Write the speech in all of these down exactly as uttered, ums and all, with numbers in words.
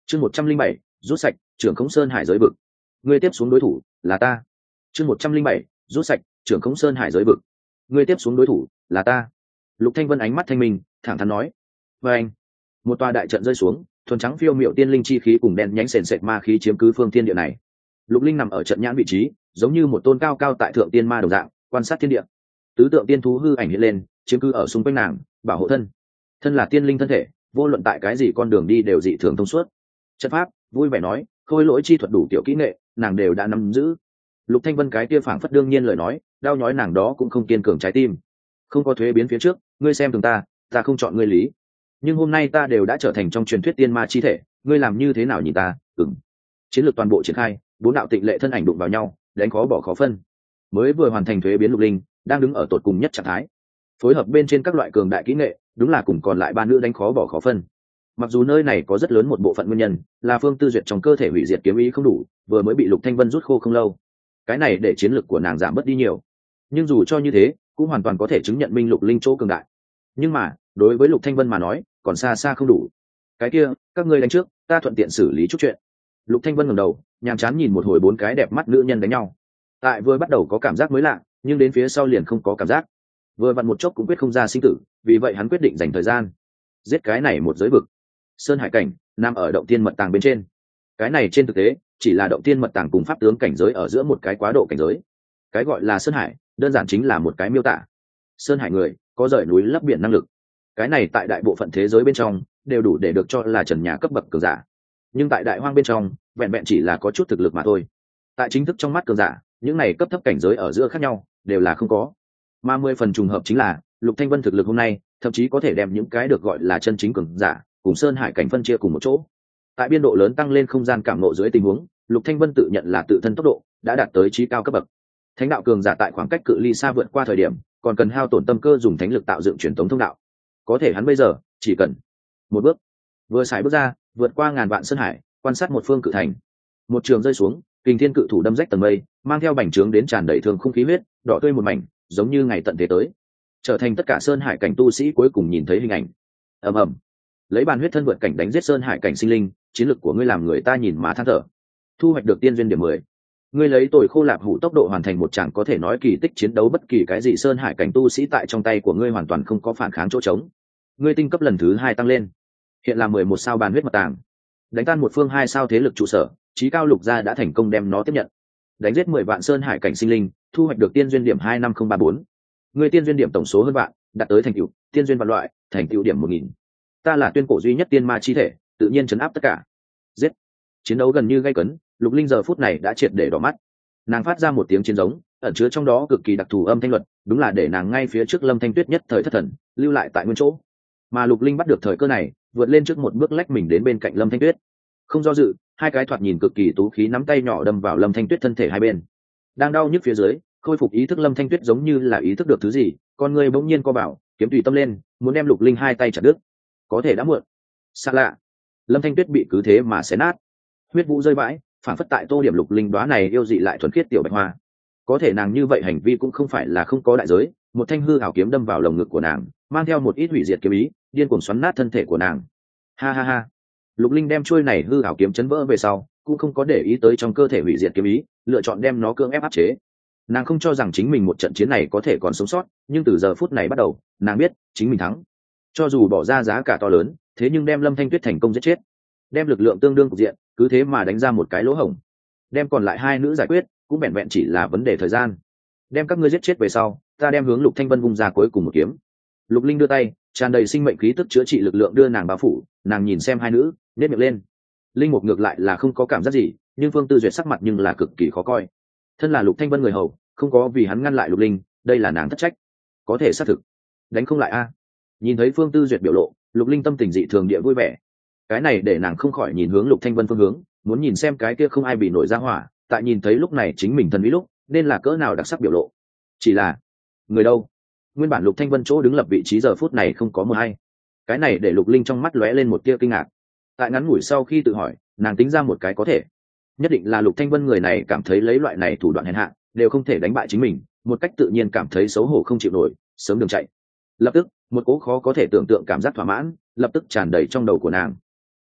chương một trăm linh bảy rút sạch trưởng khống sơn hải giới vực. Ngươi tiếp xuống đối thủ là ta. chương một trăm linh bảy rút sạch trưởng khống sơn hải giới vực. Ngươi tiếp xuống đối thủ là ta. Lục Thanh Vân ánh mắt thanh minh, thẳng thắn nói. Và anh, một tòa đại trận rơi xuống, thuần trắng phiêu miệu tiên linh chi khí cùng đen nhánh sền sệt ma khí chiếm cứ phương thiên địa này. Lục Linh nằm ở trận nhãn vị trí, giống như một tôn cao cao tại thượng tiên ma đồng dạng, quan sát thiên địa. Tứ tượng tiên thú hư ảnh hiện lên, chiếm cứ ở xung quanh nàng, bảo hộ thân. Thân là tiên linh thân thể, vô luận tại cái gì con đường đi đều dị thường thông suốt. Trận pháp, vui vẻ nói, khôi lỗi chi thuật đủ kiểu kỹ nghệ, nàng đều đã nắm giữ. Lục Thanh Vân cái kia phảng phất đương nhiên lời nói, đau nhói nàng đó cũng không kiên cường trái tim. Không có thuế biến phía trước, ngươi xem thường ta, ta không chọn ngươi lý. Nhưng hôm nay ta đều đã trở thành trong truyền thuyết tiên ma chi thể, ngươi làm như thế nào nhìn ta? Ừm. Chiến lược toàn bộ triển khai, bốn đạo tịnh lệ thân ảnh đụng vào nhau, đánh khó bỏ khó phân. Mới vừa hoàn thành thuế biến Lục Linh, đang đứng ở tột cùng nhất trạng thái. Phối hợp bên trên các loại cường đại kỹ nghệ, đúng là cùng còn lại ba nữ đánh khó bỏ khó phân. Mặc dù nơi này có rất lớn một bộ phận nguyên nhân là Phương Tư Duyệt trong cơ thể hủy diệt kiếm ý không đủ, vừa mới bị Lục Thanh Vân rút khô không lâu, cái này để chiến lực của nàng giảm bớt đi nhiều. Nhưng dù cho như thế, cũng hoàn toàn có thể chứng nhận Minh Lục Linh chỗ cường đại. Nhưng mà, đối với Lục Thanh Vân mà nói, còn xa xa không đủ. Cái kia, các ngươi đánh trước, ta thuận tiện xử lý chút chuyện. Lục Thanh Vân ngẩng đầu, nhàn chán nhìn một hồi bốn cái đẹp mắt nữ nhân đánh nhau. Tại vừa bắt đầu có cảm giác mới lạ, nhưng đến phía sau liền không có cảm giác. Vừa vặn một chốc cũng quyết không ra sinh tử, vì vậy hắn quyết định dành thời gian giết cái này một giới vực. Sơn hải cảnh nằm ở động tiên mật tàng bên trên. Cái này trên thực tế chỉ là động tiên mật tàng cùng pháp tướng cảnh giới ở giữa một cái quá độ cảnh giới. Cái gọi là sơn hải đơn giản chính là một cái miêu tả. Sơn hải người có rời núi lấp biển năng lực. Cái này tại đại bộ phận thế giới bên trong đều đủ để được cho là trần nhà cấp bậc cường giả. Nhưng tại đại hoang bên trong, vẹn vẹn chỉ là có chút thực lực mà thôi. Tại chính thức trong mắt cường giả, những này cấp thấp cảnh giới ở giữa khác nhau đều là không có. Mà mười phần trùng hợp chính là Lục Thanh Vân thực lực hôm nay thậm chí có thể đem những cái được gọi là chân chính cường giả cùng sơn hải cảnh phân chia cùng một chỗ. Tại biên độ lớn tăng lên không gian cảm ngộ dưới tình huống, Lục Thanh Vân tự nhận là tự thân tốc độ đã đạt tới trí cao cấp bậc. Thánh đạo cường giả tại khoảng cách cự ly xa vượt qua thời điểm, còn cần hao tổn tâm cơ dùng thánh lực tạo dựng truyền thống thông đạo. Có thể hắn bây giờ chỉ cần một bước, vừa xài bước ra, vượt qua ngàn vạn sơn hải, quan sát một phương cự thành. Một trường rơi xuống, kình thiên cự thủ đâm rách tầng mây, mang theo bành trướng đến tràn đầy thường không khí huyết, đỏ tươi một mảnh, giống như ngày tận thế tới, trở thành tất cả sơn hải cảnh tu sĩ cuối cùng nhìn thấy hình ảnh. Ầm ầm, lấy bàn huyết thân vượt cảnh đánh giết sơn hải cảnh sinh linh, chiến lực của ngươi làm người ta nhìn mà than thở. Thu hoạch được tiên duyên điểm mười. Ngươi lấy tồi khô lạp hủ tốc độ hoàn thành một tràng có thể nói kỳ tích chiến đấu, bất kỳ cái gì sơn hải cảnh tu sĩ tại trong tay của ngươi hoàn toàn không có phản kháng chỗ trống. Ngươi tinh cấp lần thứ hai tăng lên, hiện là mười một sao bàn huyết mật tàng, đánh tan một phương hai sao thế lực trụ sở, chí cao lục gia đã thành công đem nó tiếp nhận, đánh giết mười vạn sơn hải cảnh sinh linh, thu hoạch được tiên duyên điểm hai năm không ba bốn. Ngươi tiên duyên điểm tổng số hơn vạn, đạt tới thành tựu tiên duyên vạn loại, thành tựu điểm một nghìn. Ta là tuyên cổ duy nhất tiên ma chi thể, tự nhiên chấn áp tất cả. Giết. Chiến đấu gần như gay cấn, Lục Linh giờ phút này đã triệt để đỏ mắt. Nàng phát ra một tiếng chiến giống, ẩn chứa trong đó cực kỳ đặc thù âm thanh luật, đúng là để nàng ngay phía trước Lâm Thanh Tuyết nhất thời thất thần, lưu lại tại nguyên chỗ. Mà Lục Linh bắt được thời cơ này, vượt lên trước một bước lách mình đến bên cạnh Lâm Thanh Tuyết. Không do dự, hai cái thoạt nhìn cực kỳ tú khí nắm tay nhỏ đâm vào Lâm Thanh Tuyết thân thể hai bên. Đang đau nhức phía dưới, khôi phục ý thức Lâm Thanh Tuyết giống như là ý thức được thứ gì, con người bỗng nhiên co bảo, kiếm tùy tâm lên, muốn đem Lục Linh hai tay chặt đứt. Có thể đã muộn. Xa lạ. Lâm Thanh Tuyết bị cứ thế mà xé nát, huyết vũ rơi vãi, phản phất tại tô điểm Lục Linh đóa này yêu dị lại thuần khiết tiểu bạch hoa. Có thể nàng như vậy hành vi cũng không phải là không có đại giới, một thanh hư ảo kiếm đâm vào lồng ngực của nàng, mang theo một ít hủy diệt kiếm ý, điên cuồng xoắn nát thân thể của nàng. Ha ha ha. Lục Linh đem chuôi này hư ảo kiếm chấn vỡ về sau, cũng không có để ý tới trong cơ thể hủy diệt kiếm ý, lựa chọn đem nó cưỡng ép áp chế. Nàng không cho rằng chính mình một trận chiến này có thể còn sống sót, nhưng từ giờ phút này bắt đầu, nàng biết chính mình thắng. Cho dù bỏ ra giá cả to lớn, thế nhưng đem Lâm Thanh Tuyết thành công giết chết, đem lực lượng tương đương cục diện, cứ thế mà đánh ra một cái lỗ hổng, đem còn lại hai nữ giải quyết, cũng vẹn vẹn chỉ là vấn đề thời gian. Đem các ngươi giết chết về sau, ta đem hướng Lục Thanh Vân vung ra cuối cùng một kiếm. Lục Linh đưa tay, tràn đầy sinh mệnh khí tức chữa trị lực lượng đưa nàng bao phủ, nàng nhìn xem hai nữ, nhếch miệng lên. Linh Mục ngược lại là không có cảm giác gì, nhưng Phương Tư Duyệt sắc mặt nhưng là cực kỳ khó coi. Thân là Lục Thanh Vân người hầu, không có vì hắn ngăn lại Lục Linh, đây là nàng thất trách. Có thể xác thực, đánh không lại a. Nhìn thấy Phương Tư Duyệt biểu lộ, Lục Linh tâm tình dị thường địa vui vẻ. Cái này để nàng không khỏi nhìn hướng Lục Thanh Vân phương hướng, muốn nhìn xem cái kia không ai bị nổi ra hỏa, tại nhìn thấy lúc này chính mình thần bí lúc, nên là cỡ nào đặc sắc biểu lộ. Chỉ là, người đâu? Nguyên bản Lục Thanh Vân chỗ đứng lập vị trí giờ phút này không có một ai. Cái này để Lục Linh trong mắt lóe lên một tia kinh ngạc. Tại ngắn ngủi sau khi tự hỏi, nàng tính ra một cái có thể. Nhất định là Lục Thanh Vân người này cảm thấy lấy loại này thủ đoạn hèn hạ, đều không thể đánh bại chính mình, một cách tự nhiên cảm thấy xấu hổ không chịu nổi, sớm đường chạy. Lập tức, một cố khó có thể tưởng tượng cảm giác thỏa mãn, lập tức tràn đầy trong đầu của nàng.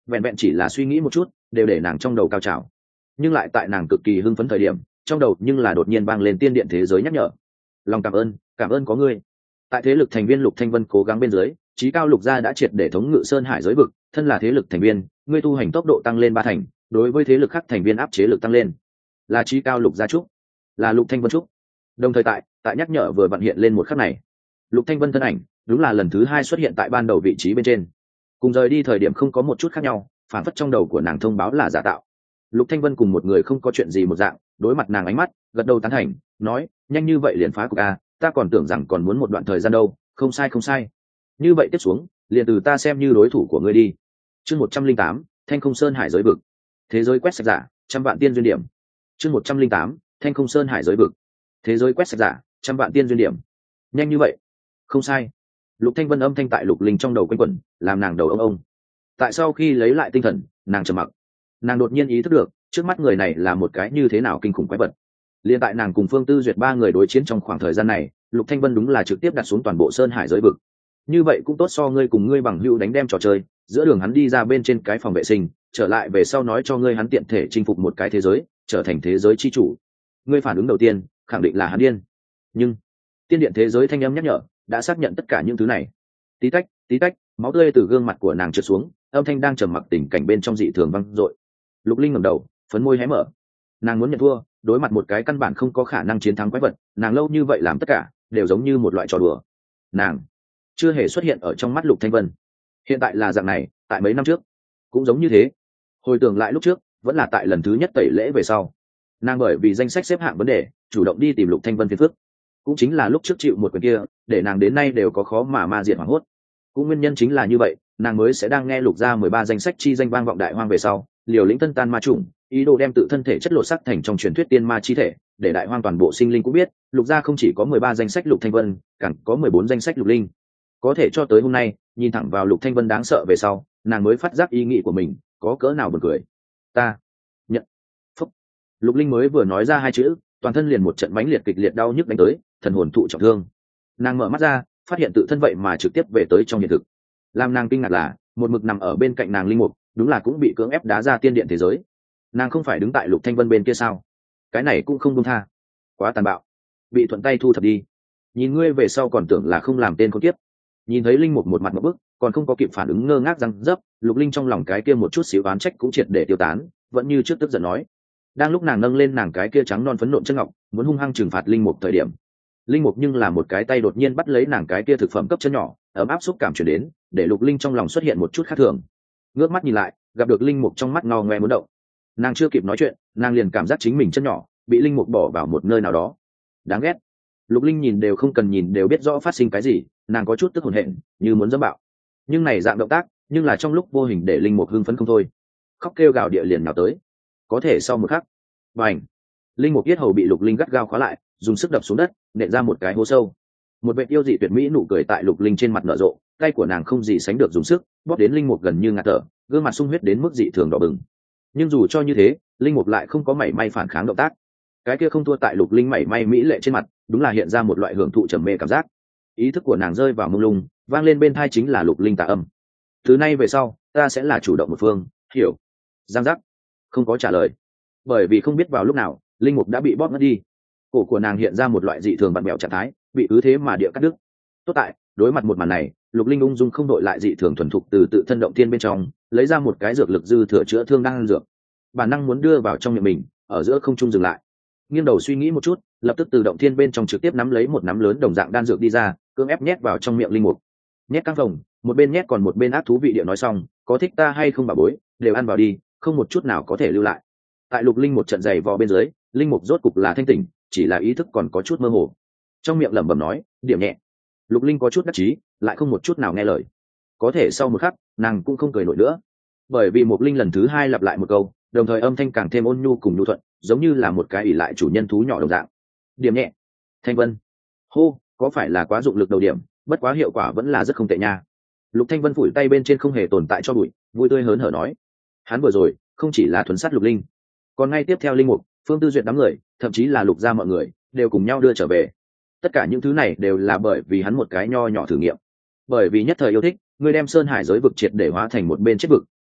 vẹn vẹn chỉ là suy nghĩ một chút đều để nàng trong đầu cao trào. Nhưng lại tại nàng cực kỳ hưng phấn thời điểm, trong đầu nhưng là đột nhiên vang lên tiên điện thế giới nhắc nhở. Lòng cảm ơn, cảm ơn có ngươi. Tại thế lực thành viên Lục Thanh Vân cố gắng bên dưới, chí cao Lục gia đã triệt để thống ngự sơn hải giới vực. Thân là thế lực thành viên, ngươi tu hành tốc độ tăng lên ba thành, đối với thế lực khác thành viên áp chế lực tăng lên. Là chí cao Lục gia trúc, là Lục Thanh Vân trúc. Đồng thời tại tại nhắc nhở vừa vặn hiện lên một khắc này, Lục Thanh Vân thân ảnh đúng là lần thứ hai xuất hiện tại ban đầu vị trí bên trên, cùng rời đi thời điểm không có một chút khác nhau, phản phất trong đầu của nàng thông báo là giả tạo. Lục Thanh Vân cùng một người không có chuyện gì một dạng, đối mặt nàng ánh mắt gật đầu tán thành, nói nhanh như vậy liền phá cục a, ta còn tưởng rằng còn muốn một đoạn thời gian đâu. Không sai không sai, như vậy tiếp xuống liền từ ta xem như đối thủ của ngươi đi. Chương một trăm linh tám, Thanh Không Sơn Hải giới vực. Thế giới quét sạch giả, trăm vạn tiên duyên điểm. Chương một trăm linh tám, Thanh Không Sơn Hải giới vực. Thế giới quét sạch giả, trăm vạn tiên duyên điểm. Nhanh như vậy? Không sai. Lục Thanh Vân âm thanh tại Lục Linh trong đầu quanh quẩn, làm nàng đầu ông ông. Tại sau khi lấy lại tinh thần, nàng trầm mặc. Nàng đột nhiên ý thức được, trước mắt người này là một cái như thế nào kinh khủng quái vật. Liên tại nàng cùng Phương Tư Duyệt ba người đối chiến trong khoảng thời gian này, Lục Thanh Vân đúng là trực tiếp đặt xuống toàn bộ Sơn Hải giới vực. Như vậy cũng tốt, so ngươi cùng ngươi bằng hữu đánh đem trò chơi, giữa đường hắn đi ra bên trên cái phòng vệ sinh, trở lại về sau nói cho ngươi hắn tiện thể chinh phục một cái thế giới, trở thành thế giới chi chủ. Ngươi phản ứng đầu tiên, khẳng định là hắn điên. Nhưng tiên điện thế giới thanh âm nhắc nhở đã xác nhận tất cả những thứ này. Tí tách, tí tách, máu tươi từ gương mặt của nàng trượt xuống, âm thanh đang trầm mặc tình cảnh bên trong dị thường vang dội. Lục Linh ngẩng đầu, phấn môi hé mở. Nàng muốn nhận thua, đối mặt một cái căn bản không có khả năng chiến thắng quái vật, nàng lâu như vậy làm tất cả đều giống như một loại trò đùa. Nàng chưa hề xuất hiện ở trong mắt Lục Thanh Vân. Hiện tại là dạng này, tại mấy năm trước cũng giống như thế. Hồi tưởng lại lúc trước, vẫn là tại lần thứ nhất tẩy lễ về sau, nàng bởi vì danh sách xếp hạng vấn đề, chủ động đi tìm Lục Thanh Vân phiền phức. Cũng chính là lúc trước chịu một quyền kia, để nàng đến nay đều có khó mà ma diệt hoảng hốt. Cũng nguyên nhân chính là như vậy, nàng mới sẽ đang nghe Lục gia mười ba danh sách chi danh vang vọng đại hoang về sau, liều lĩnh thân tan ma chủng, ý đồ đem tự thân thể chất lột sắc thành trong truyền thuyết tiên ma chi thể, để đại hoang toàn bộ sinh linh cũng biết, Lục gia không chỉ có mười ba danh sách Lục Thanh Vân, càng có mười bốn danh sách Lục Linh. Có thể cho tới hôm nay, nhìn thẳng vào Lục Thanh Vân đáng sợ về sau, nàng mới phát giác ý nghĩ của mình có cỡ nào buồn cười. Ta nhận. Phúc. Lục Linh mới vừa nói ra hai chữ, toàn thân liền một trận mãnh liệt kịch liệt đau nhức đánh tới, thần hồn thụ trọng thương. Nàng mở mắt ra, phát hiện tự thân vậy mà trực tiếp về tới trong hiện thực. Làm nàng kinh ngạc là, một mực nằm ở bên cạnh nàng linh mục, đúng là cũng bị cưỡng ép đá ra tiên điện thế giới. Nàng không phải đứng tại Lục Thanh Vân bên kia sao? Cái này cũng không buông tha, quá tàn bạo, bị thuận tay thu thập đi. Nhìn ngươi về sau còn tưởng là không làm tên con kiếp. Nhìn thấy linh mục một mặt ngộp bức, còn không có kịp phản ứng ngơ ngác răng dấp, Lục Linh trong lòng cái kia một chút xíu oán trách cũng triệt để tiêu tán, vẫn như trước tức giận nói. Đang lúc nàng nâng lên nàng cái kia trắng non phấn nộn chân ngọc, muốn hung hăng trừng phạt linh mục thời điểm, linh mục nhưng là một cái tay đột nhiên bắt lấy nàng cái kia thực phẩm cấp chân nhỏ, ấm áp xúc cảm truyền đến, để Lục Linh trong lòng xuất hiện một chút khác thường. Ngước mắt nhìn lại, gặp được linh mục trong mắt ngao ngoe muốn động. Nàng chưa kịp nói chuyện, nàng liền cảm giác chính mình chân nhỏ bị linh mục bỏ vào một nơi nào đó. Đáng ghét. Lục Linh nhìn đều không cần nhìn đều biết rõ phát sinh cái gì, nàng có chút tức hổn hển, như muốn dẫm bạo. Nhưng này dạng động tác, nhưng là trong lúc vô hình để linh mục hưng phấn không thôi, khóc kêu gào địa liền nào tới. Có thể sau một khắc, bành, linh mục yết hầu bị Lục Linh gắt gao khóa lại, dùng sức đập xuống đất, nện ra một cái hố sâu. Một vệt yêu dị tuyệt mỹ nụ cười tại Lục Linh trên mặt nở rộ, tay của nàng không gì sánh được dùng sức bóp đến linh mục gần như ngạt thở, gương mặt sung huyết đến mức dị thường đỏ bừng. Nhưng dù cho như thế, linh mục lại không có mảy may phản kháng động tác. Cái kia không thua tại Lục Linh mảy may mỹ lệ trên mặt, đúng là hiện ra một loại hưởng thụ trầm mê cảm giác. Ý thức của nàng rơi vào mông lung, vang lên bên tai chính là Lục Linh tà âm. Từ nay về sau, ta sẽ là chủ động một phương, hiểu? Giang giác không có trả lời, bởi vì không biết vào lúc nào, linh mục đã bị bóp ngất đi. Cổ của nàng hiện ra một loại dị thường vặn vẹo trạng thái, bị ứ thế mà địa cắt đứt. Tốt tại, đối mặt một màn này, Lục Linh ung dung không đội lại dị thường thuần thục từ tự thân động thiên bên trong, lấy ra một cái dược lực dư thừa chữa thương đang dược. Bản năng muốn đưa vào trong miệng mình, ở giữa không trung dừng lại. Nghiêng đầu suy nghĩ một chút, lập tức từ động thiên bên trong trực tiếp nắm lấy một nắm lớn đồng dạng đan dược đi ra, cưỡng ép nhét vào trong miệng linh mục. Nhét căng phồng, một bên nhét còn một bên ác thú vị địa nói xong, có thích ta hay không bà bối, đều ăn vào đi, không một chút nào có thể lưu lại. Tại Lục Linh một trận giày vò bên dưới, linh mục rốt cục là thanh tỉnh, chỉ là ý thức còn có chút mơ hồ. Trong miệng lẩm bẩm nói, điểm nhẹ. Lục Linh có chút đắc chí, lại không một chút nào nghe lời. Có thể sau một khắc, nàng cũng không cười nổi nữa, bởi vì Mục Linh lần thứ hai lặp lại một câu, đồng thời âm thanh càng thêm ôn nhu cùng nhu thuận, giống như là một cái ỷ lại chủ nhân thú nhỏ đồng dạng. Điểm nhẹ. Thanh Vân. Hô, có phải là quá dụng lực đầu điểm, bất quá hiệu quả vẫn là rất không tệ nha. Lục Thanh Vân phủi tay bên trên không hề tồn tại cho bụi, vui tươi hớn hở nói. Hắn vừa rồi, không chỉ là thuần sát Lục Linh, còn ngay tiếp theo linh mục, Phương Tư Duyệt đám người, thậm chí là Lục gia mọi người, đều cùng nhau đưa trở về. Tất cả những thứ này đều là bởi vì hắn một cái nho nhỏ thử nghiệm. Bởi vì nhất thời yêu thích, ngươi đem Sơn Hải giới vực triệt để hóa thành một bên chết vực,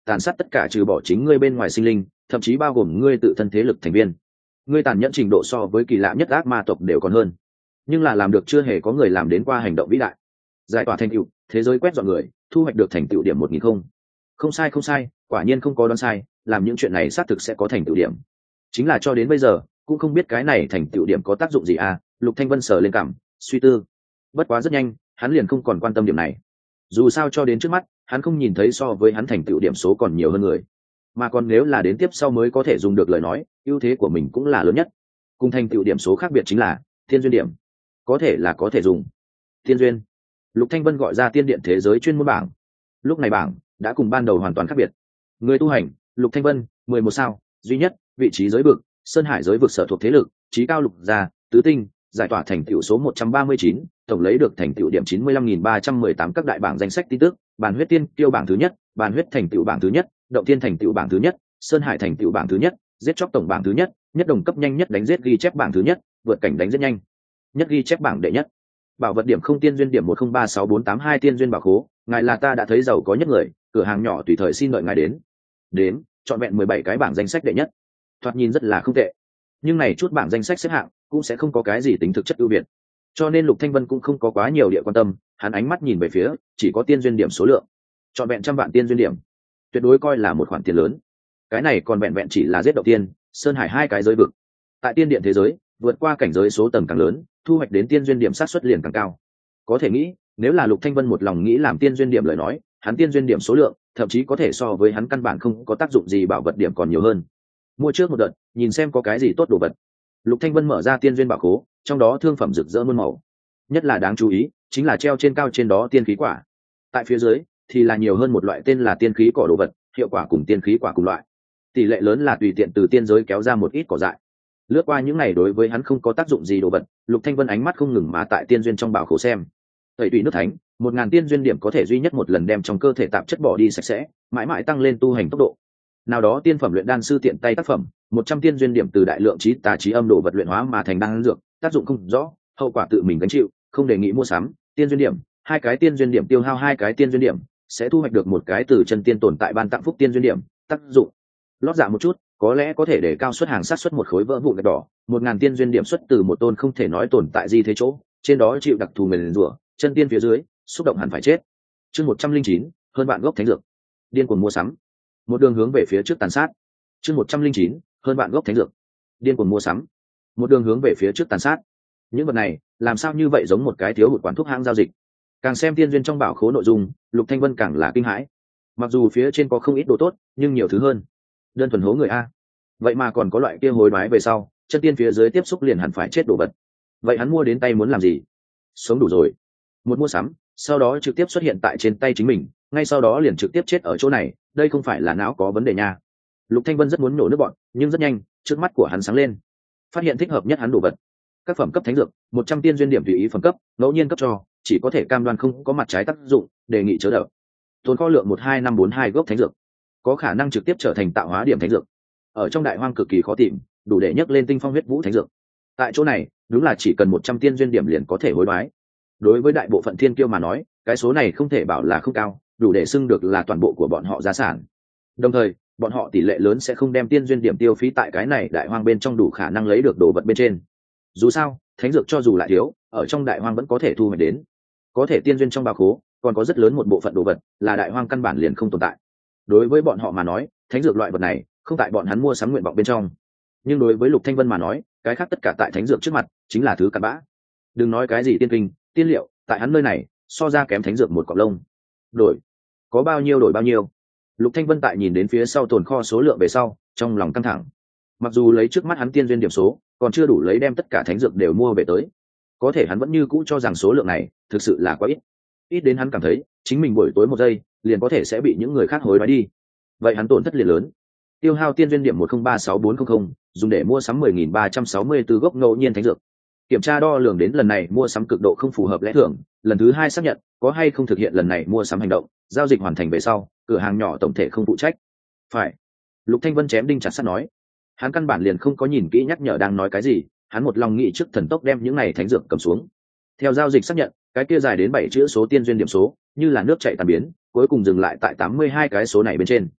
tàn sát tất cả trừ bỏ chính ngươi bên ngoài sinh linh, thậm chí bao gồm ngươi tự thân thế lực thành viên. Ngươi tàn nhẫn trình độ so với kỳ lạ nhất ác ma tộc đều còn hơn, nhưng là làm được chưa hề có người làm đến qua hành động vĩ đại. Giải tỏa thành tựu, thế giới quét dọn người, thu hoạch được thành tựu điểm một nghìn không. Không sai không sai, quả nhiên không có đoán sai, làm những chuyện này xác thực sẽ có thành tựu điểm. Chính là cho đến bây giờ, cũng không biết cái này thành tựu điểm có tác dụng gì à? Lục Thanh Vân sờ lên cảm, suy tư. Bất quá rất nhanh, hắn liền không còn quan tâm điểm này. Dù sao cho đến trước mắt, hắn không nhìn thấy so với hắn thành tựu điểm số còn nhiều hơn người, mà còn nếu là đến tiếp sau mới có thể dùng được lời nói, ưu thế của mình cũng là lớn nhất. Cùng thành tựu điểm số khác biệt chính là thiên duyên điểm, có thể là có thể dùng. Thiên duyên. Lục Thanh Vân gọi ra tiên điện thế giới chuyên môn bảng. Lúc này bảng đã cùng ban đầu hoàn toàn khác biệt. Người tu hành, Lục Thanh Vân, mười một sao, duy nhất, vị trí giới vực, Sơn Hải giới vực sở thuộc thế lực, trí cao lục gia, tứ tinh, giải tỏa thành tựu số một trăm ba mươi chín, tổng lấy được thành tựu điểm chín mươi lăm nghìn ba trăm mười tám. Các đại bảng danh sách tin tức, bàn huyết tiên tiêu bảng thứ nhất, bàn huyết thành tựu bảng thứ nhất, động tiên thành tựu bảng thứ nhất, Sơn Hải thành tựu bảng thứ nhất, giết chóc tổng bảng thứ nhất, nhất đồng cấp nhanh nhất đánh giết ghi chép bảng thứ nhất, vượt cảnh đánh giết nhanh nhất ghi chép bảng đệ nhất. Bảo vật điểm không tiên duyên điểm một không ba sáu bốn tám hai tiên duyên bảo khố, ngài là ta đã thấy giàu có nhất người, cửa hàng nhỏ tùy thời xin đợi ngài đến. Đến, chọn vẹn mười bảy cái bảng danh sách đệ nhất. Thoạt nhìn rất là không tệ. Nhưng này chút bảng danh sách xếp hạng cũng sẽ không có cái gì tính thực chất ưu việt. Cho nên Lục Thanh Vân cũng không có quá nhiều địa quan tâm, hắn ánh mắt nhìn về phía chỉ có tiên duyên điểm số lượng. Chọn vẹn trăm vạn tiên duyên điểm, tuyệt đối coi là một khoản tiền lớn. Cái này còn vẹn vẹn chỉ là giết đầu tiên, Sơn Hải hai cái giới vực. Tại tiên điện thế giới, vượt qua cảnh giới số tầng càng lớn, thu hoạch đến tiên duyên điểm sát suất liền càng cao. Có thể nghĩ, nếu là Lục Thanh Vân một lòng nghĩ làm tiên duyên điểm lời nói, hắn tiên duyên điểm số lượng thậm chí có thể so với hắn căn bản không có tác dụng gì bảo vật điểm còn nhiều hơn. Mua trước một đợt, nhìn xem có cái gì tốt đồ vật. Lục Thanh Vân mở ra tiên duyên bảo khố, trong đó thương phẩm rực rỡ muôn màu. Nhất là đáng chú ý, chính là treo trên cao trên đó tiên khí quả. Tại phía dưới thì là nhiều hơn một loại tên là tiên khí cỏ đồ vật, hiệu quả cùng tiên khí quả cùng loại. Tỷ lệ lớn là tùy tiện từ tiên giới kéo ra một ít cỏ dại. Lướt qua những này đối với hắn không có tác dụng gì đồ vật, Lục Thanh Vân ánh mắt không ngừng mà tại tiên duyên trong bảo khố xem. Tẩy tùy nước thánh, một ngàn tiên duyên điểm có thể duy nhất một lần đem trong cơ thể tạp chất bỏ đi sạch sẽ, mãi mãi tăng lên tu hành tốc độ. Nào đó tiên phẩm luyện đan sư tiện tay tác phẩm, một trăm tiên duyên điểm từ đại lượng trí tà trí âm đồ vật luyện hóa mà thành đan dược, tác dụng không rõ, hậu quả tự mình gánh chịu, không đề nghị mua sắm. Tiên duyên điểm, hai cái tiên duyên điểm tiêu hao hai cái tiên duyên điểm, sẽ thu hoạch được một cái từ chân tiên tồn tại ban tặng phúc tiên duyên điểm, tác dụng lót dạ một chút, có lẽ có thể để cao suất hàng sát suất một khối vỡ vụn gạch đỏ. Một ngàn tiên duyên điểm xuất từ một tôn không thể nói tồn tại gì thế chỗ, trên đó chịu đặc thù nguyền rủa, chân tiên phía dưới xúc động hẳn phải chết. Chương một trăm linh chín, hơn bạn gốc thánh dược, điên cuồng mua sắm. Một đường hướng về phía trước tàn sát. Chương một trăm linh chín, hơn bạn gốc thánh dược, điên cuồng mua sắm. Một đường hướng về phía trước tàn sát. Những vật này làm sao như vậy giống một cái thiếu hụt quán thuốc hãng giao dịch. Càng xem tiên duyên trong bảo khố nội dung, Lục Thanh Vân càng là kinh hãi. Mặc dù phía trên có không ít đồ tốt, nhưng nhiều thứ hơn. Đơn thuần hố người a. Vậy mà còn có loại kia hối đoái về sau, chân tiên phía dưới tiếp xúc liền hẳn phải chết đồ vật. Vậy hắn mua đến tay muốn làm gì? Sống đủ rồi. Một mua sắm, sau đó trực tiếp xuất hiện tại trên tay chính mình, ngay sau đó liền trực tiếp chết ở chỗ này, đây không phải là não có vấn đề nha. Lục Thanh Vân rất muốn nổ nước bọn, nhưng rất nhanh, trước mắt của hắn sáng lên, phát hiện thích hợp nhất hắn đồ vật. Các phẩm cấp thánh dược, một trăm tiên duyên điểm tùy ý phẩm cấp, ngẫu nhiên cấp cho, chỉ có thể cam đoan không có mặt trái tác dụng, đề nghị chớ đợi. Tồn kho lượng một hai năm bốn hai gốc thánh dược, có khả năng trực tiếp trở thành tạo hóa điểm thánh dược. Ở trong đại hoang cực kỳ khó tìm, đủ để nhấc lên tinh phong huyết vũ thánh dược. Tại chỗ này, đúng là chỉ cần một trăm tiên duyên điểm liền có thể hối đoái. Đối với đại bộ phận thiên kiêu mà nói, cái số này không thể bảo là không cao, đủ để xưng được là toàn bộ của bọn họ gia sản. Đồng thời, bọn họ tỷ lệ lớn sẽ không đem tiên duyên điểm tiêu phí tại cái này đại hoang bên trong đủ khả năng lấy được đồ vật bên trên. Dù sao, thánh dược cho dù lại thiếu, ở trong đại hoang vẫn có thể thu hoạch đến. Có thể tiên duyên trong bảo khố, còn có rất lớn một bộ phận đồ vật là đại hoang căn bản liền không tồn tại. Đối với bọn họ mà nói, thánh dược loại vật này không tại bọn hắn mua sắm nguyện vọng bên trong. Nhưng đối với Lục Thanh Vân mà nói, cái khác tất cả tại thánh dược trước mặt chính là thứ cặn bã. Đừng nói cái gì tiên kinh, tiên liệu, tại hắn nơi này, so ra kém thánh dược một cọng lông. Đổi, có bao nhiêu đổi bao nhiêu. Lục Thanh Vân tại nhìn đến phía sau tồn kho số lượng về sau, trong lòng căng thẳng. Mặc dù lấy trước mắt hắn tiên duyên điểm số, còn chưa đủ lấy đem tất cả thánh dược đều mua về tới, có thể hắn vẫn như cũ cho rằng số lượng này thực sự là quá ít. Ít đến hắn cảm thấy, chính mình buổi tối một giây, liền có thể sẽ bị những người khác hối đoái đi. Vậy hắn tổn thất liền lớn. Tiêu hao tiên duyên điểm một không ba sáu bốn không không, dùng để mua sắm mười nghìn ba trăm sáu mươi tư gốc ngẫu nhiên thánh dược. Kiểm tra đo lường đến lần này mua sắm cực độ không phù hợp lẽ thường, lần thứ hai xác nhận có hay không thực hiện lần này mua sắm hành động, giao dịch hoàn thành về sau, cửa hàng nhỏ tổng thể không phụ trách. Phải. Lục Thanh Vân chém đinh chặt sắt nói. Hắn căn bản liền không có nhìn kỹ nhắc nhở đang nói cái gì, hắn một lòng nghĩ trước thần tốc đem những này thánh dược cầm xuống. Theo giao dịch xác nhận, cái kia dài đến bảy chữ số tiên duyên điểm số, như là nước chảy tàn biến, cuối cùng dừng lại tại tám mươi hai cái số này bên trên.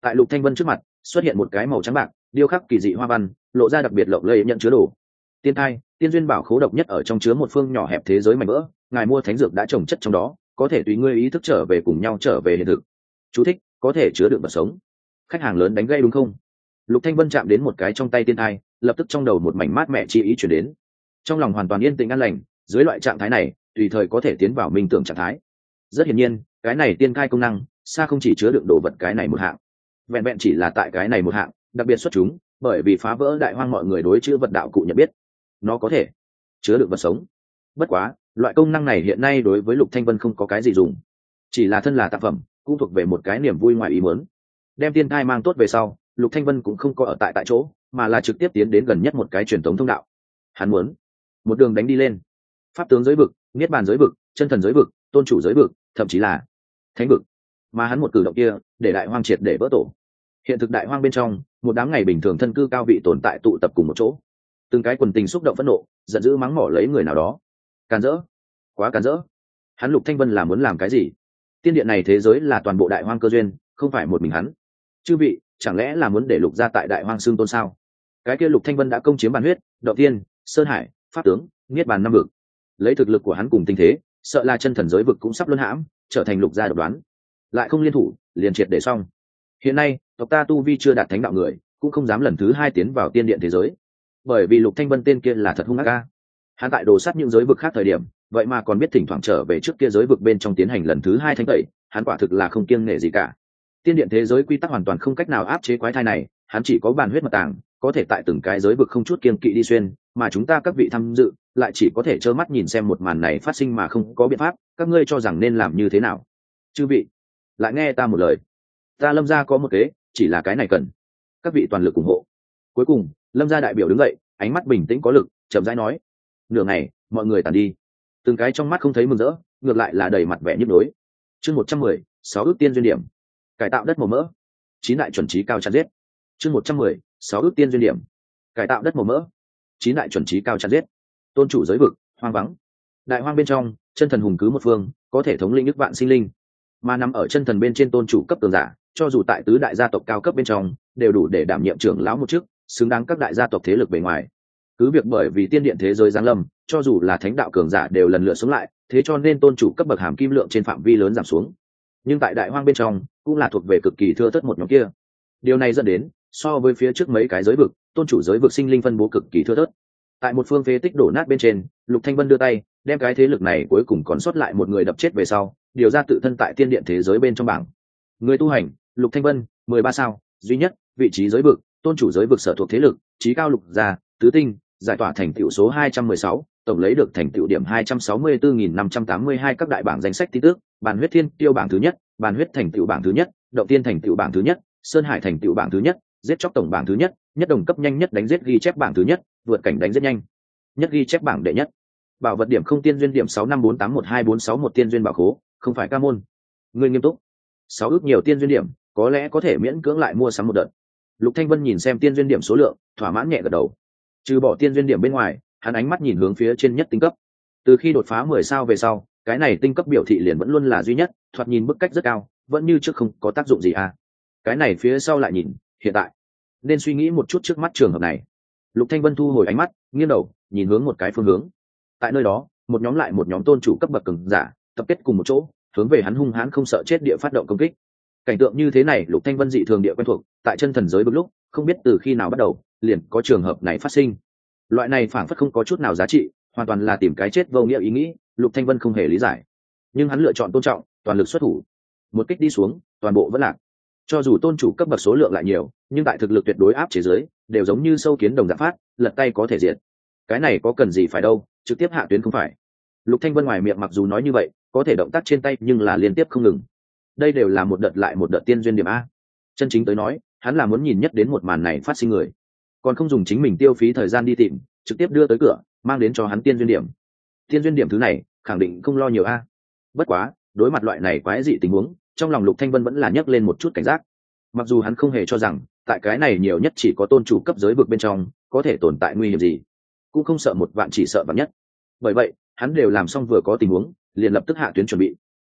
Tại Lục Thanh Vân trước mặt xuất hiện một cái màu trắng bạc điêu khắc kỳ dị hoa văn, lộ ra đặc biệt lộng lẫy nhận chứa đồ. Tiên thai, tiên duyên bảo khố độc nhất ở trong chứa một phương nhỏ hẹp thế giới mảnh vỡ, ngài mua thánh dược đã trồng chất trong đó, có thể tùy ngươi ý thức trở về cùng nhau trở về hiện thực. Chú thích: có thể chứa đựng vật sống. Khách hàng lớn đánh gây đúng không? Lục Thanh Vân chạm đến một cái trong tay tiên thai, lập tức trong đầu một mảnh mát mẻ chi ý chuyển đến, trong lòng hoàn toàn yên tĩnh an lành. Dưới loại trạng thái này tùy thời có thể tiến vào minh tưởng trạng thái. Rất hiển nhiên cái này tiên thai công năng xa không chỉ chứa đựng đồ vật cái này một hạng, vẹn vẹn chỉ là tại cái này một hạng đặc biệt xuất chúng, bởi vì phá vỡ đại hoang mọi người đối chữ vật đạo cụ nhận biết, nó có thể chứa đựng vật sống. Bất quá loại công năng này hiện nay đối với Lục Thanh Vân không có cái gì dùng, chỉ là thân là tác phẩm, cũng thuộc về một cái niềm vui ngoài ý muốn. Đem tiên thai mang tốt về sau, Lục Thanh Vân cũng không có ở tại tại chỗ, mà là trực tiếp tiến đến gần nhất một cái truyền thống thông đạo. Hắn muốn một đường đánh đi lên pháp tướng giới vực, niết bàn giới vực, chân thần giới vực, tôn chủ giới vực, thậm chí là thánh vực. Mà hắn một cử động kia để đại hoang triệt để vỡ tổ. Hiện thực đại hoang bên trong, một đám ngày bình thường thân cư cao vị tồn tại tụ tập cùng một chỗ, từng cái quần tình xúc động phẫn nộ, giận dữ mắng mỏ lấy người nào đó. Càn rỡ, quá càn rỡ. Hắn Lục Thanh Vân là muốn làm cái gì? Tiên điện này thế giới là toàn bộ đại hoang cơ duyên, không phải một mình hắn. Chư vị, chẳng lẽ là muốn để Lục gia tại đại hoang xương tôn sao? Cái kia Lục Thanh Vân đã công chiếm bàn huyết, động tiên, sơn hải, pháp tướng, niết bàn năm vực. Lấy thực lực của hắn cùng tinh thế, sợ là chân thần giới vực cũng sắp luân hãm, trở thành Lục gia độc đoán. Lại không liên thủ, liền triệt để xong. Hiện nay tộc ta tu vi chưa đạt thánh đạo người, cũng không dám lần thứ hai tiến vào tiên điện thế giới, bởi vì Lục Thanh Vân tên kia là thật hung ác ca. Hắn tại đồ sát những giới vực khác thời điểm, vậy mà còn biết thỉnh thoảng trở về trước kia giới vực bên trong tiến hành lần thứ hai thanh tẩy. Hắn quả thực là không kiêng nể gì cả. Tiên điện thế giới quy tắc hoàn toàn không cách nào áp chế quái thai này, hắn chỉ có bàn huyết mật tàng, có thể tại từng cái giới vực không chút kiêng kỵ đi xuyên, mà chúng ta các vị tham dự lại chỉ có thể trơ mắt nhìn xem một màn này phát sinh mà không có biện pháp. Các ngươi cho rằng nên làm như thế nào? Chư vị, lại nghe ta một lời. Ta Lâm gia có một kế, chỉ là cái này cần các vị toàn lực ủng hộ. Cuối cùng Lâm gia đại biểu đứng dậy, ánh mắt bình tĩnh có lực, chậm rãi nói. Nửa ngày mọi người tàn đi, từng cái trong mắt không thấy mừng rỡ, ngược lại là đầy mặt vẻ nhức nhối. Chương một trăm mười, sáu ước tiên duyên điểm, cải tạo đất màu mỡ, chín đại chuẩn trí cao chặt giết. Chương một trăm mười, sáu ước tiên duyên điểm, cải tạo đất màu mỡ, chín đại chuẩn trí cao chặt giết. Tôn chủ giới vực, hoang vắng. Đại hoang bên trong, chân thần hùng cứ một phương, có thể thống lĩnh ức vạn sinh linh, mà nằm ở chân thần bên trên tôn chủ cấp cường giả, cho dù tại tứ đại gia tộc cao cấp bên trong, đều đủ để đảm nhiệm trưởng lão một chức, xứng đáng các đại gia tộc thế lực bề ngoài. Cứ việc bởi vì tiên điện thế giới giáng lâm, cho dù là thánh đạo cường giả đều lần lượt sống lại, thế cho nên tôn chủ cấp bậc hàm kim lượng trên phạm vi lớn giảm xuống. Nhưng tại đại hoang bên trong, cũng là thuộc về cực kỳ thưa thớt một nhóm kia. Điều này dẫn đến, so với phía trước mấy cái giới vực, tôn chủ giới vực sinh linh phân bố cực kỳ thưa thớt. Tại một phương phế tích đổ nát bên trên, Lục Thanh Vân đưa tay, đem cái thế lực này cuối cùng còn sót lại một người đập chết về sau, điều ra tự thân tại tiên điện thế giới bên trong bảng. Người tu hành, Lục Thanh Vân, mười ba sao, duy nhất, vị trí giới vực, tôn chủ giới vực sở thuộc thế lực, trí cao lục gia, tứ tinh, giải tỏa thành tựu số hai trăm mười sáu, tổng lấy được thành tựu điểm hai trăm sáu mươi tư nghìn năm trăm tám mươi hai các đại bảng danh sách tin tức, bàn huyết thiên tiêu bảng thứ nhất, bàn huyết thành tựu bảng thứ nhất, động tiên thành tựu bảng thứ nhất, sơn hải thành tựu bảng thứ nhất, giết chóc tổng bảng thứ nhất, nhất đồng cấp nhanh nhất đánh giết ghi chép bảng thứ nhất, vượt cảnh đánh giết nhanh nhất ghi chép bảng đệ nhất. Bảo vật điểm không tiên duyên điểm sáu năm bốn tám một hai bốn sáu một tiên duyên bảo khố, không phải ca môn. Ngươi nghiêm túc. Sáu ước nhiều tiên duyên điểm, có lẽ có thể miễn cưỡng lại mua sắm một đợt. Lục Thanh Vân nhìn xem tiên duyên điểm số lượng, thỏa mãn nhẹ gật đầu. Trừ bỏ tiên duyên điểm bên ngoài, hắn ánh mắt nhìn hướng phía trên nhất tinh cấp. Từ khi đột phá mười sao về sau, cái này tinh cấp biểu thị liền vẫn luôn là duy nhất, thoạt nhìn bức cách rất cao, vẫn như trước không có tác dụng gì à. Cái này phía sau lại nhìn, hiện tại nên suy nghĩ một chút trước mắt trường hợp này. Lục Thanh Vân thu hồi ánh mắt, nghiêng đầu nhìn hướng một cái phương hướng. Tại nơi đó, một nhóm lại một nhóm tôn chủ cấp bậc cường giả tập kết cùng một chỗ, hướng về hắn hung hãn không sợ chết địa phát động công kích. Cảnh tượng như thế này Lục Thanh Vân dị thường địa quen thuộc, tại chân thần giới bước lúc, không biết từ khi nào bắt đầu, liền có trường hợp này phát sinh. Loại này phảng phất không có chút nào giá trị, hoàn toàn là tìm cái chết vô nghĩa ý nghĩ, Lục Thanh Vân không hề lý giải. Nhưng hắn lựa chọn tôn trọng, toàn lực xuất thủ. Một kích đi xuống, toàn bộ vẫn lạc. Cho dù tôn chủ cấp bậc số lượng lại nhiều, nhưng tại thực lực tuyệt đối áp chế giới, đều giống như sâu kiến đồng dạng phát, lật tay có thể diệt. Cái này có cần gì phải đâu, trực tiếp hạ tuyến không phải. Lục Thanh Vân ngoài miệng mặc dù nói như vậy, có thể động tác trên tay nhưng là liên tiếp không ngừng. Đây đều là một đợt lại một đợt tiên duyên điểm a. Chân chính tới nói, hắn là muốn nhìn nhất đến một màn này phát sinh người, còn không dùng chính mình tiêu phí thời gian đi tìm, trực tiếp đưa tới cửa, mang đến cho hắn tiên duyên điểm. Tiên duyên điểm thứ này, khẳng định không lo nhiều a. Bất quá, đối mặt loại này quái dị tình huống, trong lòng Lục Thanh Vân vẫn là nhấc lên một chút cảnh giác. Mặc dù hắn không hề cho rằng, tại cái này nhiều nhất chỉ có tôn chủ cấp giới vực bên trong, có thể tồn tại nguy hiểm gì, cũng không sợ một vạn chỉ sợ vạn nhất. Bởi vậy, hắn đều làm xong vừa có tình huống, liền lập tức hạ tuyến chuẩn bị.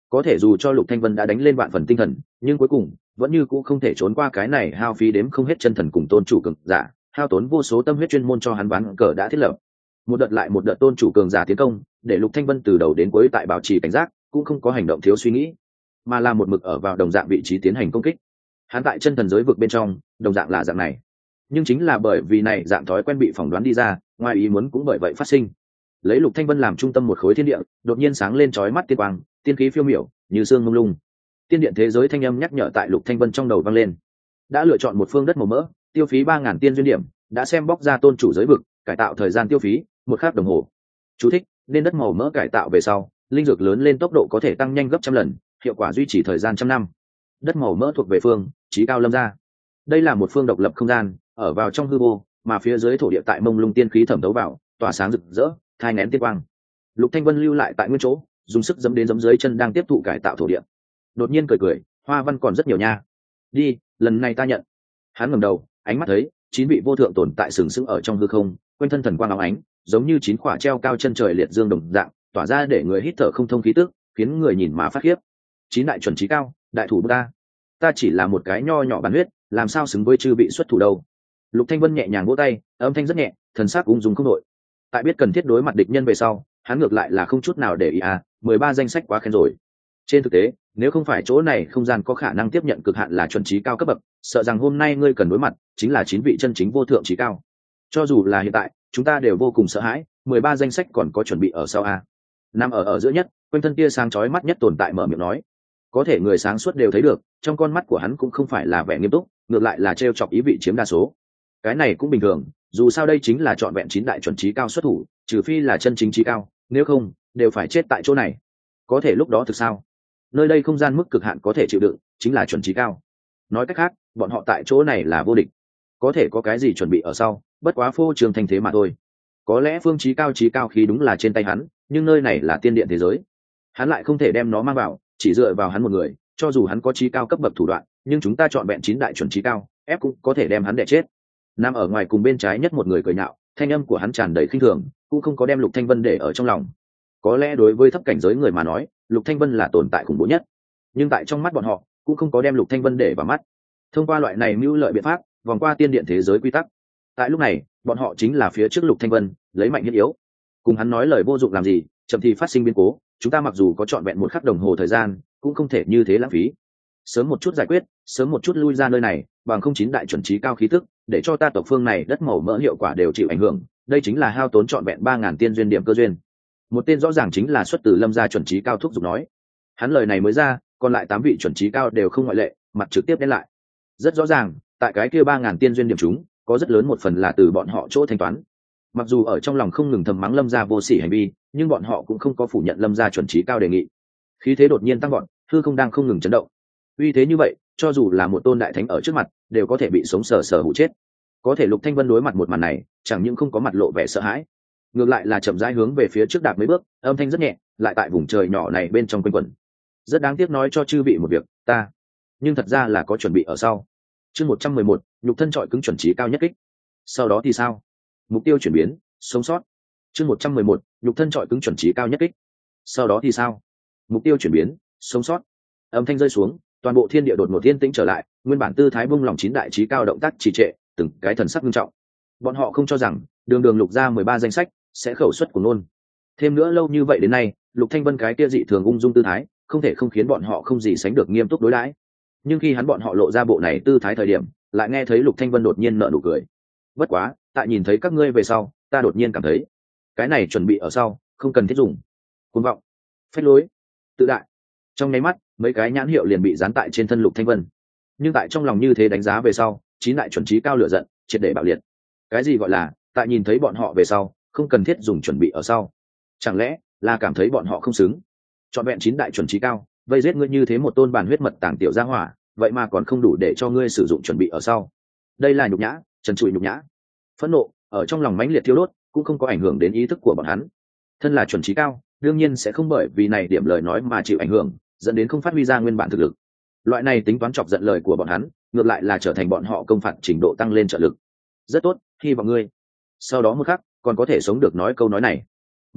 có thể dù cho Lục Thanh Vân đã đánh lên vạn phần tinh thần, nhưng cuối cùng vẫn như cũ không thể trốn qua cái này hao phí đếm không hết chân thần cùng tôn chủ cường giả, hao tốn vô số tâm huyết chuyên môn cho hắn ván cờ đã thiết lập. Một đợt lại một đợt tôn chủ cường giả tiến công, để Lục Thanh Vân từ đầu đến cuối tại bảo trì cảnh giác, cũng không có hành động thiếu suy nghĩ, mà là một mực ở vào đồng dạng vị trí tiến hành công kích. Hắn tại chân thần giới vực bên trong, đồng dạng là dạng này. Nhưng chính là bởi vì này dạng thói quen bị phỏng đoán đi ra, ngoài ý muốn cũng bởi vậy phát sinh. Lấy Lục Thanh Vân làm trung tâm một khối thiên địa, đột nhiên sáng lên chói mắt tiên quang, tiên khí phiêu miểu, như sương mông lung. Tiên điện thế giới thanh âm nhắc nhở tại Lục Thanh Vân trong đầu vang lên. Đã lựa chọn một phương đất màu mỡ, tiêu phí ba ngàn tiên duyên điểm, đã xem bóc ra tôn chủ giới vực, cải tạo thời gian tiêu phí một khắc đồng hồ. Chú thích: nên đất màu mỡ cải tạo về sau, linh dược lớn lên tốc độ có thể tăng nhanh gấp trăm lần, hiệu quả duy trì thời gian trăm năm. Đất màu mỡ thuộc về phương Chí Cao Lâm gia. Đây là một phương độc lập không gian, ở vào trong hư vô, mà phía dưới thổ địa tại mông lung tiên khí thẩm thấu vào, tỏa sáng rực rỡ, thai nén tiên quang. Lục Thanh Vân lưu lại tại nguyên chỗ, dùng sức giẫm đến giẫm dưới chân đang tiếp thụ cải tạo thổ địa. Đột nhiên cười cười, hoa văn còn rất nhiều nha. Đi, lần này ta nhận. Hắn ngẩng đầu, ánh mắt thấy chín vị vô thượng tồn tại sừng sững ở trong hư không, quanh thân thần quang óng ánh, giống như chín quả treo cao chân trời liệt dương đồng dạng, tỏa ra để người hít thở không thông khí tức, khiến người nhìn mà phát khiếp. Chín đại chuẩn chí cao, đại thủ ta, ta chỉ là một cái nho nhỏ bản huyết, làm sao xứng với chư vị xuất thủ đâu. Lục Thanh Vân nhẹ nhàng vỗ tay, âm thanh rất nhẹ, thần sắc ung dung không đổi. Tại biết cần thiết đối mặt địch nhân về sau, hắn ngược lại là không chút nào để ý à, mười ba danh sách quá khen rồi. Trên thực tế, nếu không phải chỗ này không gian có khả năng tiếp nhận cực hạn là chuẩn chí cao cấp bậc, sợ rằng hôm nay ngươi cần đối mặt chính là chín vị chân chính vô thượng chí cao. Cho dù là hiện tại, chúng ta đều vô cùng sợ hãi, mười ba danh sách còn có chuẩn bị ở sau a. Nằm ở ở giữa nhất, quanh thân tia sáng chói mắt nhất tồn tại mở miệng nói. Có thể người sáng suốt đều thấy được, trong con mắt của hắn cũng không phải là vẻ nghiêm túc, ngược lại là trêu chọc ý vị chiếm đa số. Cái này cũng bình thường, dù sao đây chính là trọn vẹn chín đại chuẩn chí cao xuất thủ, trừ phi là chân chính chí cao, nếu không, đều phải chết tại chỗ này. Có thể lúc đó thực sao? Nơi đây không gian mức cực hạn có thể chịu đựng, chính là chuẩn chí cao. Nói cách khác, bọn họ tại chỗ này là vô địch. Có thể có cái gì chuẩn bị ở sau, bất quá phô trương thành thế mà thôi. Có lẽ phương chí cao chí cao khí đúng là trên tay hắn, nhưng nơi này là tiên điện thế giới, hắn lại không thể đem nó mang vào, chỉ dựa vào hắn một người. Cho dù hắn có chí cao cấp bậc thủ đoạn, nhưng chúng ta chọn vẹn chín đại chuẩn chí cao, ép cũng có thể đem hắn đè chết. Nằm ở ngoài cùng bên trái nhất một người cười nhạo, thanh âm của hắn tràn đầy khinh thường, cũng không có đem Lục Thanh Vân để ở trong lòng. Có lẽ đối với thấp cảnh giới người mà nói, Lục Thanh Vân là tồn tại khủng bố nhất, nhưng tại trong mắt bọn họ, cũng không có đem Lục Thanh Vân để vào mắt. Thông qua loại này mưu lợi biện pháp, vòng qua tiên điện thế giới quy tắc. Tại lúc này, bọn họ chính là phía trước Lục Thanh Vân, lấy mạnh hiếp yếu. Cùng hắn nói lời vô dụng làm gì, chậm thì phát sinh biến cố, chúng ta mặc dù có trọn vẹn một khắc đồng hồ thời gian, cũng không thể như thế lãng phí. Sớm một chút giải quyết, sớm một chút lui ra nơi này, bằng không chín đại chuẩn chí cao khí tức, để cho ta tộc phương này đất màu mỡ hiệu quả đều chịu ảnh hưởng, đây chính là hao tốn trọn vẹn ba ngàn tiên duyên điểm cơ duyên. Một tên rõ ràng chính là xuất từ Lâm gia chuẩn chí cao thúc giục nói. Hắn lời này mới ra, còn lại tám vị chuẩn chí cao đều không ngoại lệ, mặt trực tiếp đen lại. Rất rõ ràng, tại cái kia ba ngàn tiên duyên điểm chúng, có rất lớn một phần là từ bọn họ chỗ thanh toán. Mặc dù ở trong lòng không ngừng thầm mắng Lâm gia vô sỉ hành vi, nhưng bọn họ cũng không có phủ nhận Lâm gia chuẩn chí cao đề nghị. Khí thế đột nhiên tăng vọt, hư không đang không ngừng chấn động. Uy thế như vậy, cho dù là một tôn đại thánh ở trước mặt, đều có thể bị sống sờ sờ hụ chết. Có thể Lục Thanh Vân đối mặt một màn này, chẳng những không có mặt lộ vẻ sợ hãi, ngược lại là chậm rãi hướng về phía trước đạp mấy bước, âm thanh rất nhẹ, lại tại vùng trời nhỏ này bên trong quanh quẩn. Rất đáng tiếc nói cho chư vị một việc, ta, nhưng thật ra là có chuẩn bị ở sau. Chương một trăm mười một, nhục thân trọi cứng chuẩn chí cao nhất kích. Sau đó thì sao? Mục tiêu chuyển biến, sống sót. Chương một trăm mười một, nhục thân trọi cứng chuẩn chí cao nhất kích. Sau đó thì sao? Mục tiêu chuyển biến, sống sót. Âm thanh rơi xuống, toàn bộ thiên địa đột ngột yên tĩnh trở lại, nguyên bản tư thái bung lòng chín đại chí cao động tác trì trệ, từng cái thần sắc nghiêm trọng. Bọn họ không cho rằng đường đường lục ra mười ba danh sách sẽ khẩu xuất của ngôn. Thêm nữa lâu như vậy đến nay, Lục Thanh Vân cái kia dị thường ung dung tư thái, không thể không khiến bọn họ không gì sánh được nghiêm túc đối đãi. Nhưng khi hắn bọn họ lộ ra bộ này tư thái thời điểm, lại nghe thấy Lục Thanh Vân đột nhiên nở nụ cười. Bất quá, tại nhìn thấy các ngươi về sau, ta đột nhiên cảm thấy, cái này chuẩn bị ở sau, không cần thiết dùng. Cuồng vọng, phách lối, tự đại. Trong nháy mắt, mấy cái nhãn hiệu liền bị dán tại trên thân Lục Thanh Vân. Nhưng tại trong lòng như thế đánh giá về sau, chín đại chuẩn chí cao lửa giận, triệt để bạo liệt. Cái gì gọi là, tại nhìn thấy bọn họ về sau, không cần thiết dùng chuẩn bị ở sau. Chẳng lẽ là cảm thấy bọn họ không xứng? Chọn vẹn chín đại chuẩn chí cao, vây giết ngươi như thế một tôn bản huyết mật tàng tiểu gia hỏa, vậy mà còn không đủ để cho ngươi sử dụng chuẩn bị ở sau. Đây là nhục nhã, trần trụi nhục nhã. Phẫn nộ ở trong lòng mãnh liệt thiêu đốt, cũng không có ảnh hưởng đến ý thức của bọn hắn. Thân là chuẩn chí cao, đương nhiên sẽ không bởi vì này điểm lời nói mà chịu ảnh hưởng, dẫn đến không phát huy ra nguyên bản thực lực. Loại này tính toán chọc giận lời của bọn hắn, ngược lại là trở thành bọn họ công phạt trình độ tăng lên trợ lực. Rất tốt, hy vọng ngươi sau đó một khắc còn có thể sống được nói câu nói này.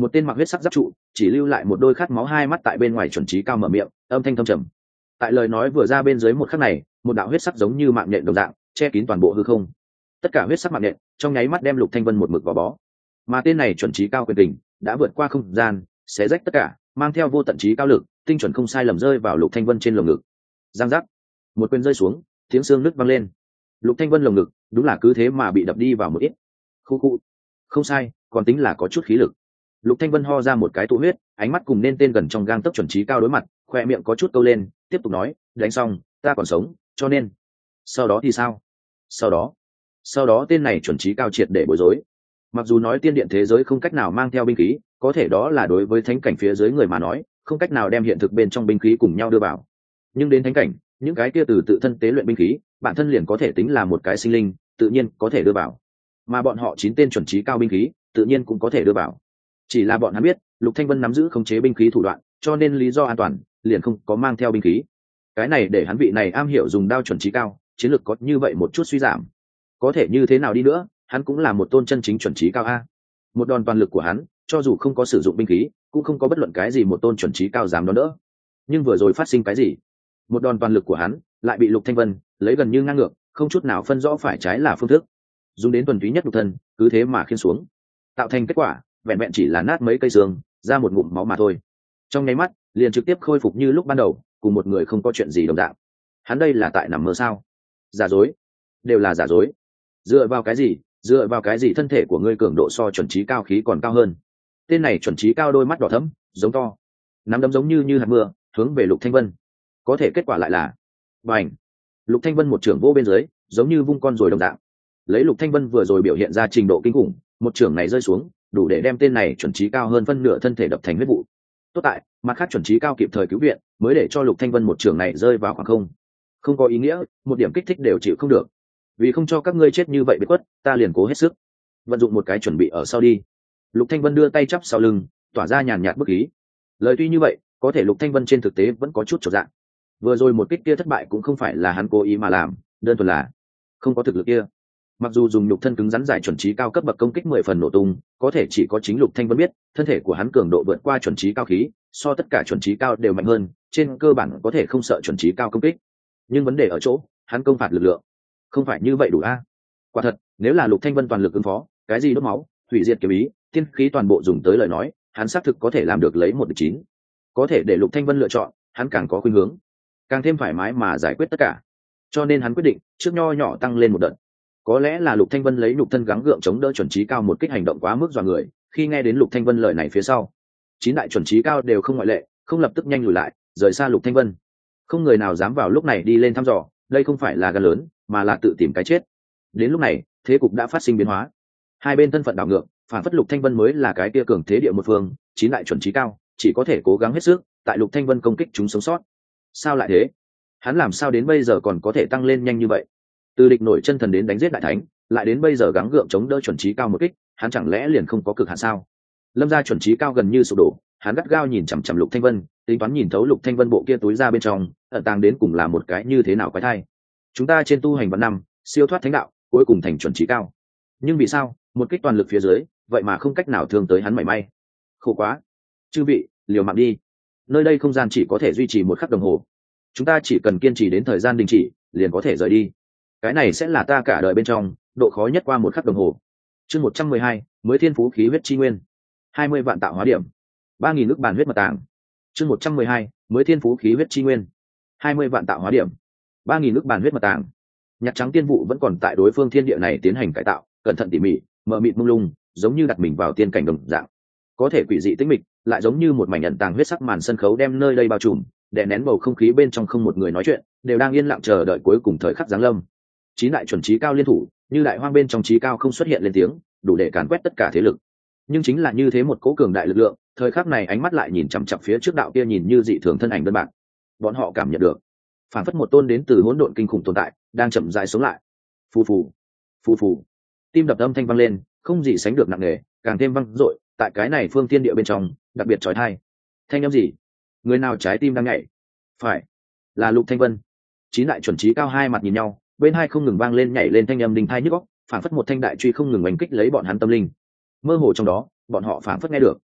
một tên mặc huyết sắc giáp trụ chỉ lưu lại một đôi khát máu hai mắt tại bên ngoài chuẩn trí cao mở miệng, âm thanh thâm trầm. Tại lời nói vừa ra bên dưới một khắc này, một đạo huyết sắc giống như mạng nhện đồng dạng che kín toàn bộ hư không. Tất cả huyết sắc mạng nhện trong nháy mắt đem Lục Thanh Vân một mực vào bó. Mà tên này chuẩn trí cao quyền tình đã vượt qua không gian, xé rách tất cả, mang theo vô tận trí cao lực, tinh chuẩn không sai lầm rơi vào Lục Thanh Vân trên lồng ngực. Giang giác, một quyền rơi xuống, tiếng xương nứt vang lên. Lục Thanh Vân lồng ngực đúng là cứ thế mà bị đập đi vào một ít. Khu khu, không sai, còn tính là có chút khí lực. Lục Thanh Vân ho ra một cái tụ huyết, ánh mắt cùng nên tên gần trong gang tấc chuẩn trí cao đối mặt, khoe miệng có chút câu lên, tiếp tục nói, đánh xong, ta còn sống, cho nên. Sau đó thì sao? Sau đó, sau đó tên này chuẩn trí cao triệt để bối rối. Mặc dù nói tiên điện thế giới không cách nào mang theo binh khí, có thể đó là đối với thánh cảnh phía dưới người mà nói, không cách nào đem hiện thực bên trong binh khí cùng nhau đưa vào. Nhưng đến thánh cảnh, những cái kia từ tự thân tế luyện binh khí, bản thân liền có thể tính là một cái sinh linh, tự nhiên có thể đưa vào. Mà bọn họ chín tên chuẩn trí cao binh khí, tự nhiên cũng có thể đưa vào. Chỉ là bọn hắn biết, Lục Thanh Vân nắm giữ khống chế binh khí thủ đoạn, cho nên lý do an toàn, liền không có mang theo binh khí. Cái này để hắn vị này am hiểu dùng đao chuẩn trí cao, chiến lược có như vậy một chút suy giảm. Có thể như thế nào đi nữa, hắn cũng là một tôn chân chính chuẩn trí cao a. Một đòn toàn lực của hắn, cho dù không có sử dụng binh khí, cũng không có bất luận cái gì một tôn chuẩn trí cao dám đón đỡ. Nhưng vừa rồi phát sinh cái gì? Một đòn toàn lực của hắn lại bị Lục Thanh Vân lấy gần như ngang ngược, không chút nào phân rõ phải trái là phương thức, dùng đến thuần túy nhất nhục thân, cứ thế mà khiên xuống, tạo thành kết quả vẹn vẹn chỉ là nát mấy cây xương, ra một ngụm máu mà thôi. Trong nháy mắt liền trực tiếp khôi phục như lúc ban đầu, cùng một người không có chuyện gì đồng dạng. Hắn đây là tại nằm mơ sao? Giả dối, đều là giả dối. Dựa vào cái gì? Dựa vào cái gì thân thể của ngươi cường độ so chuẩn trí cao khí còn cao hơn? Tên này chuẩn trí cao đôi mắt đỏ thẫm, giống to, nắm đấm giống như như hạt mưa, hướng về Lục Thanh Vân. Có thể kết quả lại là, bành! Lục Thanh Vân một trưởng vô bên dưới, giống như vung con rồi đồng dạng. Lấy Lục Thanh Vân vừa rồi biểu hiện ra trình độ kinh khủng, một trưởng này rơi xuống, đủ để đem tên này chuẩn trí cao hơn phân nửa thân thể đập thành huyết vụ. Tốt tại, mặt khác chuẩn trí cao kịp thời cứu viện, mới để cho Lục Thanh Vân một trưởng này rơi vào khoảng không. Không có ý nghĩa, một điểm kích thích đều chịu không được. Vì không cho các ngươi chết như vậy biệt khuất, ta liền cố hết sức, vận dụng một cái chuẩn bị ở sau đi. Lục Thanh Vân đưa tay chắp sau lưng, tỏa ra nhàn nhạt bức ý. Lời tuy như vậy, có thể Lục Thanh Vân trên thực tế vẫn có chút chột dạ. Vừa rồi một kích kia thất bại cũng không phải là hắn cố ý mà làm, đơn thuần là không có thực lực kia. Mặc dù dùng nhục thân cứng rắn giải chuẩn trí cao cấp bậc công kích mười phần nổ tung, có thể chỉ có chính Lục Thanh Vân biết, thân thể của hắn cường độ vượt qua chuẩn trí cao khí, so tất cả chuẩn trí cao đều mạnh hơn, trên cơ bản có thể không sợ chuẩn trí cao công kích. Nhưng vấn đề ở chỗ, hắn công phạt lực lượng không phải như vậy đủ a. Quả thật, nếu là Lục Thanh Vân toàn lực ứng phó, cái gì đốt máu, hủy diệt kiếm ý, tiên khí toàn bộ dùng tới lời nói, hắn xác thực có thể làm được lấy một địch chín. Có thể để Lục Thanh Vân lựa chọn, hắn càng có khuynh hướng, càng thêm thoải mái mà giải quyết tất cả. Cho nên hắn quyết định, trước nho nhỏ tăng lên một đợt. Có lẽ là Lục Thanh Vân lấy nhục thân gắng gượng chống đỡ chuẩn trí cao một kích hành động quá mức dọa người, khi nghe đến Lục Thanh Vân lời này phía sau, chín đại chuẩn trí cao đều không ngoại lệ, không lập tức nhanh lùi lại, rời xa Lục Thanh Vân. Không người nào dám vào lúc này đi lên thăm dò, đây không phải là gan lớn, mà là tự tìm cái chết. Đến lúc này, thế cục đã phát sinh biến hóa. Hai bên thân phận đảo ngược, phản phất Lục Thanh Vân mới là cái kia cường thế địa một phương, chín đại chuẩn trí cao, chỉ có thể cố gắng hết sức, tại Lục Thanh Vân công kích chúng sống sót. Sao lại thế? Hắn làm sao đến bây giờ còn có thể tăng lên nhanh như vậy? Từ địch nổi chân thần đến đánh giết đại thánh, lại đến bây giờ gắng gượng chống đỡ chuẩn trí cao một kích, hắn chẳng lẽ liền không có cực hạn sao? Lâm gia chuẩn trí cao gần như sụp đổ, hắn gắt gao nhìn chằm chằm Lục Thanh Vân, tính toán nhìn thấu Lục Thanh Vân bộ kia túi ra bên trong, ẩn tàng đến cùng là một cái như thế nào quái thai. Chúng ta trên tu hành vạn năm, siêu thoát thánh đạo, cuối cùng thành chuẩn trí cao. Nhưng vì sao, một kích toàn lực phía dưới, vậy mà không cách nào thương tới hắn mảy may? Khổ quá. Chư vị, liều mạng đi. Nơi đây không gian chỉ có thể duy trì một khắc đồng hồ. Chúng ta chỉ cần kiên trì đến thời gian đình chỉ, liền có thể rời đi. Cái này sẽ là ta cả đời bên trong độ khó nhất qua một khắc đồng hồ. Chương một trăm mười hai, mới thiên phú khí huyết chi nguyên. hai mươi vạn tạo hóa điểm. ba nghìn ức bản huyết mật tàng. Chương một trăm mười hai, mới thiên phú khí huyết chi nguyên. hai mươi vạn tạo hóa điểm. ba nghìn ức bản huyết mật tàng. Nhạc Trắng Tiên Vụ vẫn còn tại đối phương thiên địa này tiến hành cải tạo, cẩn thận tỉ mỉ, mờ mịt mông lung, giống như đặt mình vào tiên cảnh đồng dạng. Có thể quỷ dị tĩnh mịch, lại giống như một mảnh ẩn tàng huyết sắc màn sân khấu đem nơi đây bao trùm, đè nén bầu không khí bên trong không một người nói chuyện, đều đang yên lặng chờ đợi cuối cùng thời khắc giáng lâm. Chín đại chuẩn trí cao liên thủ, như đại hoang bên trong trí cao không xuất hiện lên tiếng, đủ để càn quét tất cả thế lực. Nhưng chính là như thế một cỗ cường đại lực lượng, thời khắc này ánh mắt lại nhìn chằm chằm phía trước đạo kia nhìn như dị thường thân ảnh đơn bạc. Bọn họ cảm nhận được, phản phất một tôn đến từ hỗn độn kinh khủng tồn tại, đang chậm rãi sống lại. Phù phù, phù phù. Tim đập âm thanh vang lên, không gì sánh được nặng nề, càng thêm vang dội, tại cái này phương thiên địa bên trong, đặc biệt chói tai. Thanh âm gì? Người nào trái tim đang nhảy? Phải, là Lục Thanh Vân. Chín đại chuẩn trí cao hai mặt nhìn nhau, bên hai không ngừng vang lên nhảy lên thanh âm đình thai nhức óc, phản phất một thanh đại truy không ngừng đánh kích lấy bọn hắn tâm linh. Mơ hồ trong đó, bọn họ phản phất nghe được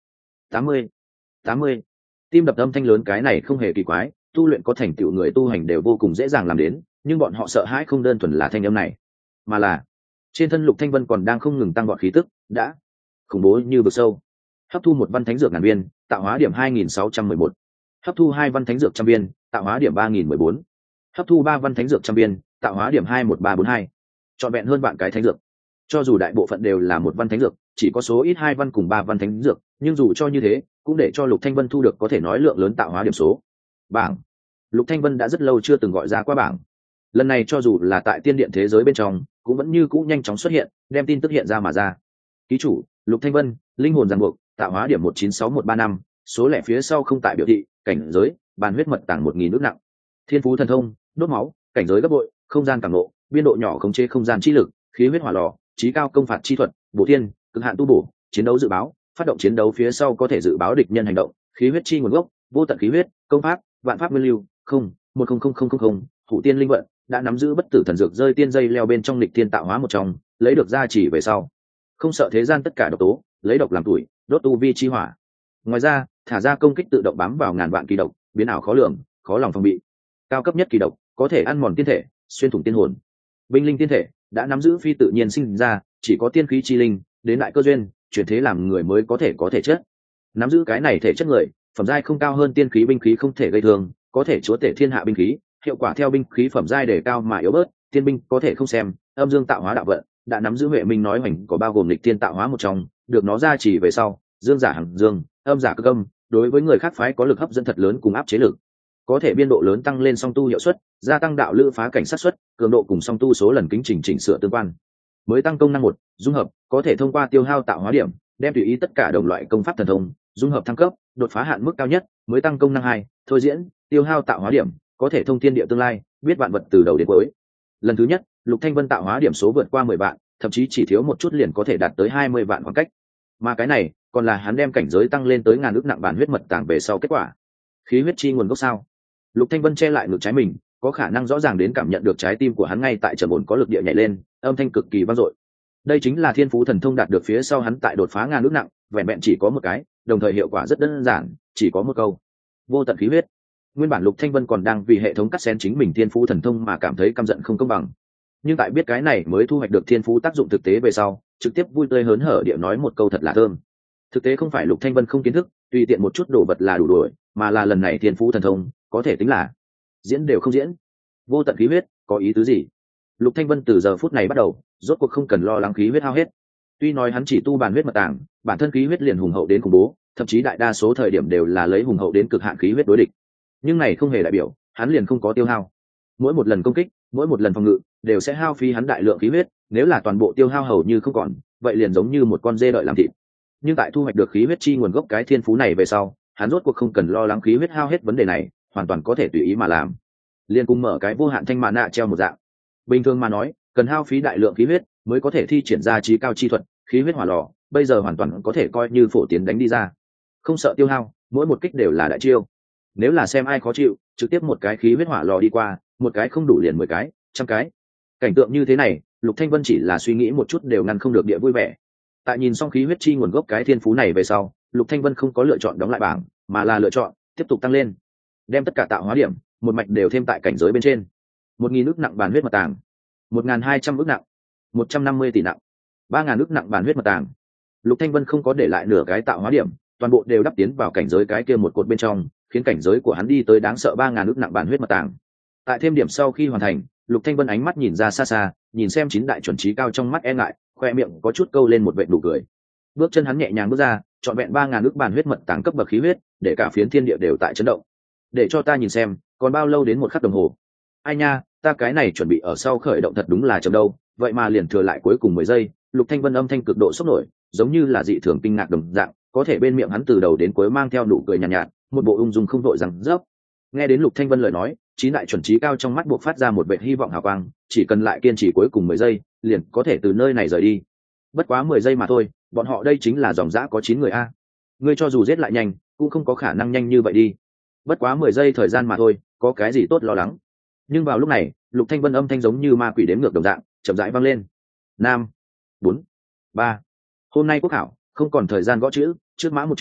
tám mươi, tám mươi. Tim đập âm thanh lớn, cái này không hề kỳ quái, tu luyện có thành tựu người tu hành đều vô cùng dễ dàng làm đến, nhưng bọn họ sợ hãi không đơn thuần là thanh âm này, mà là trên thân Lục Thanh Vân còn đang không ngừng tăng vọt khí tức, đã khủng bố như vực sâu. Hấp thu một văn thánh dược ngàn viên, tạo hóa điểm hai nghìn sáu trăm mười một. Hấp thu hai văn thánh dược trăm viên, tạo hóa điểm ba nghìn mười bốn. Hấp thu ba văn thánh dược trăm viên, tạo hóa điểm hai một ba bốn hai. Trọn vẹn hơn vạn cái thánh dược. Cho dù đại bộ phận đều là một văn thánh dược, chỉ có số ít hai văn cùng ba văn thánh dược, nhưng dù cho như thế, cũng để cho Lục Thanh Vân thu được có thể nói lượng lớn tạo hóa điểm số. Bảng. Lục Thanh Vân đã rất lâu chưa từng gọi ra qua bảng. Lần này cho dù là tại tiên điện thế giới bên trong, cũng vẫn như cũ nhanh chóng xuất hiện, đem tin tức hiện ra mà ra. Ký chủ, Lục Thanh Vân, linh hồn ràng buộc, tạo hóa điểm một chín sáu một ba năm, số lẻ phía sau không tại biểu thị, cảnh giới, bàn huyết mật tàng một nghìn nước nặng. Thiên phú thần thông, đốt máu, cảnh giới gấp bội, không gian cảm ngộ, biên độ nhỏ khống chế không gian chi lực, khí huyết hỏa lò, trí cao công phạt chi thuật, bổ thiên, cực hạn tu bổ, chiến đấu dự báo, phát động chiến đấu phía sau có thể dự báo địch nhân hành động, khí huyết chi nguồn gốc, vô tận khí huyết, công pháp, vạn pháp nguyên lưu, không, một không không không không không, thủ tiên linh vận, đã nắm giữ bất tử thần dược rơi tiên dây leo bên trong lịch tiên tạo hóa một trong, lấy được gia chỉ về sau, không sợ thế gian tất cả độc tố, lấy độc làm tuổi, đốt tu vi chi hỏa. Ngoài ra, thả ra công kích tự động bám vào ngàn vạn kỳ độc, biến ảo khó lường, khó lòng phòng bị. Cao cấp nhất kỳ độc, có thể ăn mòn tiên thể, xuyên thủng tiên hồn. Binh linh tiên thể đã nắm giữ phi tự nhiên sinh ra, chỉ có tiên khí chi linh, đến đại cơ duyên, chuyển thế làm người mới có thể có thể chất. Nắm giữ cái này thể chất người, phẩm giai không cao hơn tiên khí binh khí không thể gây thương, có thể chúa tể thiên hạ binh khí, hiệu quả theo binh khí phẩm giai đề cao mà yếu bớt, tiên binh có thể không xem, âm dương tạo hóa đạo vận, đã nắm giữ Huệ Minh nói hoành có bao gồm lịch tiên tạo hóa một trong, được nó gia trì về sau, dương giả hằng dương, âm giả cực âm, đối với người khác phái có lực hấp dẫn thật lớn cùng áp chế lực, có thể biên độ lớn tăng lên song tu hiệu suất, gia tăng đạo lữ phá cảnh sát suất, cường độ cùng song tu số lần kính chỉnh chỉnh sửa tương quan. Mới tăng công năng một, dung hợp, có thể thông qua tiêu hao tạo hóa điểm, đem tùy ý tất cả đồng loại công pháp thần thông, dung hợp thăng cấp, đột phá hạn mức cao nhất. Mới tăng công năng hai, thôi diễn, tiêu hao tạo hóa điểm, có thể thông thiên địa tương lai, biết vạn vật từ đầu đến cuối. Lần thứ nhất, Lục Thanh Vân tạo hóa điểm số vượt qua mười vạn, thậm chí chỉ thiếu một chút liền có thể đạt tới hai mươi vạn khoảng cách. Mà cái này, còn là hắn đem cảnh giới tăng lên tới ngàn ước nặng bản huyết mật tàng về sau kết quả. Khí huyết chi nguồn gốc sao? Lục Thanh Vân che lại ngực trái mình, có khả năng rõ ràng đến cảm nhận được trái tim của hắn ngay tại trầm ổn có lực địa nhảy lên, âm thanh cực kỳ vang dội. Đây chính là thiên phú thần thông đạt được phía sau hắn tại đột phá ngàn ước nặng, vẹn vẹn chỉ có một cái, đồng thời hiệu quả rất đơn giản, chỉ có một câu: vô tận khí huyết. Nguyên bản Lục Thanh Vân còn đang vì hệ thống cắt xén chính mình thiên phú thần thông mà cảm thấy căm giận không công bằng, nhưng tại biết cái này mới thu hoạch được thiên phú tác dụng thực tế về sau, trực tiếp vui tươi hớn hở địa nói một câu thật là thơm. Thực tế không phải Lục Thanh Vân không kiến thức, tùy tiện một chút đồ vật là đủ đuổi, mà là lần này thiên phú thần thông có thể tính là diễn đều không diễn. Vô tận khí huyết có ý tứ gì? Lục Thanh Vân từ giờ phút này bắt đầu, rốt cuộc không cần lo lắng khí huyết hao hết. Tuy nói hắn chỉ tu bàn huyết mật tàng, bản thân khí huyết liền hùng hậu đến khủng bố, thậm chí đại đa số thời điểm đều là lấy hùng hậu đến cực hạn khí huyết đối địch. Nhưng này không hề đại biểu hắn liền không có tiêu hao. Mỗi một lần công kích, mỗi một lần phòng ngự đều sẽ hao phí hắn đại lượng khí huyết, nếu là toàn bộ tiêu hao hầu như không còn, vậy liền giống như một con dê đợi làm thịt. Nhưng tại thu hoạch được khí huyết chi nguồn gốc cái thiên phú này về sau, hắn rốt cuộc không cần lo lắng khí huyết hao hết vấn đề này, hoàn toàn có thể tùy ý mà làm. Liên cùng mở cái vô hạn thanh mạn nạ treo một dạng. Bình thường mà nói, cần hao phí đại lượng khí huyết mới có thể thi triển ra trí cao chi thuật, khí huyết hỏa lò, bây giờ hoàn toàn có thể coi như phổ tiến đánh đi ra. Không sợ tiêu hao, mỗi một kích đều là đại chiêu. Nếu là xem ai khó chịu, trực tiếp một cái khí huyết hỏa lò đi qua, một cái không đủ liền mười cái, trăm cái. Cảnh tượng như thế này, Lục Thanh Vân chỉ là suy nghĩ một chút đều ngăn không được địa vui vẻ. Tại nhìn xong khí huyết chi nguồn gốc cái thiên phú này về sau, Lục Thanh Vân không có lựa chọn đóng lại bảng, mà là lựa chọn tiếp tục tăng lên, đem tất cả tạo hóa điểm một mạch đều thêm tại cảnh giới bên trên. Một nghìn ức nặng bản huyết mật tàng, một nghìn hai trăm ức nặng, một trăm năm mươi tỷ nặng, ba ngàn ức nặng bản huyết mật tàng. Lục Thanh Vân không có để lại nửa cái tạo hóa điểm, toàn bộ đều đắp tiến vào cảnh giới cái kia một cột bên trong, khiến cảnh giới của hắn đi tới đáng sợ ba ngàn ức nặng bản huyết mật tàng. Tại thêm điểm sau khi hoàn thành, Lục Thanh Vân ánh mắt nhìn ra xa xa, nhìn xem chín đại chuẩn trí cao trong mắt e ngại, khoe miệng có chút câu lên một vệt nụ cười. Bước chân hắn nhẹ nhàng bước ra, trọn vẹn ba ngàn ức bản huyết mật tàng cấp bậc khí huyết, để cả phiến thiên địa đều tại chấn động. Để cho ta nhìn xem, còn bao lâu đến một khắc đồng hồ? Ai nha, ta cái này chuẩn bị ở sau khởi động thật đúng là chậm đâu, vậy mà liền thừa lại cuối cùng mười giây. Lục Thanh Vân âm thanh cực độ sốc nổi, giống như là dị thường kinh ngạc đồng dạng, có thể bên miệng hắn từ đầu đến cuối mang theo nụ cười nhàn nhạt, nhạt, một bộ ung dung không vội rằng rớp. Nghe đến Lục Thanh Vân lời nói, chín đại chuẩn trí cao trong mắt buộc phát ra một vệt hy vọng hào quang, chỉ cần lại kiên trì cuối cùng mười giây, liền có thể từ nơi này rời đi. Bất quá mười giây mà thôi, bọn họ đây chính là dòng dã có chín người a. Ngươi cho dù giết lại nhanh, cũng không có khả năng nhanh như vậy đi. Bất quá mười giây thời gian mà thôi, có cái gì tốt lo lắng. Nhưng vào lúc này, Lục Thanh Vân âm thanh giống như ma quỷ đếm ngược đồng dạng, chậm rãi vang lên. Năm, bốn, ba. Hôm nay quốc khảo, không còn thời gian gõ chữ, trước mã một trường,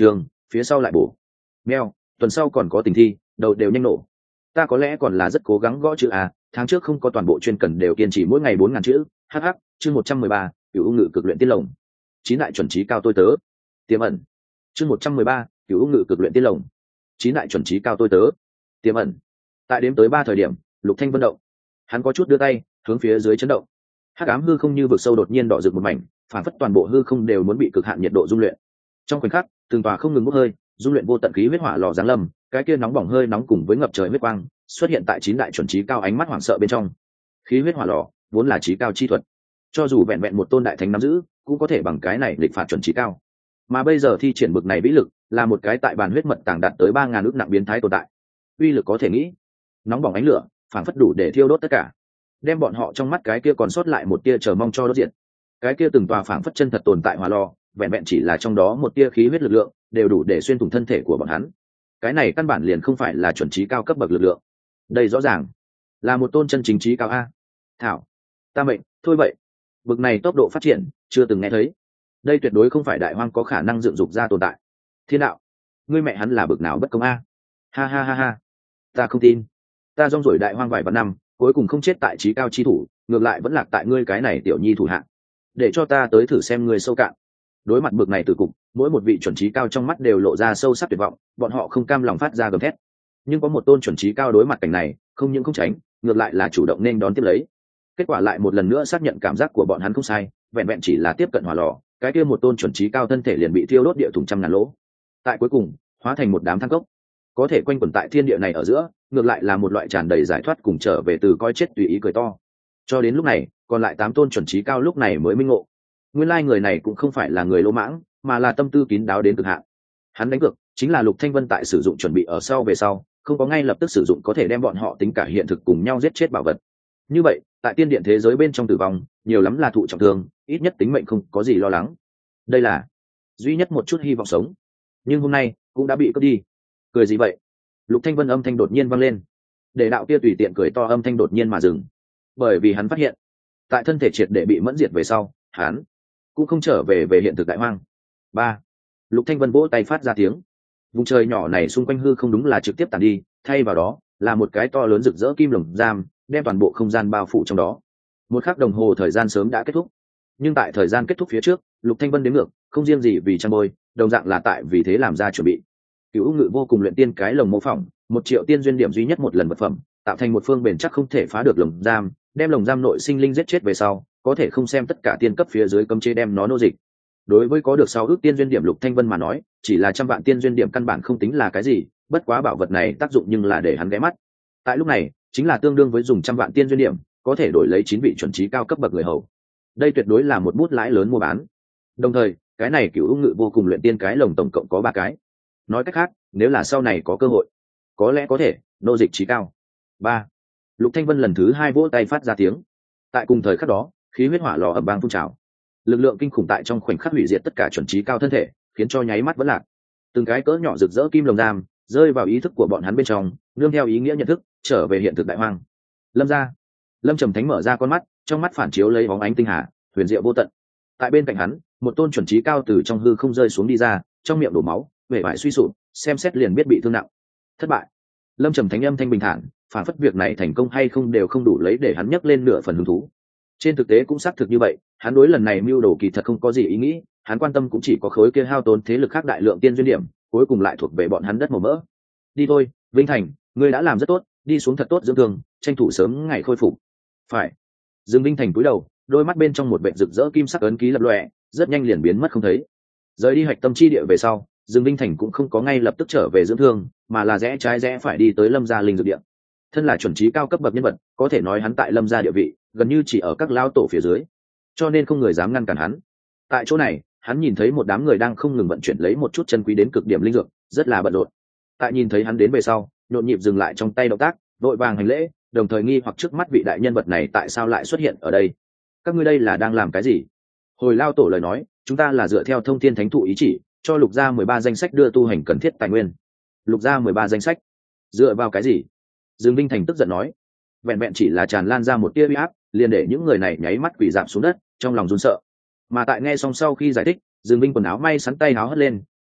phía sau lại bổ. Meo, tuần sau còn có tình thi, đầu đều nhanh nổ. Ta có lẽ còn là rất cố gắng gõ chữ a, tháng trước không có toàn bộ chuyên cần đều kiên trì mỗi ngày bốn ngàn chữ. Hh, chương một trăm mười ba, cửu u ngự cực luyện tiên lồng. Chín đại chuẩn trí cao tôi tớ. Tiềm ẩn. Chương một trăm mười ba, cửu u ngự cực luyện tiên lồng. Chín đại chuẩn trí cao tôi tớ. Tiềm ẩn. Tại đếm tới ba thời điểm, Lục Thanh Vân động. Hắn có chút đưa tay, hướng phía dưới chấn động. Hắc ám hư không như vực sâu đột nhiên đỏ rực một mảnh, phản phất toàn bộ hư không đều muốn bị cực hạn nhiệt độ dung luyện. Trong khoảnh khắc, từng tòa không ngừng bốc hơi, dung luyện vô tận khí huyết hỏa lò giáng lâm, cái kia nóng bỏng hơi nóng cùng với ngập trời huyết quang, xuất hiện tại chín đại chuẩn trí cao ánh mắt hoảng sợ bên trong. Khí huyết hỏa lò vốn là trí cao chi thuật, cho dù vẹn vẹn một tôn đại thánh nắm giữ, cũng có thể bằng cái này lịch phạt chuẩn trí cao. Mà bây giờ thi triển bực này vĩ lực, là một cái tại bàn huyết mật tàng đạt tới ba ngàn ước nặng biến thái tồn tại. Uy lực có thể nghĩ, nóng bỏng ánh lửa, phản phất đủ để thiêu đốt tất cả, đem bọn họ trong mắt cái kia còn sót lại một tia chờ mong cho đốt diệt. Cái kia từng tòa phản phất chân thật tồn tại hỏa lò, vẹn vẹn chỉ là trong đó một tia khí huyết lực lượng, đều đủ để xuyên thủng thân thể của bọn hắn. Cái này căn bản liền không phải là chuẩn trí cao cấp bậc lực lượng, đây rõ ràng là một tôn chân chính trí cao a. Thảo, ta mệnh, thôi vậy, bậc này tốc độ phát triển chưa từng nghe thấy. Đây tuyệt đối không phải đại hoang có khả năng dựng dục ra tồn tại. Thiên đạo, ngươi mẹ hắn là bậc nào bất công a. Ha ha ha ha, ta không tin. Ta rong rổi đại hoang vài vạn năm, cuối cùng không chết tại trí cao chi thủ, ngược lại vẫn lạc tại ngươi cái này tiểu nhi thủ hạ. Để cho ta tới thử xem ngươi sâu cạn. Đối mặt bậc này từ cục, mỗi một vị chuẩn trí cao trong mắt đều lộ ra sâu sắc tuyệt vọng, bọn họ không cam lòng phát ra gầm thét. Nhưng có một tôn chuẩn trí cao đối mặt cảnh này, không những không tránh, ngược lại là chủ động nên đón tiếp lấy. Kết quả lại một lần nữa xác nhận cảm giác của bọn hắn không sai, vẹn vẹn chỉ là tiếp cận hỏa lò, cái kia một tôn chuẩn trí cao thân thể liền bị thiêu đốt địa thủng trăm ngàn lỗ. Tại cuối cùng, hóa thành một đám than cốc. Có thể quanh quẩn tại thiên địa này ở giữa, ngược lại là một loại tràn đầy giải thoát cùng trở về từ coi chết tùy ý cười to. Cho đến lúc này, còn lại tám tôn chuẩn trí cao lúc này mới minh ngộ. Nguyên lai người này cũng không phải là người lỗ mãng, mà là tâm tư kín đáo đến cực hạn. Hắn đánh cược chính là Lục Thanh Vân tại sử dụng chuẩn bị ở sau về sau, không có ngay lập tức sử dụng có thể đem bọn họ tính cả hiện thực cùng nhau giết chết bảo vật. Như vậy, tại tiên điện thế giới bên trong tử vong, nhiều lắm là thụ trọng thương, ít nhất tính mệnh không có gì lo lắng. Đây là duy nhất một chút hy vọng sống, nhưng hôm nay cũng đã bị cướp đi. Cười gì vậy? Lục Thanh Vân âm thanh đột nhiên vang lên, để đạo kia tùy tiện cười to âm thanh đột nhiên mà dừng, bởi vì hắn phát hiện, tại thân thể triệt để bị mẫn diệt về sau, hắn cũng không trở về về hiện thực đại hoang. Ba. Lục Thanh Vân vỗ tay phát ra tiếng, vùng trời nhỏ này xung quanh hư không đúng là trực tiếp tàn đi, thay vào đó là một cái to lớn rực rỡ kim lồng giam, đem toàn bộ không gian bao phủ trong đó. Một khắc đồng hồ thời gian sớm đã kết thúc, nhưng tại thời gian kết thúc phía trước, Lục Thanh Vân đến ngược, không riêng gì vì trang bôi, đồng dạng là tại vì thế làm ra chuẩn bị. Cửu ngự vô cùng luyện tiên cái lồng mô phỏng, một triệu tiên duyên điểm duy nhất một lần vật phẩm, tạo thành một phương bền chắc không thể phá được lồng giam, đem lồng giam nội sinh linh giết chết về sau, có thể không xem tất cả tiên cấp phía dưới cấm chế đem nó nô dịch. Đối với có được sáu ước tiên duyên điểm Lục Thanh Vân mà nói, chỉ là trăm vạn tiên duyên điểm căn bản không tính là cái gì, bất quá bảo vật này tác dụng nhưng là để hắn ghé mắt. Tại lúc này, chính là tương đương với dùng trăm vạn tiên duyên điểm, có thể đổi lấy chín vị chuẩn trí cao cấp bậc người hầu. Đây tuyệt đối là một bút lãi lớn mua bán. Đồng thời, cái này Cửu U ngự vô cùng luyện tiên cái lồng tổng cộng có ba cái. Nói cách khác, nếu là sau này có cơ hội, có lẽ có thể nô dịch trí cao. Ba. Lục Thanh Vân lần thứ hai vỗ tay phát ra tiếng. Tại cùng thời khắc đó, khí huyết hỏa lò ầm vang phun trào, lực lượng kinh khủng tại trong khoảnh khắc hủy diệt tất cả chuẩn trí cao thân thể, khiến cho nháy mắt vẫn lạc. Từng cái cỡ nhỏ rực rỡ kim lồng giam rơi vào ý thức của bọn hắn bên trong, nương theo ý nghĩa nhận thức trở về hiện thực đại hoang. Lâm gia, Lâm Trầm Thánh mở ra con mắt, trong mắt phản chiếu lấy bóng ánh tinh hà, huyền diệu vô tận. Tại bên cạnh hắn, một tôn chuẩn trí cao từ trong hư không rơi xuống đi ra, trong miệng đổ máu, vẻ vải suy sụp, xem xét liền biết bị thương nặng. Thất bại. Lâm Trầm Thánh âm thanh bình thản, phản phất việc này thành công hay không đều không đủ lấy để hắn nhấc lên nửa phần hứng thú. Trên thực tế cũng xác thực như vậy, hắn đối lần này mưu đồ kỳ thật không có gì ý nghĩ, hắn quan tâm cũng chỉ có khối kia hao tốn thế lực khác đại lượng tiên duyên điểm, cuối cùng lại thuộc về bọn hắn đất màu mỡ. Đi thôi, Vinh Thành, ngươi đã làm rất tốt, đi xuống thật tốt dưỡng thương, tranh thủ sớm ngày khôi phục. Phải. Dương Vinh Thành cúi đầu, đôi mắt bên trong một vệt rực rỡ kim sắc ấn ký lập lòe, rất nhanh liền biến mất không thấy. Rời đi hạch tâm chi địa về sau, Dương Vinh Thành cũng không có ngay lập tức trở về dưỡng thương, mà là rẽ trái rẽ phải đi tới Lâm gia linh dược địa. Thân là chuẩn trí cao cấp bậc nhân vật, có thể nói hắn tại Lâm gia địa vị gần như chỉ ở các lão tổ phía dưới, cho nên không người dám ngăn cản hắn. Tại chỗ này, hắn nhìn thấy một đám người đang không ngừng vận chuyển lấy một chút chân quý đến cực điểm linh dược, rất là bận rộn. Tại nhìn thấy hắn đến về sau, nhộn nhịp dừng lại trong tay động tác, vội vàng hành lễ, đồng thời nghi hoặc trước mắt vị đại nhân vật này tại sao lại xuất hiện ở đây. Các ngươi đây là đang làm cái gì? Hồi lao tổ lời nói, chúng ta là dựa theo thông thiên thánh thụ ý chỉ, cho lục gia mười ba danh sách đưa tu hành cần thiết tài nguyên. Lục gia mười ba danh sách? Dựa vào cái gì? Dương Vinh Thành tức giận nói. Vẹn vẹn chỉ là tràn lan ra một tia uy áp, liền để những người này nháy mắt quỳ rạp xuống đất, trong lòng run sợ. Mà tại nghe xong sau khi giải thích, Dương Vinh quần áo may sắn tay áo hất lên,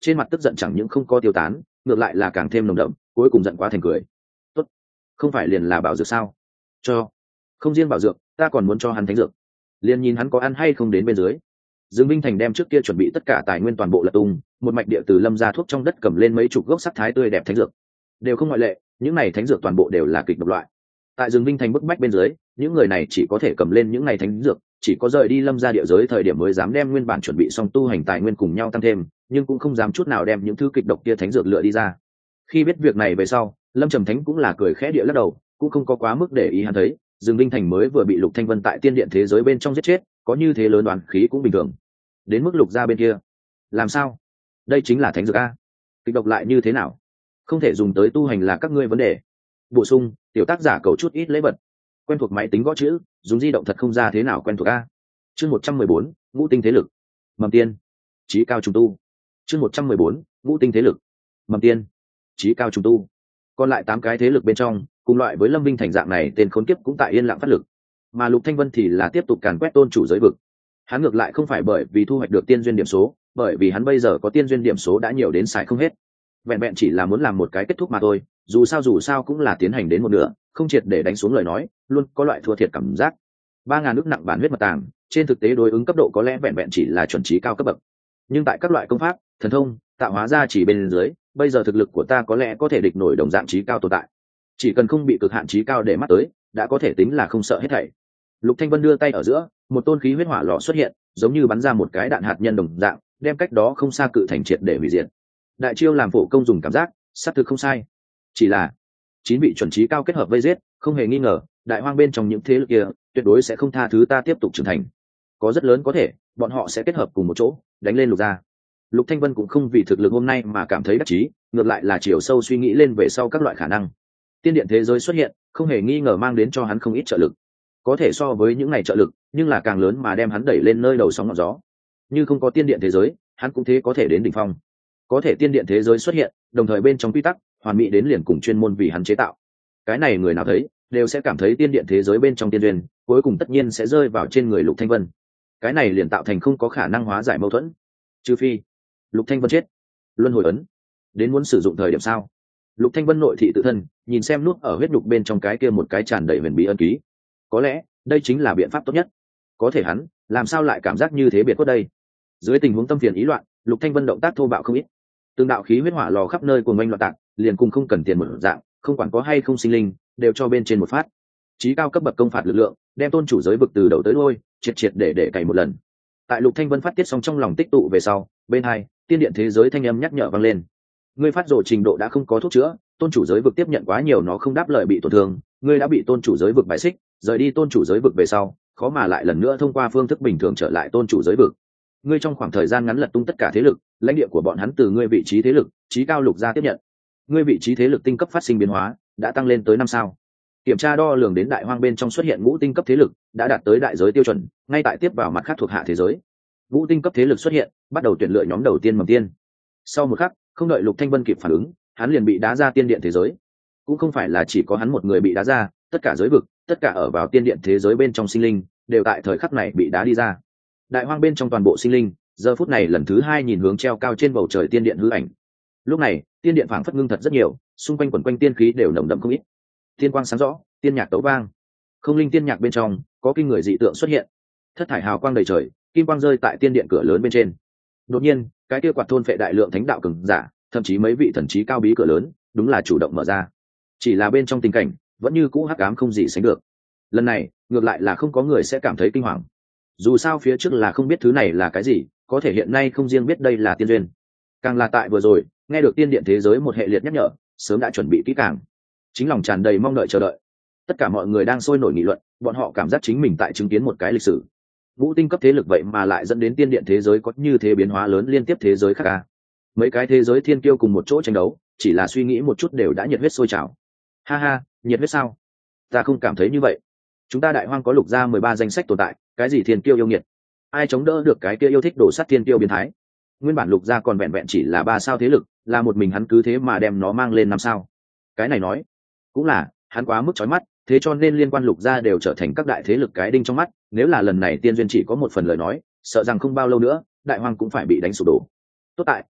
trên mặt tức giận chẳng những không có tiêu tán, ngược lại là càng thêm nồng đậm, cuối cùng giận quá thành cười. Tốt, không phải liền là bảo dược sao? Cho. Không riêng bảo dược, ta còn muốn cho hắn thánh dược. Liền nhìn hắn có ăn hay không đến bên dưới. Dương Minh Thành đem trước kia chuẩn bị tất cả tài nguyên toàn bộ lật tung, một mạch địa từ lâm ra thuốc trong đất cầm lên mấy chục gốc sắc thái tươi đẹp thánh dược, đều không ngoại lệ, những này thánh dược toàn bộ đều là kịch độc loại. Tại Dương Minh Thành bức bách bên dưới, những người này chỉ có thể cầm lên những này thánh dược, chỉ có rời đi lâm ra địa giới thời điểm mới dám đem nguyên bản chuẩn bị xong tu hành tài nguyên cùng nhau tăng thêm, nhưng cũng không dám chút nào đem những thứ kịch độc kia thánh dược lựa đi ra. Khi biết việc này về sau, Lâm Trầm Thánh cũng là cười khẽ địa lắc đầu, cũng không có quá mức để ý hắn thấy, Dương Minh Thành mới vừa bị Lục Thanh Vân tại tiên điện thế giới bên trong giết chết, có như thế lớn đoàn khí cũng bình thường. Đến mức Lục gia bên kia, làm sao? Đây chính là thánh dược a. Kịch độc lại như thế nào? Không thể dùng tới tu hành là các ngươi vấn đề. Bổ sung, tiểu tác giả cầu chút ít lễ vật. Quen thuộc máy tính gõ chữ, dùng di động thật không ra thế nào quen thuộc a. Chương một trăm mười bốn, ngũ tinh thế lực. Mầm tiên, chí cao trùng tu. Chương một trăm mười bốn, ngũ tinh thế lực. Mầm tiên, chí cao trùng tu. Còn lại tám cái thế lực bên trong, cùng loại với Lâm Vinh Thành dạng này tên khốn kiếp cũng tại yên lặng phát lực. Mà Lục Thanh Vân thì là tiếp tục càn quét tôn chủ giới vực. Hắn ngược lại không phải bởi vì thu hoạch được tiên duyên điểm số, bởi vì hắn bây giờ có tiên duyên điểm số đã nhiều đến xài không hết. Vẹn vẹn chỉ là muốn làm một cái kết thúc mà thôi, dù sao dù sao cũng là tiến hành đến một nửa, không triệt để đánh xuống lời nói, luôn có loại thua thiệt cảm giác. Ba ngàn nước nặng bản huyết mật tàng, trên thực tế đối ứng cấp độ có lẽ vẹn vẹn chỉ là chuẩn trí cao cấp bậc. Nhưng tại các loại công pháp, thần thông, tạo hóa ra chỉ bên dưới, bây giờ thực lực của ta có lẽ có thể địch nổi đồng dạng trí cao tồn tại. Chỉ cần không bị cực hạn trí cao để mắt tới, đã có thể tính là không sợ hết thảy. Lục Thanh Vân đưa tay ở giữa, một tôn khí huyết hỏa lò xuất hiện, giống như bắn ra một cái đạn hạt nhân đồng dạng, đem cách đó không xa cự thành triệt để hủy diệt. Đại chiêu làm phổ công dùng cảm giác, sát thực không sai. Chỉ là chín vị chuẩn trí cao kết hợp vây giết, không hề nghi ngờ, đại hoang bên trong những thế lực kia, tuyệt đối sẽ không tha thứ ta tiếp tục trưởng thành. Có rất lớn có thể, bọn họ sẽ kết hợp cùng một chỗ, đánh lên Lục gia. Lục Thanh Vân cũng không vì thực lực hôm nay mà cảm thấy đắc chí, ngược lại là chiều sâu suy nghĩ lên về sau các loại khả năng. Tiên điện thế giới xuất hiện, không hề nghi ngờ mang đến cho hắn không ít trợ lực. Có thể so với những ngày trợ lực, nhưng là càng lớn mà đem hắn đẩy lên nơi đầu sóng ngọn gió. Như không có tiên điện thế giới, hắn cũng thế có thể đến đỉnh phong. Có thể tiên điện thế giới xuất hiện, đồng thời bên trong quy tắc, hoàn mỹ đến liền cùng chuyên môn vì hắn chế tạo. Cái này người nào thấy, đều sẽ cảm thấy tiên điện thế giới bên trong tiên duyên, cuối cùng tất nhiên sẽ rơi vào trên người Lục Thanh Vân. Cái này liền tạo thành không có khả năng hóa giải mâu thuẫn. Trừ phi Lục Thanh Vân chết. Luân hồi ấn, đến muốn sử dụng thời điểm sao? Lục Thanh Vân nội thị tự thân, nhìn xem nút ở huyết nhục bên trong cái kia một cái tràn đầy huyền bí ân ký. Có lẽ, đây chính là biện pháp tốt nhất. Có thể hắn, làm sao lại cảm giác như thế biệt khuất đây? Dưới tình huống tâm phiền ý loạn, Lục Thanh Vân động tác thô bạo không ít. Từng đạo khí huyết hỏa lò khắp nơi cuồng oanh loạn tạc, liền cùng không cần tiền một dạng, không quản có hay không sinh linh, đều cho bên trên một phát. Chí cao cấp bậc công phạt lực lượng, đem tôn chủ giới vực từ đầu tới đuôi, triệt triệt để để cày một lần. Tại Lục Thanh Vân phát tiết xong trong lòng tích tụ về sau, bên hai, tiên điện thế giới thanh âm nhắc nhở vang lên. Ngươi phát rồ trình độ đã không có thuốc chữa, tôn chủ giới vực tiếp nhận quá nhiều nó không đáp lời bị tổn thương, ngươi đã bị tôn chủ giới vực bại xích, rời đi tôn chủ giới vực về sau, khó mà lại lần nữa thông qua phương thức bình thường trở lại tôn chủ giới vực. Ngươi trong khoảng thời gian ngắn lật tung tất cả thế lực, lãnh địa của bọn hắn từ ngươi vị trí thế lực, chí cao Lục gia tiếp nhận. Ngươi vị trí thế lực tinh cấp phát sinh biến hóa, đã tăng lên tới năm sao. Kiểm tra đo lường đến đại hoang bên trong xuất hiện ngũ tinh cấp thế lực, đã đạt tới đại giới tiêu chuẩn, ngay tại tiếp vào mặt khác thuộc hạ thế giới. Ngũ tinh cấp thế lực xuất hiện, bắt đầu tuyển lựa nhóm đầu tiên mầm tiên. Sau một khắc, không đợi Lục Thanh Vân kịp phản ứng, hắn liền bị đá ra tiên điện thế giới. Cũng không phải là chỉ có hắn một người bị đá ra, tất cả giới vực, tất cả ở vào tiên điện thế giới bên trong sinh linh, đều tại thời khắc này bị đá đi ra. Đại hoang bên trong toàn bộ sinh linh, giờ phút này lần thứ hai nhìn hướng treo cao trên bầu trời tiên điện hư ảnh. Lúc này, tiên điện phảng phất ngưng thật rất nhiều, xung quanh quần quanh tiên khí đều nồng đậm không ít. Tiên quang sáng rõ, tiên nhạc tấu vang. Không linh tiên nhạc bên trong, có kinh người dị tượng xuất hiện. Thất thải hào quang đầy trời, kim quang rơi tại tiên điện cửa lớn bên trên. Đột nhiên, cái kia quạt thôn phệ đại lượng thánh đạo cường giả, thậm chí mấy vị thần trí cao bí cửa lớn, đúng là chủ động mở ra. Chỉ là bên trong tình cảnh, vẫn như cũ hắc ám không gì sánh được. Lần này, ngược lại là không có người sẽ cảm thấy kinh hoàng. Dù sao phía trước là không biết thứ này là cái gì, có thể hiện nay không riêng biết đây là tiên duyên, càng là tại vừa rồi nghe được tiên điện thế giới một hệ liệt nhắc nhở, sớm đã chuẩn bị kỹ càng, chính lòng tràn đầy mong đợi chờ đợi. Tất cả mọi người đang sôi nổi nghị luận, bọn họ cảm giác chính mình tại chứng kiến một cái lịch sử. Ngũ tinh cấp thế lực vậy mà lại dẫn đến tiên điện thế giới có như thế biến hóa lớn liên tiếp thế giới khác à. Mấy cái thế giới thiên kiêu cùng một chỗ tranh đấu, chỉ là suy nghĩ một chút đều đã nhiệt huyết sôi trào. Ha ha, nhiệt huyết sao? Ta không cảm thấy như vậy. Chúng ta đại hoang có Lục gia mười ba danh sách tồn tại, cái gì thiên kiêu yêu nghiệt, ai chống đỡ được cái kia yêu thích đổ sát thiên kiêu biến thái. Nguyên bản Lục gia còn vẹn vẹn chỉ là ba sao thế lực, là một mình hắn cứ thế mà đem nó mang lên năm sao. Cái này nói cũng là hắn quá mức chói mắt, thế cho nên liên quan Lục gia đều trở thành các đại thế lực cái đinh trong mắt. Nếu là lần này tiên duyên chỉ có một phần lời nói, sợ rằng không bao lâu nữa đại hoang cũng phải bị đánh sụp đổ. Tốt tại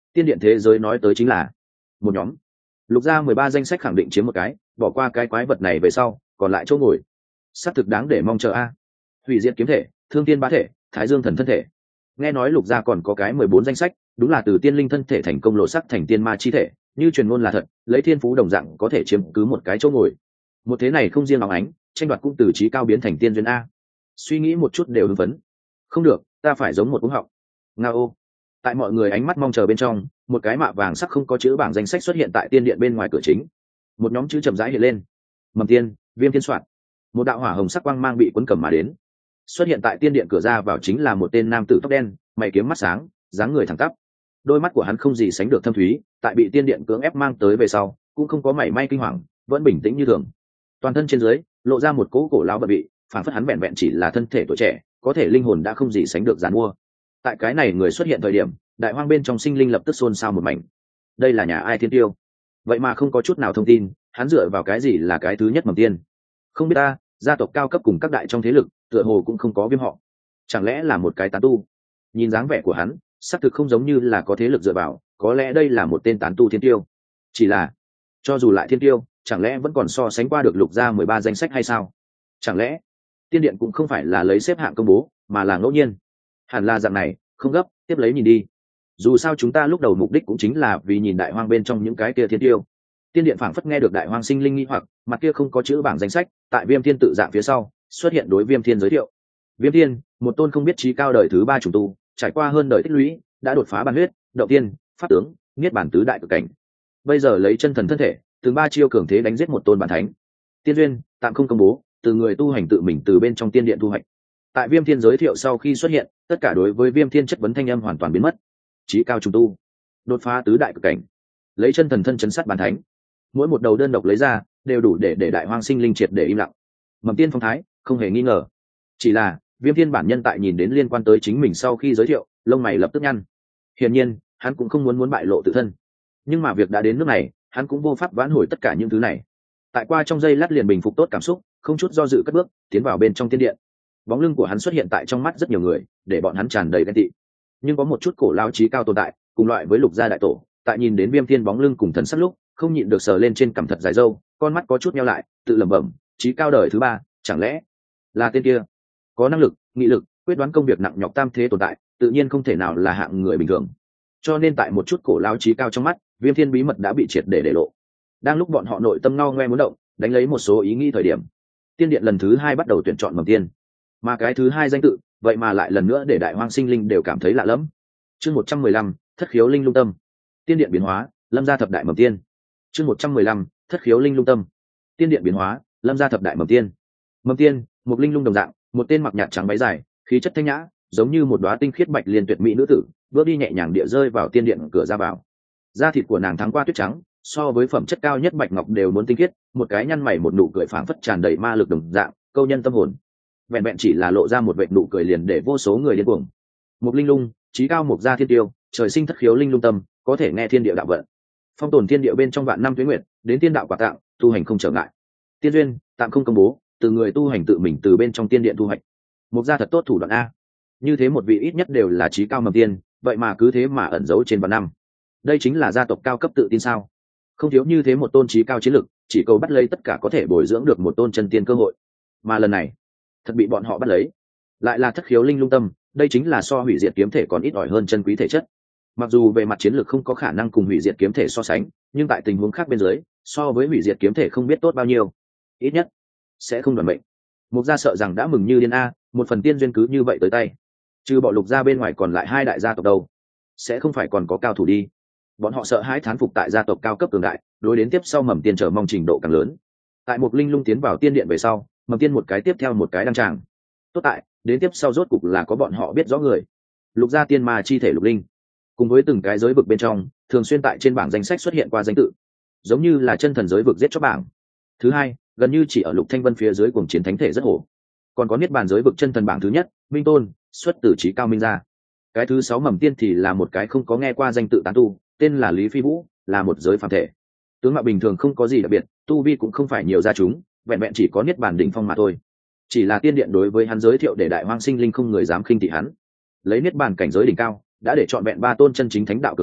tiên điện thế giới nói tới chính là một nhóm. Lục gia mười ba danh sách khẳng định chiếm một cái, bỏ qua cái quái vật này về sau còn lại chỗ ngồi xác thực đáng để mong chờ a. Hủy diệt kiếm thể, thương tiên bá thể, thái dương thần thân thể. Nghe nói lục gia còn có cái mười bốn danh sách, đúng là từ tiên linh thân thể thành công lộ sắc thành tiên ma chi thể, như truyền ngôn là thật, lấy thiên phú đồng dạng có thể chiếm cứ một cái chỗ ngồi. Một thế này không riêng óng ánh, tranh đoạt cũng từ trí cao biến thành tiên duyên a. Suy nghĩ một chút đều hưng phấn. Không được, ta phải giống một cúng họng. Ngao. Tại mọi người ánh mắt mong chờ bên trong, một cái mạ vàng sắc không có chữ bảng danh sách xuất hiện tại tiên điện bên ngoài cửa chính. Một nhóm chữ chậm rãi hiện lên. Mầm tiên, Viêm Thiên Soạn. Một đạo hỏa hồng sắc quang mang bị cuốn cầm mà đến. Xuất hiện tại tiên điện cửa ra vào chính là một tên nam tử tóc đen, mày kiếm mắt sáng, dáng người thẳng tắp. Đôi mắt của hắn không gì sánh được thâm thúy, tại bị tiên điện cưỡng ép mang tới về sau, cũng không có mảy may kinh hoàng, vẫn bình tĩnh như thường. Toàn thân trên dưới lộ ra một cỗ cổ lão bận vị, phản phất hắn vẹn vẹn chỉ là thân thể tuổi trẻ, có thể linh hồn đã không gì sánh được giàn mua. Tại cái này người xuất hiện thời điểm, đại hoang bên trong sinh linh lập tức xôn xao một mảnh. Đây là nhà ai thiên tiêu? Vậy mà không có chút nào thông tin, hắn dựa vào cái gì là cái thứ nhất mầm tiên? Không biết ta, gia tộc cao cấp cùng các đại trong thế lực, tựa hồ cũng không có viêm họ. Chẳng lẽ là một cái tán tu? Nhìn dáng vẻ của hắn, xác thực không giống như là có thế lực dựa vào, có lẽ đây là một tên tán tu thiên tiêu. Chỉ là, cho dù lại thiên tiêu, chẳng lẽ vẫn còn so sánh qua được lục gia mười ba danh sách hay sao? Chẳng lẽ tiên điện cũng không phải là lấy xếp hạng công bố, mà là ngẫu nhiên? Hẳn là dạng này, không gấp, tiếp lấy nhìn đi. Dù sao chúng ta lúc đầu mục đích cũng chính là vì nhìn đại hoang bên trong những cái kia thiên tiêu. Tiên điện phảng phất nghe được đại hoang sinh linh nghi hoặc, mặt kia không có chữ bảng danh sách, tại Viêm Thiên tự dạng phía sau xuất hiện đối Viêm Thiên giới thiệu. Viêm Thiên, một tôn không biết trí cao đời thứ ba trùng tu, trải qua hơn đời tích lũy, đã đột phá bản huyết, động tiên, pháp tướng, niết bản tứ đại cực cảnh. Bây giờ lấy chân thần thân thể, từng ba chiêu cường thế đánh giết một tôn bản thánh. Tiên duyên tạm không công bố, từ người tu hành tự mình từ bên trong tiên điện thu hoạch. Tại Viêm Thiên giới thiệu sau khi xuất hiện, tất cả đối với Viêm Thiên chất vấn thanh âm hoàn toàn biến mất. Chí cao trùng tu, đột phá tứ đại cực cảnh, lấy chân thần thân chấn sát bản thánh, mỗi một đầu đơn độc lấy ra đều đủ để để đại hoang sinh linh triệt để im lặng. Mầm tiên phong thái không hề nghi ngờ, chỉ là Viêm Thiên bản nhân tại nhìn đến liên quan tới chính mình sau khi giới thiệu, lông mày lập tức nhăn. Hiển nhiên hắn cũng không muốn muốn bại lộ tự thân, nhưng mà việc đã đến nước này, hắn cũng vô pháp vãn hồi tất cả những thứ này. Tại qua trong giây lát liền bình phục tốt cảm xúc, không chút do dự cất bước tiến vào bên trong tiên điện. Bóng lưng của hắn xuất hiện tại trong mắt rất nhiều người, để bọn hắn tràn đầy ghen tị. Nhưng có một chút cổ lao trí cao tồn tại, cùng loại với lục gia đại tổ, tại nhìn đến Viêm Thiên bóng lưng cùng thần sắc lúc, không nhịn được sờ lên trên cằm thật dài râu, con mắt có chút nheo lại, tự lẩm bẩm, trí cao đời thứ ba, chẳng lẽ là tên kia? Có năng lực, nghị lực, quyết đoán công việc nặng nhọc tam thế tồn tại, tự nhiên không thể nào là hạng người bình thường. Cho nên tại một chút cổ lao trí cao trong mắt, Viêm Thiên bí mật đã bị triệt để để lộ. Đang lúc bọn họ nội tâm ngao ngoe muốn động, đánh lấy một số ý nghĩ thời điểm, tiên điện lần thứ hai bắt đầu tuyển chọn mầm tiên, mà cái thứ hai danh tự vậy mà lại lần nữa để đại hoang sinh linh đều cảm thấy lạ lẫm. Chương một trăm mười lăm, thất khiếu linh lung tâm. Tiên điện biến hóa, lâm gia thập đại mầm tiên. Chương một trăm mười lăm, thất khiếu linh lung tâm. Tiên điện biến hóa, lâm gia thập đại mầm tiên. Mầm tiên, một linh lung đồng dạng, một tên mặc nhạt trắng váy dài, khí chất thanh nhã, giống như một đóa tinh khiết bạch liên tuyệt mỹ nữ tử, bước đi nhẹ nhàng địa rơi vào tiên điện cửa ra vào. Da thịt của nàng thắng qua tuyết trắng, so với phẩm chất cao nhất bạch ngọc đều muốn tinh khiết, một cái nhăn mày một nụ cười phảng phất tràn đầy ma lực đồng dạng, câu nhân tâm hồn. Vẹn vẹn chỉ là lộ ra một vệt nụ cười liền để vô số người điên cuồng. Một linh lung, trí cao một gia thiên tiêu, trời sinh thất khiếu linh lung tâm, có thể nghe thiên địa đạo vận. Phong tồn thiên địa bên trong vạn năm tuế nguyệt, đến tiên đạo quả tạng, tu hành không trở ngại. Tiên duyên tạm không công bố, từ người tu hành tự mình từ bên trong tiên điện thu hoạch. Một gia thật tốt thủ đoạn a. Như thế một vị ít nhất đều là trí cao mầm tiên, vậy mà cứ thế mà ẩn giấu trên vạn năm. Đây chính là gia tộc cao cấp tự tin sao? Không thiếu như thế một tôn trí cao chiến lực, chỉ cầu bắt lấy tất cả có thể bồi dưỡng được một tôn chân tiên cơ hội. Mà lần này, thật bị bọn họ bắt lấy, lại là thất khiếu linh lung tâm, đây chính là so hủy diệt kiếm thể còn ít ỏi hơn chân quý thể chất. Mặc dù về mặt chiến lược không có khả năng cùng hủy diệt kiếm thể so sánh, nhưng tại tình huống khác bên dưới, so với hủy diệt kiếm thể không biết tốt bao nhiêu, ít nhất sẽ không đoàn mệnh. Mục gia sợ rằng đã mừng như điên a, một phần tiên duyên cứ như vậy tới tay. Trừ bọn lục gia bên ngoài còn lại hai đại gia tộc đâu, sẽ không phải còn có cao thủ đi. Bọn họ sợ hãi thán phục tại gia tộc cao cấp cường đại, đối đến tiếp sau mầm tiên chờ mong trình độ càng lớn. Tại một linh lung tiến vào tiên điện về sau, mầm tiên một cái tiếp theo một cái đăng tràng. Tốt tại đến tiếp sau rốt cục là có bọn họ biết rõ người. Lục gia tiên ma chi thể lục linh, cùng với từng cái giới vực bên trong thường xuyên tại trên bảng danh sách xuất hiện qua danh tự, giống như là chân thần giới vực giết chóc bảng. Thứ hai, gần như chỉ ở Lục Thanh Vân phía dưới cùng chiến thánh thể rất hổ. Còn có niết bàn giới vực chân thần bảng thứ nhất, Minh Tôn, xuất từ trí cao minh gia. Cái thứ sáu mầm tiên thì là một cái không có nghe qua danh tự tán tu, tên là Lý Phi Vũ, là một giới phàm thể. Tướng mạo bình thường không có gì đặc biệt, tu vi cũng không phải nhiều gia chúng, vẹn vẹn chỉ có niết bàn đỉnh phong mà thôi. Chỉ là tiên điện đối với hắn giới thiệu để đại hoang sinh linh không người dám khinh thị hắn. Lấy niết bàn cảnh giới đỉnh cao, đã để chọn vẹn ba tôn chân chính thánh đạo cường giả,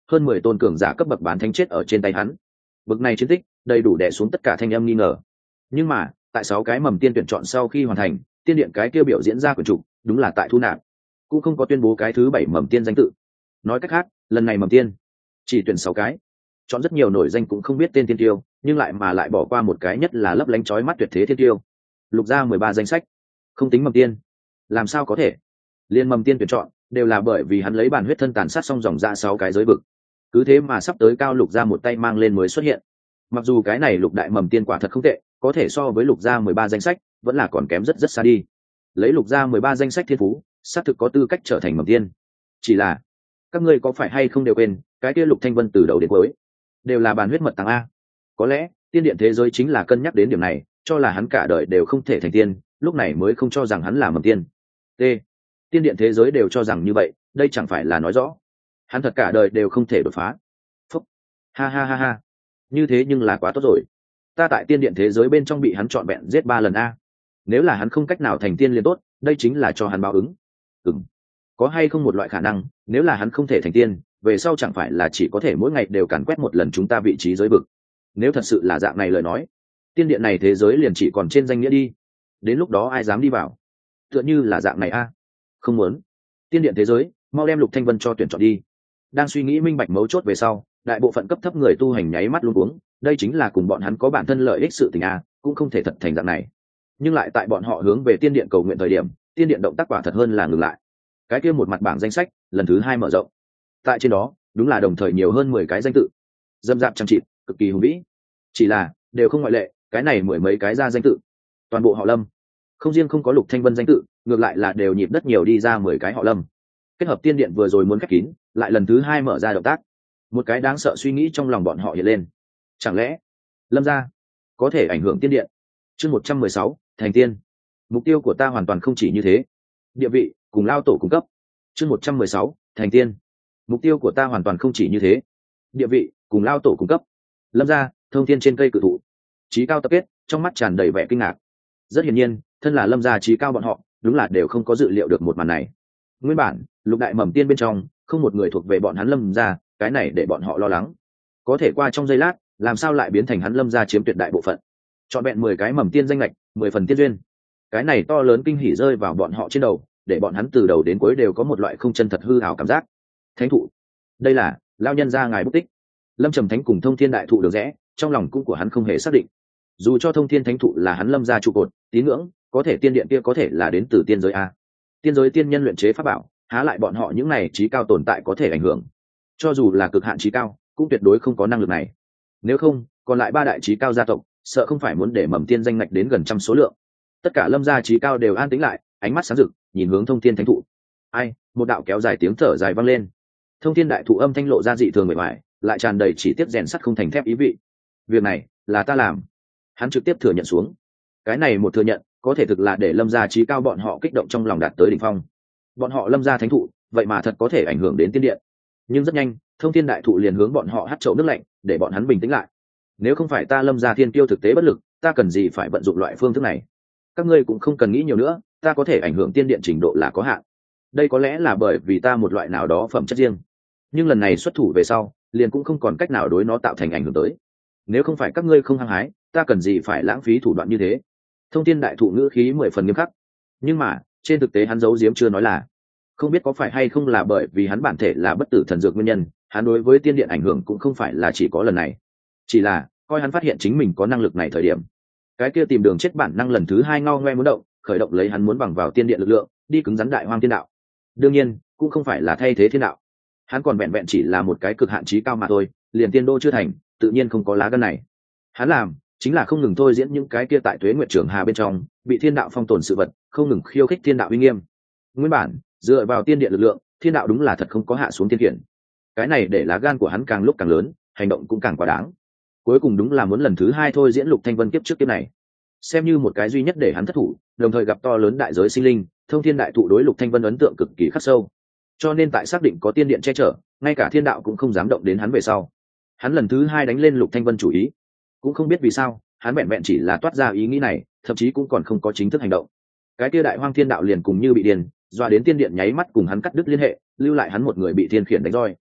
hơn mười tôn cường giả cấp bậc bán thánh chết ở trên tay hắn. Bậc này chiến tích đầy đủ đè xuống tất cả thanh âm nghi ngờ. Nhưng mà tại sáu cái mầm tiên tuyển chọn sau khi hoàn thành, tiên điện cái kia biểu diễn ra quyển trục đúng là tại thu nạp, cũng không có tuyên bố cái thứ bảy mầm tiên danh tự. Nói cách khác, lần này mầm tiên chỉ tuyển sáu cái, chọn rất nhiều nổi danh cũng không biết tên tiên tiêu, nhưng lại mà lại bỏ qua một cái nhất là lấp lánh chói mắt tuyệt thế tiên tiêu. Lục ra mười ba danh sách, không tính mầm tiên. Làm sao có thể? Liên mầm tiên tuyển chọn đều là bởi vì hắn lấy bản huyết thân tàn sát xong dòng ra sáu cái giới vực. Cứ thế mà sắp tới cao lục ra một tay mang lên mới xuất hiện. Mặc dù cái này lục đại mầm tiên quả thật không tệ, có thể so với lục gia mười ba danh sách vẫn là còn kém rất rất xa đi. Lấy lục gia mười ba danh sách thiên phú, xác thực có tư cách trở thành mầm tiên. Chỉ là các ngươi có phải hay không đều quên, cái kia Lục Thanh Vân từ đầu đến cuối đều là bàn huyết mật tàng a. Có lẽ tiên điện thế giới chính là cân nhắc đến điểm này, cho là hắn cả đời đều không thể thành tiên, lúc này mới không cho rằng hắn là mầm tiên. T. Tiên điện thế giới đều cho rằng như vậy, đây chẳng phải là nói rõ hắn thật cả đời đều không thể đột phá. Phúc. Ha ha ha ha. Như thế nhưng là quá tốt rồi. Ta tại tiên điện thế giới bên trong bị hắn trọn vẹn giết ba lần a. Nếu là hắn không cách nào thành tiên liền tốt, đây chính là cho hắn báo ứng. Ừm. Có hay không một loại khả năng, nếu là hắn không thể thành tiên, về sau chẳng phải là chỉ có thể mỗi ngày đều càn quét một lần chúng ta vị trí giới vực. Nếu thật sự là dạng này lời nói, tiên điện này thế giới liền chỉ còn trên danh nghĩa đi. Đến lúc đó ai dám đi vào? Tựa như là dạng này a. Không muốn. Tiên điện thế giới, mau đem Lục Thanh Vân cho tuyển chọn đi. Đang suy nghĩ minh bạch mấu chốt về sau, đại bộ phận cấp thấp người tu hành nháy mắt luống cuống, đây chính là cùng bọn hắn có bản thân lợi ích sự tình a, cũng không thể thật thành dạng này. Nhưng lại tại bọn họ hướng về tiên điện cầu nguyện thời điểm, tiên điện động tác quả thật hơn là ngừng lại. Cái kia một mặt bảng danh sách lần thứ hai mở rộng, tại trên đó đúng là đồng thời nhiều hơn mười cái danh tự, dâm dạp chẳng chịt, cực kỳ hùng vĩ. Chỉ là đều không ngoại lệ, cái này mười mấy cái ra danh tự, toàn bộ họ Lâm, không riêng không có Lục Thanh Vân danh tự, ngược lại là đều nhịp đất nhiều đi ra mười cái họ Lâm. Kết hợp tiên điện vừa rồi muốn khép kín, lại lần thứ hai mở ra động tác. Một cái đáng sợ suy nghĩ trong lòng bọn họ hiện lên, chẳng lẽ Lâm gia có thể ảnh hưởng tiên điện? Chương một trăm mười sáu, thành tiên. Mục tiêu của ta hoàn toàn không chỉ như thế. Địa vị cùng lao tổ cung cấp. Chương một trăm mười sáu, thành tiên. Mục tiêu của ta hoàn toàn không chỉ như thế. Địa vị cùng lao tổ cung cấp. Lâm gia, thông thiên trên cây cự thụ, trí cao tập kết, trong mắt tràn đầy vẻ kinh ngạc. Rất hiển nhiên, thân là Lâm gia trí cao bọn họ, đúng là đều không có dự liệu được một màn này. Nguyên bản, lục đại mầm tiên bên trong, không một người thuộc về bọn hắn Lâm gia, cái này để bọn họ lo lắng. Có thể qua trong giây lát, làm sao lại biến thành hắn Lâm gia chiếm tuyệt đại bộ phận? Chọn vẹn mười cái mầm tiên danh lệch, mười phần tiên duyên. Cái này to lớn kinh hỉ rơi vào bọn họ trên đầu, để bọn hắn từ đầu đến cuối đều có một loại không chân thật hư ảo cảm giác. Thánh thụ, đây là lao nhân gia ngài bút tích. Lâm Trầm Thánh cùng Thông Thiên đại thụ được rẽ, trong lòng cũng của hắn không hề xác định. Dù cho Thông Thiên thánh thụ là hắn Lâm gia trụ cột, tín ngưỡng, có thể tiên điện kia có thể là đến từ tiên giới a. Tiên giới tiên nhân luyện chế pháp bảo, há lại bọn họ những này trí cao tồn tại có thể ảnh hưởng? Cho dù là cực hạn trí cao, cũng tuyệt đối không có năng lực này. Nếu không, còn lại ba đại trí cao gia tộc, sợ không phải muốn để mầm tiên danh ngạch đến gần trăm số lượng. Tất cả Lâm gia trí cao đều an tĩnh lại, ánh mắt sáng rực, nhìn hướng Thông Thiên thánh thụ. Ai? Một đạo kéo dài tiếng thở dài vang lên. Thông Thiên đại thụ âm thanh lộ ra dị thường mệt mỏi, lại tràn đầy chỉ tiết rèn sắt không thành thép ý vị. Việc này là ta làm. Hắn trực tiếp thừa nhận xuống. Cái này một thừa nhận, có thể thực là để Lâm gia trí cao bọn họ kích động trong lòng đạt tới đỉnh phong. Bọn họ Lâm gia thánh thụ, vậy mà thật có thể ảnh hưởng đến tiên điện. Nhưng rất nhanh, Thông Thiên đại thụ liền hướng bọn họ hắt chậu nước lạnh, để bọn hắn bình tĩnh lại. Nếu không phải ta Lâm gia thiên kiêu thực tế bất lực, ta cần gì phải vận dụng loại phương thức này? Các ngươi cũng không cần nghĩ nhiều nữa, ta có thể ảnh hưởng tiên điện trình độ là có hạn. Đây có lẽ là bởi vì ta một loại nào đó phẩm chất riêng. Nhưng lần này xuất thủ về sau, liền cũng không còn cách nào đối nó tạo thành ảnh hưởng tới. Nếu không phải các ngươi không hăng hái, ta cần gì phải lãng phí thủ đoạn như thế? Thông Thiên đại thụ ngữ khí mười phần nghiêm khắc. Nhưng mà, trên thực tế hắn giấu giếm chưa nói là, không biết có phải hay không là bởi vì hắn bản thể là bất tử thần dược nguyên nhân, hắn đối với tiên điện ảnh hưởng cũng không phải là chỉ có lần này. Chỉ là, coi hắn phát hiện chính mình có năng lực này thời điểm, cái kia tìm đường chết bản năng lần thứ hai ngao ngoe muốn động, khởi động lấy hắn muốn bằng vào tiên điện lực lượng, đi cứng rắn đại hoang tiên đạo. Đương nhiên, cũng không phải là thay thế thiên đạo. Hắn còn vẹn vẹn chỉ là một cái cực hạn chí cao mà thôi, liền tiên đô chưa thành, tự nhiên không có lá gan này. Hắn làm chính là không ngừng thôi diễn những cái kia tại Tuế Nguyệt Trường Hà bên trong bị thiên đạo phong tồn sự vật, không ngừng khiêu khích thiên đạo uy nghiêm. Nguyên bản, dựa vào tiên điện lực lượng, thiên đạo đúng là thật không có hạ xuống thiên khiển. Cái này để lá gan của hắn càng lúc càng lớn, hành động cũng càng quá đáng. Cuối cùng đúng là muốn lần thứ hai thôi diễn Lục Thanh Vân kiếp trước kiếp này, xem như một cái duy nhất để hắn thất thủ, đồng thời gặp to lớn đại giới sinh linh. Thông Thiên đại thụ đối Lục Thanh Vân ấn tượng cực kỳ khắc sâu, cho nên tại xác định có tiên điện che chở, ngay cả thiên đạo cũng không dám động đến hắn về sau, hắn lần thứ hai đánh lên Lục Thanh Vân chủ ý. Cũng không biết vì sao, hắn vẹn vẹn chỉ là toát ra ý nghĩ này, thậm chí cũng còn không có chính thức hành động, cái kia đại hoang thiên đạo liền cùng như bị điên, dọa đến tiên điện nháy mắt cùng hắn cắt đứt liên hệ, lưu lại hắn một người bị thiên khiển đánh roi.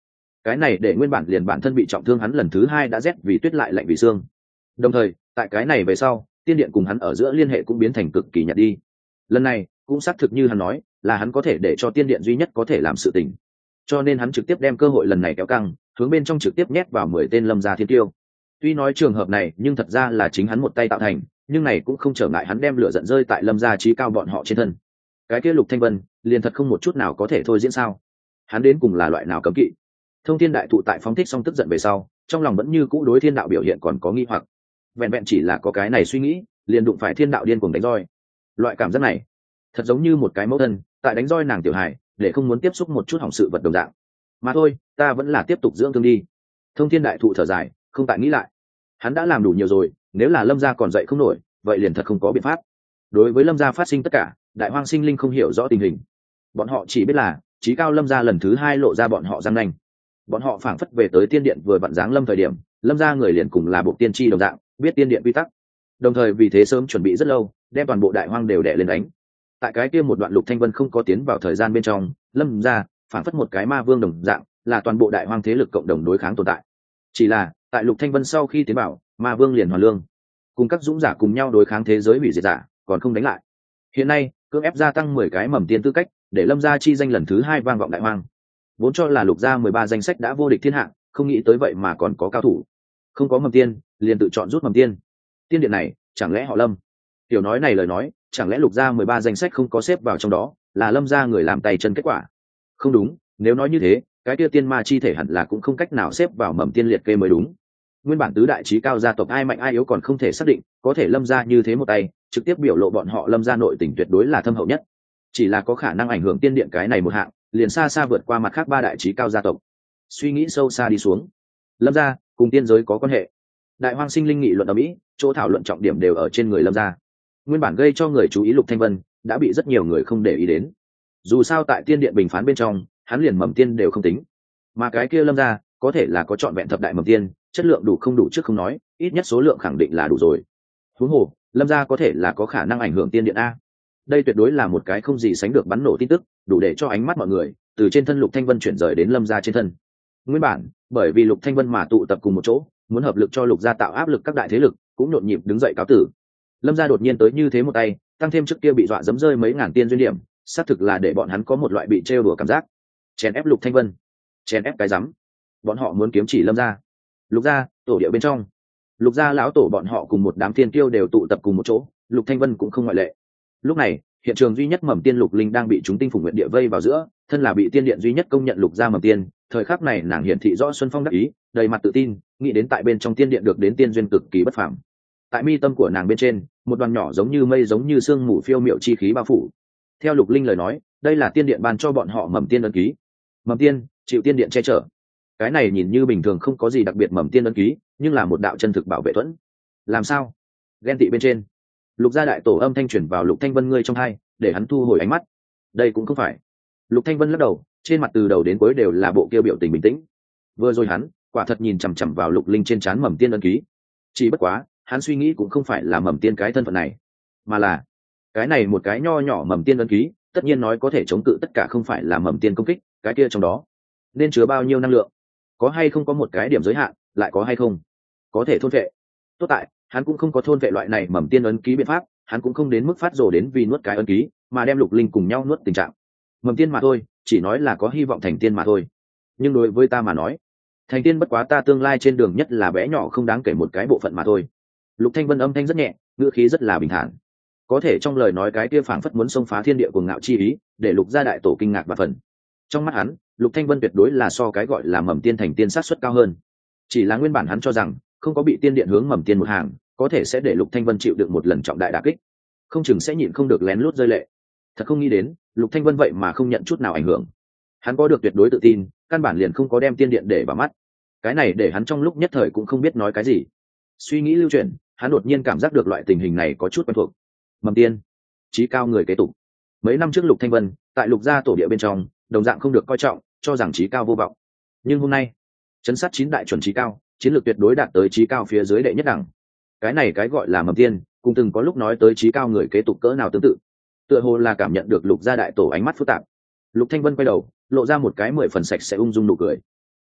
cái này để nguyên bản liền bản thân bị trọng thương hắn lần thứ hai đã rét vì tuyết lại lạnh vì xương. Đồng thời tại cái này về sau tiên điện cùng hắn ở giữa liên hệ cũng biến thành cực kỳ nhạt đi. Lần này cũng xác thực như hắn nói, là hắn có thể để cho tiên điện duy nhất có thể làm sự tình, cho nên hắn trực tiếp đem cơ hội lần này kéo căng, hướng bên trong trực tiếp nhét vào mười tên lâm gia thiên tiêu. Tuy nói trường hợp này nhưng thật ra là chính hắn một tay tạo thành, nhưng này cũng không trở ngại hắn đem lửa giận rơi tại lâm gia trí cao bọn họ trên thân. Cái kia Lục Thanh Vân liền thật không một chút nào có thể thôi diễn sao? Hắn đến cùng là loại nào cấm kỵ? Thông Thiên đại thụ tại phóng thích xong tức giận về sau, trong lòng vẫn như cũ đối thiên đạo biểu hiện còn có nghi hoặc. Vẹn vẹn chỉ là có cái này suy nghĩ, liền đụng phải thiên đạo điên cuồng đánh roi. Loại cảm giác này, thật giống như một cái mẫu thân tại đánh roi nàng tiểu hài, để không muốn tiếp xúc một chút hỏng sự vật đồng dạng. Mà thôi, ta vẫn là tiếp tục dưỡng thương đi. Thông Thiên đại thụ thở dài, không tại nghĩ lại. Hắn đã làm đủ nhiều rồi, nếu là lâm gia còn dậy không nổi, vậy liền thật không có biện pháp. Đối với lâm gia phát sinh tất cả, đại hoang sinh linh không hiểu rõ tình hình. Bọn họ chỉ biết là chí cao lâm gia lần thứ hai lộ ra bọn họ răng nanh. Bọn họ phảng phất về tới tiên điện vừa vặn giáng lâm thời điểm, lâm gia người liền cùng là bộ tiên tri đồng dạng, biết tiên điện quy tắc, đồng thời vì thế sớm chuẩn bị rất lâu, đem toàn bộ đại hoang đều đè lên đánh. Tại cái kia một đoạn Lục Thanh Vân không có tiến vào thời gian bên trong, lâm gia phảng phất một cái ma vương đồng dạng, là toàn bộ đại hoang thế lực cộng đồng đối kháng tồn tại. Chỉ là tại Lục Thanh Vân sau khi tiến vào, ma vương liền hoàn lương, cùng các dũng giả cùng nhau đối kháng thế giới hủy diệt giả, còn không đánh lại. Hiện nay cưỡng ép gia tăng mười cái mầm tiên tư cách, để lâm gia chi danh lần thứ hai vang vọng đại hoang. Vốn cho là Lục gia mười ba danh sách đã vô địch thiên hạ, không nghĩ tới vậy mà còn có cao thủ. Không có mầm tiên, liền tự chọn rút mầm tiên. Tiên điện này, chẳng lẽ họ Lâm? Tiểu nói này lời nói, chẳng lẽ Lục gia mười ba danh sách không có xếp vào trong đó, là lâm gia người làm tay chân kết quả? Không đúng, nếu nói như thế, cái kia tiên ma chi thể hẳn là cũng không cách nào xếp vào mầm tiên liệt kê mới đúng. Nguyên bản tứ đại chí cao gia tộc ai mạnh ai yếu còn không thể xác định, có thể lâm gia như thế một tay, trực tiếp biểu lộ bọn họ lâm gia nội tình tuyệt đối là thâm hậu nhất. Chỉ là có khả năng ảnh hưởng tiên điện cái này một hạng, liền xa xa vượt qua mặt khác ba đại chí cao gia tộc. Suy nghĩ sâu xa đi xuống, lâm gia cùng tiên giới có quan hệ. Đại hoang sinh linh nghị luận ở mỹ, chỗ thảo luận trọng điểm đều ở trên người lâm gia. Nguyên bản gây cho người chú ý Lục Thanh Vân đã bị rất nhiều người không để ý đến. Dù sao tại tiên điện bình phán bên trong, hắn liền mầm tiên đều không tính, mà cái kia lâm gia có thể là có trọn vẹn thập đại mầm tiên, chất lượng đủ không đủ trước không nói, ít nhất số lượng khẳng định là đủ rồi. Huống hồ lâm gia có thể là có khả năng ảnh hưởng tiên điện a. Đây tuyệt đối là một cái không gì sánh được bắn nổ tin tức, đủ để cho ánh mắt mọi người từ trên thân Lục Thanh Vân chuyển rời đến lâm gia trên thân. Nguyên bản bởi vì Lục Thanh Vân mà tụ tập cùng một chỗ, muốn hợp lực cho Lục gia tạo áp lực các đại thế lực cũng nhộn nhịp đứng dậy cáo tử. Lâm gia đột nhiên tới như thế một tay, tăng thêm trước kia bị dọa dẫm rơi mấy ngàn tiên duyên điểm, xác thực là để bọn hắn có một loại bị trêu đùa cảm giác. Chèn ép Lục Thanh Vân, chèn ép cái rắm. Bọn họ muốn kiếm chỉ lâm gia. Lục gia tổ địa bên trong, Lục gia lão tổ bọn họ cùng một đám thiên kiêu đều tụ tập cùng một chỗ, Lục Thanh Vân cũng không ngoại lệ. Lúc này hiện trường duy nhất mầm tiên Lục Linh đang bị chúng tinh phủ nguyện địa vây vào giữa, thân là bị tiên điện duy nhất công nhận Lục gia mầm tiên, thời khắc này nàng hiển thị rõ xuân phong đắc ý, đầy mặt tự tin, nghĩ đến tại bên trong tiên điện được đến tiên duyên cực kỳ bất phàm. Tại mi tâm của nàng bên trên, một đoàn nhỏ giống như mây giống như sương mù phiêu miệu chi khí bao phủ. Theo Lục Linh lời nói, đây là tiên điện ban cho bọn họ mầm tiên ấn ký. Mầm tiên chịu tiên điện che chở. Cái này nhìn như bình thường không có gì đặc biệt mầm tiên ấn ký, nhưng là một đạo chân thực bảo vệ thuẫn. Làm sao? Ghen tị bên trên. Lục gia đại tổ âm thanh truyền vào Lục Thanh Vân ngươi trong hai, để hắn thu hồi ánh mắt. Đây cũng không phải. Lục Thanh Vân lắc đầu, trên mặt từ đầu đến cuối đều là bộ kia biểu tình bình tĩnh. Vừa rồi hắn, quả thật nhìn chằm chằm vào Lục Linh trên trán mầm tiên ấn ký. Chỉ bất quá, hắn suy nghĩ cũng không phải là mầm tiên cái thân phận này, mà là cái này một cái nho nhỏ mầm tiên ấn ký, tất nhiên nói có thể chống cự tất cả không phải là mầm tiên công kích, cái kia trong đó nên chứa bao nhiêu năng lượng, có hay không có một cái điểm giới hạn, lại có hay không có thể thôn vệ. Tốt tại hắn cũng không có thôn vệ loại này mầm tiên ấn ký biện pháp, hắn cũng không đến mức phát rồ đến vì nuốt cái ấn ký mà đem Lục Linh cùng nhau nuốt tình trạng. Mầm tiên mà thôi, chỉ nói là có hy vọng thành tiên mà thôi, nhưng đối với ta mà nói, thành tiên bất quá ta tương lai trên đường nhất là bé nhỏ không đáng kể một cái bộ phận mà thôi. Lục Thanh Vân âm thanh rất nhẹ, ngữ khí rất là bình thản, có thể trong lời nói cái kia phảng phất muốn xông phá thiên địa cuồng ngạo chi ý, để Lục gia đại tổ kinh ngạc và phần. Trong mắt hắn, Lục Thanh Vân tuyệt đối là so cái gọi là mầm tiên thành tiên sát suất cao hơn. Chỉ là nguyên bản hắn cho rằng không có bị tiên điện hướng mầm tiên một hàng, có thể sẽ để Lục Thanh Vân chịu được một lần trọng đại đả kích, không chừng sẽ nhịn không được lén lút rơi lệ. Thật không nghĩ đến, Lục Thanh Vân vậy mà không nhận chút nào ảnh hưởng. Hắn có được tuyệt đối tự tin, căn bản liền không có đem tiên điện để vào mắt. Cái này để hắn trong lúc nhất thời cũng không biết nói cái gì. Suy nghĩ lưu chuyển, hắn đột nhiên cảm giác được loại tình hình này có chút quen thuộc. Mầm tiên, chí cao người kế tục. Mấy năm trước Lục Thanh Vân tại Lục gia tổ địa bên trong, đồng dạng không được coi trọng, cho rằng chí cao vô vọng. Nhưng hôm nay, chấn sát chín đại chuẩn chí cao, chiến lược tuyệt đối đạt tới chí cao phía dưới đệ nhất đẳng. Cái này cái gọi là mầm tiên, cùng từng có lúc nói tới chí cao người kế tục cỡ nào tương tự. Tựa hồ là cảm nhận được Lục gia đại tổ ánh mắt phức tạp. Lục Thanh Vân quay đầu, lộ ra một cái mười phần sạch sẽ ung dung nụ cười.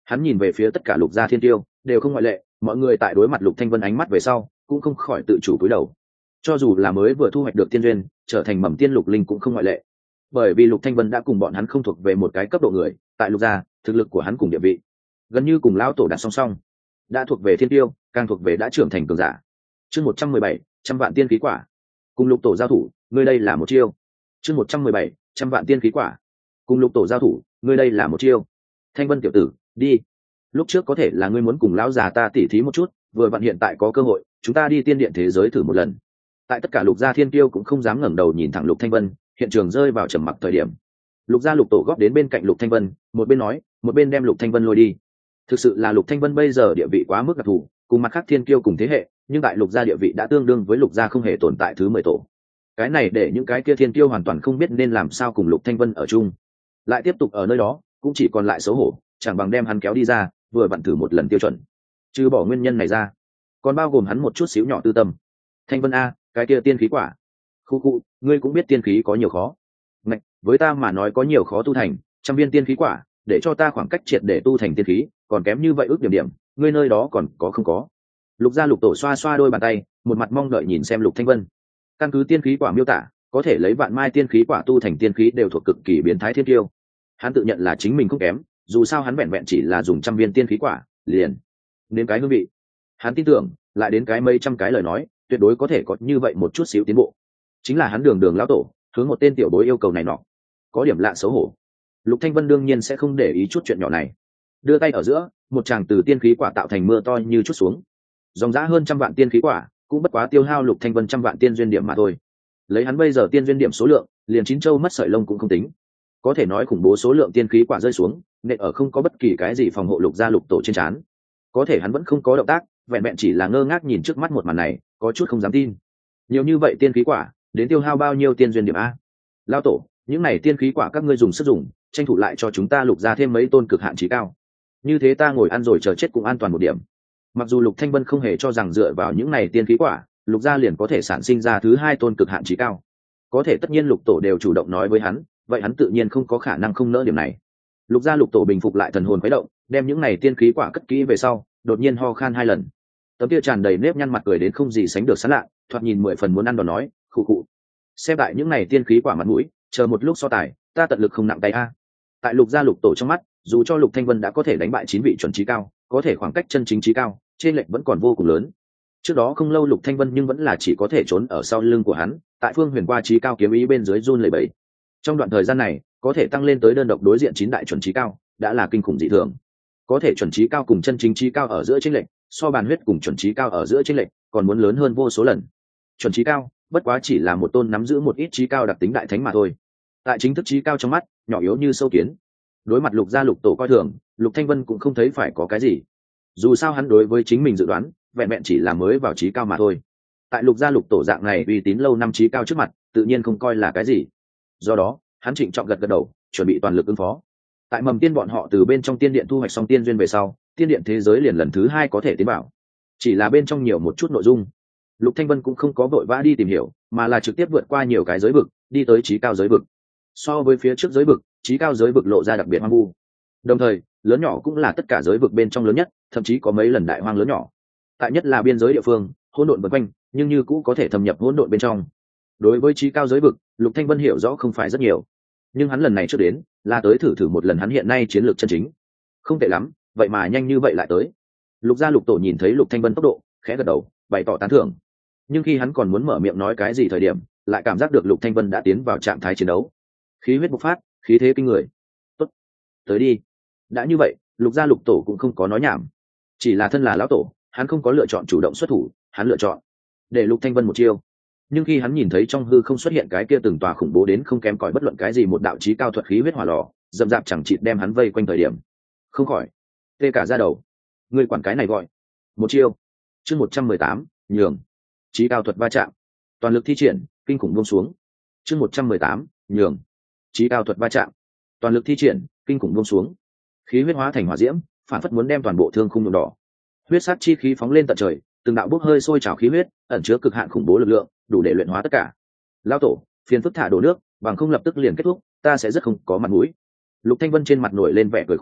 Hắn nhìn về phía tất cả lục gia thiên tiêu đều không ngoại lệ, mọi người tại đối mặt Lục Thanh Vân ánh mắt về sau cũng không khỏi tự chủ cúi đầu. Cho dù là mới vừa thu hoạch được tiên duyên trở thành mầm tiên lục linh cũng không ngoại lệ, bởi vì Lục Thanh Vân đã cùng bọn hắn không thuộc về một cái cấp độ người. Tại lục gia, thực lực của hắn cùng địa vị gần như cùng lão tổ đặt song song, đã thuộc về thiên tiêu, càng thuộc về đã trưởng thành cường giả. Chương một trăm mười bảy, trăm vạn tiên khí quả. Cùng lục tổ giao thủ, ngươi đây là một chiêu. Chương một trăm mười bảy, trăm vạn tiên khí quả. Cùng lục tổ giao thủ, ngươi đây là một chiêu. Thanh Vân tiểu tử, đi. Lúc trước có thể là ngươi muốn cùng lão già ta tỉ thí một chút, vừa vặn hiện tại có cơ hội, chúng ta đi tiên điện thế giới thử một lần. Tại tất cả lục gia thiên tiêu cũng không dám ngẩng đầu nhìn thẳng Lục Thanh Vân, hiện trường rơi vào trầm mặc thời điểm. Lục gia lục tổ góp đến bên cạnh Lục Thanh Vân, một bên nói, một bên đem Lục Thanh Vân lôi đi. Thực sự là Lục Thanh Vân bây giờ địa vị quá mức đặc thù, cùng mặt khác thiên kiêu cùng thế hệ, nhưng tại lục gia địa vị đã tương đương với lục gia không hề tồn tại thứ mười tổ. Cái này để những cái kia thiên kiêu hoàn toàn không biết nên làm sao cùng Lục Thanh Vân ở chung, lại tiếp tục ở nơi đó cũng chỉ còn lại xấu hổ, chẳng bằng đem hắn kéo đi ra, vừa vặn thử một lần tiêu chuẩn. Trừ bỏ nguyên nhân này ra, còn bao gồm hắn một chút xíu nhỏ tư tâm. Thanh Vân a, cái kia tiên khí quả. Khu khu, ngươi cũng biết tiên khí có nhiều khó. Ngạch, với ta mà nói có nhiều khó tu thành, trăm viên tiên khí quả, để cho ta khoảng cách triệt để tu thành tiên khí, còn kém như vậy ước điểm điểm, ngươi nơi đó còn có không có? Lục gia lục tổ xoa xoa đôi bàn tay, một mặt mong đợi nhìn xem Lục Thanh Vân. Căn cứ tiên khí quả miêu tả, có thể lấy vạn mai tiên khí quả tu thành tiên khí đều thuộc cực kỳ biến thái thiên tiêu. Hắn tự nhận là chính mình không kém, dù sao hắn vẹn vẹn chỉ là dùng trăm viên tiên khí quả, liền đến cái hương vị. Hắn tin tưởng, lại đến cái mấy trăm cái lời nói, tuyệt đối có thể có như vậy một chút xíu tiến bộ. Chính là hắn đường đường lão tổ, hướng một tên tiểu bối yêu cầu này nọ, có điểm lạ xấu hổ. Lục Thanh Vân đương nhiên sẽ không để ý chút chuyện nhỏ này. Đưa tay ở giữa, một tràng từ tiên khí quả tạo thành mưa to như chút xuống. Dòng giá hơn trăm vạn tiên khí quả, cũng bất quá tiêu hao Lục Thanh Vân trăm vạn tiên duyên điểm mà thôi. Lấy hắn bây giờ tiên duyên điểm số lượng, liền chín châu mất sợi lông cũng không tính. Có thể nói khủng bố số lượng tiên khí quả rơi xuống, nện ở không có bất kỳ cái gì phòng hộ Lục gia lục tổ trên trán. Có thể hắn vẫn không có động tác, vẹn vẹn chỉ là ngơ ngác nhìn trước mắt một màn này, có chút không dám tin. Nhiều như vậy tiên khí quả, đến tiêu hao bao nhiêu tiên duyên điểm a? Lão tổ, những này tiên khí quả các ngươi dùng sức dùng, tranh thủ lại cho chúng ta Lục gia thêm mấy tôn cực hạn chí cao. Như thế ta ngồi ăn rồi chờ chết cũng an toàn một điểm. Mặc dù Lục Thanh Vân không hề cho rằng dựa vào những này tiên khí quả, Lục gia liền có thể sản sinh ra thứ hai tôn cực hạn chí cao. Có thể tất nhiên Lục tổ đều chủ động nói với hắn, vậy hắn tự nhiên không có khả năng không nỡ điểm này. Lục gia lục tổ bình phục lại thần hồn khuấy động, đem những này tiên khí quả cất kỹ về sau, đột nhiên ho khan hai lần. Tấm kia tràn đầy nếp nhăn mặt cười đến không gì sánh được sán lạ, thoạt nhìn mười phần muốn ăn đòn nói, khụ khụ. Xem lại những này tiên khí quả mặt mũi, chờ một lúc so tài, ta tận lực không nặng tay a. Tại Lục gia lục tổ trong mắt, dù cho Lục Thanh Vân đã có thể đánh bại chín vị chuẩn trí cao, có thể khoảng cách chân chính trí cao, trên lệch vẫn còn vô cùng lớn. Trước đó không lâu Lục Thanh Vân nhưng vẫn là chỉ có thể trốn ở sau lưng của hắn, tại phương huyền qua trí cao kiếm ý bên dưới run lẩy bẩy. Trong đoạn thời gian này, có thể tăng lên tới đơn độc đối diện chín đại chuẩn trí cao, đã là kinh khủng dị thường. Có thể chuẩn trí cao cùng chân chính trí cao ở giữa chênh lệch, so bàn huyết cùng chuẩn trí cao ở giữa chênh lệch, còn muốn lớn hơn vô số lần. Chuẩn trí cao, bất quá chỉ là một tôn nắm giữ một ít trí cao đặc tính đại thánh mà thôi. Tại chính thức trí cao trong mắt, nhỏ yếu như sâu kiến. Đối mặt Lục gia lục tổ coi thường, Lục Thanh Vân cũng không thấy phải có cái gì. Dù sao hắn đối với chính mình dự đoán, vẹn vẹn chỉ là mới vào trí cao mà thôi. Tại Lục gia lục tổ dạng này uy tín lâu năm trí cao trước mặt, tự nhiên không coi là cái gì. Do đó, hắn trịnh trọng gật gật đầu, chuẩn bị toàn lực ứng phó. Tại mầm tiên bọn họ từ bên trong tiên điện thu hoạch xong tiên duyên về sau, tiên điện thế giới liền lần thứ hai có thể tiến bảo. Chỉ là bên trong nhiều một chút nội dung, Lục Thanh Vân cũng không có vội vã đi tìm hiểu, mà là trực tiếp vượt qua nhiều cái giới vực, đi tới trí cao giới vực. So với phía trước giới vực, trí cao giới vực lộ ra đặc biệt hoang vu. Đồng thời, lớn nhỏ cũng là tất cả giới vực bên trong lớn nhất, thậm chí có mấy lần đại hoang lớn nhỏ. Tại nhất là biên giới địa phương, hỗn độn vần quanh, nhưng như cũ có thể thâm nhập hỗn độn bên trong. Đối với trí cao giới vực, Lục Thanh Vân hiểu rõ không phải rất nhiều, nhưng hắn lần này trước đến là tới thử thử một lần hắn hiện nay chiến lược chân chính. Không tệ lắm, vậy mà nhanh như vậy lại tới. Lục gia lục tổ nhìn thấy Lục Thanh Vân tốc độ, khẽ gật đầu, bày tỏ tán thưởng. Nhưng khi hắn còn muốn mở miệng nói cái gì thời điểm, lại cảm giác được Lục Thanh Vân đã tiến vào trạng thái chiến đấu, khí huyết bộc phát, khí thế kinh người. Tốt, tới đi. Đã như vậy, Lục gia lục tổ cũng không có nói nhảm, chỉ là thân là lão tổ, hắn không có lựa chọn chủ động xuất thủ, hắn lựa chọn để Lục Thanh Vân một chiêu. Nhưng khi hắn nhìn thấy trong hư không xuất hiện cái kia từng tòa khủng bố đến không kém cỏi bất luận cái gì một đạo chí cao thuật khí huyết hỏa lò, dậm dạp chẳng chịt đem hắn vây quanh thời điểm, không khỏi tê cả da đầu. Người quản cái này gọi một chiêu. Chương một trăm mười tám, nhường. Chí cao thuật va chạm, toàn lực thi triển, kinh khủng buông xuống. Chương một trăm mười tám, nhường. Chí cao thuật va chạm, toàn lực thi triển, kinh khủng buông xuống. Khí huyết hóa thành hỏa diễm, phản phất muốn đem toàn bộ thương khung nhuộm đỏ. Huyết sát chi khí phóng lên tận trời, từng đạo bốc hơi sôi trào khí huyết, ẩn chứa cực hạn khủng bố lực lượng, đủ để luyện hóa tất cả. Lão tổ, phiền phức thả đổ nước, bằng không lập tức liền kết thúc, ta sẽ rất không có mặt mũi. Lục Thanh Vân trên mặt nổi lên vẻ cười khổ,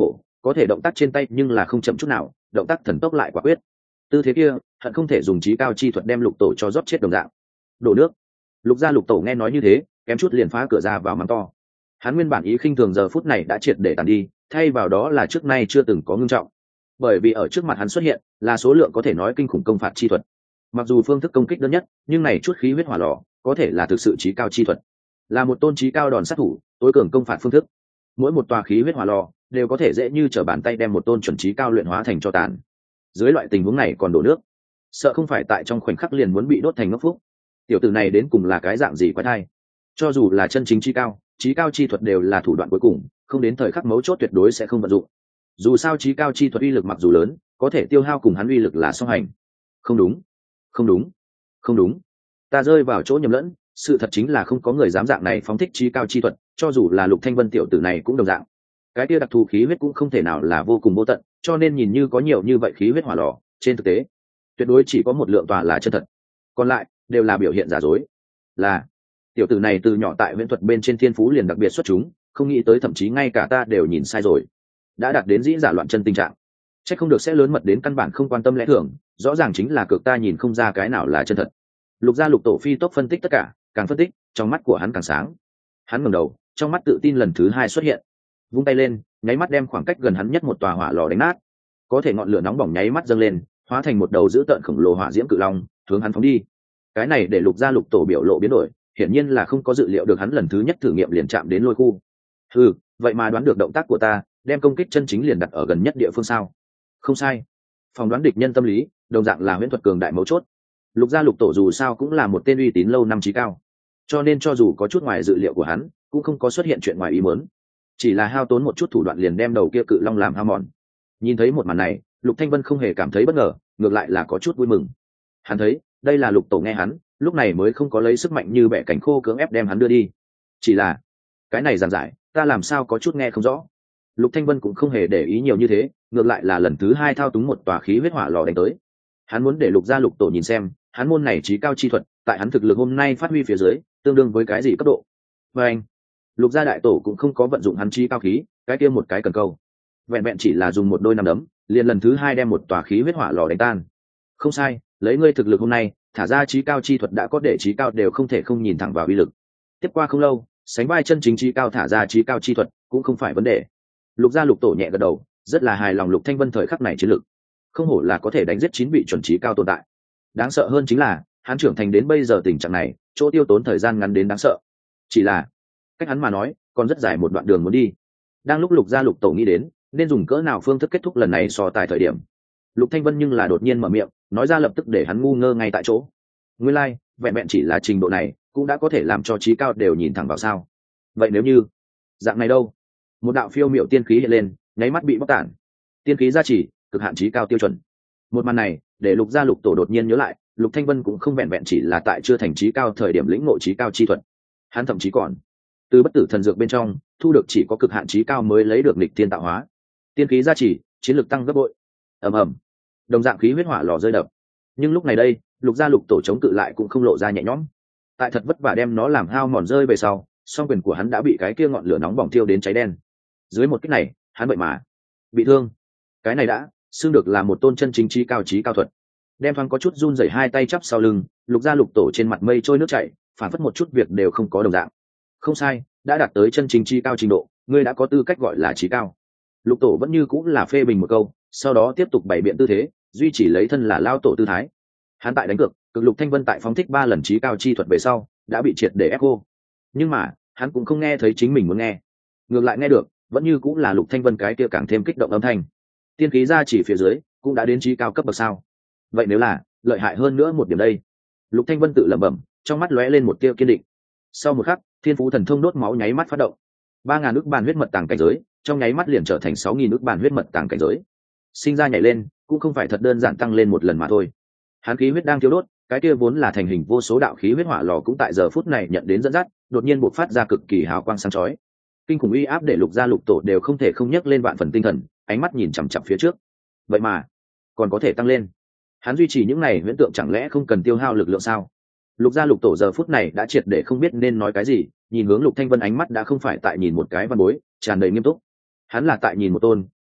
có thể động tác trên tay nhưng là không chậm chút nào, động tác thần tốc lại quả quyết. Tư thế kia hận không thể dùng trí cao chi thuật đem lục tổ cho rót chết đồng dạng. Đổ nước. Lục gia lục tổ nghe nói như thế, kém chút liền phá cửa ra vào mắng to. Hắn nguyên bản ý khinh thường giờ phút này đã triệt để tàn đi, thay vào đó là trước nay chưa từng có ngưng trọng. Bởi vì ở trước mặt hắn xuất hiện là số lượng có thể nói kinh khủng công phạt chi thuật. Mặc dù phương thức công kích đơn nhất, nhưng này chút khí huyết hỏa lò có thể là thực sự trí cao chi thuật, là một tôn trí cao đòn sát thủ, tối cường công phạt phương thức. Mỗi một tòa khí huyết hỏa lò đều có thể dễ như trở bàn tay đem một tôn chuẩn trí cao luyện hóa thành cho tàn. Dưới loại tình huống này còn đổ nước, sợ không phải tại trong khoảnh khắc liền muốn bị đốt thành ngốc phúc. Tiểu tử này đến cùng là cái dạng gì quái thai? Cho dù là chân chính trí cao, trí cao chi thuật đều là thủ đoạn cuối cùng, không đến thời khắc mấu chốt tuyệt đối sẽ không vận dụng. Dù sao trí cao chi thuật uy lực mặc dù lớn, có thể tiêu hao cùng hắn uy lực là song hành. Không đúng, không đúng, không đúng, ta rơi vào chỗ nhầm lẫn. Sự thật chính là không có người dám dạng này phóng thích trí cao chi thuật, cho dù là Lục Thanh Vân tiểu tử này cũng đồng dạng. Cái kia đặc thù khí huyết cũng không thể nào là vô cùng vô tận, cho nên nhìn như có nhiều như vậy khí huyết hỏa lò, trên thực tế tuyệt đối chỉ có một lượng tòa là chân thật, còn lại đều là biểu hiện giả dối. Là tiểu tử này từ nhỏ tại viễn thuật bên trên thiên phú liền đặc biệt xuất chúng, không nghĩ tới thậm chí ngay cả ta đều nhìn sai rồi, đã đạt đến dĩ giả loạn chân tình trạng. Chắc không được sẽ lớn mật đến căn bản không quan tâm lẽ thường, rõ ràng chính là cực ta nhìn không ra cái nào là chân thật. Lục gia lục tổ phi tốc phân tích tất cả, càng phân tích trong mắt của hắn càng sáng. Hắn ngẩng đầu, trong mắt tự tin lần thứ hai xuất hiện, vung tay lên, nháy mắt đem khoảng cách gần hắn nhất một tòa hỏa lò đánh nát. Có thể ngọn lửa nóng bỏng nháy mắt dâng lên, hóa thành một đầu dữ tợn khổng lồ hỏa diễm cự long, hướng hắn phóng đi. Cái này để Lục gia lục tổ biểu lộ biến đổi, hiển nhiên là không có dự liệu được hắn lần thứ nhất thử nghiệm liền chạm đến lôi khu. Ừ, vậy mà đoán được động tác của ta, đem công kích chân chính liền đặt ở gần nhất địa phương sao? Không sai. Phòng đoán địch nhân tâm lý, đồng dạng là huyễn thuật cường đại mấu chốt. Lục gia lục tổ dù sao cũng là một tên uy tín lâu năm trí cao, cho nên cho dù có chút ngoài dự liệu của hắn, cũng không có xuất hiện chuyện ngoài ý muốn, chỉ là hao tốn một chút thủ đoạn liền đem đầu kia cự long làm hao mòn. Nhìn thấy một màn này, Lục Thanh Vân không hề cảm thấy bất ngờ, ngược lại là có chút vui mừng. Hắn thấy đây là lục tổ nghe hắn, lúc này mới không có lấy sức mạnh như bẻ cánh khô cưỡng ép đem hắn đưa đi. Chỉ là cái này giản giải, ta làm sao có chút nghe không rõ. Lục Thanh Vân cũng không hề để ý nhiều như thế, ngược lại là lần thứ hai thao túng một tòa khí huyết hỏa lò đánh tới. Hắn muốn để Lục gia lục tổ nhìn xem, hắn môn này trí cao chi thuật, tại hắn thực lực hôm nay phát huy phía dưới, tương đương với cái gì cấp độ. Và anh, Lục gia đại tổ cũng không có vận dụng hắn trí cao khí, cái kia một cái cần câu, vẹn vẹn chỉ là dùng một đôi nắm đấm, liền lần thứ hai đem một tòa khí huyết hỏa lò đánh tan. Không sai, lấy ngươi thực lực hôm nay, thả ra trí cao chi thuật đã có để trí cao đều không thể không nhìn thẳng vào uy lực. Tiếp qua không lâu, sánh vai chân chính trí cao thả ra trí cao chi thuật cũng không phải vấn đề. Lục gia lục tổ nhẹ gật đầu, rất là hài lòng Lục Thanh Vân thời khắc này chiến lực, không hổ là có thể đánh giết chín vị chuẩn trí cao tồn tại. Đáng sợ hơn chính là hắn trưởng thành đến bây giờ tình trạng này, chỗ tiêu tốn thời gian ngắn đến đáng sợ. Chỉ là cách hắn mà nói, còn rất dài một đoạn đường muốn đi. Đang lúc Lục gia lục tổ nghĩ đến nên dùng cỡ nào phương thức kết thúc lần này so tài thời điểm, Lục Thanh Vân nhưng là đột nhiên mở miệng, nói ra lập tức để hắn ngu ngơ ngay tại chỗ. Nguyên lai, like, vẹn vẹn chỉ là trình độ này, cũng đã có thể làm cho trí cao đều nhìn thẳng vào sao? Vậy nếu như dạng này đâu? Một đạo phiêu miệu tiên khí hiện lên, nháy mắt bị bóc tản. Tiên khí gia trì, cực hạn trí cao tiêu chuẩn. Một màn này, để Lục gia lục tổ đột nhiên nhớ lại, Lục Thanh Vân cũng không vẹn vẹn chỉ là tại chưa thành trí cao thời điểm lĩnh ngộ trí cao chi thuật, hắn thậm chí còn từ bất tử thần dược bên trong thu được chỉ có cực hạn trí cao mới lấy được nghịch thiên tạo hóa. Tiên khí gia trì, chiến lực tăng gấp bội. Ầm ầm, đồng dạng khí huyết hỏa lò rơi đập. Nhưng lúc này đây, Lục gia lục tổ chống cự lại cũng không lộ ra nhẹ nhõm. Tại thật vất vả đem nó làm hao mòn rơi về sau, song quyền của hắn đã bị cái kia ngọn lửa nóng bỏng thiêu đến cháy đen. Dưới một kích này, hắn vậy mà bị thương. Cái này đã xưng được là một tôn chân chính trí cao trí cao thuật. Đem thoáng có chút run rẩy hai tay chắp sau lưng, Lục gia lục tổ trên mặt mây trôi nước chảy, phản phất một chút việc đều không có đồng dạng. Không sai, đã đạt tới chân chính trí cao trình độ, ngươi đã có tư cách gọi là trí cao. Lục tổ vẫn như cũng là phê bình một câu, sau đó tiếp tục bày biện tư thế, duy trì lấy thân là lao tổ tư thái. Hắn tại đánh cược, cực Lục Thanh Vân tại phóng thích ba lần trí cao chi thuật về sau, đã bị triệt để ép cô. Nhưng mà, hắn cũng không nghe thấy chính mình muốn nghe, ngược lại nghe được, vẫn như cũng là Lục Thanh Vân cái kia càng thêm kích động âm thanh. Tiên khí ra chỉ phía dưới, cũng đã đến trí cao cấp bậc sao? Vậy nếu là lợi hại hơn nữa một điểm đây? Lục Thanh Vân tự lẩm bẩm, trong mắt lóe lên một tia kiên định. Sau một khắc, thiên phú thần thông đốt máu nháy mắt phát động, ba ngàn ức bàn huyết mật tàng cảnh giới, trong nháy mắt liền trở thành sáu nghìn ức bàn huyết mật tàng cảnh giới. Sinh ra nhảy lên, cũng không phải thật đơn giản tăng lên một lần mà thôi. Hắn khí huyết đang thiêu đốt, cái kia vốn là thành hình vô số đạo khí huyết hỏa lò cũng tại giờ phút này nhận đến dẫn dắt, đột nhiên bộc phát ra cực kỳ hào quang sáng chói. Kinh khủng uy áp để Lục gia lục tổ đều không thể không nhấc lên vạn phần tinh thần, ánh mắt nhìn chằm chằm phía trước. Vậy mà, còn có thể tăng lên. Hắn duy trì những này huyễn tượng chẳng lẽ không cần tiêu hao lực lượng sao? Lục gia lục tổ giờ phút này đã triệt để không biết nên nói cái gì, nhìn hướng Lục Thanh Vân ánh mắt đã không phải tại nhìn một cái văn bối, tràn đầy nghiêm túc. Hắn là tại nhìn một tôn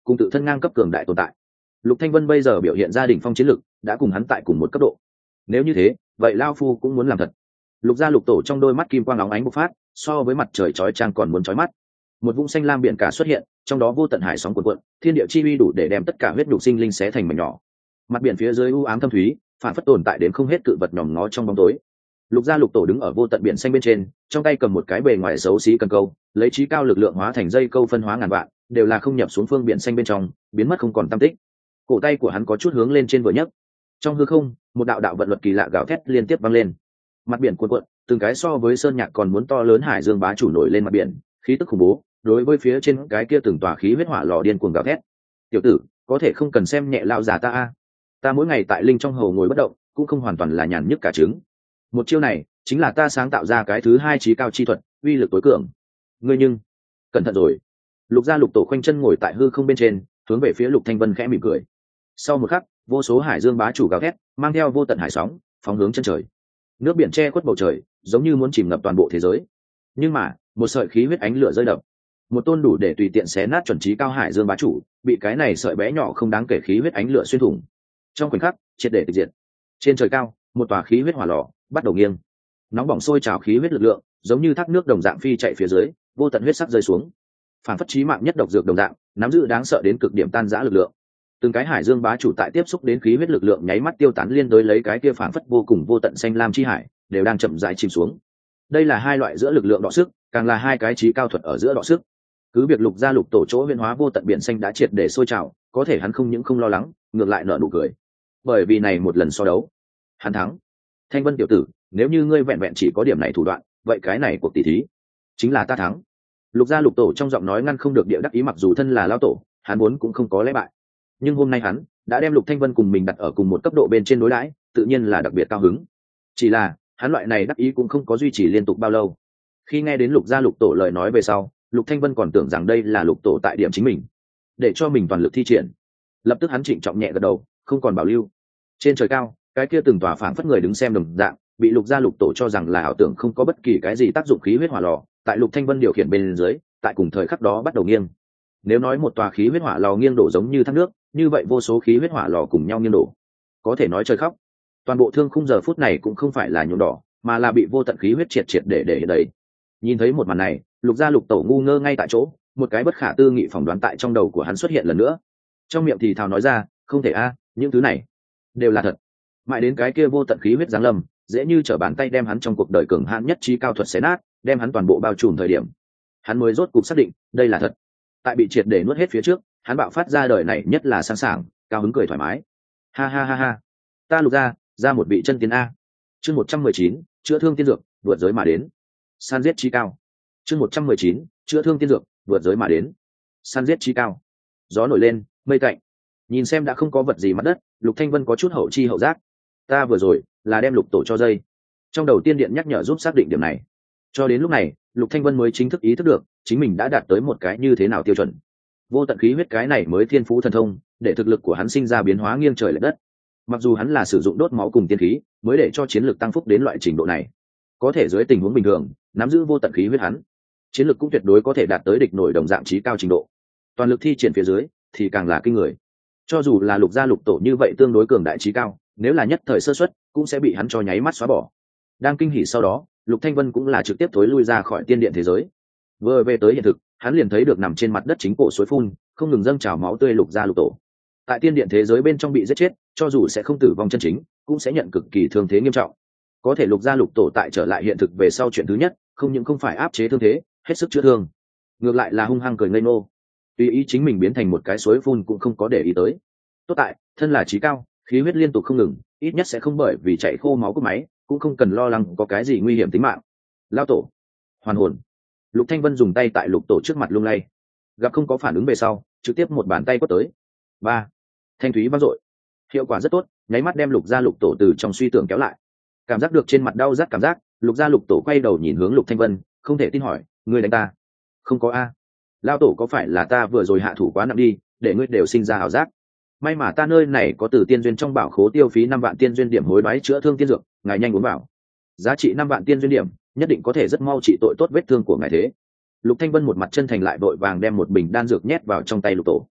cùng tự thân ngang cấp cường đại tồn tại. Lục Thanh Vân bây giờ biểu hiện ra đỉnh phong chiến lực, đã cùng hắn tại cùng một cấp độ. Nếu như thế, vậy lao phu cũng muốn làm thật. Lục gia Lục tổ trong đôi mắt kim quang óng ánh bộc phát, so với mặt trời chói chang còn muốn chói mắt. Một vũng xanh lam biển cả xuất hiện, trong đó vô tận hải sóng cuộn cuộn, thiên địa chi uy đủ để đem tất cả huyết nhục sinh linh xé thành mảnh nhỏ. Mặt biển phía dưới u ám thâm thúy, phản phất tồn tại đến không hết cự vật nhòm ngó trong bóng tối. Lục gia Lục tổ đứng ở vô tận biển xanh bên trên, trong tay cầm một cái bề ngoài xấu xí cần câu, lấy trí cao lực lượng hóa thành dây câu phân hóa ngàn vạn, đều là không nhập xuống phương biển xanh bên trong, biến mất không còn tăm tích. Cổ tay của hắn có chút hướng lên trên vừa nhấc, trong hư không, một đạo đạo vận luật kỳ lạ gào thét liên tiếp vang lên. Mặt biển cuộn cuộn, từng cái so với sơn nhạc còn muốn to lớn hải dương bá chủ nổi lên mặt biển, khí tức khủng bố, đối với phía trên cái kia từng tòa khí huyết hỏa lò điên cuồng gào thét. Tiểu tử, có thể không cần xem nhẹ lão già ta a. Ta mỗi ngày tại linh trong hồ ngồi bất động, cũng không hoàn toàn là nhàn nhức cả trứng. Một chiêu này, chính là ta sáng tạo ra cái thứ hai trí cao chi thuật, uy lực tối cường. Ngươi nhưng, cẩn thận rồi. Lục gia Lục tổ khoanh chân ngồi tại hư không bên trên, hướng về phía Lục Thanh Vân khẽ mỉm cười. Sau một khắc, vô số hải dương bá chủ gào thét, mang theo vô tận hải sóng, phóng hướng chân trời. Nước biển che khuất bầu trời, giống như muốn chìm ngập toàn bộ thế giới. Nhưng mà, một sợi khí huyết ánh lửa rơi đập, một tôn đủ để tùy tiện xé nát chuẩn trí cao hải dương bá chủ, bị cái này sợi bé nhỏ không đáng kể khí huyết ánh lửa xuyên thủng. Trong khoảnh khắc, triệt để tịch diệt. Trên trời cao, một tòa khí huyết hỏa lò bắt đầu nghiêng, nóng bỏng sôi trào khí huyết lực lượng, giống như thác nước đồng dạng phi chạy phía dưới, vô tận huyết sắc rơi xuống. Phản phất chí mạng nhất độc dược đồng dạng, nắm giữ đáng sợ đến cực điểm tan rã lực lượng. Từng cái hải dương bá chủ tại tiếp xúc đến khí huyết lực lượng nháy mắt tiêu tán liên đối lấy cái kia phản phất vô cùng vô tận xanh lam chi hải, đều đang chậm rãi chìm xuống. Đây là hai loại giữa lực lượng đọ sức, càng là hai cái trí cao thuật ở giữa đọ sức. Cứ việc Lục gia Lục tổ chỗ huyễn hóa vô tận biển xanh đã triệt để sôi trào, có thể hắn không những không lo lắng, ngược lại nở nụ cười. Bởi vì này một lần so đấu, hắn thắng. Thanh Vân tiểu tử, nếu như ngươi vẹn vẹn chỉ có điểm này thủ đoạn, vậy cái này cuộc tỷ thí chính là ta thắng. Lục gia Lục tổ trong giọng nói ngăn không được địa đắc ý, mặc dù thân là lão tổ, hắn muốn cũng không có lẽ bại. Nhưng hôm nay hắn đã đem Lục Thanh Vân cùng mình đặt ở cùng một cấp độ bên trên đối đãi, tự nhiên là đặc biệt cao hứng. Chỉ là, hắn loại này đắc ý cũng không có duy trì liên tục bao lâu. Khi nghe đến Lục gia Lục tổ lời nói về sau, Lục Thanh Vân còn tưởng rằng đây là Lục tổ tại điểm chính mình, để cho mình toàn lực thi triển. Lập tức hắn trịnh trọng nhẹ gật đầu, không còn bảo lưu. Trên trời cao, cái kia từng tòa phảng phất người đứng xem đồng dạng, bị Lục gia Lục tổ cho rằng là ảo tưởng, không có bất kỳ cái gì tác dụng khí huyết hỏa lò, tại Lục Thanh Vân điều khiển bên dưới, tại cùng thời khắc đó bắt đầu nghiêng. Nếu nói một tòa khí huyết hỏa lò nghiêng đổ giống như thác nước, như vậy vô số khí huyết hỏa lò cùng nhau nghiêng đổ, có thể nói trời khóc. Toàn bộ thương khung giờ phút này cũng không phải là nhuộm đỏ, mà là bị vô tận khí huyết triệt triệt để để đầy. Nhìn thấy một màn này, Lục gia Lục tổ ngu ngơ ngay tại chỗ, một cái bất khả tư nghị phỏng đoán tại trong đầu của hắn xuất hiện lần nữa. Trong miệng thì thào nói ra, không thể a, những thứ này đều là thật. Mãi đến cái kia vô tận khí huyết giáng lâm, dễ như trở bàn tay đem hắn trong cuộc đời cường hãn nhất trí cao thuật xé nát, đem hắn toàn bộ bao trùm thời điểm, hắn mới rốt cục xác định, đây là thật. Tại bị triệt để nuốt hết phía trước, hắn bạo phát ra đời này nhất là sẵn sàng, cao hứng cười thoải mái. Ha ha ha ha, ta Lục gia, ra một vị chân tiến a. Chương một trăm mười chín, chữa thương tiên dược, vượt giới mà đến. San giết trí cao. Chương một trăm mười chín, chữa thương tiên dược, vượt giới mà đến. San giết trí cao. Gió nổi lên, mây tạnh. Nhìn xem đã không có vật gì mặt đất, Lục Thanh Vân có chút hậu chi hậu giác. Ta vừa rồi là đem Lục tổ cho dây. Trong đầu tiên điện nhắc nhở giúp xác định điểm này. Cho đến lúc này, Lục Thanh Vân mới chính thức ý thức được, chính mình đã đạt tới một cái như thế nào tiêu chuẩn. Vô tận khí huyết cái này mới thiên phú thần thông, để thực lực của hắn sinh ra biến hóa nghiêng trời lệch đất. Mặc dù hắn là sử dụng đốt máu cùng tiên khí, mới để cho chiến lực tăng phúc đến loại trình độ này. Có thể dưới tình huống bình thường, nắm giữ vô tận khí huyết hắn, chiến lực cũng tuyệt đối có thể đạt tới địch nổi đồng dạng trí cao trình độ. Toàn lực thi triển phía dưới, thì càng là kinh người. Cho dù là Lục gia Lục tổ như vậy tương đối cường đại trí cao, nếu là nhất thời sơ suất, cũng sẽ bị hắn cho nháy mắt xóa bỏ. Đang kinh hỉ sau đó, Lục Thanh Vân cũng là trực tiếp thối lui ra khỏi tiên điện thế giới. Vừa về tới hiện thực, hắn liền thấy được nằm trên mặt đất chính cổ suối phun, không ngừng dâng trào máu tươi Lục gia Lục tổ. Tại tiên điện thế giới bên trong bị giết chết, cho dù sẽ không tử vong chân chính, cũng sẽ nhận cực kỳ thương thế nghiêm trọng. Có thể Lục gia Lục tổ tại trở lại hiện thực về sau chuyện thứ nhất, không những không phải áp chế thương thế, hết sức chữa thương, ngược lại là hung hăng cười ngây ngô, tùy ý chính mình biến thành một cái suối phun cũng không có để ý tới. Tốt tại, thân là trí cao, khí huyết liên tục không ngừng, ít nhất sẽ không bởi vì chạy khô máu cúp máy, cũng không cần lo lắng có cái gì nguy hiểm tính mạng. Lao tổ, hoàn hồn. Lục Thanh Vân dùng tay tại Lục tổ trước mặt lung lay, gặp không có phản ứng về sau, trực tiếp một bàn tay quất tới. Ba, thanh thúy vang dội, hiệu quả rất tốt, nháy mắt đem Lục gia Lục tổ từ trong suy tưởng kéo lại. Cảm giác được trên mặt đau rát cảm giác, Lục gia Lục tổ quay đầu nhìn hướng Lục Thanh Vân, không thể tin hỏi, ngươi đánh ta? Không có a. Lao tổ, có phải là ta vừa rồi hạ thủ quá nặng đi, để ngươi đều sinh ra ảo giác? May mà ta nơi này có từ tiên duyên trong bảo khố tiêu phí năm vạn tiên duyên điểm hối đoái chữa thương tiên dược, ngài nhanh uống vào. Giá trị năm vạn tiên duyên điểm, nhất định có thể rất mau trị tội tốt vết thương của ngài thế. Lục Thanh Vân một mặt chân thành lại vội vàng đem một bình đan dược nhét vào trong tay Lục tổ.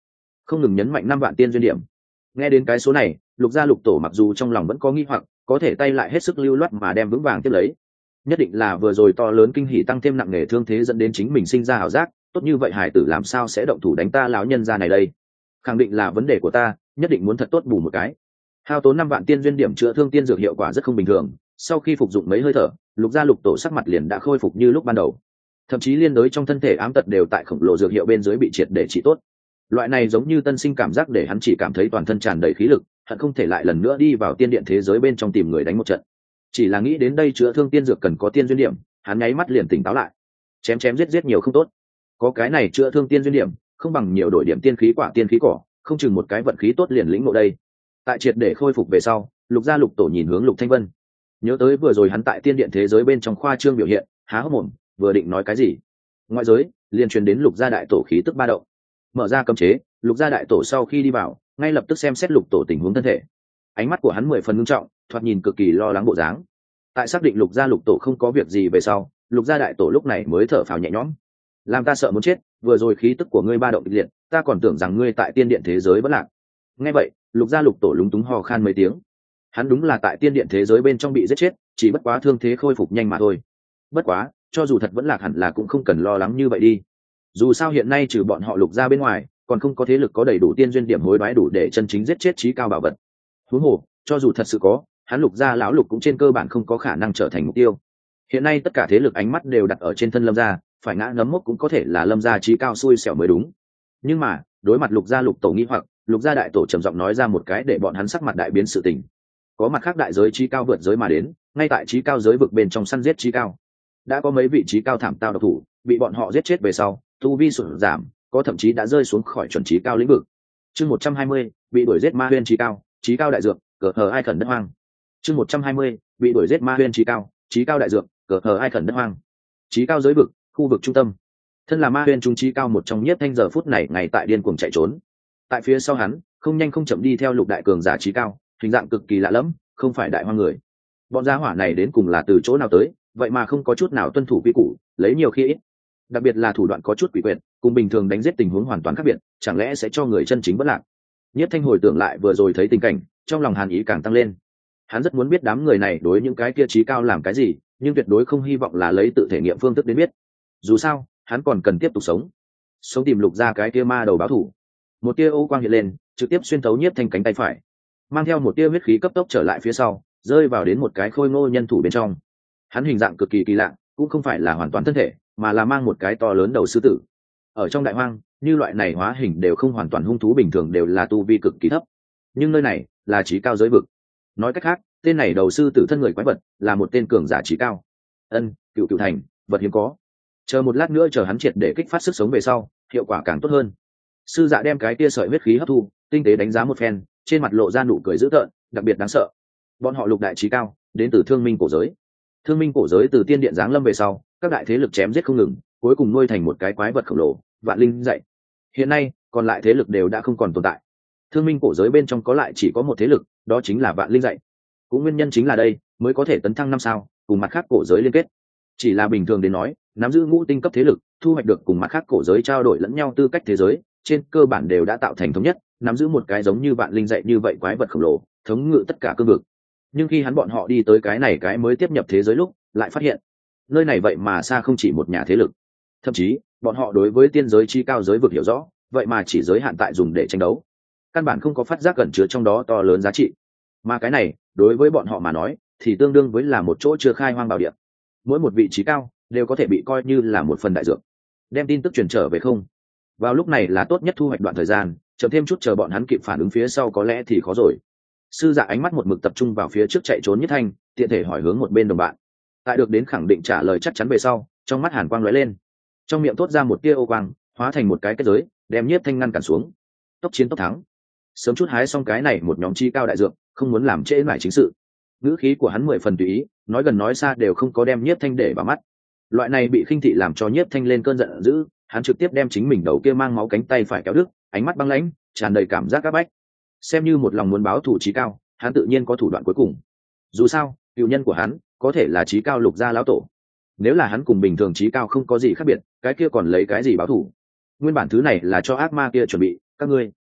không ngừng nhấn mạnh năm vạn tiên duyên điểm. Nghe đến cái số này, lục gia lục tổ mặc dù trong lòng vẫn có nghi hoặc, có thể tay lại hết sức lưu loát mà đem vững vàng tiếp lấy. Nhất định là vừa rồi to lớn kinh hỉ tăng thêm nặng nề thương thế dẫn đến chính mình sinh ra ảo giác, tốt như vậy hải tử làm sao sẽ động thủ đánh ta lão nhân gia này đây? Khẳng định là vấn đề của ta, nhất định muốn thật tốt bù một cái. Hao tốn năm vạn tiên duyên điểm chữa thương tiên dược hiệu quả rất không bình thường, sau khi phục dụng mấy hơi thở, lục gia lục tổ sắc mặt liền đã khôi phục như lúc ban đầu. Thậm chí liên đối trong thân thể ám tật đều tại khổng lồ dược hiệu bên dưới bị triệt để trị tốt. Loại này giống như tân sinh cảm giác để hắn chỉ cảm thấy toàn thân tràn đầy khí lực, hận không thể lại lần nữa đi vào tiên điện thế giới bên trong tìm người đánh một trận. Chỉ là nghĩ đến đây chữa thương tiên dược cần có tiên duyên điểm, hắn nháy mắt liền tỉnh táo lại. Chém chém giết giết nhiều không tốt, có cái này chữa thương tiên duyên điểm, không bằng nhiều đổi điểm tiên khí quả tiên khí cỏ, không chừng một cái vận khí tốt liền lĩnh ngộ đây. Tại triệt để khôi phục về sau, lục gia lục tổ nhìn hướng lục thanh vân, nhớ tới vừa rồi hắn tại tiên điện thế giới bên trong khoa trương biểu hiện, há hốc mồm, vừa định nói cái gì, ngoại giới liền truyền đến lục gia đại tổ khí tức ba động. Mở ra cấm chế, lục gia đại tổ sau khi đi vào, ngay lập tức xem xét lục tổ tình huống thân thể. Ánh mắt của hắn mười phần nghiêm trọng, thoạt nhìn cực kỳ lo lắng bộ dáng. Tại xác định lục gia lục tổ không có việc gì về sau, lục gia đại tổ lúc này mới thở phào nhẹ nhõm. Làm ta sợ muốn chết, vừa rồi khí tức của ngươi ba động kịch liệt, ta còn tưởng rằng ngươi tại tiên điện thế giới vẫn lạc. Nghe vậy, lục gia lục tổ lúng túng hò khan mấy tiếng. Hắn đúng là tại tiên điện thế giới bên trong bị giết chết, chỉ bất quá thương thế khôi phục nhanh mà thôi. Bất quá, cho dù thật vẫn lạc hẳn là cũng không cần lo lắng như vậy đi. Dù sao hiện nay trừ bọn họ lục gia bên ngoài, còn không có thế lực có đầy đủ tiên duyên điểm hối đoái đủ để chân chính giết chết trí cao bảo vật. Huống hồ, cho dù thật sự có, hắn lục gia lão lục cũng trên cơ bản không có khả năng trở thành mục tiêu. Hiện nay tất cả thế lực ánh mắt đều đặt ở trên thân lâm gia, phải ngã ngấm mốc cũng có thể là lâm gia trí cao xui xẻo mới đúng. Nhưng mà đối mặt lục gia lục tổ nghi hoặc, lục gia đại tổ trầm giọng nói ra một cái để bọn hắn sắc mặt đại biến sự tình. Có mặt khác đại giới trí cao vượt giới mà đến, ngay tại trí cao giới vực bên trong săn giết trí cao, đã có mấy vị trí cao thảm tao độc thủ bị bọn họ giết chết về sau, tu vi sụt giảm, có thậm chí đã rơi xuống khỏi chuẩn trí cao lĩnh vực. Chương một trăm hai mươi, bị đuổi giết ma huyên trí cao, trí cao đại dược, cờ hờ ai khẩn đất hoang. Chương một trăm hai mươi, bị đuổi giết ma huyên trí cao, trí cao đại dược, cờ hờ ai khẩn đất hoang. Trí cao giới vực, khu vực trung tâm. Thân là ma huyên trung trí cao một trong nhất thanh giờ phút này ngày tại điên cuồng chạy trốn. Tại phía sau hắn, không nhanh không chậm đi theo lục đại cường giả trí cao, hình dạng cực kỳ lạ lẫm, không phải đại hoang người. Bọn gia hỏa này đến cùng là từ chỗ nào tới, vậy mà không có chút nào tuân thủ quy củ, lấy nhiều khi ít. Đặc biệt là thủ đoạn có chút quỷ quyệt, cùng bình thường đánh giết tình huống hoàn toàn khác biệt, chẳng lẽ sẽ cho người chân chính bất lạc. Nhất thanh hồi tưởng lại vừa rồi thấy tình cảnh, trong lòng hàn ý càng tăng lên. Hắn rất muốn biết đám người này đối những cái kia trí cao làm cái gì, nhưng tuyệt đối không hy vọng là lấy tự thể nghiệm phương thức đến biết. Dù sao, hắn còn cần tiếp tục sống, sống tìm lục ra cái kia ma đầu báo thủ. Một tia ô quang hiện lên, trực tiếp xuyên thấu Nhiếp Thanh cánh tay phải, mang theo một tia huyết khí cấp tốc trở lại phía sau, rơi vào đến một cái khôi ngô nhân thủ bên trong. Hắn hình dạng cực kỳ kỳ lạ, cũng không phải là hoàn toàn thân thể, mà là mang một cái to lớn đầu sư tử. Ở trong đại hoang, như loại này hóa hình đều không hoàn toàn hung thú bình thường đều là tu vi cực kỳ thấp, nhưng nơi này là trí cao giới vực. Nói cách khác, tên này đầu sư tử thân người quái vật là một tên cường giả trí cao. Ân, cựu cựu thành, vật hiếm có. Chờ một lát nữa chờ hắn triệt để kích phát sức sống về sau, hiệu quả càng tốt hơn. Sư dạ đem cái tia sợi huyết khí hấp thu, tinh tế đánh giá một phen, trên mặt lộ ra nụ cười dữ tợn, đặc biệt đáng sợ. Bọn họ lục đại trí cao, đến từ thương minh cổ giới. Thương minh cổ giới từ tiên điện giáng lâm về sau, các đại thế lực chém giết không ngừng, cuối cùng nuôi thành một cái quái vật khổng lồ, vạn linh dậy. Hiện nay, còn lại thế lực đều đã không còn tồn tại. Thương minh cổ giới bên trong có lại chỉ có một thế lực, đó chính là vạn linh dậy. Cũng nguyên nhân chính là đây, mới có thể tấn thăng năm sao, cùng mặt khác cổ giới liên kết. Chỉ là bình thường đến nói, nắm giữ ngũ tinh cấp thế lực, thu hoạch được cùng mặt khác cổ giới trao đổi lẫn nhau tư cách thế giới, trên cơ bản đều đã tạo thành thống nhất, nắm giữ một cái giống như vạn linh dậy như vậy quái vật khổng lồ, thống ngự tất cả cương vực. Nhưng khi hắn bọn họ đi tới cái này cái mới tiếp nhập thế giới lúc, lại phát hiện nơi này vậy mà xa không chỉ một nhà thế lực, thậm chí bọn họ đối với tiên giới chi cao giới vực hiểu rõ, vậy mà chỉ giới hạn tại dùng để tranh đấu, căn bản không có phát giác cẩn chứa trong đó to lớn giá trị. Mà cái này đối với bọn họ mà nói thì tương đương với là một chỗ chưa khai hoang bảo địa, mỗi một vị trí cao đều có thể bị coi như là một phần đại dược. Đem tin tức truyền trở về không, vào lúc này là tốt nhất thu hoạch đoạn thời gian, chậm thêm chút chờ bọn hắn kịp phản ứng phía sau có lẽ thì khó rồi. Sư dạ ánh mắt một mực tập trung vào phía trước chạy trốn Nhất Thanh, tiện thể hỏi hướng một bên đồng bạn. Tại được đến khẳng định trả lời chắc chắn về sau, trong mắt hàn quang lóe lên, trong miệng thốt ra một tia ô quang, hóa thành một cái kết giới, đem Nhiếp Thanh ngăn cản xuống. Tốc chiến tốc thắng, sớm chút hái xong cái này một nhóm chi cao đại dược, không muốn làm trễ nải chính sự. Ngữ khí của hắn mười phần tùy ý, nói gần nói xa đều không có đem Nhiếp Thanh để vào mắt. Loại này bị khinh thị làm cho Nhiếp Thanh lên cơn giận dữ, hắn trực tiếp đem chính mình đầu kia mang máu cánh tay phải kéo đứt, ánh mắt băng lãnh, tràn đầy cảm giác áp bách. Xem như một lòng muốn báo thù chí cao, hắn tự nhiên có thủ đoạn cuối cùng. Dù sao, cựu nhân của hắn có thể là chí cao lục gia lão tổ. Nếu là hắn cùng bình thường chí cao không có gì khác biệt, cái kia còn lấy cái gì báo thù? Nguyên bản thứ này là cho ác ma kia chuẩn bị, các ngươi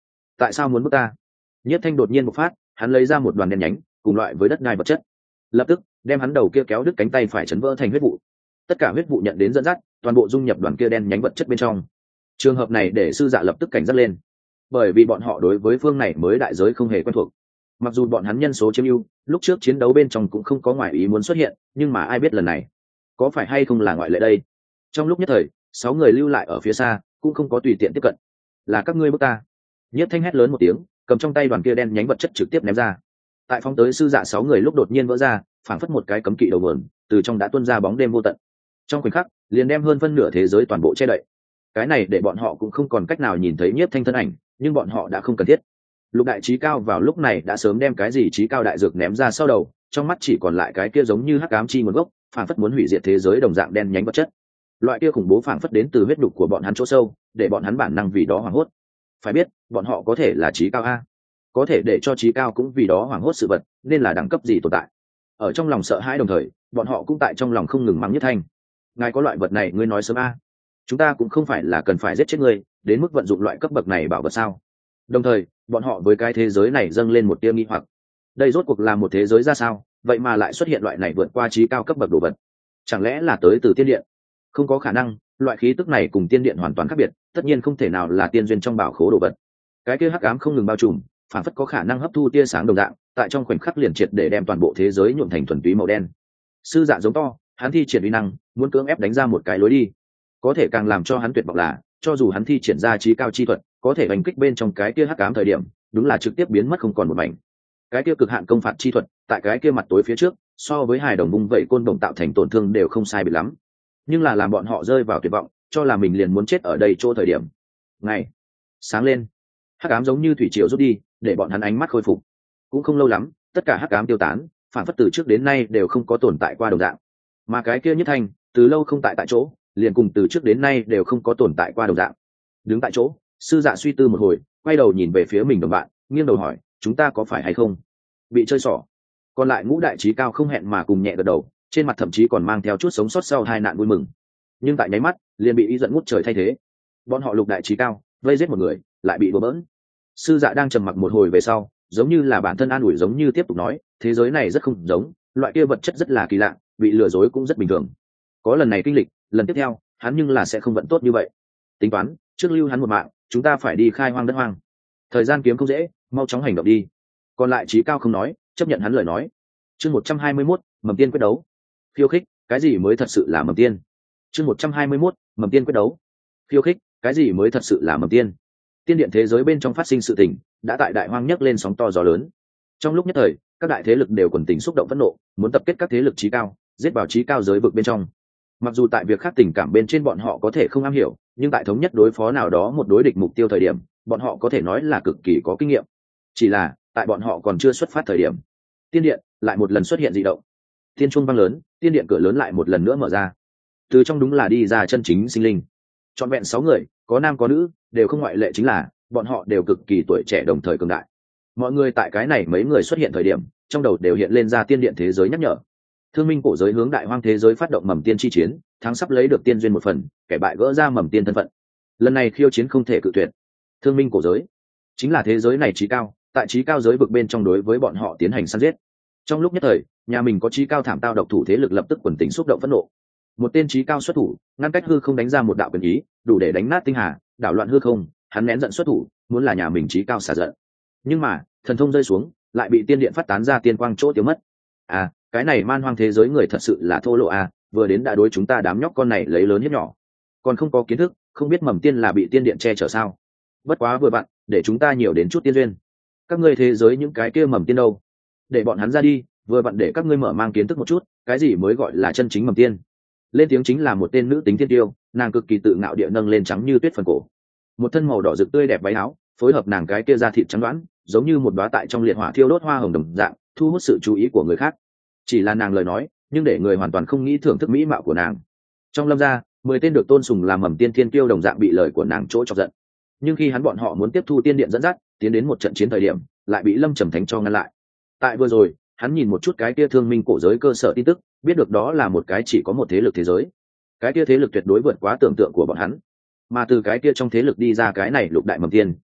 tại sao muốn bước ta? Nhiếp Thanh đột nhiên bộc phát, hắn lấy ra một đoàn đen nhánh cùng loại với đất đai vật chất, lập tức đem hắn đầu kia kéo đứt cánh tay phải chấn vỡ thành huyết vụ. Tất cả huyết vụ nhận đến dẫn dắt, toàn bộ dung nhập đoàn kia đen nhánh vật chất bên trong. Trường hợp này để sư dạ lập tức cảnh giác lên, bởi vì bọn họ đối với phương này mới đại giới không hề quen thuộc. Mặc dù bọn hắn nhân số chiếm ưu, lúc trước chiến đấu bên trong cũng không có ngoại ý muốn xuất hiện, nhưng mà ai biết lần này có phải hay không là ngoại lệ đây. Trong lúc nhất thời, sáu người lưu lại ở phía xa cũng không có tùy tiện tiếp cận. Là các ngươi bước ta? Nhiếp Thanh hét lớn một tiếng, cầm trong tay đoàn kia đen nhánh vật chất trực tiếp ném ra. Tại phóng tới sư dạ sáu người lúc đột nhiên vỡ ra, phảng phất một cái cấm kỵ đầu nguồn, từ trong đã tuôn ra bóng đêm vô tận. Trong khoảnh khắc, liền đem hơn phân nửa thế giới toàn bộ che đậy. Cái này để bọn họ cũng không còn cách nào nhìn thấy Nhiếp Thanh thân ảnh, nhưng bọn họ đã không cần thiết. Lục đại trí cao vào lúc này đã sớm đem cái gì trí cao đại dược ném ra sau đầu, trong mắt chỉ còn lại cái kia giống như hắc ám chi nguồn gốc, phảng phất muốn hủy diệt thế giới đồng dạng đen nhánh vật chất. Loại kia khủng bố phảng phất đến từ huyết đục của bọn hắn chỗ sâu, để bọn hắn bản năng vì đó hoảng hốt. Phải biết, bọn họ có thể là trí cao a, có thể để cho trí cao cũng vì đó hoảng hốt sự vật, nên là đẳng cấp gì tồn tại. Ở trong lòng sợ hãi đồng thời, bọn họ cũng tại trong lòng không ngừng mắng Nhất Thanh. Ngài có loại vật này, ngươi nói sớm a. Chúng ta cũng không phải là cần phải giết chết ngươi, đến mức vận dụng loại cấp bậc này bảo vật sao? Đồng thời, bọn họ với cái thế giới này dâng lên một tia nghi hoặc. Đây rốt cuộc là một thế giới ra sao, vậy mà lại xuất hiện loại này vượt qua trí cao cấp bậc đồ vật? Chẳng lẽ là tới từ tiên điện? Không có khả năng, loại khí tức này cùng tiên điện hoàn toàn khác biệt, tất nhiên không thể nào là tiên duyên trong bảo khố đồ vật. Cái kia hắc ám không ngừng bao trùm, phản phất có khả năng hấp thu tia sáng đồng dạng, tại trong khoảnh khắc liền triệt để đem toàn bộ thế giới nhuộm thành thuần túy màu đen. Sư dạ giống to, hắn thi triển uy năng, muốn cưỡng ép đánh ra một cái lối đi. Có thể càng làm cho hắn tuyệt vọng là, cho dù hắn thi triển ra trí cao chi thuật, có thể đánh kích bên trong cái kia hắc ám thời điểm, đúng là trực tiếp biến mất không còn một mảnh. Cái kia cực hạn công phạt chi thuật, tại cái kia mặt tối phía trước, so với hài đồng vung vẩy côn đồng tạo thành tổn thương đều không sai biệt lắm. Nhưng là làm bọn họ rơi vào tuyệt vọng, cho là mình liền muốn chết ở đây chỗ thời điểm. Ngày sáng lên, hắc ám giống như thủy triều rút đi, để bọn hắn ánh mắt khôi phục. Cũng không lâu lắm, tất cả hắc ám tiêu tán, phản phất từ trước đến nay đều không có tồn tại qua đồng dạng. Mà cái kia Nhất Thanh, từ lâu không tại tại chỗ, liền cùng từ trước đến nay đều không có tồn tại qua đồng dạng. Đứng tại chỗ, sư dạ suy tư một hồi, quay đầu nhìn về phía mình đồng bạn, nghiêng đầu hỏi, chúng ta có phải hay không bị chơi xỏ? Còn lại ngũ đại trí cao không hẹn mà cùng nhẹ gật đầu, trên mặt thậm chí còn mang theo chút sống sót sau hai nạn vui mừng. Nhưng tại nháy mắt, liền bị y giận ngút trời thay thế. Bọn họ lục đại trí cao vây giết một người, lại bị đùa bỡn. Sư dạ đang trầm mặc một hồi về sau, giống như là bản thân an ủi giống như tiếp tục nói, thế giới này rất không giống, loại kia vật chất rất là kỳ lạ, bị lừa dối cũng rất bình thường. Có lần này kinh lịch, lần tiếp theo hắn nhưng là sẽ không vẫn tốt như vậy. Tính toán trước lưu hắn một mạng, chúng ta phải đi khai hoang đất hoang. Thời gian kiếm không dễ, mau chóng hành động đi. Còn lại trí cao không nói, chấp nhận hắn lời nói. Chương một trăm hai mươi mốt, mầm tiên quyết đấu. Khiêu khích, cái gì mới thật sự là mầm tiên? Chương một trăm hai mươi mốt, mầm tiên quyết đấu. Khiêu khích, cái gì mới thật sự là mầm tiên? Tiên điện thế giới bên trong phát sinh sự tình, đã tại đại hoang nhấc lên sóng to gió lớn. Trong lúc nhất thời, các đại thế lực đều quần tình xúc động phẫn nộ, muốn tập kết các thế lực trí cao, giết vào trí cao giới vực bên trong. Mặc dù tại việc khác tình cảm bên trên bọn họ có thể không am hiểu, nhưng tại thống nhất đối phó nào đó một đối địch mục tiêu thời điểm, bọn họ có thể nói là cực kỳ có kinh nghiệm. Chỉ là tại bọn họ còn chưa xuất phát thời điểm, tiên điện lại một lần xuất hiện dị động. Tiên chuông vang lớn, tiên điện cửa lớn lại một lần nữa mở ra. Từ trong đúng là đi ra chân chính sinh linh. Trọn vẹn sáu người, có nam có nữ, đều không ngoại lệ, chính là bọn họ đều cực kỳ tuổi trẻ đồng thời cường đại. Mọi người tại cái này mấy người xuất hiện thời điểm, trong đầu đều hiện lên ra tiên điện thế giới nhắc nhở. Thương minh cổ giới hướng đại hoang thế giới phát động mầm tiên chi chiến, thắng sắp lấy được tiên duyên một phần, kẻ bại gỡ ra mầm tiên thân phận. Lần này khiêu chiến không thể cự tuyệt. Thương minh cổ giới chính là thế giới này trí cao, tại trí cao giới vực bên trong đối với bọn họ tiến hành săn giết. Trong lúc nhất thời, nhà mình có trí cao thảm tao độc thủ thế lực lập tức quần tình xúc động phẫn nộ. Một tên trí cao xuất thủ, ngăn cách hư không đánh ra một đạo quyền ý, đủ để đánh nát tinh hà, đảo loạn hư không. Hắn nén giận xuất thủ, muốn là nhà mình trí cao xả giận. Nhưng mà thần thông rơi xuống, lại bị tiên điện phát tán ra tiên quang chỗ tiêu mất. À, cái này man hoang thế giới người thật sự là thô lỗ à, vừa đến đã đối chúng ta đám nhóc con này lấy lớn hiếp nhỏ, còn không có kiến thức, không biết mầm tiên là bị tiên điện che chở sao? Bất quá vừa vặn, để chúng ta nhiều đến chút tiên duyên. Các ngươi thế giới những cái kia mầm tiên đâu? Để bọn hắn ra đi, vừa vặn để các ngươi mở mang kiến thức một chút, cái gì mới gọi là chân chính mầm tiên. Lên tiếng chính là một tên nữ tính tiên tiêu, nàng cực kỳ tự ngạo địa nâng lên trắng như tuyết phần cổ, một thân màu đỏ rực tươi đẹp váy áo, phối hợp nàng cái kia da thịt trắng đoán, giống như một đóa tại trong liệt hỏa thiêu đốt hoa hồng đồng dạng, thu hút sự chú ý của người khác. Chỉ là nàng lời nói, nhưng để người hoàn toàn không nghĩ thưởng thức mỹ mạo của nàng. Trong lâm gia, mười tên được tôn sùng làm mầm tiên thiên kiêu đồng dạng bị lời của nàng chỗ chọc giận. Nhưng khi hắn bọn họ muốn tiếp thu tiên điện dẫn dắt, tiến đến một trận chiến thời điểm, lại bị Lâm Trầm Thánh cho ngăn lại. Tại vừa rồi, hắn nhìn một chút cái kia thương minh cổ giới cơ sở tin tức, biết được đó là một cái chỉ có một thế lực thế giới. Cái kia thế lực tuyệt đối vượt quá tưởng tượng của bọn hắn. Mà từ cái kia trong thế lực đi ra cái này lục đại mầm tiên,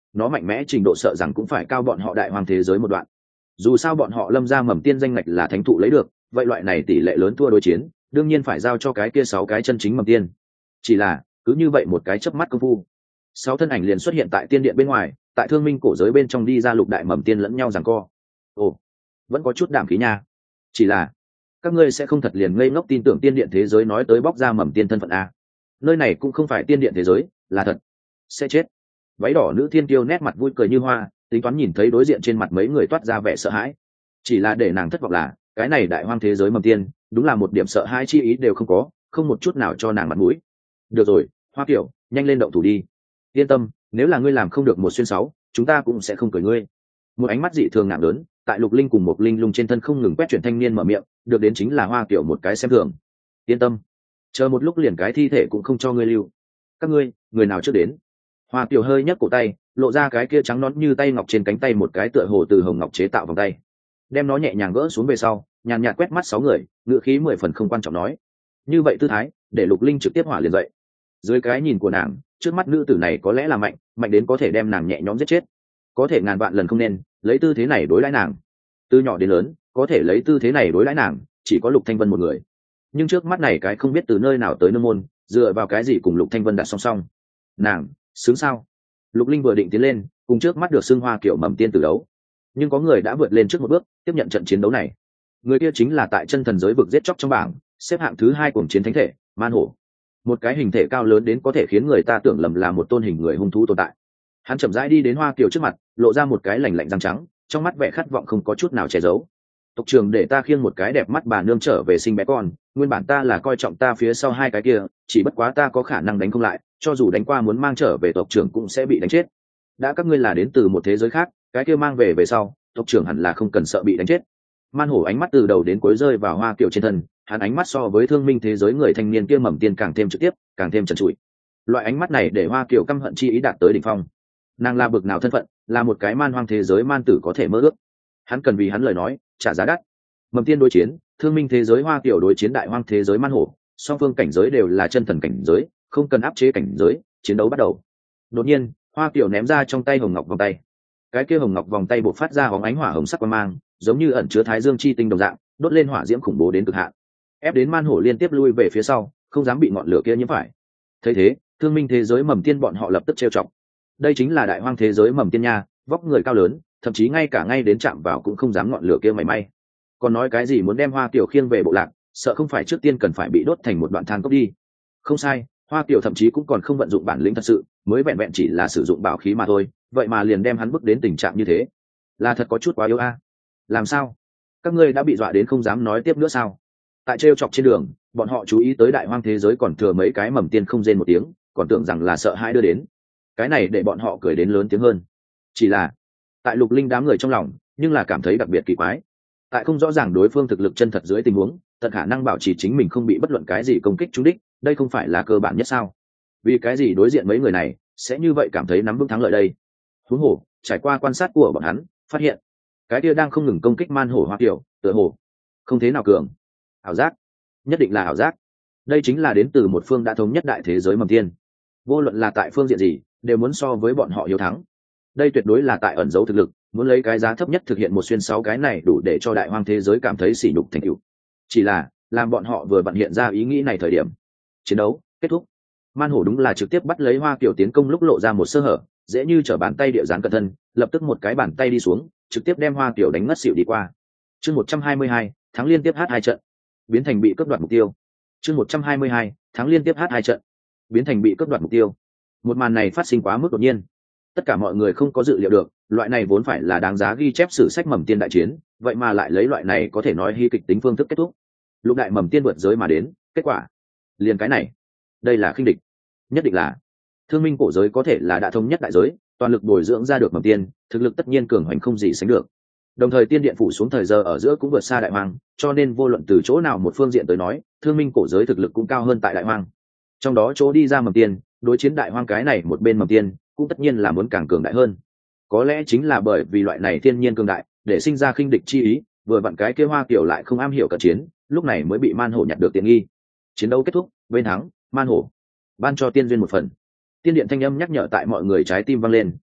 nó mạnh mẽ trình độ sợ rằng cũng phải cao bọn họ đại hoang thế giới một đoạn. Dù sao bọn họ lâm ra mầm tiên danh ngạch là thánh thụ lấy được, vậy loại này tỷ lệ lớn thua đối chiến đương nhiên phải giao cho cái kia sáu cái chân chính mầm tiên. Chỉ là cứ như vậy một cái chớp mắt công phu, sáu thân ảnh liền xuất hiện tại tiên điện bên ngoài, tại thương minh cổ giới bên trong đi ra lục đại mầm tiên lẫn nhau giằng co. Ồ, vẫn có chút đảm khí nha. Chỉ là các ngươi sẽ không thật liền ngây ngốc tin tưởng tiên điện thế giới nói tới bóc ra mầm tiên thân phận a? Nơi này cũng không phải tiên điện thế giới, là thật sẽ chết. Váy đỏ nữ thiên tiêu nét mặt vui cười như hoa, tính toán nhìn thấy đối diện trên mặt mấy người toát ra vẻ sợ hãi. Chỉ là để nàng thất vọng là cái này đại hoang thế giới mầm tiên đúng là một điểm sợ hãi chi ý đều không có, không một chút nào cho nàng mặt mũi. Được rồi, Hoa Kiểu, nhanh lên động thủ đi. Yên tâm, nếu là ngươi làm không được một xuyên sáu, chúng ta cũng sẽ không cười ngươi. Một ánh mắt dị thường nặng lớn tại Lục Linh cùng một linh lung trên thân không ngừng quét chuyển thanh niên mở miệng, được đến chính là Hoa Kiểu một cái xem thường. Yên tâm, chờ một lúc liền cái thi thể cũng không cho ngươi lưu. Các ngươi, người nào trước đến? Hoa Kiểu hơi nhấc cổ tay, lộ ra cái kia trắng nõn như tay ngọc trên cánh tay một cái tựa hồ từ hồng ngọc chế tạo vòng tay, đem nó nhẹ nhàng gỡ xuống về sau, nhàn nhạt quét mắt sáu người, ngữ khí mười phần không quan trọng nói. Như vậy tư thái để Lục Linh trực tiếp hỏa liền dậy. Dưới cái nhìn của nàng, trước mắt nữ tử này có lẽ là mạnh mạnh đến có thể đem nàng nhẹ nhõm giết chết, có thể ngàn vạn lần không nên lấy tư thế này đối đãi nàng. Từ nhỏ đến lớn có thể lấy tư thế này đối đãi nàng chỉ có Lục Thanh Vân một người, nhưng trước mắt này cái không biết từ nơi nào tới nương môn dựa vào cái gì cùng Lục Thanh Vân đặt song song. Nàng sướng sao? Lục Linh vừa định tiến lên cùng trước mắt được xưng Hoa Kiểu mầm tiên tử đấu, nhưng có người đã vượt lên trước một bước tiếp nhận trận chiến đấu này. Người kia chính là tại chân thần giới vực giết chóc trong bảng xếp hạng thứ hai cuồng chiến thánh thể Man Hổ, một cái hình thể cao lớn đến có thể khiến người ta tưởng lầm là một tôn hình người hung thú tồn tại. Hắn chậm rãi đi đến Hoa Kiều trước mặt, lộ ra một cái lạnh lạnh răng trắng, trong mắt vẻ khát vọng không có chút nào che giấu. Tộc trưởng để ta khiêng một cái đẹp mắt bà nương trở về sinh bé con, nguyên bản ta là coi trọng ta phía sau hai cái kia, chỉ bất quá ta có khả năng đánh không lại, cho dù đánh qua muốn mang trở về tộc trưởng cũng sẽ bị đánh chết. Đã các ngươi là đến từ một thế giới khác, cái kia mang về về sau, tộc trưởng hẳn là không cần sợ bị đánh chết. Man Hổ ánh mắt từ đầu đến cuối rơi vào Hoa Kiều trên thân, hắn ánh mắt so với thương minh thế giới người thanh niên kia mầm tiên càng thêm trực tiếp, càng thêm trần trụi. Loại ánh mắt này để Hoa Kiều căm hận chi ý đạt tới đỉnh phong. Nàng là bực nào thân phận, là một cái man hoang thế giới man tử có thể mơ ước. Hắn cần vì hắn lời nói trả giá đắt. Mầm tiên đối chiến, thương minh thế giới Hoa Kiều đối chiến đại hoang thế giới Man Hổ, song phương cảnh giới đều là chân thần cảnh giới, không cần áp chế cảnh giới, chiến đấu bắt đầu. Đột nhiên, Hoa Kiều ném ra trong tay hồng ngọc vòng tay. Cái kia hồng ngọc vòng tay bộc phát ra bóng ánh hỏa hồng sắc quang mang, giống như ẩn chứa thái dương chi tinh đồng dạng, đốt lên hỏa diễm khủng bố đến cực hạn, ép đến Man Hổ liên tiếp lui về phía sau, không dám bị ngọn lửa kia nhiễm phải. Thấy thế, thương minh thế giới mầm tiên bọn họ lập tức trêu chọc. Đây chính là đại hoang thế giới mầm tiên nha, vóc người cao lớn, thậm chí ngay cả ngay đến chạm vào cũng không dám ngọn lửa kia mảy may. Còn nói cái gì muốn đem Hoa Kiều khiêng về bộ lạc, sợ không phải trước tiên cần phải bị đốt thành một đoạn than cốc đi. Không sai, Hoa Kiều thậm chí cũng còn không vận dụng bản lĩnh thật sự, mới vẹn vẹn chỉ là sử dụng bảo khí mà thôi, vậy mà liền đem hắn bước đến tình trạng như thế, là thật có chút quá yếu a. Làm sao? Các ngươi đã bị dọa đến không dám nói tiếp nữa sao? Tại trêu chọc trên đường, bọn họ chú ý tới đại hoang thế giới còn thừa mấy cái mầm tiên không rên một tiếng, còn tưởng rằng là sợ hãi đưa đến. Cái này để bọn họ cười đến lớn tiếng hơn. Chỉ là, tại Lục Linh đám người trong lòng, nhưng là cảm thấy đặc biệt kỳ quái. Tại không rõ ràng đối phương thực lực chân thật dưới tình huống, tận khả năng bảo trì chính mình không bị bất luận cái gì công kích trúng đích, đây không phải là cơ bản nhất sao? Vì cái gì đối diện mấy người này sẽ như vậy cảm thấy nắm vững thắng lợi đây? Huống hồ, trải qua quan sát của bọn hắn, phát hiện cái kia đang không ngừng công kích Man Hổ Hoa Kiều, tựa hồ không thế nào cường. Ảo giác, nhất định là ảo giác. Đây chính là đến từ một phương đã thống nhất đại thế giới mầm tiên, vô luận là tại phương diện gì đều muốn so với bọn họ hiếu thắng. Đây tuyệt đối là tại ẩn giấu thực lực, muốn lấy cái giá thấp nhất thực hiện một xuyên sáu cái này đủ để cho đại hoang thế giới cảm thấy sỉ nhục thành tựu. Chỉ là làm bọn họ vừa vặn hiện ra ý nghĩ này thời điểm, chiến đấu kết thúc. Man Hổ đúng là trực tiếp bắt lấy Hoa Kiều tiến công lúc lộ ra một sơ hở, dễ như trở bàn tay địa dán cận thân, lập tức một cái bàn tay đi xuống, trực tiếp đem Hoa Kiều đánh ngất xỉu đi qua. Chương một trăm hai mươi hai, thắng liên tiếp hát hai trận, biến thành bị cướp đoạt mục tiêu. Chương một trăm hai mươi hai, thắng liên tiếp hát hai trận, biến thành bị cướp đoạt mục tiêu. Một màn này phát sinh quá mức đột nhiên, tất cả mọi người không có dự liệu được, loại này vốn phải là đáng giá ghi chép sử sách mầm tiên đại chiến, vậy mà lại lấy loại này có thể nói hy kịch tính phương thức kết thúc. Lục đại mầm tiên vượt giới mà đến, kết quả liền cái này, đây là khinh địch. Nhất định là thương minh cổ giới có thể là đã thống nhất đại giới, toàn lực bồi dưỡng ra được mầm tiên, thực lực tất nhiên cường hoành không gì sánh được. Đồng thời tiên điện phủ xuống thời giờ ở giữa cũng vượt xa đại hoang, cho nên vô luận từ chỗ nào một phương diện tới nói, thương minh cổ giới thực lực cũng cao hơn tại đại hoang. Trong đó chỗ đi ra mầm tiên, đối chiến đại hoang cái này một bên mầm tiên, cũng tất nhiên là muốn càng cường đại hơn. Có lẽ chính là bởi vì loại này thiên nhiên cường đại, để sinh ra khinh địch chi ý, vừa vặn cái kia Hoa Kiều lại không am hiểu cận chiến, lúc này mới bị Man Hổ nhặt được tiện nghi. Chiến đấu kết thúc, bên thắng, Man Hổ ban cho tiên duyên một phần. Tiên điện thanh âm nhắc nhở tại mọi người trái tim vang lên,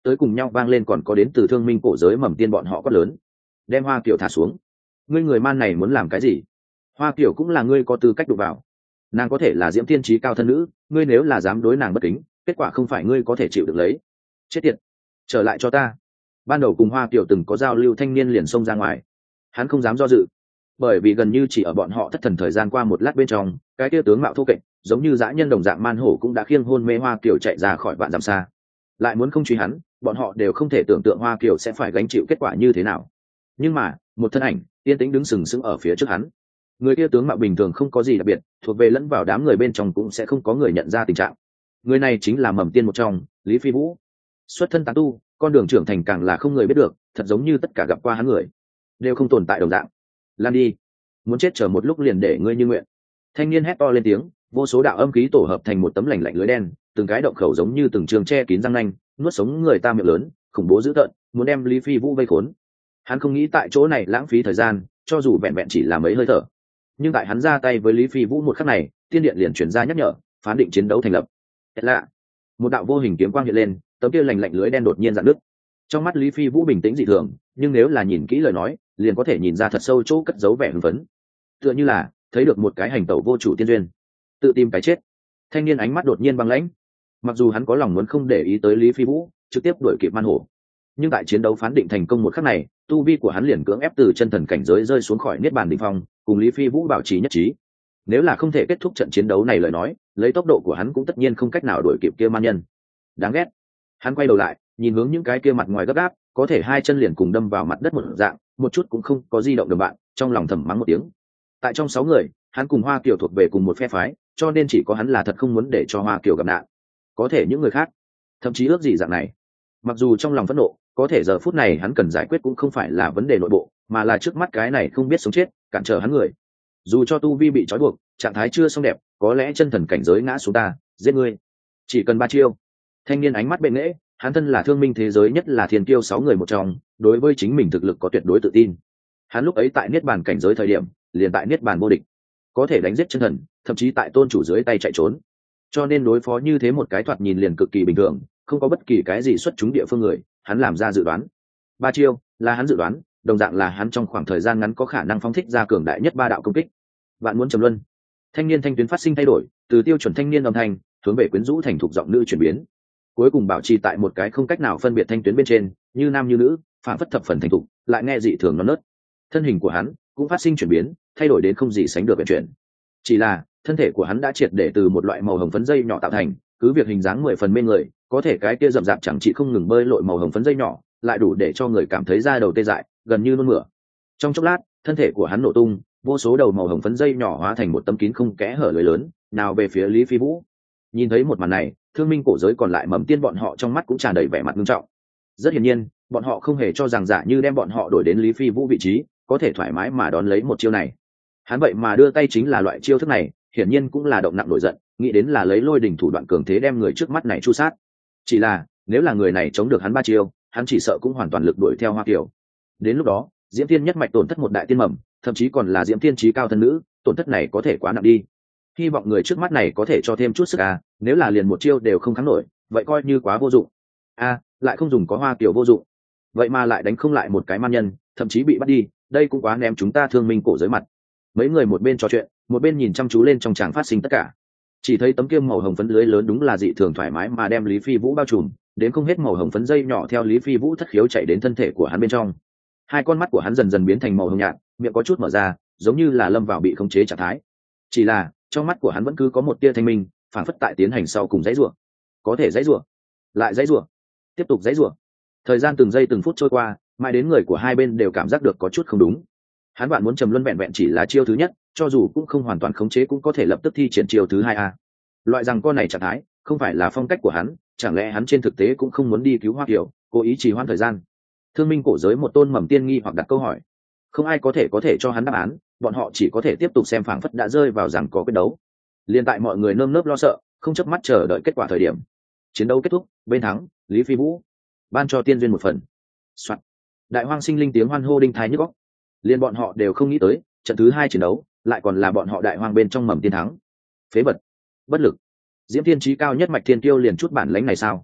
tới cùng nhau vang lên còn có đến từ thương minh cổ giới mầm tiên bọn họ quát lớn. Đem Hoa Kiều thả xuống. Ngươi người man này muốn làm cái gì? Hoa Kiều cũng là ngươi có tư cách đụng vào. Nàng có thể là diễm tiên trí cao thân nữ, ngươi nếu là dám đối nàng bất kính, kết quả không phải ngươi có thể chịu được lấy. Chết tiệt, trở lại cho ta. Ban đầu cùng Hoa Kiều từng có giao lưu thanh niên liền xông ra ngoài. Hắn không dám do dự, bởi vì gần như chỉ ở bọn họ thất thần thời gian qua một lát bên trong, cái kia tướng mạo thô kệch giống như dã nhân đồng dạng man hổ cũng đã khiêng hôn mê Hoa Kiều chạy ra khỏi vạn dặm xa. Lại muốn không truy hắn, bọn họ đều không thể tưởng tượng Hoa Kiều sẽ phải gánh chịu kết quả như thế nào. Nhưng mà một thân ảnh yên tĩnh đứng sừng sững ở phía trước hắn. Người kia tướng mạo bình thường không có gì đặc biệt, thuộc về lẫn vào đám người bên trong cũng sẽ không có người nhận ra tình trạng. Người này chính là mầm tiên một trong, Lý Phi Vũ. Xuất thân tán tu, con đường trưởng thành càng là không người biết được, thật giống như tất cả gặp qua hắn người đều không tồn tại đồng dạng. Lan đi, muốn chết chờ một lúc liền để ngươi như nguyện. Thanh niên hét to lên tiếng, vô số đạo âm khí tổ hợp thành một tấm lạnh lạnh lưới đen, từng cái động khẩu giống như từng trường che kín răng nanh, nuốt sống người ta miệng lớn, khủng bố dữ tợn, muốn đem Lý Phi Vũ vây khốn. Hắn không nghĩ tại chỗ này lãng phí thời gian, cho dù vẹn vẹn chỉ là mấy hơi thở. Nhưng tại hắn ra tay với Lý Phi Vũ một khắc này, tiên điện liền chuyển ra nhắc nhở, phán định chiến đấu thành lập. Thật lạ, một đạo vô hình kiếm quang hiện lên, tấm kia lạnh lạnh lưới đen đột nhiên dạn nứt. Trong mắt Lý Phi Vũ bình tĩnh dị thường, nhưng nếu là nhìn kỹ lời nói, liền có thể nhìn ra thật sâu chỗ cất giấu vẻ hưng phấn. Tựa như là thấy được một cái hành tẩu vô chủ tiên duyên, tự tìm cái chết. Thanh niên ánh mắt đột nhiên băng lãnh. Mặc dù hắn có lòng muốn không để ý tới Lý Phi Vũ, trực tiếp đuổi kịp man hổ, nhưng tại chiến đấu phán định thành công một khắc này, tu vi của hắn liền cưỡng ép từ chân thần cảnh giới rơi xuống khỏi niết bàn đỉnh phong, cùng Lý Phi Vũ bảo trì nhất trí. Nếu là không thể kết thúc trận chiến đấu này lời nói, lấy tốc độ của hắn cũng tất nhiên không cách nào đuổi kịp kia man nhân. Đáng ghét. Hắn quay đầu lại, nhìn hướng những cái kia mặt ngoài gấp gáp, có thể hai chân liền cùng đâm vào mặt đất một dạng, một chút cũng không có di động đồng bạn, trong lòng thầm mắng một tiếng. Tại trong sáu người, hắn cùng Hoa Kiều thuộc về cùng một phe phái, cho nên chỉ có hắn là thật không muốn để cho Hoa Kiều gặp nạn. Có thể những người khác, thậm chí ước gì dạng này. Mặc dù trong lòng phẫn nộ, có thể giờ phút này hắn cần giải quyết cũng không phải là vấn đề nội bộ, mà là trước mắt cái này không biết sống chết cản trở hắn người. Dù cho tu vi bị trói buộc, trạng thái chưa xong đẹp, có lẽ chân thần cảnh giới ngã xuống ta, giết ngươi chỉ cần ba chiêu. Thanh niên ánh mắt bệ nghễ, hắn thân là thương minh thế giới nhất là thiên kiêu sáu người một trong, đối với chính mình thực lực có tuyệt đối tự tin. Hắn lúc ấy tại niết bàn cảnh giới thời điểm, liền tại niết bàn vô địch, có thể đánh giết chân thần, thậm chí tại tôn chủ dưới tay chạy trốn. Cho nên đối phó như thế một cái thoạt nhìn liền cực kỳ bình thường, không có bất kỳ cái gì xuất chúng địa phương người, hắn làm ra dự đoán. Ba chiêu là hắn dự đoán, đồng dạng là hắn trong khoảng thời gian ngắn có khả năng phóng thích ra cường đại nhất ba đạo công kích. Bạn muốn trầm luân. Thanh niên thanh tuyến phát sinh thay đổi, từ tiêu chuẩn thanh niên âm thanh hướng về quyến rũ thành thục giọng nữ chuyển biến, cuối cùng bảo trì tại một cái không cách nào phân biệt thanh tuyến bên trên, như nam như nữ, phản phất thập phần thành thục, lại nghe dị thường non nớt. Thân hình của hắn cũng phát sinh chuyển biến, thay đổi đến không gì sánh được vận chuyển. Chỉ là thân thể của hắn đã triệt để từ một loại màu hồng phấn dây nhỏ tạo thành, cứ việc hình dáng mười phần mê người, có thể cái kia rậm rạp chẳng chỉ không ngừng bơi lội màu hồng phấn dây nhỏ, lại đủ để cho người cảm thấy da đầu tê dại, gần như nôn mửa. Trong chốc lát, thân thể của hắn nổ tung, vô số đầu màu hồng phấn dây nhỏ hóa thành một tấm kín không kẽ hở lưới lớn, nào về phía Lý Phi Vũ. Nhìn thấy một màn này, thương minh cổ giới còn lại mầm tiên bọn họ trong mắt cũng tràn đầy vẻ mặt nghiêm trọng. Rất hiển nhiên, bọn họ không hề cho rằng giả như đem bọn họ đổi đến Lý Phi Vũ vị trí, có thể thoải mái mà đón lấy một chiêu này. Hắn vậy mà đưa tay chính là loại chiêu thức này, hiển nhiên cũng là động nặng nổi giận, nghĩ đến là lấy lôi đỉnh thủ đoạn cường thế đem người trước mắt này chu sát. Chỉ là, nếu là người này chống được hắn ba chiêu, hắn chỉ sợ cũng hoàn toàn lực đuổi theo Hoa Kiều. Đến lúc đó, Diễm Tiên nhất mạch tổn thất một đại tiên mầm, thậm chí còn là Diễm Tiên trí cao thân nữ, tổn thất này có thể quá nặng đi. Hy vọng người trước mắt này có thể cho thêm chút sức à, nếu là liền một chiêu đều không kháng nổi, vậy coi như quá vô dụng. A, à, lại không dùng có Hoa Kiều vô dụng. Vậy mà lại đánh không lại một cái man nhân, thậm chí bị bắt đi, đây cũng quá ném chúng ta thương minh cổ giới mặt. Mấy người một bên trò chuyện, một bên nhìn chăm chú lên trong tràng phát sinh tất cả. Chỉ thấy tấm kiêm màu hồng phấn lưới lớn đúng là dị thường thoải mái mà đem Lý Phi Vũ bao trùm, đến không hết màu hồng phấn dây nhỏ theo Lý Phi Vũ thất khiếu chạy đến thân thể của hắn bên trong. Hai con mắt của hắn dần dần biến thành màu hồng nhạt, miệng có chút mở ra, giống như là lâm vào bị khống chế trạng thái. Chỉ là trong mắt của hắn vẫn cứ có một tia thanh minh, phản phất tại tiến hành sau cùng dãy rủa. Có thể dãy rủa, lại dãy rủa, tiếp tục dãy rủa. Thời gian từng giây từng phút trôi qua, mãi đến người của hai bên đều cảm giác được có chút không đúng. Hắn bạn muốn trầm luân vẹn vẹn chỉ là chiêu thứ nhất, cho dù cũng không hoàn toàn khống chế cũng có thể lập tức thi triển chiêu thứ hai a. Loại rằng con này trạng thái không phải là phong cách của hắn, chẳng lẽ hắn trên thực tế cũng không muốn đi cứu Hoa Kiều, cố ý trì hoãn thời gian? Thương minh cổ giới một tôn mầm tiên nghi hoặc đặt câu hỏi, không ai có thể có thể cho hắn đáp án, bọn họ chỉ có thể tiếp tục xem phảng phất đã rơi vào rằng có quyết đấu. Liên tại mọi người nơm nớp lo sợ, không chớp mắt chờ đợi kết quả thời điểm, chiến đấu kết thúc, bên thắng Lý Phi Vũ, ban cho tiên duyên một phần. Soạn. Đại hoang sinh linh tiếng hoan hô đinh thái nhức óc. Liên bọn họ đều không nghĩ tới, trận thứ hai chiến đấu lại còn là bọn họ đại hoang bên trong mầm tiên thắng. Phế vật, bất lực. Diễm Thiên Chí cao nhất mạch thiên tiêu liền chút bản lãnh này sao?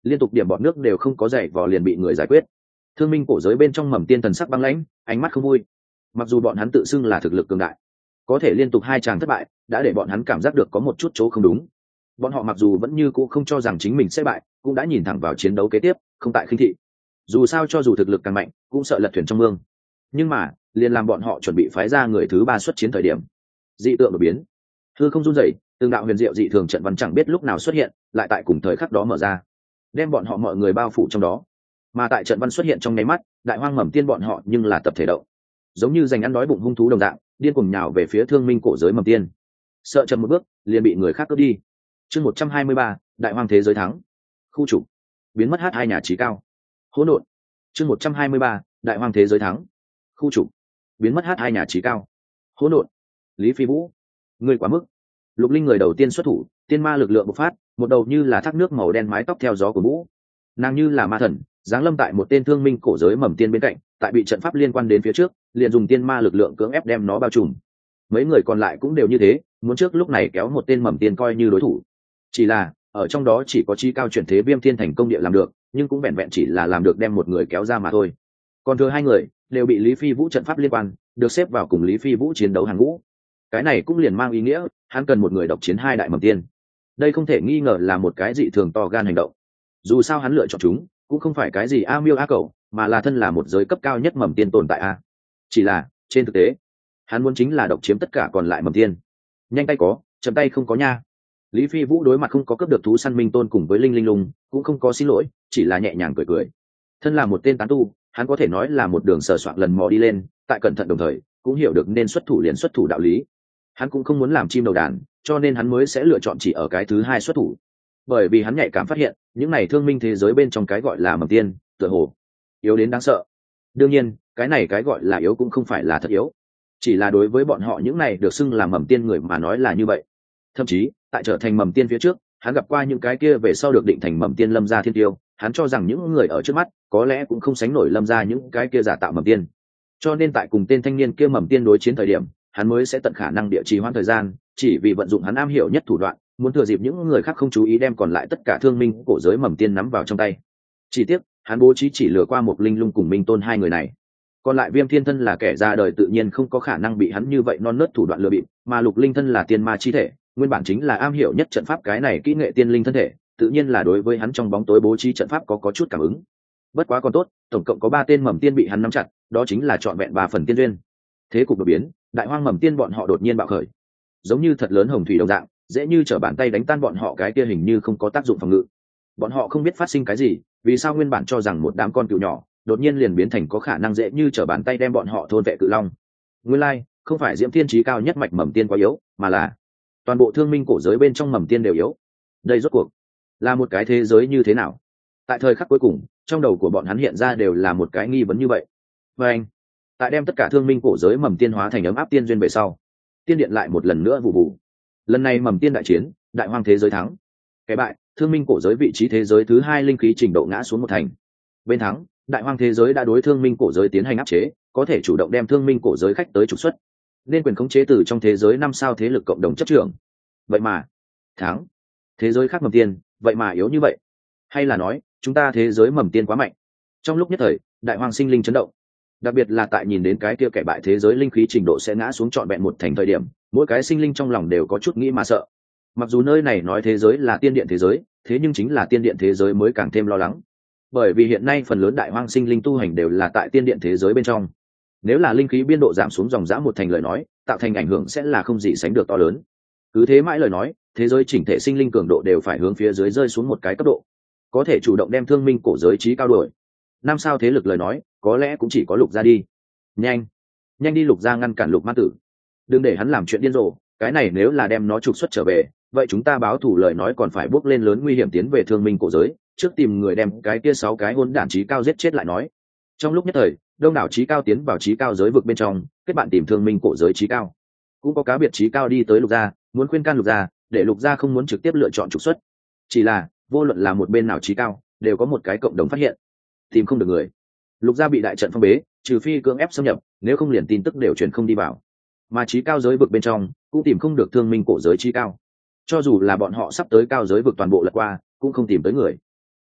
liên tục điểm bọt nước đều không có dậy vò liền bị người giải quyết. Thương minh cổ giới bên trong mầm tiên thần sắc băng lãnh, ánh mắt không vui. Mặc dù bọn hắn tự xưng là thực lực cường đại, có thể liên tục hai tràng thất bại đã để bọn hắn cảm giác được có một chút chỗ không đúng. Bọn họ mặc dù vẫn như cũ không cho rằng chính mình sẽ bại, cũng đã nhìn thẳng vào chiến đấu kế tiếp, không tại khinh thị. Dù sao cho dù thực lực càng mạnh, cũng sợ lật thuyền trong mương. Nhưng mà liền làm bọn họ chuẩn bị phái ra người thứ ba xuất chiến thời điểm, dị tượng đột biến, hư không run rẩy, từng đạo huyền diệu dị thường trận văn chẳng biết lúc nào xuất hiện, lại tại cùng thời khắc đó mở ra, đem bọn họ mọi người bao phủ trong đó. Mà tại trận văn xuất hiện trong nháy mắt, đại hoang mầm tiên bọn họ nhưng là tập thể động, giống như giành ăn đói bụng hung thú đồng dạng, điên cuồng nhào về phía thương minh cổ giới mầm tiên. Sợ chậm một bước liền bị người khác cướp đi. Chương một trăm hai mươi ba, đại hoang thế giới thắng. Khu chủ biến mất hát hai nhà trí cao. Hỗn độn. Chương một trăm hai mươi ba, đại hoang thế giới thắng. Khu chủ biến mất hát hai nhà trí cao. Hỗn độn. Lý Phi Vũ, ngươi quá mức. Lục Linh người đầu tiên xuất thủ, tiên ma lực lượng bộc phát, một đầu như là thác nước màu đen mái tóc theo gió của vũ, nàng như là ma thần giáng lâm tại một tên thương minh cổ giới mầm tiên bên cạnh, tại bị trận pháp liên quan đến phía trước liền dùng tiên ma lực lượng cưỡng ép đem nó bao trùm. Mấy người còn lại cũng đều như thế, muốn trước lúc này kéo một tên mầm tiên coi như đối thủ. Chỉ là ở trong đó chỉ có trí cao chuyển thế Viêm Thiên thành công địa làm được, nhưng cũng vẹn vẹn chỉ là làm được đem một người kéo ra mà thôi. Còn thừa hai người đều bị Lý Phi Vũ trận pháp liên quan, được xếp vào cùng Lý Phi Vũ chiến đấu hàng ngũ. Cái này cũng liền mang ý nghĩa hắn cần một người độc chiến hai đại mầm tiên. Đây không thể nghi ngờ là một cái dị thường to gan hành động. Dù sao hắn lựa chọn chúng cũng không phải cái gì a miêu a cẩu, mà là thân là một giới cấp cao nhất mầm tiên tồn tại a. Chỉ là trên thực tế hắn muốn chính là độc chiếm tất cả còn lại mầm tiên. Nhanh tay có chậm tay không có nha. Lý Phi Vũ đối mặt không có cướp được thú săn minh tôn cùng với linh linh lung cũng không có xin lỗi, chỉ là nhẹ nhàng cười cười. Thân là một tên tán tu, hắn có thể nói là một đường sờ soạn lần mò đi lên, tại cẩn thận đồng thời cũng hiểu được nên xuất thủ liền xuất thủ đạo lý. Hắn cũng không muốn làm chim đầu đàn, cho nên hắn mới sẽ lựa chọn chỉ ở cái thứ hai xuất thủ, bởi vì hắn nhạy cảm phát hiện những này thương minh thế giới bên trong cái gọi là mầm tiên tựa hồ yếu đến đáng sợ. Đương nhiên cái này cái gọi là yếu cũng không phải là thật yếu, chỉ là đối với bọn họ những này được xưng là mầm tiên người mà nói là như vậy. Thậm chí tại trở thành mầm tiên phía trước, hắn gặp qua những cái kia về sau được định thành mầm tiên lâm gia thiên tiêu, hắn cho rằng những người ở trước mắt có lẽ cũng không sánh nổi lâm gia những cái kia giả tạo mầm tiên. Cho nên tại cùng tên thanh niên kia mầm tiên đối chiến thời điểm, hắn mới sẽ tận khả năng địa trì hoãn thời gian, chỉ vì vận dụng hắn am hiểu nhất thủ đoạn, muốn thừa dịp những người khác không chú ý đem còn lại tất cả thương minh cổ giới mầm tiên nắm vào trong tay. Chỉ tiếc hắn bố trí chỉ lừa qua một linh lung cùng minh tôn hai người này, còn lại Viêm Thiên thân là kẻ ra đời tự nhiên không có khả năng bị hắn như vậy non nớt thủ đoạn lừa bịp, mà Lục Linh thân là tiên ma chi thể, nguyên bản chính là am hiểu nhất trận pháp cái này kỹ nghệ tiên linh thân thể, tự nhiên là đối với hắn trong bóng tối bố trí trận pháp có có chút cảm ứng. Bất quá còn tốt, tổng cộng có ba tên mầm tiên bị hắn nắm chặt, đó chính là trọn vẹn ba phần tiên duyên. Thế cục đột biến, đại hoang mầm tiên bọn họ đột nhiên bạo khởi, giống như thật lớn hồng thủy đồng dạng, dễ như trở bàn tay đánh tan bọn họ cái kia hình như không có tác dụng phòng ngự. Bọn họ không biết phát sinh cái gì, vì sao nguyên bản cho rằng một đám con cừu nhỏ đột nhiên liền biến thành có khả năng dễ như trở bàn tay đem bọn họ thôn vệ cự long. Nguyên lai like, không phải Diễm Thiên chí cao nhất mạch mầm tiên quá yếu, mà là toàn bộ thương minh cổ giới bên trong mầm tiên đều yếu. Đây rốt cuộc là một cái thế giới như thế nào? Tại thời khắc cuối cùng, trong đầu của bọn hắn hiện ra đều là một cái nghi vấn như vậy. Và anh, tại đem tất cả thương minh cổ giới mầm tiên hóa thành ấm áp tiên duyên về sau, tiên điện lại một lần nữa vụ vụ. Lần này mầm tiên đại chiến, đại hoang thế giới thắng. Cái bại, thương minh cổ giới vị trí thế giới thứ hai linh khí trình độ ngã xuống một thành. Bên thắng, đại hoang thế giới đã đối thương minh cổ giới tiến hành áp chế, có thể chủ động đem thương minh cổ giới khách tới trục xuất, nên quyền khống chế từ trong thế giới năm sao thế lực cộng đồng chấp trưởng. Vậy mà thắng, thế giới khác mầm tiên vậy mà yếu như vậy, hay là nói chúng ta thế giới mầm tiên quá mạnh? Trong lúc nhất thời, đại hoang sinh linh chấn động, đặc biệt là tại nhìn đến cái kia kẻ bại thế giới linh khí trình độ sẽ ngã xuống trọn vẹn một thành thời điểm, mỗi cái sinh linh trong lòng đều có chút nghĩ mà sợ. Mặc dù nơi này nói thế giới là tiên điện thế giới, thế nhưng chính là tiên điện thế giới mới càng thêm lo lắng, bởi vì hiện nay phần lớn đại hoang sinh linh tu hành đều là tại tiên điện thế giới bên trong. Nếu là linh khí biên độ giảm xuống dòng dã một thành lời nói, tạo thành ảnh hưởng sẽ là không gì sánh được to lớn. Cứ thế mãi lời nói, thế giới chỉnh thể sinh linh cường độ đều phải hướng phía dưới rơi xuống một cái cấp độ, có thể chủ động đem thương minh cổ giới trí cao đổi năm sao thế lực lời nói, có lẽ cũng chỉ có Lục gia đi. Nhanh nhanh đi Lục gia ngăn cản Lục Ma Tử, đừng để hắn làm chuyện điên rồ. Cái này nếu là đem nó trục xuất trở về, vậy chúng ta báo thủ lời nói còn phải bước lên lớn nguy hiểm tiến về thương minh cổ giới, trước tìm người đem cái kia sáu cái hôn đản trí cao giết chết lại nói. Trong lúc nhất thời, đông đảo trí cao tiến vào trí cao giới vực bên trong, kết bạn tìm thương minh cổ giới trí cao. Cũng có cá biệt trí cao đi tới Lục gia, muốn khuyên can Lục gia, để Lục gia không muốn trực tiếp lựa chọn trục xuất. Chỉ là vô luận là một bên nào trí cao, đều có một cái cộng đồng phát hiện: tìm không được người. Lục gia bị đại trận phong bế, trừ phi cưỡng ép xâm nhập, nếu không liền tin tức đều truyền không đi vào. Mà trí cao giới vực bên trong cũng tìm không được thương minh cổ giới trí cao, cho dù là bọn họ sắp tới cao giới vực toàn bộ lật qua, cũng không tìm tới người.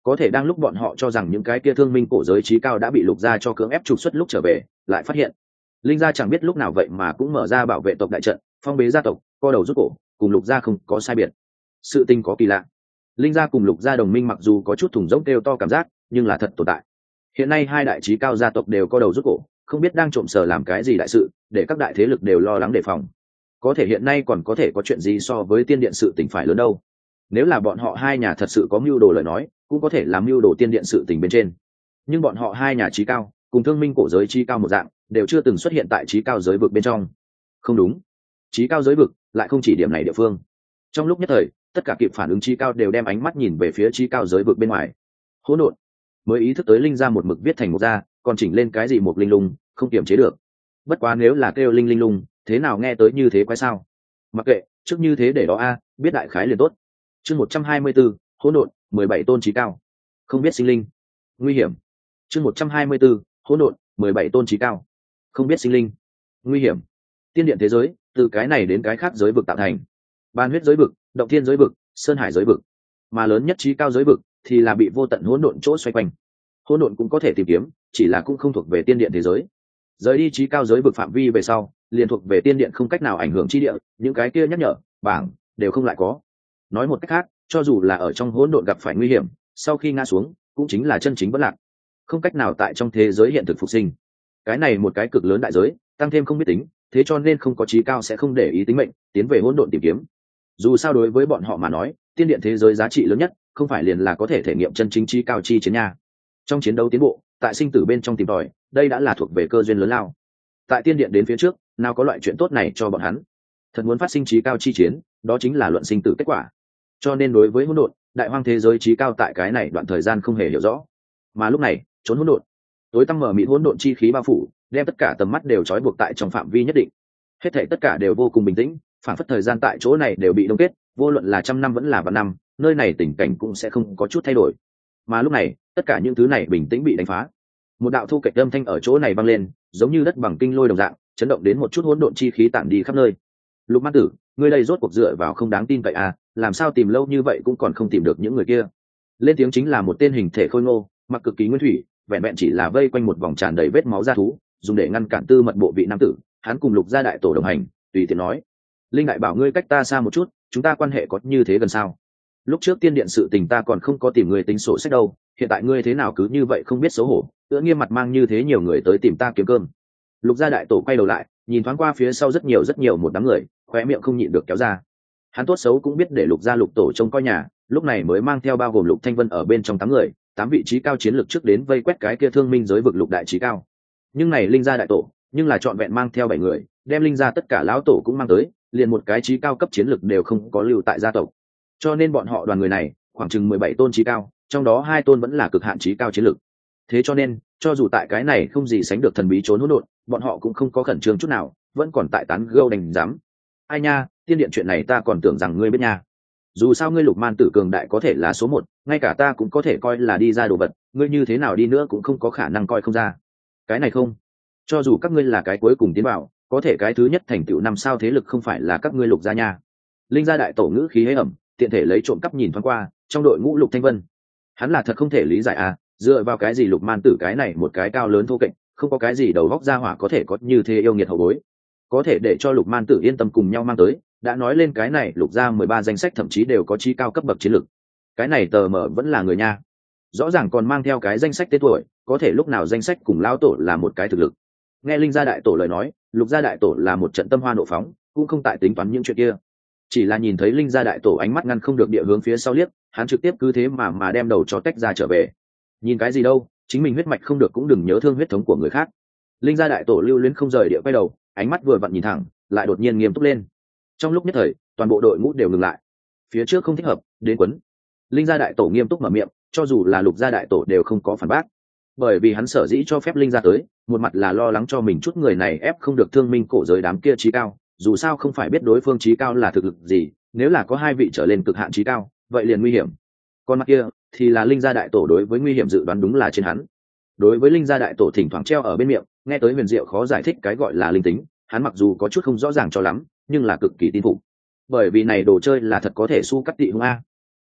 Có thể đang lúc bọn họ cho rằng những cái kia thương minh cổ giới trí cao đã bị lục gia cho cưỡng ép trục xuất lúc trở về, lại phát hiện linh gia chẳng biết lúc nào vậy mà cũng mở ra bảo vệ tộc đại trận, phong bế gia tộc, co đầu rút cổ, cùng lục gia không có sai biệt. Sự tình có kỳ lạ, linh gia cùng lục gia đồng minh mặc dù có chút thủng rỗng kêu to cảm giác, nhưng là thật tồn tại. Hiện nay hai đại trí cao gia tộc đều co đầu rút cổ, không biết đang trộm sờ làm cái gì đại sự, để các đại thế lực đều lo lắng đề phòng. Có thể hiện nay còn có thể có chuyện gì so với tiên điện sự tình phải lớn đâu. Nếu là bọn họ hai nhà thật sự có mưu đồ lời nói, cũng có thể làm mưu đồ tiên điện sự tình bên trên. Nhưng bọn họ hai nhà trí cao cùng thương minh cổ giới trí cao một dạng, đều chưa từng xuất hiện tại trí cao giới vực bên trong. Không đúng, trí cao giới vực lại không chỉ điểm này địa phương. Trong lúc nhất thời, tất cả kịp phản ứng trí cao đều đem ánh mắt nhìn về phía trí cao giới vực bên ngoài. Hỗn độn mới ý thức tới linh ra một mực viết thành một ra, còn chỉnh lên cái gì một linh lung, không kiềm chế được. Bất quá nếu là kêu linh linh lung, thế nào nghe tới như thế quái sao? Mặc kệ, trước như thế để đó a, biết đại khái liền tốt. Chương một trăm hai mươi bốn, hỗn độn, mười bảy tôn trí cao. Không biết sinh linh, nguy hiểm. Chương một trăm hai mươi bốn, hỗn độn, mười bảy tôn trí cao. Không biết sinh linh, nguy hiểm. Tiên điện thế giới, từ cái này đến cái khác giới vực tạo thành. Ban huyết giới vực, động thiên giới vực, sơn hải giới vực. Mà lớn nhất trí cao giới vực thì là bị vô tận hỗn độn chỗ xoay quanh. Hỗn độn cũng có thể tìm kiếm, chỉ là cũng không thuộc về tiên điện thế giới. Rời đi trí cao giới vực phạm vi về sau, liền thuộc về tiên điện không cách nào ảnh hưởng chi địa, những cái kia nhắc nhở, bảng đều không lại có. Nói một cách khác, cho dù là ở trong hỗn độn gặp phải nguy hiểm, sau khi ngã xuống, cũng chính là chân chính bất lạc, không cách nào tại trong thế giới hiện thực phục sinh. Cái này một cái cực lớn đại giới, tăng thêm không biết tính, thế cho nên không có trí cao sẽ không để ý tính mệnh, tiến về hỗn độn tìm kiếm. Dù sao đối với bọn họ mà nói, tiên điện thế giới giá trị lớn nhất, không phải liền là có thể thể nghiệm chân chính trí cao chi chiến nha. Trong chiến đấu tiến bộ, tại sinh tử bên trong tìm tòi, đây đã là thuộc về cơ duyên lớn lao. Tại tiên điện đến phía trước, nào có loại chuyện tốt này cho bọn hắn. Thật muốn phát sinh trí cao chi chiến, đó chính là luận sinh tử kết quả. Cho nên đối với hỗn độn, đại hoang thế giới trí cao tại cái này đoạn thời gian không hề hiểu rõ. Mà lúc này, trốn hỗn độn, tối tăm mở mịt hỗn độn chi khí bao phủ, đem tất cả tầm mắt đều trói buộc tại trong phạm vi nhất định. Hết thảy tất cả đều vô cùng bình tĩnh, phản phất thời gian tại chỗ này đều bị đông kết, vô luận là trăm năm vẫn là vạn năm, nơi này tình cảnh cũng sẽ không có chút thay đổi. Mà lúc này, tất cả những thứ này bình tĩnh bị đánh phá. Một đạo thu kịch âm thanh ở chỗ này vang lên, giống như đất bằng kinh lôi đồng dạng, chấn động đến một chút hỗn độn chi khí tản đi khắp nơi. Lục Man Tử, ngươi đây rốt cuộc dựa vào không đáng tin vậy à, làm sao tìm lâu như vậy cũng còn không tìm được những người kia? Lên tiếng chính là một tên hình thể khôi ngô, mặc cực kỳ nguyên thủy, vẹn vẹn chỉ là vây quanh một vòng tràn đầy vết máu da thú, dùng để ngăn cản tư mật bộ vị nam tử. Hắn cùng Lục gia đại tổ đồng hành, tùy tiện nói: linh đại bảo ngươi cách ta xa một chút, chúng ta quan hệ có như thế gần sao? Lúc trước tiên điện sự tình ta còn không có tìm người tính sổ sách đâu, hiện tại ngươi thế nào cứ như vậy không biết xấu hổ, tựa nghiêm mặt mang như thế nhiều người tới tìm ta kiếm cơm. Lục gia đại tổ quay đầu lại, nhìn thoáng qua phía sau rất nhiều rất nhiều một đám người, khóe miệng không nhịn được kéo ra. Hắn tốt xấu cũng biết để Lục gia Lục tổ trông coi nhà, lúc này mới mang theo bao gồm Lục Thanh Vân ở bên trong tám người, tám vị trí cao chiến lược trước đến vây quét cái kia thương minh giới vực Lục đại trí cao. Nhưng này linh gia đại tổ, nhưng là trọn vẹn mang theo bảy người, đem linh gia tất cả lão tổ cũng mang tới, liền một cái trí cao cấp chiến lược đều không có lưu tại gia tộc. Cho nên bọn họ đoàn người này, khoảng chừng mười bảy tôn trí cao, trong đó hai tôn vẫn là cực hạn trí cao chiến lược. Thế cho nên, cho dù tại cái này không gì sánh được thần bí trốn hỗn độn, bọn họ cũng không có khẩn trương chút nào, vẫn còn tại tán gẫu đành dám. Ai nha, tiên điện chuyện này ta còn tưởng rằng ngươi biết nha. Dù sao ngươi Lục Man Tử cường đại có thể là số một, ngay cả ta cũng có thể coi là đi ra đồ vật, ngươi như thế nào đi nữa cũng không có khả năng coi không ra. Cái này không, cho dù các ngươi là cái cuối cùng tiến vào, có thể cái thứ nhất thành tựu năm sao thế lực không phải là các ngươi Lục gia nha. Linh gia đại tổ ngữ khí hế ẩm, tiện thể lấy trộm cắp nhìn thoáng qua trong đội ngũ Lục Thanh Vân. Hắn là thật không thể lý giải à, dựa vào cái gì Lục Man Tử cái này một cái cao lớn thô kệch, không có cái gì đầu góc ra hỏa có thể có như thế yêu nghiệt hậu bối, có thể để cho Lục Man Tử yên tâm cùng nhau mang tới. Đã nói lên cái này Lục gia mười ba danh sách thậm chí đều có trí cao cấp bậc chiến lược, cái này tờ mở vẫn là người nha, rõ ràng còn mang theo cái danh sách tên tuổi, có thể lúc nào danh sách cùng lão tổ là một cái thực lực. Nghe Linh gia đại tổ lời nói, Lục gia đại tổ là một trận tâm hoa nộ phóng, cũng không tại tính toán những chuyện kia, chỉ là nhìn thấy Linh gia đại tổ ánh mắt ngăn không được địa hướng phía sau liếc, hắn trực tiếp cứ thế mà mà đem đầu cho tách ra trở về. Nhìn cái gì đâu, chính mình huyết mạch không được cũng đừng nhớ thương huyết thống của người khác. Linh gia đại tổ lưu luyến không rời địa quay đầu, ánh mắt vừa vặn nhìn thẳng, lại đột nhiên nghiêm túc lên. Trong lúc nhất thời, toàn bộ đội ngũ đều ngừng lại. Phía trước không thích hợp, đến quấn. Linh gia đại tổ nghiêm túc mở miệng, cho dù là Lục gia đại tổ đều không có phản bác, bởi vì hắn sở dĩ cho phép Linh gia tới, một mặt là lo lắng cho mình chút người này ép không được thương minh cổ giới đám kia trí cao, dù sao không phải biết đối phương trí cao là thực lực gì, nếu là có hai vị trở lên cực hạn trí cao, vậy liền nguy hiểm. Còn mặt kia thì là Linh gia đại tổ đối với nguy hiểm dự đoán đúng là trên hắn. Đối với Linh gia đại tổ thỉnh thoảng treo ở bên miệng, nghe tới huyền diệu khó giải thích cái gọi là linh tính, hắn mặc dù có chút không rõ ràng cho lắm, nhưng là cực kỳ tin phục. Bởi vì này đồ chơi là thật có thể su cắt tị hung a.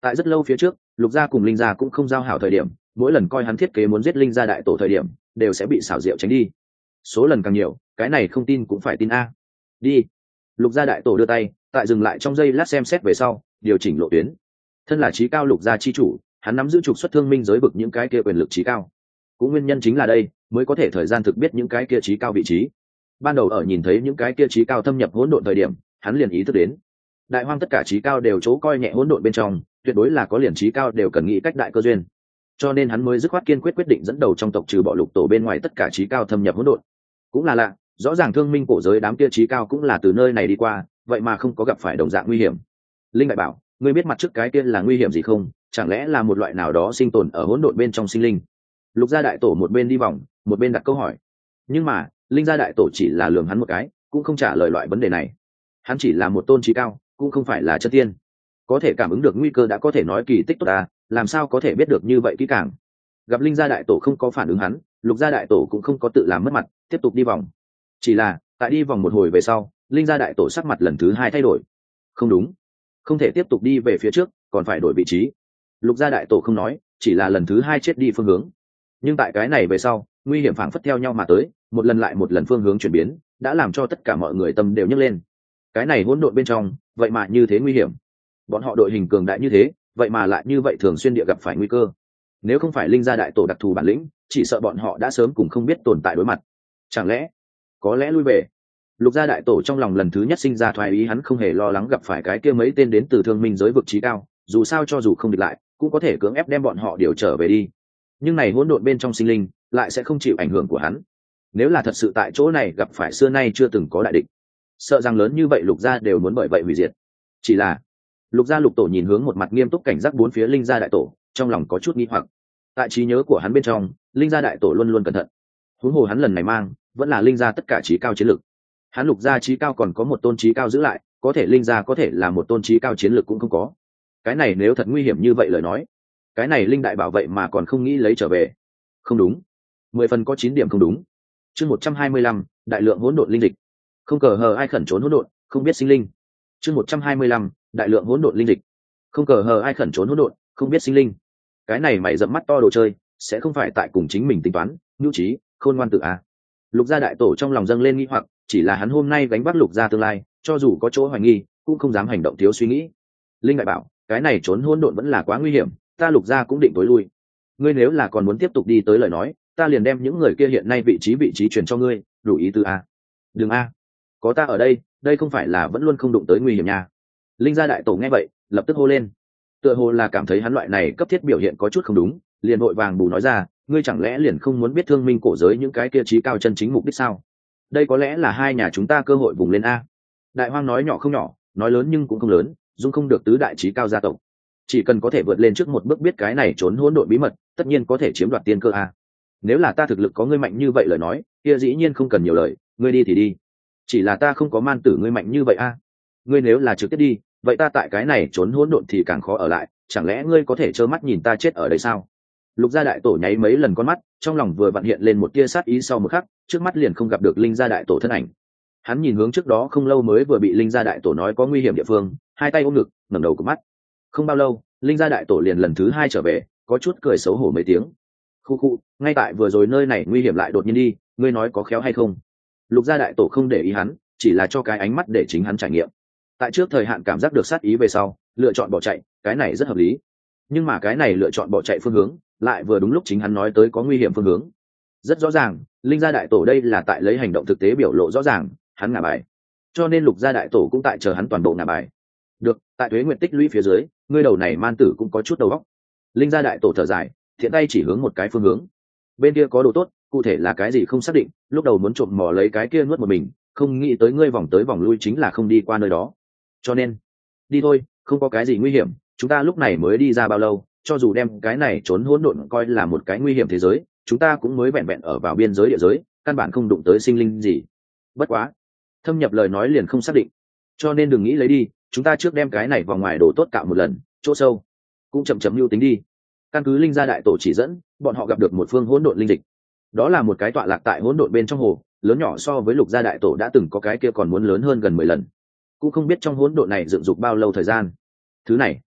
tại rất lâu phía trước lục gia cùng linh gia cũng không giao hảo thời điểm, mỗi lần coi hắn thiết kế muốn giết linh gia đại tổ thời điểm đều sẽ bị xảo diệu tránh đi. Số lần càng nhiều, cái này không tin cũng phải tin a. Đi. Lục gia đại tổ đưa tay, tại dừng lại trong giây lát xem xét về sau điều chỉnh lộ tuyến. Thân là trí cao lục gia chi chủ, hắn nắm giữ trục xuất thương minh giới vực những cái kia quyền lực trí cao. Cũng nguyên nhân chính là đây mới có thể thời gian thực biết những cái kia trí cao vị trí. Ban đầu ở nhìn thấy những cái kia trí cao thâm nhập hỗn độn thời điểm, hắn liền ý thức đến đại hoang tất cả trí cao đều chỗ coi nhẹ hỗn độn bên trong, tuyệt đối là có liền trí cao đều cần nghĩ cách đại cơ duyên. Cho nên hắn mới dứt khoát kiên quyết quyết định dẫn đầu trong tộc trừ bỏ lục tổ bên ngoài tất cả trí cao thâm nhập hỗn độn. Cũng là lạ, rõ ràng thương minh cổ giới đám kia trí cao cũng là từ nơi này đi qua, vậy mà không có gặp phải đồng dạng nguy hiểm. Linh đại bảo, ngươi biết mặt trước cái kia là nguy hiểm gì không? Chẳng lẽ là một loại nào đó sinh tồn ở hỗn độn bên trong sinh linh? Lục gia đại tổ một bên đi vòng, một bên đặt câu hỏi. Nhưng mà linh gia đại tổ chỉ là lườm hắn một cái, cũng không trả lời loại vấn đề này. Hắn chỉ là một tôn trí cao, cũng không phải là chân tiên, có thể cảm ứng được nguy cơ đã có thể nói kỳ tích tốt ta, làm sao có thể biết được như vậy kỹ càng. Gặp linh gia đại tổ không có phản ứng hắn, lục gia đại tổ cũng không có tự làm mất mặt, tiếp tục đi vòng. Chỉ là tại đi vòng một hồi về sau, linh gia đại tổ sắc mặt lần thứ hai thay đổi. Không đúng, không thể tiếp tục đi về phía trước, còn phải đổi vị trí. Lục gia đại tổ không nói, chỉ là lần thứ hai chết đi phương hướng. Nhưng tại cái này về sau, nguy hiểm phảng phất theo nhau mà tới, một lần lại một lần phương hướng chuyển biến, đã làm cho tất cả mọi người tâm đều nhấc lên. Cái này hỗn độn bên trong, vậy mà như thế nguy hiểm. Bọn họ đội hình cường đại như thế, vậy mà lại như vậy thường xuyên địa gặp phải nguy cơ. Nếu không phải linh gia đại tổ đặc thù bản lĩnh, chỉ sợ bọn họ đã sớm cùng không biết tồn tại đối mặt. Chẳng lẽ, có lẽ lui về. Lục gia đại tổ trong lòng lần thứ nhất sinh ra thoái ý, hắn không hề lo lắng gặp phải cái kia mấy tên đến từ thương minh giới vực trí cao, dù sao cho dù không địch lại, cũng có thể cưỡng ép đem bọn họ điều trở về đi. Nhưng này hỗn độn bên trong sinh linh, lại sẽ không chịu ảnh hưởng của hắn. Nếu là thật sự tại chỗ này gặp phải xưa nay chưa từng có đại địch, sợ rằng lớn như vậy lục gia đều muốn bởi vậy hủy diệt. Chỉ là lục gia lục tổ nhìn hướng một mặt nghiêm túc cảnh giác bốn phía linh gia đại tổ, trong lòng có chút nghi hoặc. Tại trí nhớ của hắn bên trong, linh gia đại tổ luôn luôn cẩn thận. Huống hồ hắn lần này mang vẫn là linh gia tất cả trí cao chiến lực. Hắn lục gia trí cao còn có một tôn trí cao giữ lại, có thể linh gia có thể là một tôn trí cao chiến lực cũng không có. Cái này nếu thật nguy hiểm như vậy lời nói, cái này linh đại bảo vậy mà còn không nghĩ lấy trở về. Không đúng, mười phần có chín điểm không đúng. Chương một trăm hai mươi lăm, đại lượng hỗn độn linh dịch. Không cờ hờ ai khẩn trốn hỗn độn, không biết sinh linh. Chương một trăm hai mươi lăm, đại lượng hỗn độn linh dịch. Không cờ hờ ai khẩn trốn hỗn độn, không biết sinh linh. Cái này mày dẫm mắt to đồ chơi, sẽ không phải tại cùng chính mình tính toán, nhu trí, khôn ngoan tự a. Lục gia đại tổ trong lòng dâng lên nghi hoặc, chỉ là hắn hôm nay gánh vác lục gia tương lai, cho dù có chỗ hoài nghi, cũng không dám hành động thiếu suy nghĩ. Linh đại bảo, cái này trốn hỗn độn vẫn là quá nguy hiểm, ta lục gia cũng định tối lui. Ngươi nếu là còn muốn tiếp tục đi tới lời nói, ta liền đem những người kia hiện nay vị trí vị trí truyền cho ngươi, đủ ý tứ a. Đừng a, có ta ở đây, đây không phải là vẫn luôn không đụng tới nguy hiểm nha. Linh gia đại tổ nghe vậy, lập tức hô lên. Tựa hồ là cảm thấy hắn loại này cấp thiết biểu hiện có chút không đúng, liền vội vàng bù nói ra, ngươi chẳng lẽ liền không muốn biết thương minh cổ giới những cái kia trí cao chân chính mục đích sao? Đây có lẽ là hai nhà chúng ta cơ hội vùng lên a. Đại hoang nói nhỏ không nhỏ, nói lớn nhưng cũng không lớn, dung không được tứ đại trí cao gia tộc. Chỉ cần có thể vượt lên trước một bước biết cái này trốn hỗn độn bí mật, tất nhiên có thể chiếm đoạt tiên cơ a. Nếu là ta thực lực có ngươi mạnh như vậy lời nói, kia dĩ nhiên không cần nhiều lời, ngươi đi thì đi. Chỉ là ta không có man tử ngươi mạnh như vậy a. Ngươi nếu là trực tiếp đi, vậy ta tại cái này trốn hỗn độn thì càng khó ở lại, chẳng lẽ ngươi có thể trơ mắt nhìn ta chết ở đây sao? Lục gia đại tổ nháy mấy lần con mắt, trong lòng vừa vặn hiện lên một tia sát ý, sau một khắc, trước mắt liền không gặp được linh gia đại tổ thân ảnh. Hắn nhìn hướng trước đó không lâu mới vừa bị linh gia đại tổ nói có nguy hiểm địa phương, hai tay ôm ngực, ngẩng đầu của mắt. Không bao lâu, linh gia đại tổ liền lần thứ hai trở về, có chút cười xấu hổ mấy tiếng. Khu khu, ngay tại vừa rồi nơi này nguy hiểm lại đột nhiên đi, ngươi nói có khéo hay không? Lục gia đại tổ không để ý hắn, chỉ là cho cái ánh mắt để chính hắn trải nghiệm. Tại trước thời hạn cảm giác được sát ý về sau, lựa chọn bỏ chạy, cái này rất hợp lý. Nhưng mà cái này lựa chọn bỏ chạy phương hướng, lại vừa đúng lúc chính hắn nói tới có nguy hiểm phương hướng. Rất rõ ràng, linh gia đại tổ đây là tại lấy hành động thực tế biểu lộ rõ ràng, hắn ngả bài. Cho nên lục gia đại tổ cũng tại chờ hắn toàn bộ ngả bài. Được, tại thuế nguyện tích lũy phía dưới, ngươi đầu này man tử cũng có chút đầu óc. Linh gia đại tổ thở dài, thiện tay chỉ hướng một cái phương hướng. Bên kia có đồ tốt, cụ thể là cái gì không xác định, lúc đầu muốn trộm mò lấy cái kia nuốt một mình, không nghĩ tới ngươi vòng tới vòng lui chính là không đi qua nơi đó. Cho nên, đi thôi, không có cái gì nguy hiểm, chúng ta lúc này mới đi ra bao lâu, cho dù đem cái này trốn hỗn độn coi là một cái nguy hiểm thế giới, chúng ta cũng mới vẹn vẹn ở vào biên giới địa giới, căn bản không đụng tới sinh linh gì. Bất quá, thâm nhập lời nói liền không xác định, cho nên đừng nghĩ lấy đi, chúng ta trước đem cái này vào ngoài đồ tốt cạo một lần, chỗ sâu cũng chậm chậm lưu tính đi. Căn cứ linh gia đại tổ chỉ dẫn, bọn họ gặp được một phương hỗn độn linh dịch. Đó là một cái tọa lạc tại hỗn độn bên trong hồ, lớn nhỏ so với lục gia đại tổ đã từng có cái kia còn muốn lớn hơn gần mười lần. Cũng không biết trong hỗn độn này dựng dục bao lâu thời gian. Thứ này,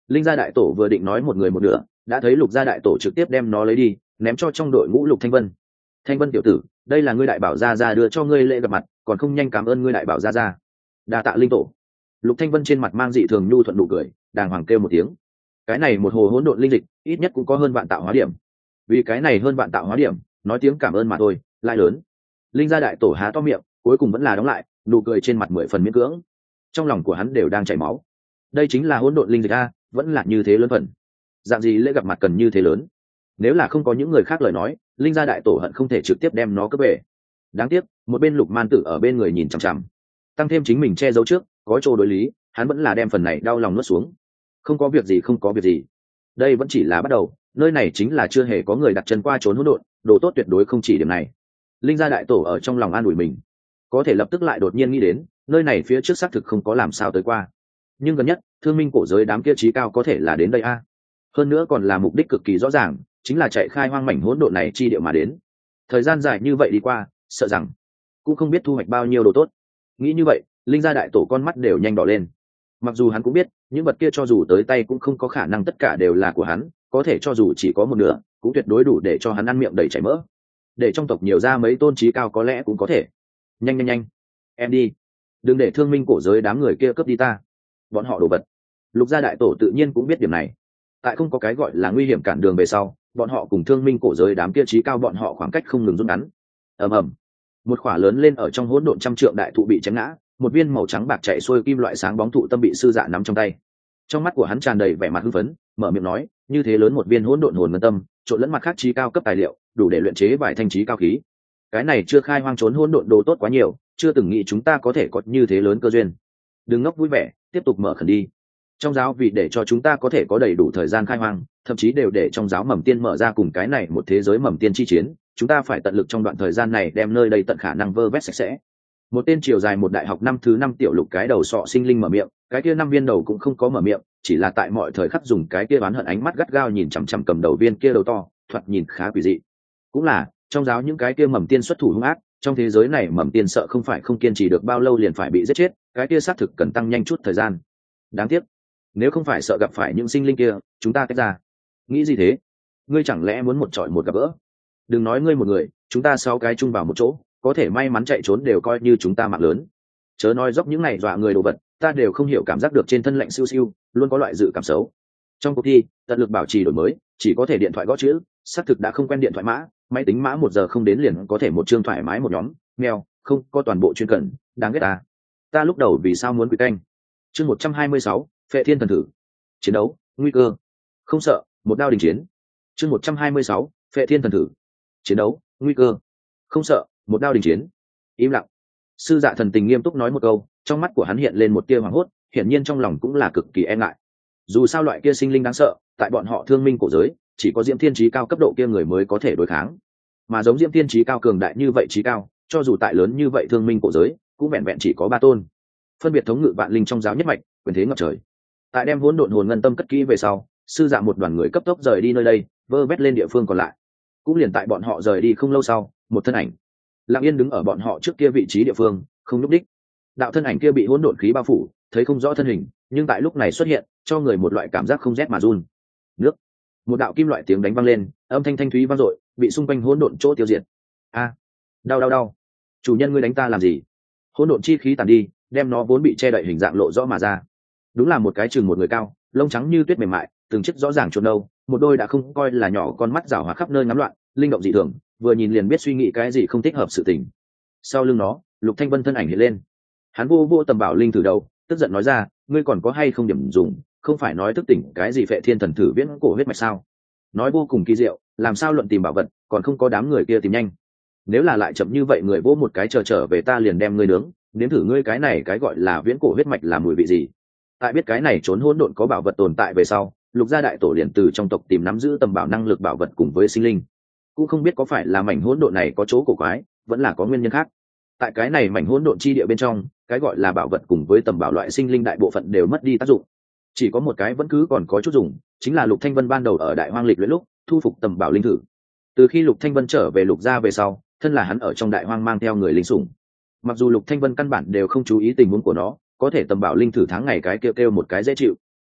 Linh gia đại tổ vừa định nói một người một nửa, đã thấy Lục gia đại tổ trực tiếp đem nó lấy đi, ném cho trong đội ngũ Lục Thanh Vân. Thanh Vân tiểu tử, đây là ngươi đại bảo gia gia đưa cho ngươi lễ gặp mặt, còn không nhanh cảm ơn ngươi đại bảo gia gia. Đa tạ linh tổ. Lục Thanh Vân trên mặt mang dị thường nhu thuận nụ cười, đàng hoàng kêu một tiếng. Cái này một hồ hỗn độn linh dịch, ít nhất cũng có hơn vạn tạo hóa điểm. Vì cái này hơn vạn tạo hóa điểm, nói tiếng cảm ơn mà thôi, lại lớn. Linh gia đại tổ há to miệng, cuối cùng vẫn là đóng lại, nụ cười trên mặt mười phần miễn cưỡng. Trong lòng của hắn đều đang chảy máu. Đây chính là hỗn độn linh dịch a, vẫn là như thế lớn phần. Dạng gì lễ gặp mặt cần như thế lớn? Nếu là không có những người khác lời nói, Linh gia đại tổ hận không thể trực tiếp đem nó cướp về. Đáng tiếc, một bên Lục Man Tử ở bên người nhìn chằm chằm, tăng thêm chính mình che giấu trước, có chỗ đối lý, hắn vẫn là đem phần này đau lòng nuốt xuống. Không có việc gì, không có việc gì. Đây vẫn chỉ là bắt đầu, nơi này chính là chưa hề có người đặt chân qua trốn hỗn độn, đồ tốt tuyệt đối không chỉ điểm này. Linh gia đại tổ ở trong lòng an ủi mình, có thể lập tức lại đột nhiên nghĩ đến, nơi này phía trước xác thực không có làm sao tới qua. Nhưng gần nhất, Thương Minh cổ giới đám kia trí cao có thể là đến đây a. Hơn nữa còn là mục đích cực kỳ rõ ràng, chính là chạy khai hoang mảnh hỗn độn này chi địa mà đến. Thời gian dài như vậy đi qua, sợ rằng cũng không biết thu hoạch bao nhiêu đồ tốt. Nghĩ như vậy, Linh gia đại tổ con mắt đều nhanh đỏ lên. Mặc dù hắn cũng biết, những vật kia cho dù tới tay cũng không có khả năng tất cả đều là của hắn, có thể cho dù chỉ có một nửa, cũng tuyệt đối đủ để cho hắn ăn miệng đầy chảy mỡ. Để trong tộc nhiều ra mấy tôn trí cao có lẽ cũng có thể. Nhanh nhanh nhanh, em đi, đừng để Thương Minh cổ giới đám người kia cướp đi ta. Bọn họ đồ vật. Lục gia đại tổ tự nhiên cũng biết điểm này. Tại không có cái gọi là nguy hiểm cản đường về sau, bọn họ cùng Thương Minh cổ giới đám kia trí cao bọn họ khoảng cách không ngừng rút ngắn. Ầm ầm, một khỏa lớn lên ở trong hỗn độn trăm trượng đại thụ bị chém ngã, một viên màu trắng bạc chạy xuôi kim loại sáng bóng thụ tâm bị sư dạ nắm trong tay. Trong mắt của hắn tràn đầy vẻ mặt hưng phấn, mở miệng nói, như thế lớn một viên hỗn độn hồn ngân tâm, trộn lẫn mặt khác trí cao cấp tài liệu, đủ để luyện chế vài thanh trí cao khí. Cái này chưa khai hoang trốn hỗn độn đồ tốt quá nhiều, chưa từng nghĩ chúng ta có thể có như thế lớn cơ duyên. Đừng ngốc vui vẻ, tiếp tục mở khẩn đi. Trong giáo vì để cho chúng ta có thể có đầy đủ thời gian khai hoang, thậm chí đều để trong giáo mầm tiên mở ra cùng cái này một thế giới mầm tiên chi chiến, chúng ta phải tận lực trong đoạn thời gian này đem nơi đây tận khả năng vơ vét sạch sẽ. Một tên chiều dài một đại học năm thứ năm tiểu Lục cái đầu sọ sinh linh mở miệng, cái kia năm viên đầu cũng không có mở miệng, chỉ là tại mọi thời khắc dùng cái kia oán hận ánh mắt gắt gao nhìn chằm chằm cầm đầu viên kia đầu to, thoạt nhìn khá quỷ dị. Cũng là, trong giáo những cái kia mầm tiên xuất thủ hung ác, trong thế giới này mầm tiên sợ không phải không kiên trì được bao lâu liền phải bị giết chết, cái kia xác thực cần tăng nhanh chút thời gian. Đáng tiếc, nếu không phải sợ gặp phải những sinh linh kia, chúng ta tách ra. Nghĩ gì thế? Ngươi chẳng lẽ muốn một trọi một gặp gỡ? Đừng nói ngươi một người, chúng ta sáu cái chung vào một chỗ, có thể may mắn chạy trốn đều coi như chúng ta mạng lớn. Chớ nói dốc những này dọa người đồ vật, ta đều không hiểu cảm giác được trên thân lạnh siêu siêu, luôn có loại dự cảm xấu. Trong cuộc thi, tận lực bảo trì đổi mới, chỉ có thể điện thoại gõ chữ, xác thực đã không quen điện thoại mã, máy tính mã một giờ không đến liền có thể một chương thoải mái một nhóm, mèo, không có toàn bộ chuyên cần, đáng ghét ta. Ta lúc đầu vì sao muốn quỵ canh? Chương một trăm hai mươi sáu, Phệ Thiên thần thử. Chiến đấu, nguy cơ. Không sợ, một đao đình chiến. Chương một trăm hai mươi sáu, Phệ Thiên thần thử. Chiến đấu, nguy cơ. Không sợ, một đao đình chiến. Im lặng. Sư Dạ thần tình nghiêm túc nói một câu, trong mắt của hắn hiện lên một tia hoảng hốt, hiển nhiên trong lòng cũng là cực kỳ e ngại. Dù sao loại kia sinh linh đáng sợ, tại bọn họ Thương Minh cổ giới, chỉ có Diễm Thiên Chí cao cấp độ kia người mới có thể đối kháng. Mà giống Diễm Thiên Chí cao cường đại như vậy chí cao, cho dù tại lớn như vậy Thương Minh cổ giới, cũng vẹn vẹn chỉ có ba tôn. Phân biệt thống ngự vạn linh trong giáo nhất mạch, quyền thế ngập trời. Tại đem hỗn độn hồn ngân tâm cất kỹ về sau, sư dạ một đoàn người cấp tốc rời đi nơi đây, vơ vét lên địa phương còn lại. Cũng liền tại bọn họ rời đi không lâu sau, một thân ảnh lặng yên đứng ở bọn họ trước kia vị trí địa phương, không nhúc đích. Đạo thân ảnh kia bị hỗn độn khí bao phủ, thấy không rõ thân hình, nhưng tại lúc này xuất hiện, cho người một loại cảm giác không rét mà run. Nước. Một đạo kim loại tiếng đánh vang lên, âm thanh thanh thúy vang dội, bị xung quanh hỗn độn chỗ tiêu diệt. A, đau đau đau. Chủ nhân ngươi đánh ta làm gì? Hỗn độn chi khí tàn đi, đem nó vốn bị che đậy hình dạng lộ rõ mà ra. Đúng là một cái chừng một người cao, lông trắng như tuyết mềm mại, từng chiếc rõ ràng chôn đâu, một đôi đã không coi là nhỏ con mắt rảo hòa khắp nơi ngắm loạn, linh động dị thường, vừa nhìn liền biết suy nghĩ cái gì không thích hợp sự tình. Sau lưng nó, Lục Thanh Vân thân ảnh hiện lên. Hắn vô vô tầm bảo linh thử đầu, tức giận nói ra, ngươi còn có hay không điểm dùng, không phải nói thức tỉnh cái gì Phệ Thiên thần thử viễn cổ huyết mạch sao? Nói vô cùng kỳ diệu, làm sao luận tìm bảo vật, còn không có đám người kia tìm nhanh. Nếu là lại chậm như vậy người vô một cái chờ trở về ta liền đem ngươi nướng, nếm thử ngươi cái này cái gọi là viễn cổ huyết mạch là mùi vị gì. Tại biết cái này trốn hỗn độn có bảo vật tồn tại về sau, Lục gia đại tổ liền từ trong tộc tìm nắm giữ tầm bảo năng lực bảo vật cùng với sinh linh. Cũng không biết có phải là mảnh hỗn độn này có chỗ cổ quái, vẫn là có nguyên nhân khác. Tại cái này mảnh hỗn độn chi địa bên trong, cái gọi là bảo vật cùng với tầm bảo loại sinh linh đại bộ phận đều mất đi tác dụng. Chỉ có một cái vẫn cứ còn có chút dùng, chính là Lục Thanh Vân ban đầu ở Đại Hoang lịch luyện lúc thu phục tầm bảo linh thử. Từ khi Lục Thanh Vân trở về Lục gia về sau, thân là hắn ở trong Đại Hoang mang theo người linh sủng. Mặc dù Lục Thanh Vân căn bản đều không chú ý tình huống của nó, có thể tầm bảo linh thử tháng ngày cái kêu kêu một cái dễ chịu.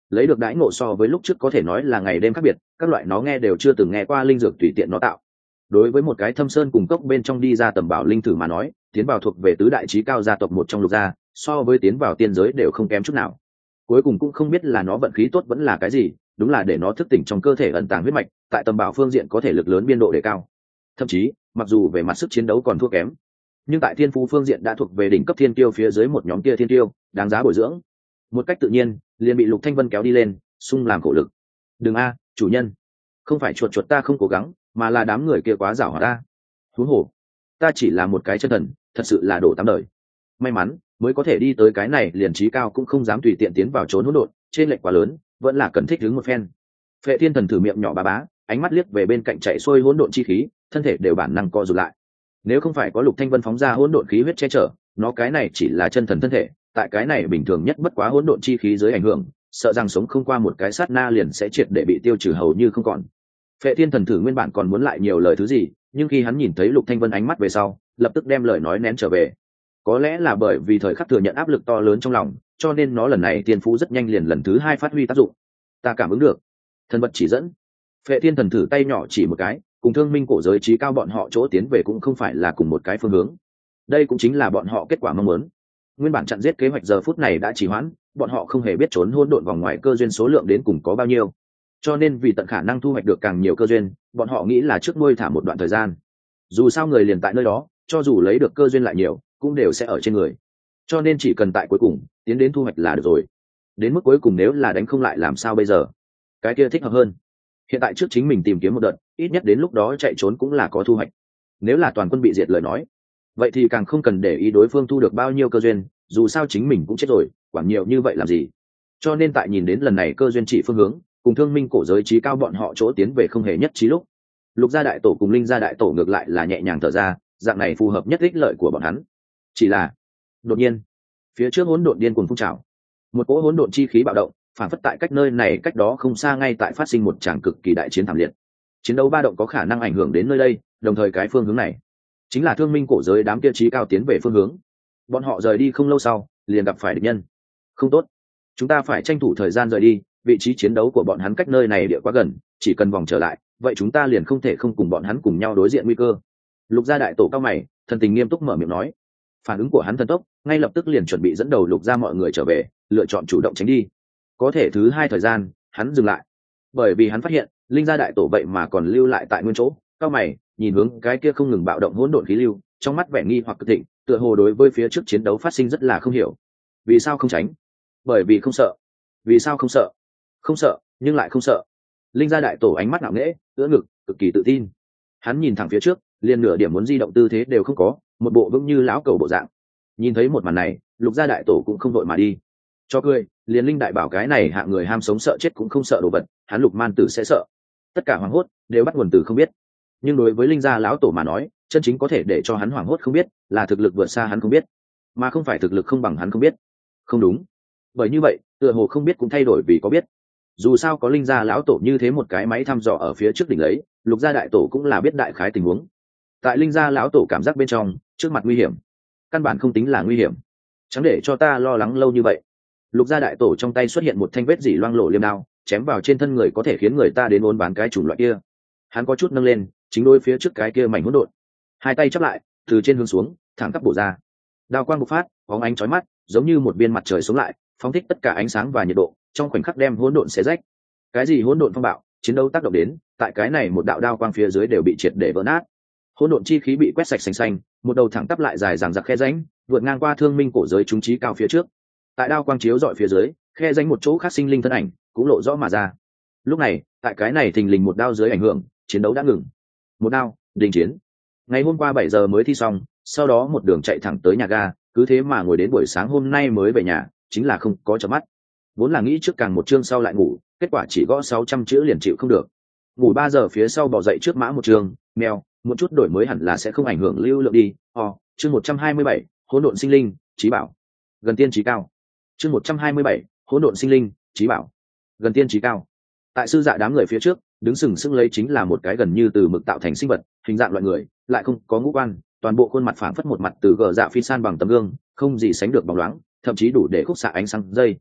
lấy được đãi ngộ so với lúc trước có thể nói là ngày đêm khác biệt, các loại nó nghe đều chưa từng nghe qua linh dược tùy tiện nó tạo. Đối với một cái thâm sơn cùng cốc bên trong đi ra tầm bảo linh thử mà nói, tiến vào thuộc về tứ đại chí cao gia tộc một trong Lục gia, so với tiến vào tiên giới đều không kém chút nào. Cuối cùng cũng không biết là nó vận khí tốt vẫn là cái gì, đúng là để nó thức tỉnh trong cơ thể ẩn tàng huyết mạch, tại tầm bảo phương diện có thể lực lớn biên độ đề cao. Thậm chí, mặc dù về mặt sức chiến đấu còn thua kém, nhưng tại thiên phú phương diện đã thuộc về đỉnh cấp thiên tiêu phía dưới một nhóm kia thiên tiêu, đáng giá bồi dưỡng. Một cách tự nhiên, liền bị Lục Thanh Vân kéo đi lên, xung làm khổ lực. Đừng a, chủ nhân, không phải chuột chuột ta không cố gắng, mà là đám người kia quá giảo hoạt ta. Huống hồ, ta chỉ là một cái chân thần, thật sự là đổ tám đời. May mắn mới có thể đi tới cái này, liền trí cao cũng không dám tùy tiện tiến vào trốn hỗn độn, trên lệch quá lớn, vẫn là cần thích ứng một phen. Phệ Thiên Thần thử miệng nhỏ bá bá, ánh mắt liếc về bên cạnh chạy xuôi hỗn độn chi khí, thân thể đều bản năng co rụt lại. Nếu không phải có Lục Thanh Vân phóng ra hỗn độn khí huyết che chở, nó cái này chỉ là chân thần thân thể, tại cái này bình thường nhất bất quá hỗn độn chi khí dưới ảnh hưởng, sợ rằng sống không qua một cái sát na liền sẽ triệt để bị tiêu trừ hầu như không còn. Phệ Thiên Thần thử nguyên bản còn muốn lại nhiều lời thứ gì, nhưng khi hắn nhìn thấy Lục Thanh Vân ánh mắt về sau, lập tức đem lời nói nén trở về. Có lẽ là bởi vì thời khắc thừa nhận áp lực to lớn trong lòng, cho nên nó lần này tiên phú rất nhanh liền lần thứ hai phát huy tác dụng. Ta cảm ứng được. Thần vật chỉ dẫn. Phệ Thiên Thần thử tay nhỏ chỉ một cái, cùng Thương Minh cổ giới trí cao bọn họ chỗ tiến về cũng không phải là cùng một cái phương hướng. Đây cũng chính là bọn họ kết quả mong muốn. Nguyên bản chặn giết kế hoạch giờ phút này đã trì hoãn, bọn họ không hề biết trốn hỗn độn vòng ngoài cơ duyên số lượng đến cùng có bao nhiêu. Cho nên vì tận khả năng thu hoạch được càng nhiều cơ duyên, bọn họ nghĩ là trước nuôi thả một đoạn thời gian. Dù sao người liền tại nơi đó, cho dù lấy được cơ duyên lại nhiều, cũng đều sẽ ở trên người. Cho nên chỉ cần tại cuối cùng tiến đến thu hoạch là được rồi. Đến mức cuối cùng nếu là đánh không lại làm sao bây giờ? Cái kia thích hợp hơn. Hiện tại trước chính mình tìm kiếm một đợt, ít nhất đến lúc đó chạy trốn cũng là có thu hoạch. Nếu là toàn quân bị diệt lời nói, vậy thì càng không cần để ý đối phương thu được bao nhiêu cơ duyên, dù sao chính mình cũng chết rồi, quản nhiều như vậy làm gì. Cho nên tại nhìn đến lần này cơ duyên chỉ phương hướng, cùng Thương Minh cổ giới trí cao bọn họ chỗ tiến về không hề nhất trí lúc, Lục gia đại tổ cùng Linh gia đại tổ ngược lại là nhẹ nhàng thở ra, dạng này phù hợp nhất ích lợi của bọn hắn. Chỉ là đột nhiên, phía trước hỗn độn điên cuồng phun trào, một cỗ hỗn độn chi khí bạo động, phản phất tại cách nơi này cách đó không xa ngay tại phát sinh một tràng cực kỳ đại chiến thảm liệt. Chiến đấu ba động có khả năng ảnh hưởng đến nơi đây, đồng thời cái phương hướng này chính là Thương Minh cổ giới đám kia trí cao tiến về phương hướng. Bọn họ rời đi không lâu sau, liền gặp phải địch nhân. Không tốt, chúng ta phải tranh thủ thời gian rời đi, vị trí chiến đấu của bọn hắn cách nơi này địa quá gần, chỉ cần vòng trở lại, vậy chúng ta liền không thể không cùng bọn hắn cùng nhau đối diện nguy cơ. Lục gia đại tổ cao mày, thần tình nghiêm túc mở miệng nói. Phản ứng của hắn thần tốc, ngay lập tức liền chuẩn bị dẫn đầu Lục gia mọi người trở về, lựa chọn chủ động tránh đi. Có thể thứ hai thời gian, hắn dừng lại, bởi vì hắn phát hiện Linh gia đại tổ vậy mà còn lưu lại tại nguyên chỗ. Cao mày nhìn hướng cái kia không ngừng bạo động hỗn độn khí lưu, trong mắt vẻ nghi hoặc cực thịnh, tựa hồ đối với phía trước chiến đấu phát sinh rất là không hiểu. Vì sao không tránh? Bởi vì không sợ. Vì sao không sợ? Không sợ nhưng lại không sợ. Linh gia đại tổ ánh mắt ngạo nghễ, ưỡn ngực, cực kỳ tự tin. Hắn nhìn thẳng phía trước, liền nửa điểm muốn di động tư thế đều không có, một bộ vững như lão cầu bộ dạng. Nhìn thấy một màn này, Lục gia đại tổ cũng không vội mà đi. Cho cười, liền Linh đại bảo cái này hạ người ham sống sợ chết cũng không sợ đồ vật, hắn Lục man tử sẽ sợ. Tất cả hoảng hốt đều bắt nguồn từ không biết. Nhưng đối với Linh gia lão tổ mà nói, chân chính có thể để cho hắn hoảng hốt không biết, là thực lực vượt xa hắn không biết, mà không phải thực lực không bằng hắn không biết. Không đúng. Bởi như vậy, tựa hồ không biết cũng thay đổi vì có biết. Dù sao có Linh gia lão tổ như thế một cái máy thăm dò ở phía trước đỉnh lấy, Lục gia đại tổ cũng là biết đại khái tình huống. Tại Linh gia lão tổ cảm giác bên trong, trước mặt nguy hiểm, căn bản không tính là nguy hiểm. Chẳng để cho ta lo lắng lâu như vậy. Lục gia đại tổ trong tay xuất hiện một thanh vết dỉ loang lổ liêm đao, chém vào trên thân người có thể khiến người ta đến ôn bán cái chủng loại kia. Hắn có chút nâng lên, chính đối phía trước cái kia mảnh hỗn độn. Hai tay chắp lại, từ trên hướng xuống, thẳng tắp bổ ra. Đao quang bộc phát, bóng ánh chói mắt, giống như một viên mặt trời sống lại, phóng thích tất cả ánh sáng và nhiệt độ, trong khoảnh khắc đem hỗn độn xé rách. Cái gì hỗn độn phong bạo, chiến đấu tác động đến, tại cái này một đạo đao quang phía dưới đều bị triệt để vỡ nát. Hỗn độn chi khí bị quét sạch sành xanh, một đầu thẳng tắp lại dài dằng dặc khe rãnh, vượt ngang qua Thương Minh cổ giới chúng trí cao phía trước. Tại đao quang chiếu dọi phía dưới, khe rãnh một chỗ khác sinh linh thân ảnh cũng lộ rõ mà ra. Lúc này, tại cái này thình lình một đao dưới ảnh hưởng, chiến đấu đã ngừng. Một đao, đình chiến. Ngày hôm qua bảy giờ mới thi xong, sau đó một đường chạy thẳng tới nhà ga, cứ thế mà ngồi đến buổi sáng hôm nay mới về nhà, chính là không có chợp mắt. Vốn là nghĩ trước càng một chương sau lại ngủ, kết quả chỉ gõ sáu trăm chữ liền chịu không được. Ngủ ba giờ phía sau bò dậy trước mã một chương, mèo, một chút đổi mới hẳn là sẽ không ảnh hưởng lưu lượng đi. Ho, chương một trăm hai mươi bảy, hỗn độn sinh linh, chí bảo. Gần tiên chí cao. Chương một trăm hai mươi bảy, hỗn độn sinh linh, chí bảo. Gần tiên chí cao. Tại sư dạ đám người phía trước, đứng sừng sững lấy chính là một cái gần như từ mực tạo thành sinh vật, hình dạng loại người, lại không có ngũ quan, toàn bộ khuôn mặt phảng phất một mặt từ gờ dạ phi san bằng tấm gương, không gì sánh được bóng loáng, thậm chí đủ để khúc xạ ánh sáng dây.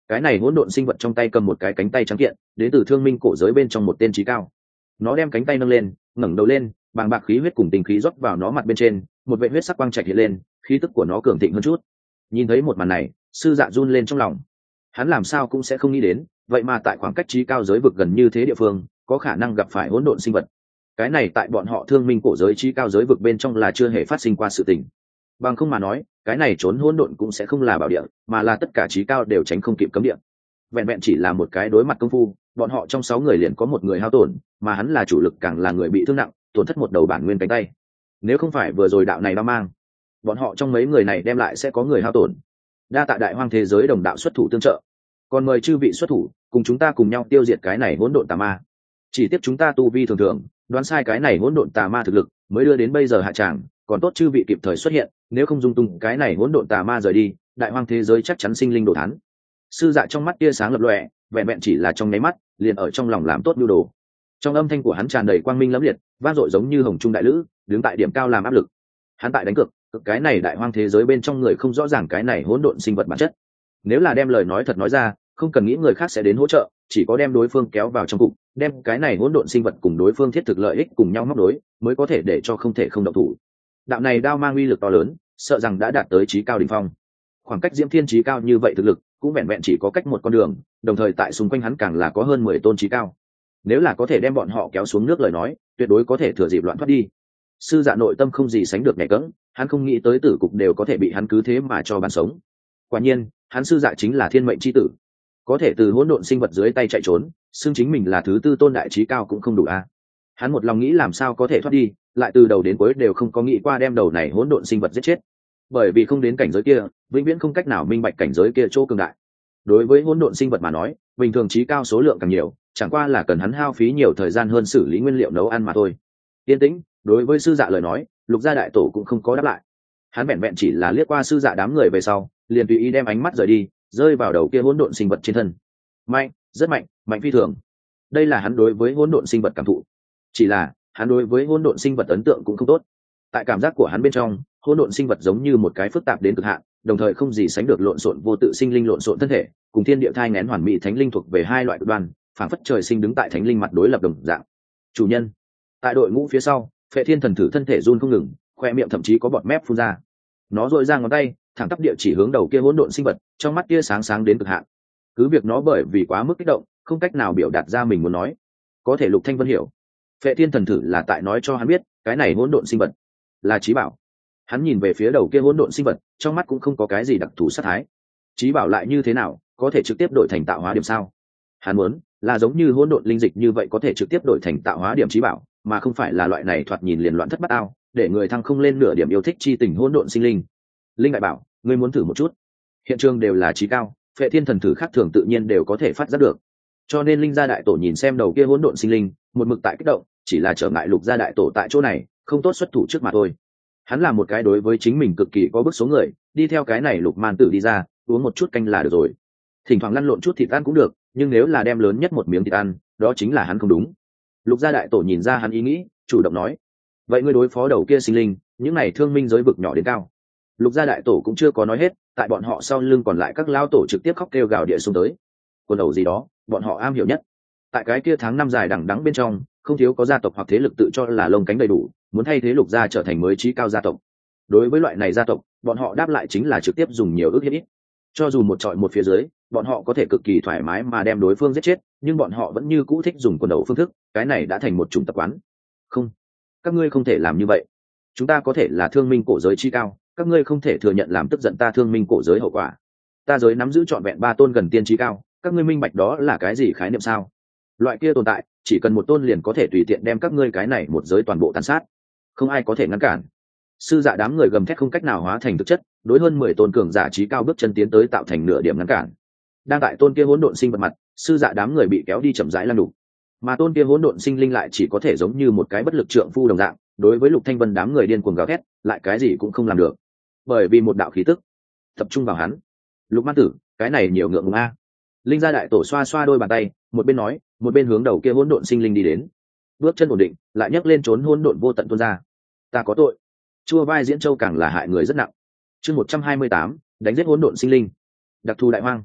cái này hỗn độn sinh vật trong tay cầm một cái cánh tay trắng kiện, đến từ thương minh cổ giới bên trong một tên trí cao. Nó đem cánh tay nâng lên, ngẩng đầu lên, bàng bạc khí huyết cùng tinh khí rót vào nó mặt bên trên, một vệt huyết sắc quang trạch hiện lên, khí tức của nó cường thịnh hơn chút. Nhìn thấy một màn này, sư dạ run lên trong lòng. Hắn làm sao cũng sẽ không nghĩ đến, vậy mà tại khoảng cách trí cao giới vực gần như thế địa phương, có khả năng gặp phải hỗn độn sinh vật. Cái này tại bọn họ thương minh cổ giới trí cao giới vực bên trong là chưa hề phát sinh qua sự tình. Bằng không mà nói, cái này trốn hỗn độn cũng sẽ không là bảo địa, mà là tất cả trí cao đều tránh không kịp cấm địa. Vẹn vẹn chỉ là một cái đối mặt công phu, bọn họ trong sáu người liền có một người hao tổn, mà hắn là chủ lực càng là người bị thương nặng, tổn thất một đầu bản nguyên cánh tay. Nếu không phải vừa rồi đạo này đao mang, bọn họ trong mấy người này đem lại sẽ có người hao tổn. Đa tạ đại hoang thế giới đồng đạo xuất thủ tương trợ, còn mời chư vị xuất thủ cùng chúng ta cùng nhau tiêu diệt cái này hỗn độn tà ma. Chỉ tiếc chúng ta tu vi thường thường, đoán sai cái này hỗn độn tà ma thực lực, mới đưa đến bây giờ hạ tràng, còn tốt chư vị kịp thời xuất hiện, nếu không dung tung cái này hỗn độn tà ma rời đi, đại hoang thế giới chắc chắn sinh linh đồ thán. Sư dạ trong mắt tia sáng lập lòe, vẹn vẹn chỉ là trong nháy mắt, liền ở trong lòng làm tốt nhu đồ. Trong âm thanh của hắn tràn đầy quang minh lẫm liệt, vang dội giống như hồng trung đại lữ, đứng tại điểm cao làm áp lực. Hắn tại đánh cược, cực cái này đại hoang thế giới bên trong người không rõ ràng cái này hỗn độn sinh vật bản chất. Nếu là đem lời nói thật nói ra, không cần nghĩ người khác sẽ đến hỗ trợ, chỉ có đem đối phương kéo vào trong cục, đem cái này hỗn độn sinh vật cùng đối phương thiết thực lợi ích cùng nhau móc đối, mới có thể để cho không thể không động thủ. Đạo này đao mang uy lực to lớn, sợ rằng đã đạt tới chí cao đỉnh phong. Khoảng cách Diễm Thiên chí cao như vậy thực lực, cũng vẹn vẹn chỉ có cách một con đường, đồng thời tại xung quanh hắn càng là có hơn mười tôn chí cao. Nếu là có thể đem bọn họ kéo xuống nước lời nói, tuyệt đối có thể thừa dịp loạn thoát đi. Sư dạ nội tâm không gì sánh được nhẹ cẫng, hắn không nghĩ tới tử cục đều có thể bị hắn cứ thế mà cho bán sống. Quả nhiên, hắn sư dạ chính là thiên mệnh chi tử, có thể từ hỗn độn sinh vật dưới tay chạy trốn, xưng chính mình là thứ tư tôn đại chí cao cũng không đủ a. À. Hắn một lòng nghĩ làm sao có thể thoát đi, lại từ đầu đến cuối đều không có nghĩ qua đem đầu này hỗn độn sinh vật giết chết, bởi vì không đến cảnh giới kia, vĩnh viễn không cách nào minh bạch cảnh giới kia chỗ cường đại. Đối với hỗn độn sinh vật mà nói, bình thường chí cao số lượng càng nhiều, chẳng qua là cần hắn hao phí nhiều thời gian hơn xử lý nguyên liệu nấu ăn mà thôi. Yên tĩnh, đối với sư dạ lời nói, Lục gia đại tổ cũng không có đáp lại. Hắn vẹn vẹn chỉ là liếc qua sư dạ đám người về sau, liền tùy ý đem ánh mắt rời đi, rơi vào đầu kia hỗn độn sinh vật trên thân. Mạnh, rất mạnh, mạnh phi thường. Đây là hắn đối với hỗn độn sinh vật cảm thụ. Chỉ là, hắn đối với hỗn độn sinh vật ấn tượng cũng không tốt. Tại cảm giác của hắn bên trong, hỗn độn sinh vật giống như một cái phức tạp đến cực hạn, đồng thời không gì sánh được lộn xộn vô tự sinh linh lộn xộn thân thể, cùng thiên địa thai nghén hoàn mỹ thánh linh thuộc về hai loại cực đoan, phảng phất trời sinh đứng tại thánh linh mặt đối lập đồng dạng. Chủ nhân, tại đội ngũ phía sau, Phệ Thiên thần thử thân thể run không ngừng, khoe miệng thậm chí có bọt mép phun ra. Nó dội ra ngón tay, thẳng tắp địa chỉ hướng đầu kia hỗn độn sinh vật, trong mắt kia sáng sáng đến cực hạn. Cứ việc nó bởi vì quá mức kích động, không cách nào biểu đạt ra mình muốn nói. Có thể Lục Thanh Vân hiểu, Phệ Thiên thần thử là tại nói cho hắn biết, cái này hỗn độn sinh vật là chí bảo. Hắn nhìn về phía đầu kia hỗn độn sinh vật, trong mắt cũng không có cái gì đặc thù sát thái. Chí bảo lại như thế nào, có thể trực tiếp đổi thành tạo hóa điểm sao? Hắn muốn là giống như hỗn độn linh dịch như vậy có thể trực tiếp đổi thành tạo hóa điểm chí bảo, mà không phải là loại này thoạt nhìn liền loạn thất bát ao, để người thăng không lên nửa điểm yêu thích chi tình hỗn độn sinh linh. Linh đại bảo, ngươi muốn thử một chút? Hiện trường đều là chí cao, Phệ Thiên thần thử khác thường tự nhiên đều có thể phát giác được. Cho nên Linh gia đại tổ nhìn xem đầu kia hỗn độn sinh linh, một mực tại kích động, chỉ là trở ngại Lục gia đại tổ tại chỗ này, không tốt xuất thủ trước mà thôi. Hắn là một cái đối với chính mình cực kỳ có bức số người, đi theo cái này Lục man tử đi ra, uống một chút canh là được rồi. Thỉnh thoảng lăn lộn chút thịt ăn cũng được, nhưng nếu là đem lớn nhất một miếng thịt ăn, đó chính là hắn không đúng. Lục gia đại tổ nhìn ra hắn ý nghĩ, chủ động nói: vậy ngươi đối phó đầu kia sinh linh, những này thương minh giới vực nhỏ đến cao. Lục gia đại tổ cũng chưa có nói hết, tại bọn họ sau lưng còn lại các lao tổ trực tiếp khóc kêu gào địa xuống tới. Quần đầu gì đó, bọn họ am hiểu nhất. Tại cái kia tháng năm dài đằng đẵng bên trong, không thiếu có gia tộc hoặc thế lực tự cho là lông cánh đầy đủ, muốn thay thế Lục gia trở thành mới trí cao gia tộc. Đối với loại này gia tộc, bọn họ đáp lại chính là trực tiếp dùng nhiều ước hiếp ít. Cho dù một trọi một phía dưới, bọn họ có thể cực kỳ thoải mái mà đem đối phương giết chết, nhưng bọn họ vẫn như cũ thích dùng quần đầu phương thức, cái này đã thành một chủng tập quán. Không, các ngươi không thể làm như vậy. Chúng ta có thể là thương minh cổ giới chi cao, các ngươi không thể thừa nhận làm tức giận ta thương minh cổ giới hậu quả. Ta giới nắm giữ trọn vẹn ba tôn gần tiên trí cao, các ngươi minh bạch đó là cái gì khái niệm sao? Loại kia tồn tại, chỉ cần một tôn liền có thể tùy tiện đem các ngươi cái này một giới toàn bộ tàn sát, không ai có thể ngăn cản. Sư dạ đám người gầm thét không cách nào hóa thành thực chất, đối hơn mười tôn cường giả trí cao bước chân tiến tới tạo thành nửa điểm ngăn cản. Đang tại tôn kia hỗn độn sinh vật mặt, sư dạ đám người bị kéo đi chậm rãi lăn đục, mà tôn kia hỗn độn sinh linh lại chỉ có thể giống như một cái bất lực trượng phu đồng dạng, đối với Lục Thanh Vân đám người điên cuồng gào thét, lại cái gì cũng không làm được, bởi vì một đạo khí tức tập trung vào hắn. Lục man tử, cái này nhiều ngượng ngùng a. Linh gia đại tổ xoa xoa đôi bàn tay, một bên nói, một bên hướng đầu kia hỗn độn sinh linh đi đến. Bước chân ổn định, lại nhấc lên trốn hỗn độn vô tận tuôn ra. Ta có tội. Chua vai diễn châu càng là hại người rất nặng. Chương một trăm hai mươi tám, đánh giết hỗn độn sinh linh. Đặc thù đại hoang.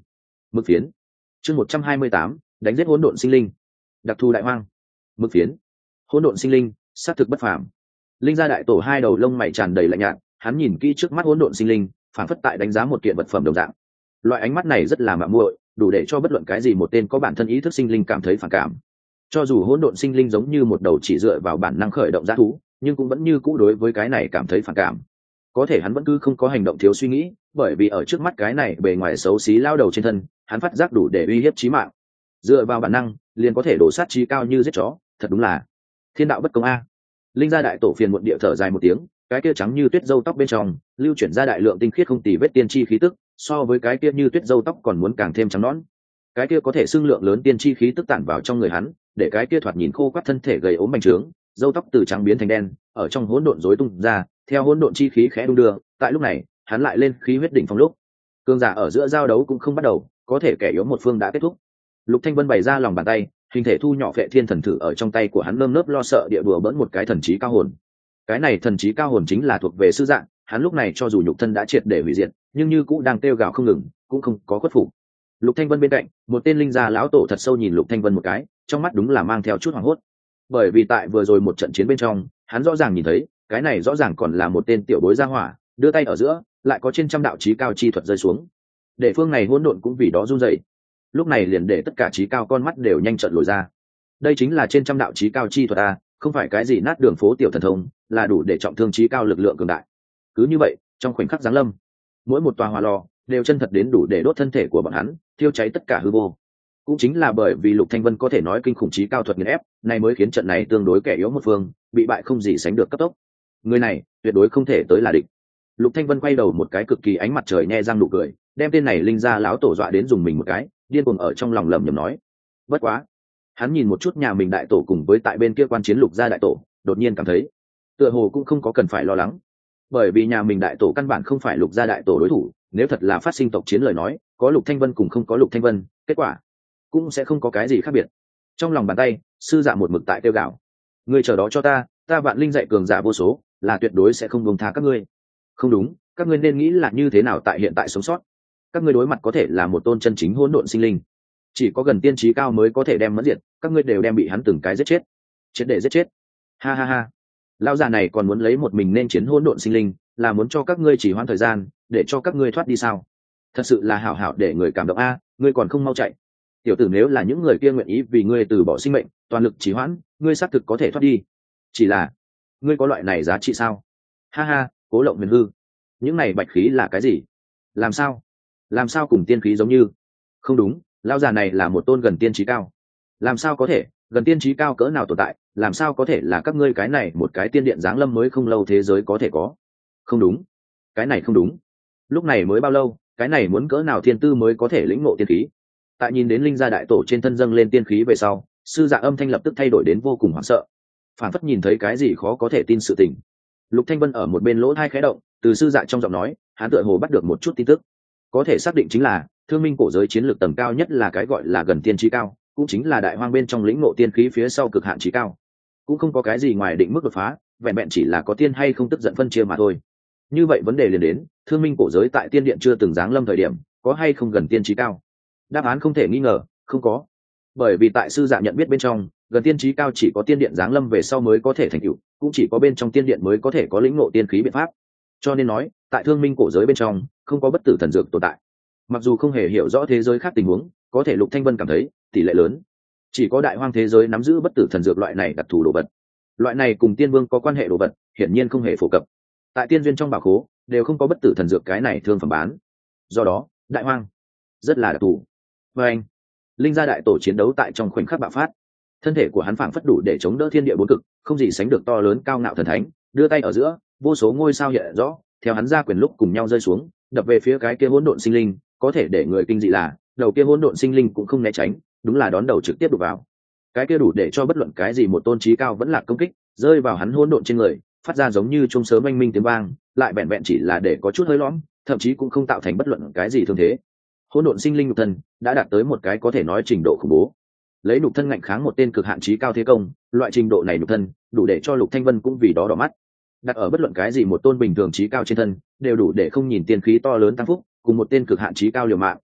Mực phiến. Chương một trăm hai mươi tám, đánh giết hỗn độn sinh linh. Đặc thù đại hoang. Mực phiến. Hỗn độn sinh linh, sát thực bất phàm. Linh gia đại tổ hai đầu lông mày tràn đầy lạnh nhạt, hắn nhìn kỹ trước mắt hỗn độn sinh linh, phảng phất tại đánh giá một kiện vật phẩm đồng dạng. Loại ánh mắt này rất là mạ muội, đủ để cho bất luận cái gì một tên có bản thân ý thức sinh linh cảm thấy phản cảm. Cho dù hỗn độn sinh linh giống như một đầu chỉ dựa vào bản năng khởi động dã thú, nhưng cũng vẫn như cũ đối với cái này cảm thấy phản cảm. Có thể hắn vẫn cứ không có hành động thiếu suy nghĩ, bởi vì ở trước mắt cái này bề ngoài xấu xí lao đầu trên thân, hắn phát giác đủ để uy hiếp chí mạng. Dựa vào bản năng, liền có thể đổ sát chí cao như giết chó, thật đúng là thiên đạo bất công a. Linh gia đại tổ phiền muộn địa thở dài một tiếng, cái kia trắng như tuyết râu tóc bên trong lưu chuyển ra đại lượng tinh khiết không tì vết tiên chi khí tức, so với cái kia như tuyết râu tóc còn muốn càng thêm trắng nõn. Cái kia có thể xưng lượng lớn tiên chi khí tức tản vào trong người hắn, để cái kia thoạt nhìn khô quắt thân thể gầy ốm bành trướng, râu tóc từ trắng biến thành đen, ở trong hỗn độn rối tung ra, theo hỗn độn chi khí khẽ đung đưa. Tại lúc này, hắn lại lên khí huyết đỉnh phong lúc. Cương giả ở giữa giao đấu cũng không bắt đầu, có thể kẻ yếu một phương đã kết thúc. Lục Thanh Vân bày ra lòng bàn tay, hình thể thu nhỏ Vệ Thiên thần thử ở trong tay của hắn nơm nớp lo sợ địa đùa bỡn một cái thần trí cao hồn. Cái này thần trí cao hồn chính là thuộc về sư dạng, hắn lúc này cho dù nhục thân đã triệt để hủy diệt, nhưng như cũng đang kêu gào không ngừng, cũng không có khuất phục. Lục Thanh Vân bên cạnh, một tên linh gia lão tổ thật sâu nhìn Lục Thanh Vân một cái, trong mắt đúng là mang theo chút hoảng hốt. Bởi vì tại vừa rồi một trận chiến bên trong, hắn rõ ràng nhìn thấy, cái này rõ ràng còn là một tên tiểu bối gia hỏa, đưa tay ở giữa, lại có trên trăm đạo chí cao chi thuật rơi xuống. Để phương này hỗn độn cũng vì đó run rẩy. Lúc này liền để tất cả chí cao con mắt đều nhanh trợn lồi ra. Đây chính là trên trăm đạo chí cao chi thuật a, không phải cái gì nát đường phố tiểu thần thông, là đủ để trọng thương chí cao lực lượng cường đại. Cứ như vậy, trong khoảnh khắc giáng lâm, mỗi một tòa hỏa lò đều chân thật đến đủ để đốt thân thể của bọn hắn, thiêu cháy tất cả hư vô. Cũng chính là bởi vì Lục Thanh Vân có thể nói kinh khủng chí cao thuật nghiền ép, này mới khiến trận này tương đối kẻ yếu một phương, bị bại không gì sánh được cấp tốc. Người này, tuyệt đối không thể tới là địch. Lục Thanh Vân quay đầu một cái cực kỳ ánh mặt trời nhe răng nụ cười, đem tên này linh gia lão tổ dọa đến dùng mình một cái, điên cuồng ở trong lòng lẩm nhẩm nói: "Bất quá." Hắn nhìn một chút nhà mình đại tổ cùng với tại bên kia quan chiến Lục gia đại tổ, đột nhiên cảm thấy, tựa hồ cũng không có cần phải lo lắng, bởi vì nhà mình đại tổ căn bản không phải Lục gia đại tổ đối thủ, nếu thật là phát sinh tộc chiến lời nói, có Lục Thanh Vân cùng không có Lục Thanh Vân, kết quả cũng sẽ không có cái gì khác biệt. Trong lòng bàn tay, sư dạ một mực tại tiêu gạo: "Ngươi chờ đó cho ta, ta vạn linh dạy cường giả vô số, là tuyệt đối sẽ không buông tha các ngươi." Không đúng, các ngươi nên nghĩ là như thế nào tại hiện tại sống sót. Các ngươi đối mặt có thể là một tôn chân chính hỗn độn sinh linh, chỉ có gần tiên trí cao mới có thể đem mẫn diệt, các ngươi đều đem bị hắn từng cái giết chết, chết để giết chết. Ha ha ha, lão già này còn muốn lấy một mình nên chiến hỗn độn sinh linh, là muốn cho các ngươi chỉ hoãn thời gian, để cho các ngươi thoát đi sao? Thật sự là hảo hảo để người cảm động a, ngươi còn không mau chạy. Tiểu tử, nếu là những người kia nguyện ý vì ngươi từ bỏ sinh mệnh, toàn lực chỉ hoãn, ngươi xác thực có thể thoát đi. Chỉ là, ngươi có loại này giá trị sao? Ha ha, Cố Lộng Huyền Hư, những này bạch khí là cái gì? Làm sao? Làm sao cùng tiên khí giống như? Không đúng, lão già này là một tôn gần tiên trí cao. Làm sao có thể? Gần tiên trí cao cỡ nào tồn tại? Làm sao có thể là các ngươi cái này một cái tiên điện giáng lâm mới không lâu thế giới có thể có? Không đúng, cái này không đúng. Lúc này mới bao lâu, cái này muốn cỡ nào thiên tư mới có thể lĩnh ngộ tiên khí? Tại nhìn đến linh gia đại tổ trên thân dâng lên tiên khí về sau, sư dạ âm thanh lập tức thay đổi đến vô cùng hoảng sợ, phản phất nhìn thấy cái gì khó có thể tin sự tình. Lục Thanh Vân ở một bên lỗ tai khẽ động, từ sư dạ trong giọng nói, hắn tựa hồ bắt được một chút tin tức. Có thể xác định chính là, thương minh cổ giới chiến lược tầng cao nhất là cái gọi là gần tiên trí cao, cũng chính là đại hoang bên trong lĩnh ngộ tiên khí phía sau cực hạn trí cao. Cũng không có cái gì ngoài định mức đột phá, vẹn vẹn chỉ là có tiên hay không tức giận phân chia mà thôi. Như vậy vấn đề liền đến, thương minh cổ giới tại tiên điện chưa từng giáng lâm thời điểm, có hay không gần tiên trí cao? Đáp án không thể nghi ngờ, không có. Bởi vì tại sư dạ nhận biết bên trong, gần tiên trí cao chỉ có tiên điện giáng lâm về sau mới có thể thành tựu, cũng chỉ có bên trong tiên điện mới có thể có lĩnh ngộ tiên khí biện pháp. Cho nên nói, tại thương minh cổ giới bên trong, không có bất tử thần dược tồn tại. Mặc dù không hề hiểu rõ thế giới khác tình huống, có thể Lục Thanh Vân cảm thấy tỷ lệ lớn, chỉ có đại hoang thế giới nắm giữ bất tử thần dược loại này đặc thù đồ vật. Loại này cùng tiên vương có quan hệ đồ vật, hiển nhiên không hề phổ cập. Tại tiên duyên trong bảo khố đều không có bất tử thần dược cái này thương phẩm bán. Do đó, đại hoang rất là đặc thù. Và anh, linh gia đại tổ chiến đấu tại trong khoảnh khắc bạo phát, thân thể của hắn phảng phất đủ để chống đỡ thiên địa bốn cực, không gì sánh được to lớn cao ngạo thần thánh, đưa tay ở giữa, vô số ngôi sao hiện rõ, theo hắn ra quyền lúc cùng nhau rơi xuống, đập về phía cái kia hỗn độn sinh linh. Có thể để người kinh dị là, đầu kia hỗn độn sinh linh cũng không né tránh, đúng là đón đầu trực tiếp đụng vào. Cái kia đủ để cho bất luận cái gì một tôn trí cao vẫn là công kích, rơi vào hắn hỗn độn trên người, phát ra giống như chuông sớm oanh minh tiếng vang, lại vẹn vẹn chỉ là để có chút hơi lõm, thậm chí cũng không tạo thành bất luận cái gì thương thế. Hỗn độn sinh linh nhục thân đã đạt tới một cái có thể nói trình độ khủng bố, lấy nhục thân ngạnh kháng một tên cực hạn trí cao thế công, loại trình độ này nhục thân đủ để cho Lục Thanh Vân cũng vì đó đỏ mắt. Đặt ở bất luận cái gì một tôn bình thường trí cao trên thân, đều đủ để không nhìn tiên khí to lớn tăng phúc, cùng một tên cực hạn trí cao liều mạng,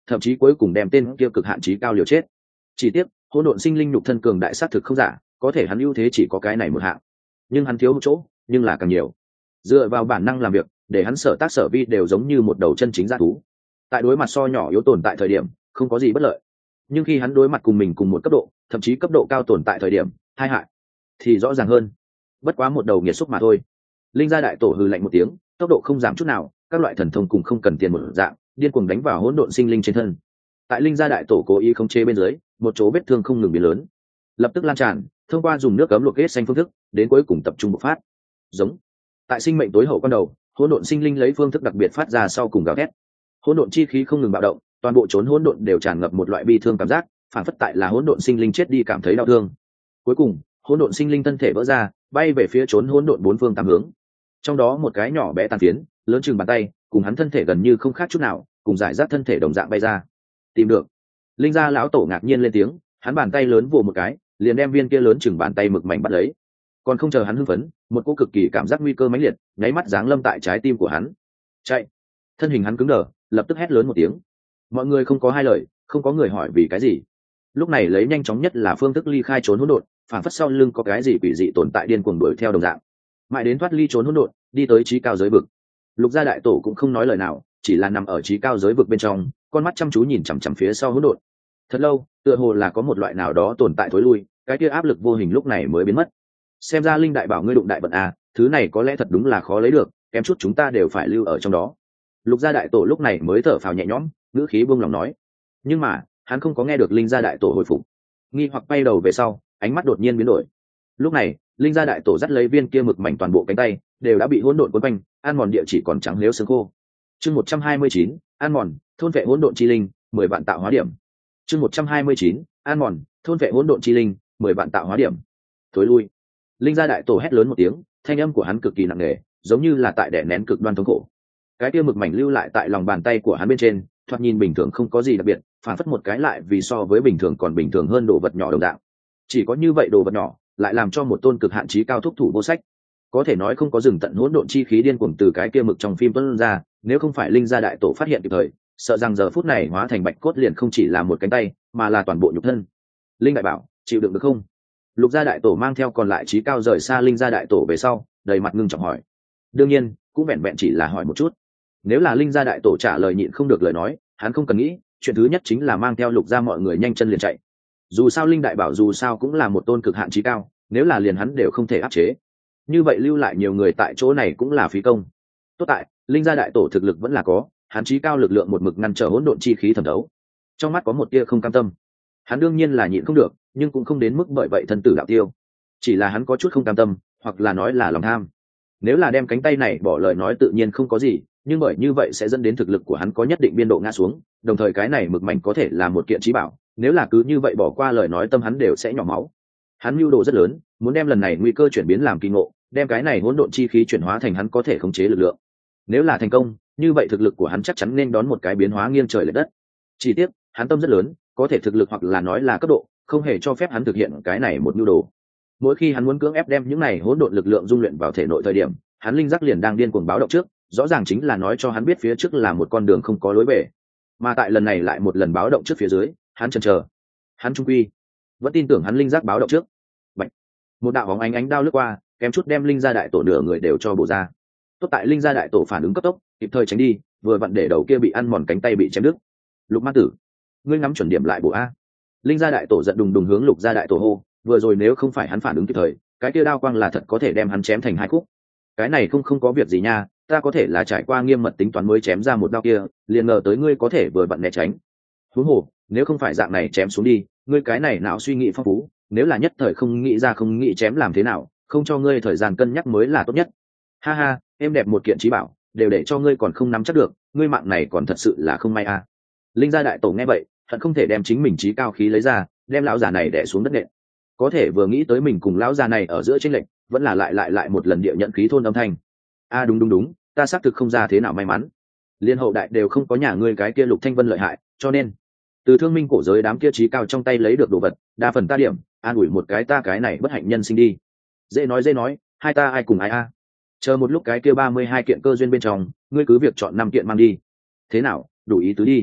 thậm chí cuối cùng đem tên kia cực hạn chí cao liều chết. Chỉ tiếc hỗn độn sinh linh nhục thân cường đại sát thực không giả, có thể hắn ưu thế chỉ có cái này một hạng, nhưng hắn thiếu một chỗ, nhưng là càng nhiều. Dựa vào bản năng làm việc, để hắn sở tác sở vi đều giống như một đầu chân chính dã thú. Tại đối mặt so nhỏ yếu tồn tại thời điểm, không có gì bất lợi, nhưng khi hắn đối mặt cùng mình cùng một cấp độ, thậm chí cấp độ cao tồn tại thời điểm, hai hại thì rõ ràng hơn. Bất quá một đầu nghiệt xúc mà thôi. Linh gia đại tổ hừ lạnh một tiếng, tốc độ không giảm chút nào, các loại thần thông cùng không cần tiền một dạng, điên cuồng đánh vào hỗn độn sinh linh trên thân. Tại Linh gia đại tổ cố ý khống chế bên dưới, một chỗ vết thương không ngừng biến lớn, lập tức lan tràn, thông qua dùng nước cấm luộc kết xanh phương thức, đến cuối cùng tập trung bộc phát. Giống. Tại sinh mệnh tối hậu quan đầu, hỗn độn sinh linh lấy phương thức đặc biệt phát ra sau cùng gào thét. Hỗn độn chi khí không ngừng bạo động, toàn bộ chốn hỗn độn đều tràn ngập một loại bi thương cảm giác, phản phất tại là hỗn độn sinh linh chết đi cảm thấy đau thương. Cuối cùng, hỗn độn sinh linh thân thể vỡ ra, bay về phía chốn hỗn độn bốn phương tám hướng. Trong đó một cái nhỏ bé tàn phiến, lớn chừng bàn tay, cùng hắn thân thể gần như không khác chút nào, cùng giải rác thân thể đồng dạng bay ra. Tìm được. Linh gia lão tổ ngạc nhiên lên tiếng, hắn bàn tay lớn vồ một cái, liền đem viên kia lớn chừng bàn tay mực mảnh bắt lấy. Còn không chờ hắn hưng phấn, một cỗ cực kỳ cảm giác nguy cơ mãnh liệt, nháy mắt giáng lâm tại trái tim của hắn. Chạy! Thân hình hắn cứng đờ, lập tức hét lớn một tiếng. Mọi người không có hai lời, không có người hỏi vì cái gì. Lúc này lấy nhanh chóng nhất là phương thức ly khai trốn hỗn độn, phản phất sau lưng có cái gì quỷ dị tồn tại điên cuồng đuổi theo đồng dạng. Mãi đến thoát ly trốn hỗn độn, đi tới trí cao giới vực. Lục gia đại tổ cũng không nói lời nào, chỉ là nằm ở trí cao giới vực bên trong, con mắt chăm chú nhìn chằm chằm phía sau hỗn độn. Thật lâu, tựa hồ là có một loại nào đó tồn tại thối lui, cái kia áp lực vô hình lúc này mới biến mất. Xem ra linh đại bảo ngươi đụng đại bận à, thứ này có lẽ thật đúng là khó lấy được, kém chút chúng ta đều phải lưu ở trong đó. Lục gia đại tổ lúc này mới thở phào nhẹ nhõm, ngữ khí buông lòng nói. Nhưng mà hắn không có nghe được linh gia đại tổ hồi phục, nghi hoặc bay đầu về sau, ánh mắt đột nhiên biến đổi. Lúc này linh gia đại tổ dắt lấy viên kia mực mảnh, toàn bộ cánh tay đều đã bị hỗn độn quấn quanh, ăn mòn địa chỉ còn trắng lếu xương khô. Chương một trăm hai mươi chín, ăn mòn thôn vệ hỗn độn chi linh, mười vạn tạo hóa điểm. Chương một trăm hai mươi chín, ăn mòn thôn vệ hỗn độn chi linh, mười vạn tạo hóa điểm. Thối lui. Linh gia đại tổ hét lớn một tiếng, thanh âm của hắn cực kỳ nặng nề, giống như là tại đè nén cực đoan thống khổ. Cái kia mực mảnh lưu lại tại lòng bàn tay của hắn bên trên, thoạt nhìn bình thường không có gì đặc biệt, phản phất một cái lại vì so với bình thường còn bình thường hơn đồ vật nhỏ đồng dạng. Chỉ có như vậy đồ vật nhỏ lại làm cho một tôn cực hạn chí cao thúc thủ vô sách. Có thể nói không có dừng tận hỗn độn chi khí điên cuồng từ cái kia mực trong phim tuôn ra, nếu không phải linh gia đại tổ phát hiện kịp thời, sợ rằng giờ phút này hóa thành bạch cốt liền không chỉ là một cánh tay, mà là toàn bộ nhục thân. Linh đại bảo, chịu đựng được không? Lục gia đại tổ mang theo còn lại chí cao rời xa linh gia đại tổ về sau, đầy mặt ngưng trọng hỏi. Đương nhiên cũng vẹn vẹn chỉ là hỏi một chút. Nếu là linh gia đại tổ trả lời nhịn không được lời nói, hắn không cần nghĩ, chuyện thứ nhất chính là mang theo lục gia mọi người nhanh chân liền chạy. Dù sao linh đại bảo dù sao cũng là một tôn cực hạn chí cao, nếu là liền hắn đều không thể áp chế, như vậy lưu lại nhiều người tại chỗ này cũng là phí công. Tốt tại linh gia đại tổ thực lực vẫn là có, hắn chí cao lực lượng một mực ngăn trở hỗn độn chi khí thẩm thấu. Trong mắt có một tia không cam tâm, hắn đương nhiên là nhịn không được, nhưng cũng không đến mức bởi vậy thân tử đạo tiêu, chỉ là hắn có chút không cam tâm, hoặc là nói là lòng tham. Nếu là đem cánh tay này bỏ lời nói tự nhiên không có gì, nhưng bởi như vậy sẽ dẫn đến thực lực của hắn có nhất định biên độ ngã xuống, đồng thời cái này mực mảnh có thể là một kiện chí bảo, nếu là cứ như vậy bỏ qua lời nói tâm hắn đều sẽ nhỏ máu. Hắn mưu đồ rất lớn, muốn đem lần này nguy cơ chuyển biến làm kỳ ngộ, đem cái này hỗn độn chi khí chuyển hóa thành hắn có thể khống chế lực lượng. Nếu là thành công, như vậy thực lực của hắn chắc chắn nên đón một cái biến hóa nghiêng trời lệch đất. Chỉ tiếc, hắn tâm rất lớn, có thể thực lực hoặc là nói là cấp độ, không hề cho phép hắn thực hiện cái này một mưu đồ. Mỗi khi hắn muốn cưỡng ép đem những này hỗn độn lực lượng dung luyện vào thể nội thời điểm, hắn linh giác liền đang điên cuồng báo động trước, rõ ràng chính là nói cho hắn biết phía trước là một con đường không có lối về. Mà tại lần này lại một lần báo động trước phía dưới, hắn chần chờ, hắn trung quy vẫn tin tưởng hắn linh giác báo động trước. Bạch. Một đạo bóng ánh ánh đao lướt qua, kém chút đem linh gia đại tổ nửa người đều cho bổ ra. Tốt tại linh gia đại tổ phản ứng cấp tốc, kịp thời tránh đi, vừa vặn để đầu kia bị ăn mòn cánh tay bị chém đứt. Lục Ma Tử, ngươi ngắm chuẩn điểm lại bổ a. Linh gia đại tổ giận đùng đùng hướng lục gia đại tổ hô, vừa rồi nếu không phải hắn phản ứng kịp thời, cái kia đao quang là thật có thể đem hắn chém thành hai khúc. Cái này không không có việc gì nha, ta có thể là trải qua nghiêm mật tính toán mới chém ra một đao kia, liền ngờ tới ngươi có thể vừa vặn né tránh. Huống hồ, nếu không phải dạng này chém xuống đi, ngươi cái này não suy nghĩ phong phú, nếu là nhất thời không nghĩ ra không nghĩ chém làm thế nào, không cho ngươi thời gian cân nhắc mới là tốt nhất. Ha ha, em đẹp một kiện chí bảo, đều để cho ngươi còn không nắm chắc được, ngươi mạng này còn thật sự là không may a. Linh gia đại tổ nghe vậy, thật không thể đem chính mình chí cao khí lấy ra, đem lão già này đè xuống đất nện. Có thể vừa nghĩ tới mình cùng lão già này ở giữa chênh lệch, vẫn là lại lại lại một lần địa nhận khí thôn âm thanh. A đúng đúng đúng, ta xác thực không ra thế nào may mắn. Liên hậu đại đều không có nhà ngươi cái kia Lục Thanh Vân lợi hại, cho nên từ thương minh cổ giới đám kia chí cao trong tay lấy được đồ vật, đa phần ta điểm, an ủi một cái ta cái này bất hạnh nhân sinh đi. Dễ nói dễ nói, hai ta ai cùng ai a. Chờ một lúc cái kia ba mươi hai kiện cơ duyên bên trong, ngươi cứ việc chọn năm kiện mang đi. Thế nào, đủ ý tứ đi.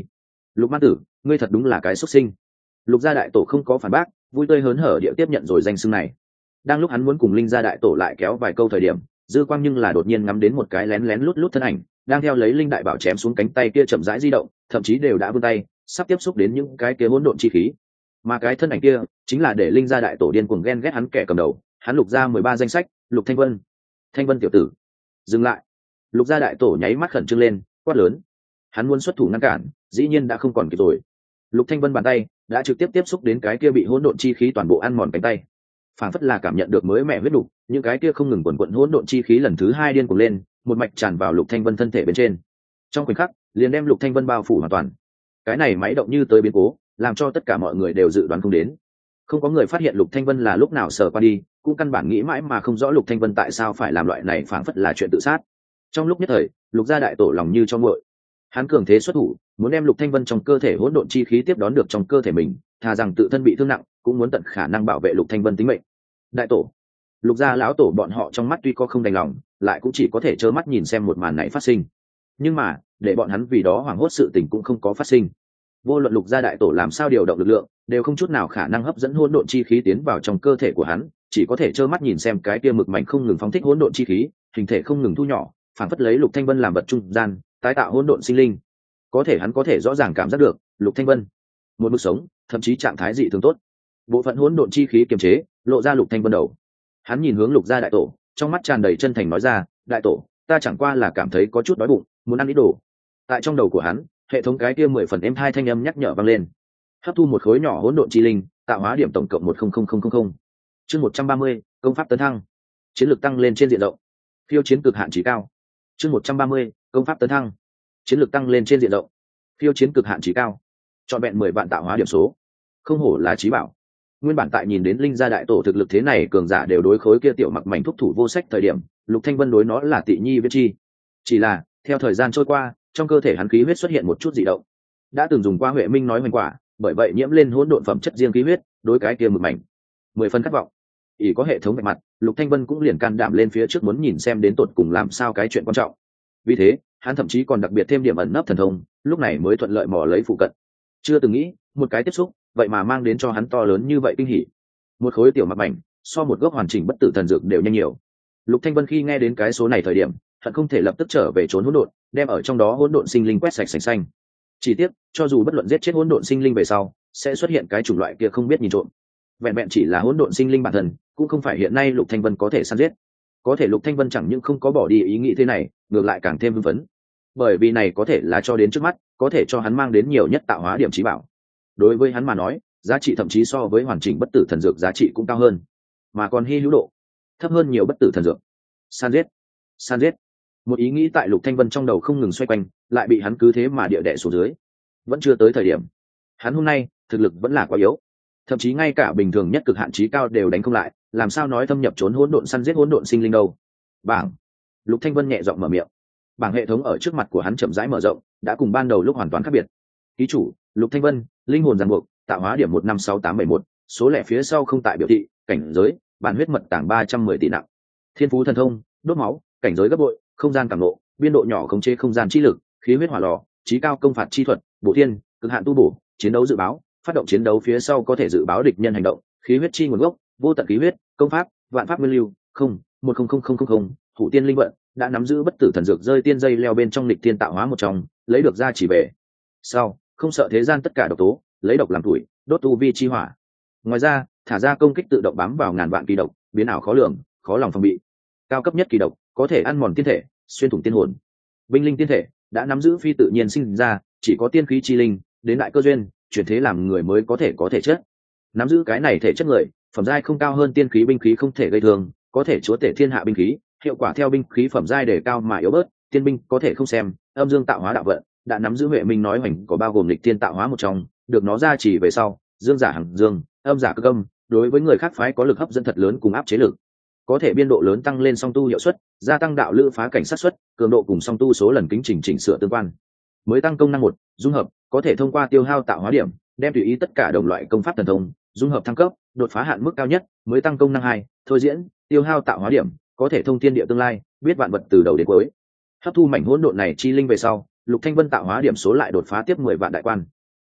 Lục Man Tử, ngươi thật đúng là cái xuất sinh. Lục gia đại tổ không có phản bác, vui tươi hớn hở địa tiếp nhận rồi danh xưng này. Đang lúc hắn muốn cùng Linh gia đại tổ lại kéo vài câu thời điểm, dư quang nhưng là đột nhiên ngắm đến một cái lén lén lút lút thân ảnh, đang theo lấy Linh đại bảo chém xuống cánh tay kia chậm rãi di động, thậm chí đều đã vươn tay, sắp tiếp xúc đến những cái kia hỗn độn chi khí. Mà cái thân ảnh kia chính là để Linh gia đại tổ điên cuồng ghen ghét hắn kẻ cầm đầu, hắn Lục gia mười ba danh sách, Lục Thanh Vân. Thanh Vân tiểu tử, dừng lại. Lục gia đại tổ nháy mắt khẩn trương lên, quát lớn. Hắn muốn xuất thủ ngăn cản, dĩ nhiên đã không còn kịp rồi. Lục Thanh Vân bàn tay đã trực tiếp tiếp xúc đến cái kia bị hỗn độn chi khí toàn bộ ăn mòn cánh tay, phản phất là cảm nhận được mới mẹ huyết đủ, những cái kia không ngừng quần quận hỗn độn chi khí lần thứ hai điên cuồng lên, một mạch tràn vào Lục Thanh Vân thân thể bên trên. Trong khoảnh khắc, liền đem Lục Thanh Vân bao phủ hoàn toàn. Cái này máy động như tới biến cố, làm cho tất cả mọi người đều dự đoán không đến. Không có người phát hiện Lục Thanh Vân là lúc nào sờ qua đi, cũng căn bản nghĩ mãi mà không rõ Lục Thanh Vân tại sao phải làm loại này, phản phất là chuyện tự sát. Trong lúc nhất thời, Lục gia đại tổ lòng như cho nguội. Hắn cường thế xuất thủ, muốn đem Lục Thanh Vân trong cơ thể hỗn độn chi khí tiếp đón được trong cơ thể mình, thà rằng tự thân bị thương nặng, cũng muốn tận khả năng bảo vệ Lục Thanh Vân tính mệnh. Đại tổ, Lục gia lão tổ bọn họ trong mắt tuy có không đành lòng, lại cũng chỉ có thể trơ mắt nhìn xem một màn này phát sinh. Nhưng mà, để bọn hắn vì đó hoảng hốt sự tình cũng không có phát sinh. Vô luận Lục gia đại tổ làm sao điều động lực lượng, đều không chút nào khả năng hấp dẫn hỗn độn chi khí tiến vào trong cơ thể của hắn, chỉ có thể trơ mắt nhìn xem cái kia mực mảnh không ngừng phóng thích hỗn độn chi khí, hình thể không ngừng thu nhỏ, phản phất lấy Lục Thanh Vân làm vật trung gian, tái tạo hỗn độn sinh linh. Có thể hắn có thể rõ ràng cảm giác được, Lục Thanh Vân một mức sống, thậm chí trạng thái dị thường tốt. Bộ phận hỗn độn chi khí kiềm chế, lộ ra Lục Thanh Vân đầu. Hắn nhìn hướng Lục gia đại tổ, trong mắt tràn đầy chân thành nói ra, đại tổ, ta chẳng qua là cảm thấy có chút đói bụng, muốn ăn ít đồ. Tại trong đầu của hắn, hệ thống cái kia mười phần êm hai thanh âm nhắc nhở vang lên. Hấp thu một khối nhỏ hỗn độn chi linh, tạo hóa điểm tổng cộng một không không không không không. Chương một trăm ba mươi, công pháp tấn thăng. Chiến lược tăng lên trên diện rộng. Phiêu chiến cực hạn chí cao. Chương một trăm ba mươi, công pháp tấn thăng. Chiến lược tăng lên trên diện rộng. Phiêu chiến cực hạn chí cao. Chọn vẹn mười vạn tạo hóa điểm số. Không hổ là chí bảo. Nguyên bản tại nhìn đến Linh gia đại tổ thực lực thế này cường giả đều đối khối kia tiểu mặc mảnh thúc thủ vô sách thời điểm, Lục Thanh Vân đối nó là tị nhi viết chi. Chỉ là, theo thời gian trôi qua, trong cơ thể hắn khí huyết xuất hiện một chút dị động. Đã từng dùng qua Huệ Minh nói hoành quả, bởi vậy nhiễm lên hỗn độn phẩm chất riêng khí huyết, đối cái kia mực mảnh mười phần khát vọng. Ỷ có hệ thống vạch mặt, Lục Thanh Vân cũng liền can đảm lên phía trước muốn nhìn xem đến tột cùng làm sao cái chuyện quan trọng. Vì thế, hắn thậm chí còn đặc biệt thêm điểm ẩn nấp thần thông, lúc này mới thuận lợi mò lấy phụ cận. Chưa từng nghĩ, một cái tiếp xúc, vậy mà mang đến cho hắn to lớn như vậy kinh hỉ. Một khối tiểu mặc mảnh, so một gốc hoàn chỉnh bất tử thần dược đều nhanh nhiều. Lục Thanh Vân khi nghe đến cái số này thời điểm, hắn không thể lập tức trở về trốn hỗn độn, đem ở trong đó hỗn độn sinh linh quét sạch sành xanh. Chỉ tiếc, cho dù bất luận giết chết hỗn độn sinh linh về sau, sẽ xuất hiện cái chủng loại kia không biết nhìn trộm. Vẹn vẹn chỉ là hỗn độn sinh linh bản thân, cũng không phải hiện nay Lục Thanh Vân có thể săn giết. Có thể Lục Thanh Vân chẳng những không có bỏ đi ý nghĩ thế này, ngược lại càng thêm hưng phấn. Bởi vì này có thể là cho đến trước mắt, có thể cho hắn mang đến nhiều nhất tạo hóa điểm chí bảo. Đối với hắn mà nói, giá trị thậm chí so với hoàn chỉnh bất tử thần dược giá trị cũng cao hơn, mà còn hy hữu độ thấp hơn nhiều bất tử thần dược. San giết, san giết. Một ý nghĩ tại Lục Thanh Vân trong đầu không ngừng xoay quanh, lại bị hắn cứ thế mà địa đè xuống dưới. Vẫn chưa tới thời điểm. Hắn hôm nay, thực lực vẫn là quá yếu. Thậm chí ngay cả bình thường nhất cực hạn chí cao đều đánh không lại, làm sao nói thâm nhập trốn hỗn độn săn giết hỗn độn sinh linh đâu. Bảng. Lục Thanh Vân nhẹ giọng mở miệng. Bảng hệ thống ở trước mặt của hắn chậm rãi mở rộng, đã cùng ban đầu lúc hoàn toàn khác biệt. Ký chủ, Lục Thanh Vân, linh hồn ràng buộc, tạo hóa điểm một năm sáu tám bảy một, số lẻ phía sau không tại biểu thị, cảnh giới, bản huyết mật tảng ba trăm mười tỷ nặng. Thiên phú thần thông, đốt máu, cảnh giới gấp bội, không gian cảm ngộ, biên độ nhỏ khống chế không gian chi lực, khí huyết hỏa lò, trí cao công phạt chi thuật, bổ thiên, cực hạn tu bổ, chiến đấu dự báo, phát động chiến đấu phía sau có thể dự báo địch nhân hành động, khí huyết chi nguồn gốc, vô tận khí huyết, công pháp, vạn pháp nguyên lưu, không, một không không không không không, hủ tiên linh vận, đã nắm giữ bất tử thần dược rơi tiên dây leo bên trong lịch tiên tạo hóa một trong, lấy được ra chỉ về. Sau, không sợ thế gian tất cả độc tố, lấy độc làm tuổi, đốt tu vi chi hỏa. Ngoài ra, thả ra công kích tự động bám vào ngàn vạn kỳ độc, biến ảo khó lường, khó lòng phòng bị. Cao cấp nhất kỳ độc, có thể ăn mòn tiên thể, xuyên thủng tiên hồn. Binh linh tiên thể, đã nắm giữ phi tự nhiên sinh ra, chỉ có tiên khí chi linh, đến đại cơ duyên, chuyển thế làm người mới có thể có thể chất. Nắm giữ cái này thể chất người, phẩm giai không cao hơn tiên khí binh khí không thể gây thương, có thể chúa tể thiên hạ binh khí, hiệu quả theo binh khí phẩm giai đề cao mà yếu bớt, tiên binh có thể không xem, âm dương tạo hóa đạo vận, đã nắm giữ Huệ Minh nói hoành có bao gồm lịch tiên tạo hóa một trong, được nó ra chỉ về sau, dương giả hằng dương, âm giả cực âm, đối với người khác phái có lực hấp dẫn thật lớn cùng áp chế lực. Có thể biên độ lớn tăng lên song tu hiệu suất, gia tăng đạo lữ phá cảnh sát suất, cường độ cùng song tu số lần kính chỉnh chỉnh sửa tương quan. Mới tăng công năng một, dung hợp, có thể thông qua tiêu hao tạo hóa điểm, đem tùy ý tất cả đồng loại công pháp thần thông, dung hợp thăng cấp, đột phá hạn mức cao nhất. Mới tăng công năng hai, thôi diễn, tiêu hao tạo hóa điểm, có thể thông thiên địa tương lai, biết vạn vật từ đầu đến cuối. Hấp thu mảnh hỗn độn này chi linh về sau, Lục Thanh Vân tạo hóa điểm số lại đột phá tiếp mười vạn đại quan.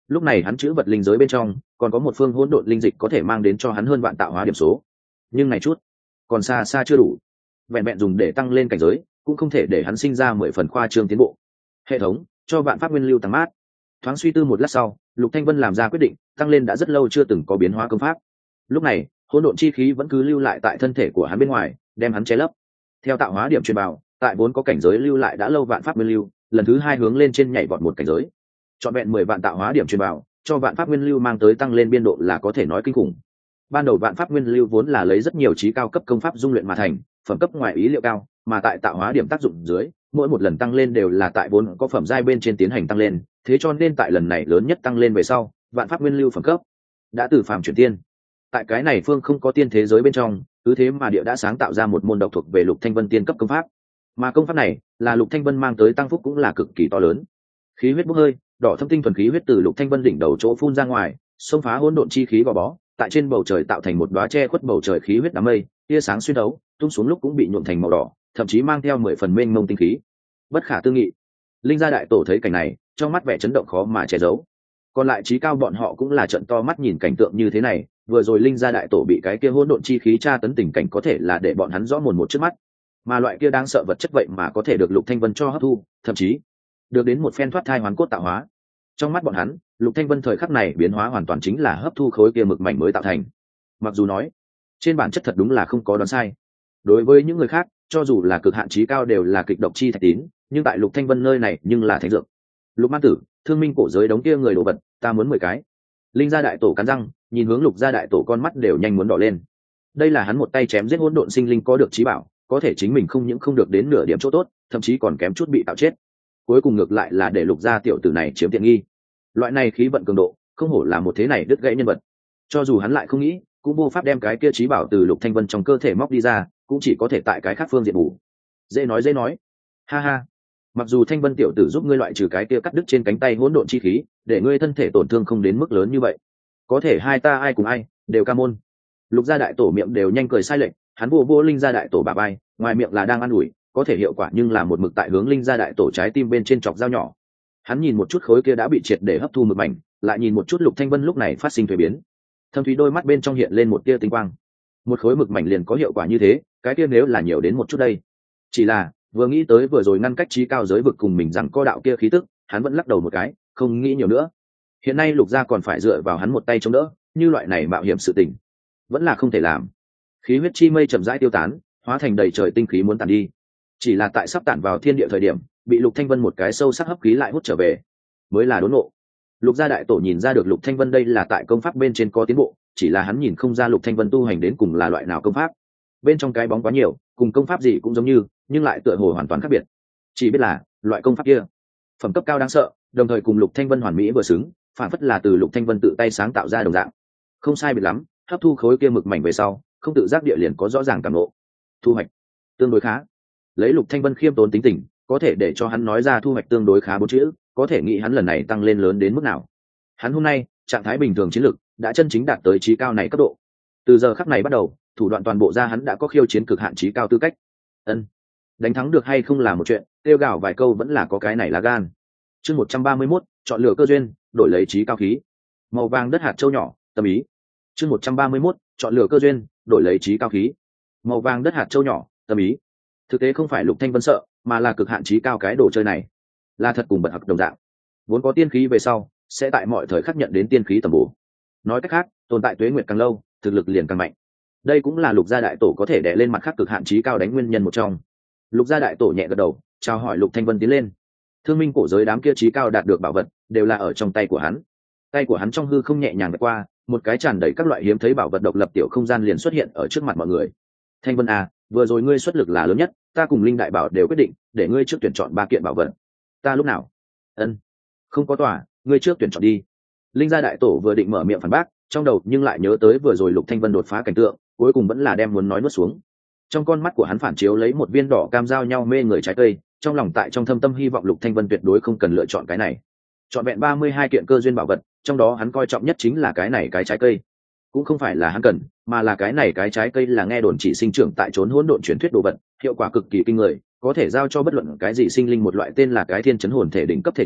lúc này hắn chữ vật linh giới bên trong còn có một phương hỗn độn linh dịch có thể mang đến cho hắn hơn vạn tạo hóa điểm số, nhưng này chút còn xa xa chưa đủ, vẹn vẹn dùng để tăng lên cảnh giới cũng không thể để hắn sinh ra mười phần khoa trương tiến bộ. Hệ thống cho vạn pháp nguyên lưu tăng mát. Thoáng suy tư một lát sau, Lục Thanh Vân làm ra quyết định tăng lên đã rất lâu chưa từng có biến hóa công pháp. Lúc này hỗn độn chi khí vẫn cứ lưu lại tại thân thể của hắn bên ngoài, đem hắn che lấp. Theo tạo hóa điểm truyền bảo, tại vốn có cảnh giới lưu lại đã lâu vạn pháp nguyên lưu lần thứ hai hướng lên trên nhảy vọt một cảnh giới, trọn vẹn mười vạn tạo hóa điểm truyền bảo cho vạn pháp nguyên lưu mang tới tăng lên biên độ là có thể nói kinh khủng. Ban đầu vạn pháp nguyên lưu vốn là lấy rất nhiều trí cao cấp công pháp dung luyện mà thành, phẩm cấp ngoài ý liệu cao, mà tại tạo hóa điểm tác dụng dưới, mỗi một lần tăng lên đều là tại vốn có phẩm giai bên trên tiến hành tăng lên, thế cho nên tại lần này lớn nhất tăng lên về sau, vạn pháp nguyên lưu phẩm cấp đã từ phàm chuyển tiên. Tại cái này phương không có tiên thế giới bên trong, cứ thế mà địa đã sáng tạo ra một môn độc thuộc về Lục Thanh Vân tiên cấp công pháp, mà công pháp này là Lục Thanh Vân mang tới tăng phúc cũng là cực kỳ to lớn. Khí huyết bốc hơi, đỏ thâm tinh thuần khí huyết từ Lục Thanh Vân đỉnh đầu chỗ phun ra ngoài, xông phá hỗn độn chi khí gò bó, tại trên bầu trời tạo thành một đóa che khuất bầu trời khí huyết đám mây, tia sáng xuyên đấu, tung xuống lúc cũng bị nhuộm thành màu đỏ, thậm chí mang theo mười phần mênh mông tinh khí, bất khả tư nghị. Linh gia đại tổ thấy cảnh này, trong mắt vẻ chấn động khó mà che giấu. Còn lại trí cao bọn họ cũng là trợn to mắt nhìn cảnh tượng như thế này, vừa rồi Linh gia đại tổ bị cái kia hỗn độn chi khí tra tấn tình cảnh có thể là để bọn hắn rõ mồn một trước mắt, mà loại kia đáng sợ vật chất vậy mà có thể được Lục Thanh Vân cho hấp thu, thậm chí được đến một phen thoát thai hoán cốt tạo hóa. Trong mắt bọn hắn, Lục Thanh Vân thời khắc này biến hóa hoàn toàn chính là hấp thu khối kia mực mảnh mới tạo thành. Mặc dù nói trên bản chất thật đúng là không có đoán sai, đối với những người khác cho dù là cực hạn trí cao đều là kịch độc chi thạch tín, nhưng tại Lục Thanh Vân nơi này nhưng là thánh dược. Lục Man Tử, thương minh cổ giới đống kia người đồ vật, ta muốn mười cái. Linh gia đại tổ cắn răng, nhìn hướng Lục gia đại tổ con mắt đều nhanh muốn đỏ lên. Đây là hắn một tay chém giết hỗn độn sinh linh có được trí bảo, có thể chính mình không những không được đến nửa điểm chỗ tốt, thậm chí còn kém chút bị tạo chết. Cuối cùng ngược lại là để Lục gia tiểu tử này chiếm tiện nghi. Loại này khí vận cường độ, không hổ là một thế này đứt gãy nhân vật. Cho dù hắn lại không nghĩ, cũng vô pháp đem cái kia trí bảo từ Lục Thanh Vân trong cơ thể móc đi ra, cũng chỉ có thể tại cái khác phương diện bù. Dễ nói dễ nói. Ha ha. Mặc dù Thanh Vân tiểu tử giúp ngươi loại trừ cái kia cắt đứt trên cánh tay hỗn độn chi khí, để ngươi thân thể tổn thương không đến mức lớn như vậy, có thể hai ta ai cùng ai đều ca môn. Lục gia đại tổ miệng đều nhanh cười sai lệch, hắn vô vô Linh gia đại tổ bà bay, ngoài miệng là đang ăn ủi, có thể hiệu quả nhưng là một mực tại hướng Linh gia đại tổ trái tim bên trên chọc dao nhỏ. Hắn nhìn một chút khối kia đã bị triệt để hấp thu mực mảnh, lại nhìn một chút Lục Thanh Vân lúc này phát sinh thay biến, thâm thúy đôi mắt bên trong hiện lên một tia tinh quang. Một khối mực mảnh liền có hiệu quả như thế, cái kia nếu là nhiều đến một chút đây. Chỉ là vừa nghĩ tới vừa rồi ngăn cách trí cao giới vực cùng mình rằng co đạo kia khí tức, hắn vẫn lắc đầu một cái, không nghĩ nhiều nữa. Hiện nay Lục gia còn phải dựa vào hắn một tay chống đỡ, như loại này mạo hiểm sự tình vẫn là không thể làm. Khí huyết chi mây chậm rãi tiêu tán, hóa thành đầy trời tinh khí muốn tản đi. Chỉ là tại sắp tản vào thiên địa thời điểm, bị Lục Thanh Vân một cái sâu sắc hấp khí lại hút trở về, mới là đốn ngộ. Lục gia đại tổ nhìn ra được Lục Thanh Vân đây là tại công pháp bên trên có tiến bộ, chỉ là hắn nhìn không ra Lục Thanh Vân tu hành đến cùng là loại nào công pháp. Bên trong cái bóng quá nhiều, cùng công pháp gì cũng giống như, nhưng lại tựa hồ hoàn toàn khác biệt. Chỉ biết là loại công pháp kia phẩm cấp cao đáng sợ, đồng thời cùng Lục Thanh Vân hoàn mỹ vừa xứng, phản phất là từ Lục Thanh Vân tự tay sáng tạo ra đồng dạng. Không sai biệt lắm, hấp thu khối kia mực mảnh về sau, không tự giác địa liền có rõ ràng cảm ngộ. Thu hoạch tương đối khá. Lấy Lục Thanh Vân khiêm tốn tính tình, có thể để cho hắn nói ra thu hoạch tương đối khá bốn chữ, có thể nghĩ hắn lần này tăng lên lớn đến mức nào. Hắn hôm nay trạng thái bình thường chiến lực đã chân chính đạt tới trí cao này cấp độ. Từ giờ khắc này bắt đầu, thủ đoạn toàn bộ ra hắn đã có khiêu chiến cực hạn trí cao tư cách. Ân, đánh thắng được hay không là một chuyện, kêu gào vài câu vẫn là có cái này là gan. Chương một trăm ba mươi mốt, chọn lựa cơ duyên, đổi lấy trí cao khí. Màu vàng đất hạt châu nhỏ, tâm ý. Chương một trăm ba mươi mốt, chọn lựa cơ duyên, đổi lấy trí cao khí. Màu vàng đất hạt châu nhỏ, tâm ý. Thực tế không phải Lục Thanh Vân sợ, mà là cực hạn trí cao cái đồ chơi này, là thật cùng bật học đồng dạng. Vốn có tiên khí về sau, sẽ tại mọi thời khắc nhận đến tiên khí tầm bổ. Nói cách khác, tồn tại tuế nguyệt càng lâu, thực lực liền càng mạnh. Đây cũng là Lục gia đại tổ có thể đè lên mặt khác cực hạn trí cao đánh nguyên nhân một trong. Lục gia đại tổ nhẹ gật đầu, chào hỏi Lục Thanh Vân tiến lên. Thương minh cổ giới đám kia trí cao đạt được bảo vật, đều là ở trong tay của hắn. Tay của hắn trong hư không nhẹ nhàng vượt qua, một cái tràn đầy các loại hiếm thấy bảo vật độc lập tiểu không gian liền xuất hiện ở trước mặt mọi người. Thanh Vân à, vừa rồi ngươi xuất lực là lớn nhất, ta cùng Linh đại bảo đều quyết định, để ngươi trước tuyển chọn ba kiện bảo vật. Ta lúc nào? Ân, không có tòa, ngươi trước tuyển chọn đi. Linh gia đại tổ vừa định mở miệng phản bác, trong đầu nhưng lại nhớ tới vừa rồi Lục Thanh Vân đột phá cảnh tượng, cuối cùng vẫn là đem muốn nói nuốt xuống. Trong con mắt của hắn phản chiếu lấy một viên đỏ cam giao nhau mê người trái cây, trong lòng tại trong thâm tâm hy vọng Lục Thanh Vân tuyệt đối không cần lựa chọn cái này. Chọn vẹn ba mươi hai kiện cơ duyên bảo vật, trong đó hắn coi trọng nhất chính là cái này cái trái cây. Cũng không phải là hắn cần, mà là cái này cái trái cây là nghe đồn chỉ sinh trưởng tại chốn hỗn độn truyền thuyết đồ vật, hiệu quả cực kỳ kinh người, có thể giao cho bất luận cái gì sinh linh một loại tên là cái thiên chấn hồn thể đỉnh cấp thể chất,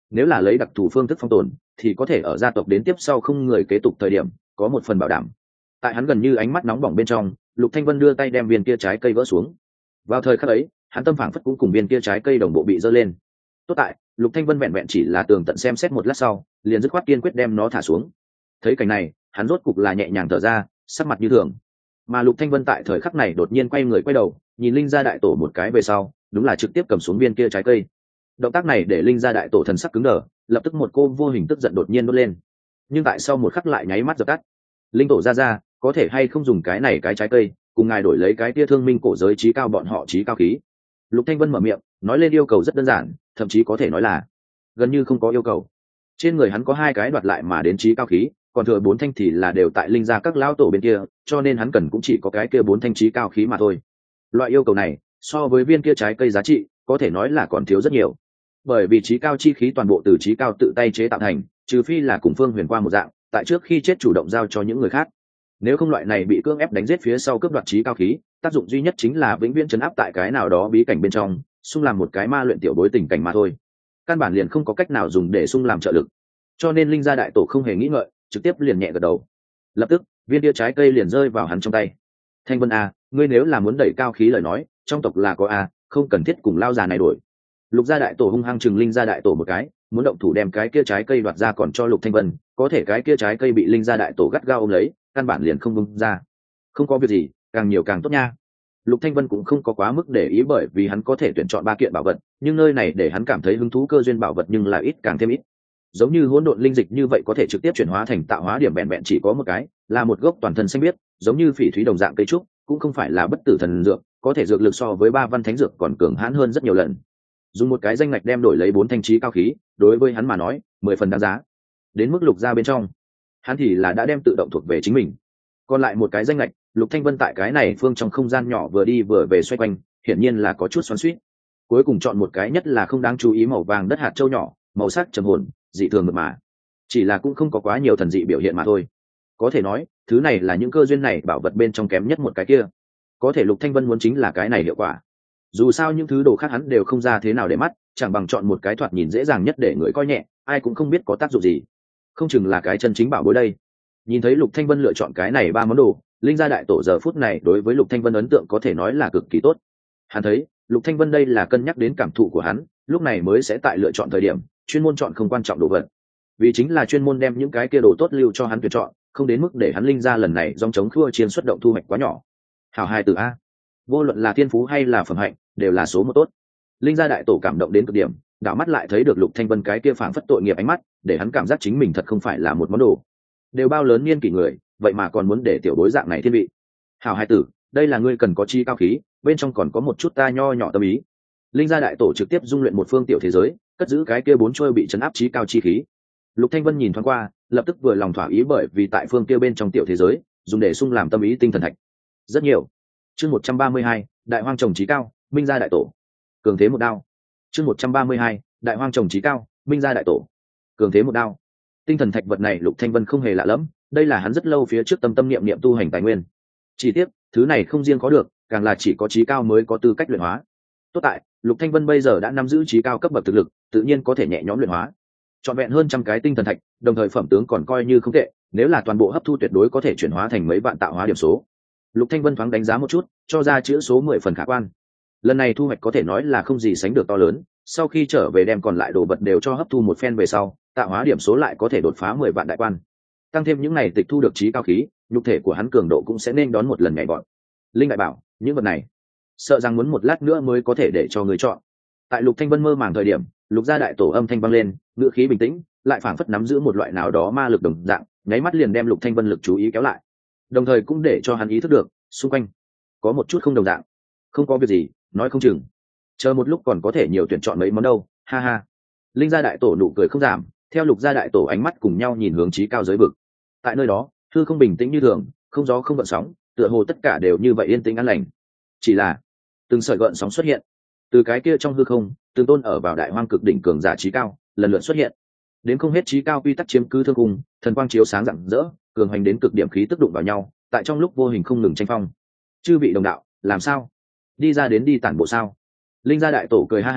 nếu là lấy đặc thù phương thức phong tồn thì có thể ở gia tộc đến tiếp sau không người kế tục thời điểm có một phần bảo đảm. Tại hắn gần như ánh mắt nóng bỏng bên trong, Lục Thanh Vân đưa tay đem viên kia trái cây vỡ xuống. Vào thời khắc ấy, hắn tâm phảng phất cũng cùng viên kia trái cây đồng bộ bị giơ lên. Tốt tại, Lục Thanh Vân vẹn vẹn chỉ là tường tận xem xét một lát sau, liền dứt khoát kiên quyết đem nó thả xuống. Thấy cảnh này, hắn rốt cục là nhẹ nhàng thở ra, sắc mặt như thường. Mà Lục Thanh Vân tại thời khắc này đột nhiên quay người quay đầu, nhìn Linh Gia đại tổ một cái về sau, đúng là trực tiếp cầm xuống viên kia trái cây. Động tác này để Linh Gia đại tổ thần sắc cứng đờ, lập tức một cô vô hình tức giận đột nhiên đốt lên. Nhưng tại sau một khắc lại nháy mắt dập tắt. Linh tổ ra ra, có thể hay không dùng cái này cái trái cây, cùng ngài đổi lấy cái tia thương minh cổ giới trí cao bọn họ trí cao khí. Lục Thanh Vân mở miệng, nói lên yêu cầu rất đơn giản, thậm chí có thể nói là gần như không có yêu cầu. Trên người hắn có hai cái đoạt lại mà đến trí cao khí, còn thừa bốn thanh thì là đều tại Linh Gia các lão tổ bên kia, cho nên hắn cần cũng chỉ có cái kia bốn thanh trí cao khí mà thôi. Loại yêu cầu này, so với viên kia trái cây giá trị, có thể nói là còn thiếu rất nhiều. Bởi vì trí cao chi khí toàn bộ từ trí cao tự tay chế tạo thành, trừ phi là cùng Phương Huyền qua một dạng, tại trước khi chết chủ động giao cho những người khác. Nếu không, loại này bị cưỡng ép đánh giết phía sau cướp đoạt trí cao khí, tác dụng duy nhất chính là vĩnh viễn trấn áp tại cái nào đó bí cảnh bên trong, xung làm một cái ma luyện tiểu bối tình cảnh mà thôi. Căn bản liền không có cách nào dùng để xung làm trợ lực. Cho nên Linh Gia đại tổ không hề nghĩ ngợi, trực tiếp liền nhẹ gật đầu. Lập tức, viên kia trái cây liền rơi vào hắn trong tay. Thanh Vân a, ngươi nếu là muốn đẩy cao khí lời nói, trong tộc là có a, không cần thiết cùng lao già này đổi. Lục Gia đại tổ hung hăng chừng Linh Gia đại tổ một cái, muốn động thủ đem cái kia trái cây đoạt ra còn cho Lục Thanh Vân, có thể cái kia trái cây bị Linh Gia đại tổ gắt gao ôm lấy, căn bản liền không bung ra. Không có việc gì, càng nhiều càng tốt nha. Lục Thanh Vân cũng không có quá mức để ý, bởi vì hắn có thể tuyển chọn ba kiện bảo vật, nhưng nơi này để hắn cảm thấy hứng thú cơ duyên bảo vật nhưng là ít càng thêm ít. Giống như hỗn độn linh dịch như vậy có thể trực tiếp chuyển hóa thành tạo hóa điểm vẹn vẹn chỉ có một cái, là một gốc toàn thân xanh biếc, giống như phỉ thúy đồng dạng cây trúc, cũng không phải là bất tử thần dược, có thể dược lực so với ba văn thánh dược còn cường hãn hơn rất nhiều lần. Dùng một cái danh ngạch đem đổi lấy bốn thanh trí cao khí, đối với hắn mà nói, mười phần đáng giá. Đến mức Lục Gia bên trong, hắn thì là đã đem tự động thuộc về chính mình. Còn lại một cái danh ngạch, Lục Thanh Vân tại cái này phương trong không gian nhỏ vừa đi vừa về xoay quanh, hiển nhiên là có chút xoắn xuýt. Cuối cùng chọn một cái nhất là không đáng chú ý màu vàng đất hạt châu nhỏ, màu sắc trầm hồn, dị thường mượt mà. Chỉ là cũng không có quá nhiều thần dị biểu hiện mà thôi. Có thể nói, thứ này là những cơ duyên này bảo vật bên trong kém nhất một cái kia. Có thể Lục Thanh Vân muốn chính là cái này hiệu quả. Dù sao những thứ đồ khác hắn đều không ra thế nào để mắt, chẳng bằng chọn một cái thoạt nhìn dễ dàng nhất để người coi nhẹ, ai cũng không biết có tác dụng gì. Không chừng là cái chân chính bảo bối đây. Nhìn thấy Lục Thanh Vân lựa chọn cái này ba món đồ, Linh Gia đại tổ giờ phút này đối với Lục Thanh Vân ấn tượng có thể nói là cực kỳ tốt. Hắn thấy, Lục Thanh Vân đây là cân nhắc đến cảm thụ của hắn, lúc này mới sẽ tại lựa chọn thời điểm, chuyên môn chọn không quan trọng đồ vật. Vì chính là chuyên môn đem những cái kia đồ tốt lưu cho hắn tuyển chọn, không đến mức để hắn Linh Gia lần này dòng chống khua chiến xuất động thu hoạch quá nhỏ. Hảo hai từ a, vô luận là thiên phú hay là phẩm hạnh, đều là số một tốt. Linh Gia đại tổ cảm động đến cực điểm, đảo mắt lại thấy được Lục Thanh Vân cái kia phảng phất tội nghiệp ánh mắt, để hắn cảm giác chính mình thật không phải là một món đồ. Đều bao lớn niên kỷ người, vậy mà còn muốn để tiểu bối dạng này thiên vị. Hảo hai tử, đây là ngươi cần có chi cao khí, bên trong còn có một chút ta nho nhỏ tâm ý. Linh Gia đại tổ trực tiếp dung luyện một phương tiểu thế giới, cất giữ cái kia bốn trôi bị chấn áp chí cao chi khí. Lục Thanh Vân nhìn thoáng qua, lập tức vừa lòng thỏa ý, bởi vì tại phương kia bên trong tiểu thế giới, dùng để sung làm tâm ý tinh thần thạch. Rất nhiều. Chương một trăm ba mươi hai, Đại Hoang trồng chí cao, Minh Gia đại tổ. Cường thế một đao. Chương một trăm ba mươi hai, Đại Hoang trồng chí cao, Minh Gia đại tổ. Cường thế một đao. Tinh thần thạch vật này Lục Thanh Vân không hề lạ lẫm, đây là hắn rất lâu phía trước tâm tâm niệm niệm tu hành tài nguyên. Chỉ tiếc, thứ này không riêng có được, càng là chỉ có chí cao mới có tư cách luyện hóa. Tốt tại, Lục Thanh Vân bây giờ đã nắm giữ chí cao cấp bậc thực lực, tự nhiên có thể nhẹ nhõm luyện hóa. Trọn vẹn hơn trăm cái tinh thần thạch, đồng thời phẩm tướng còn coi như không tệ, nếu là toàn bộ hấp thu tuyệt đối có thể chuyển hóa thành mấy vạn tạo hóa điểm số. Lục Thanh Vân thoáng đánh giá một chút, cho ra chữ số mười phần khả quan. Lần này thu hoạch có thể nói là không gì sánh được to lớn, sau khi trở về đem còn lại đồ vật đều cho hấp thu một phen về sau, tạo hóa điểm số lại có thể đột phá mười vạn đại quan. Tăng thêm những này tịch thu được chí cao khí, nhục thể của hắn cường độ cũng sẽ nên đón một lần nhảy vọt. Linh đại bảo, những vật này, sợ rằng muốn một lát nữa mới có thể để cho người chọn. Tại Lục Thanh Vân mơ màng thời điểm, Lục Gia đại tổ âm thanh vang lên, ngữ khí bình tĩnh, lại phảng phất nắm giữ một loại nào đó ma lực đồng dạng, nháy mắt liền đem Lục Thanh Vân lực chú ý kéo lại. Đồng thời cũng để cho hắn ý thức được, xung quanh có một chút không đồng dạng. Không có việc gì, nói không chừng chờ một lúc còn có thể nhiều tuyển chọn mấy món đâu, ha ha. Linh Gia đại tổ nụ cười không giảm, theo Lục Gia đại tổ ánh mắt cùng nhau nhìn hướng chí cao giới vực. Tại nơi đó, hư không bình tĩnh như thường, không gió không gợn sóng, tựa hồ tất cả đều như vậy yên tĩnh an lành. Chỉ là từng sợi gợn sóng xuất hiện, từ cái kia trong hư không, từng tôn ở vào đại hoang cực đỉnh cường giả chí cao lần lượt xuất hiện. Đến không hết chí cao quy tắc chiếm cứ thương cung, thần quang chiếu sáng rạng rỡ, cường hành đến cực điểm khí tức đụng vào nhau, tại trong lúc vô hình không ngừng tranh phong. Chư vị đồng đạo, làm sao? Đi ra đến đi tản bộ sao? Linh Gia đại tổ cười ha hả,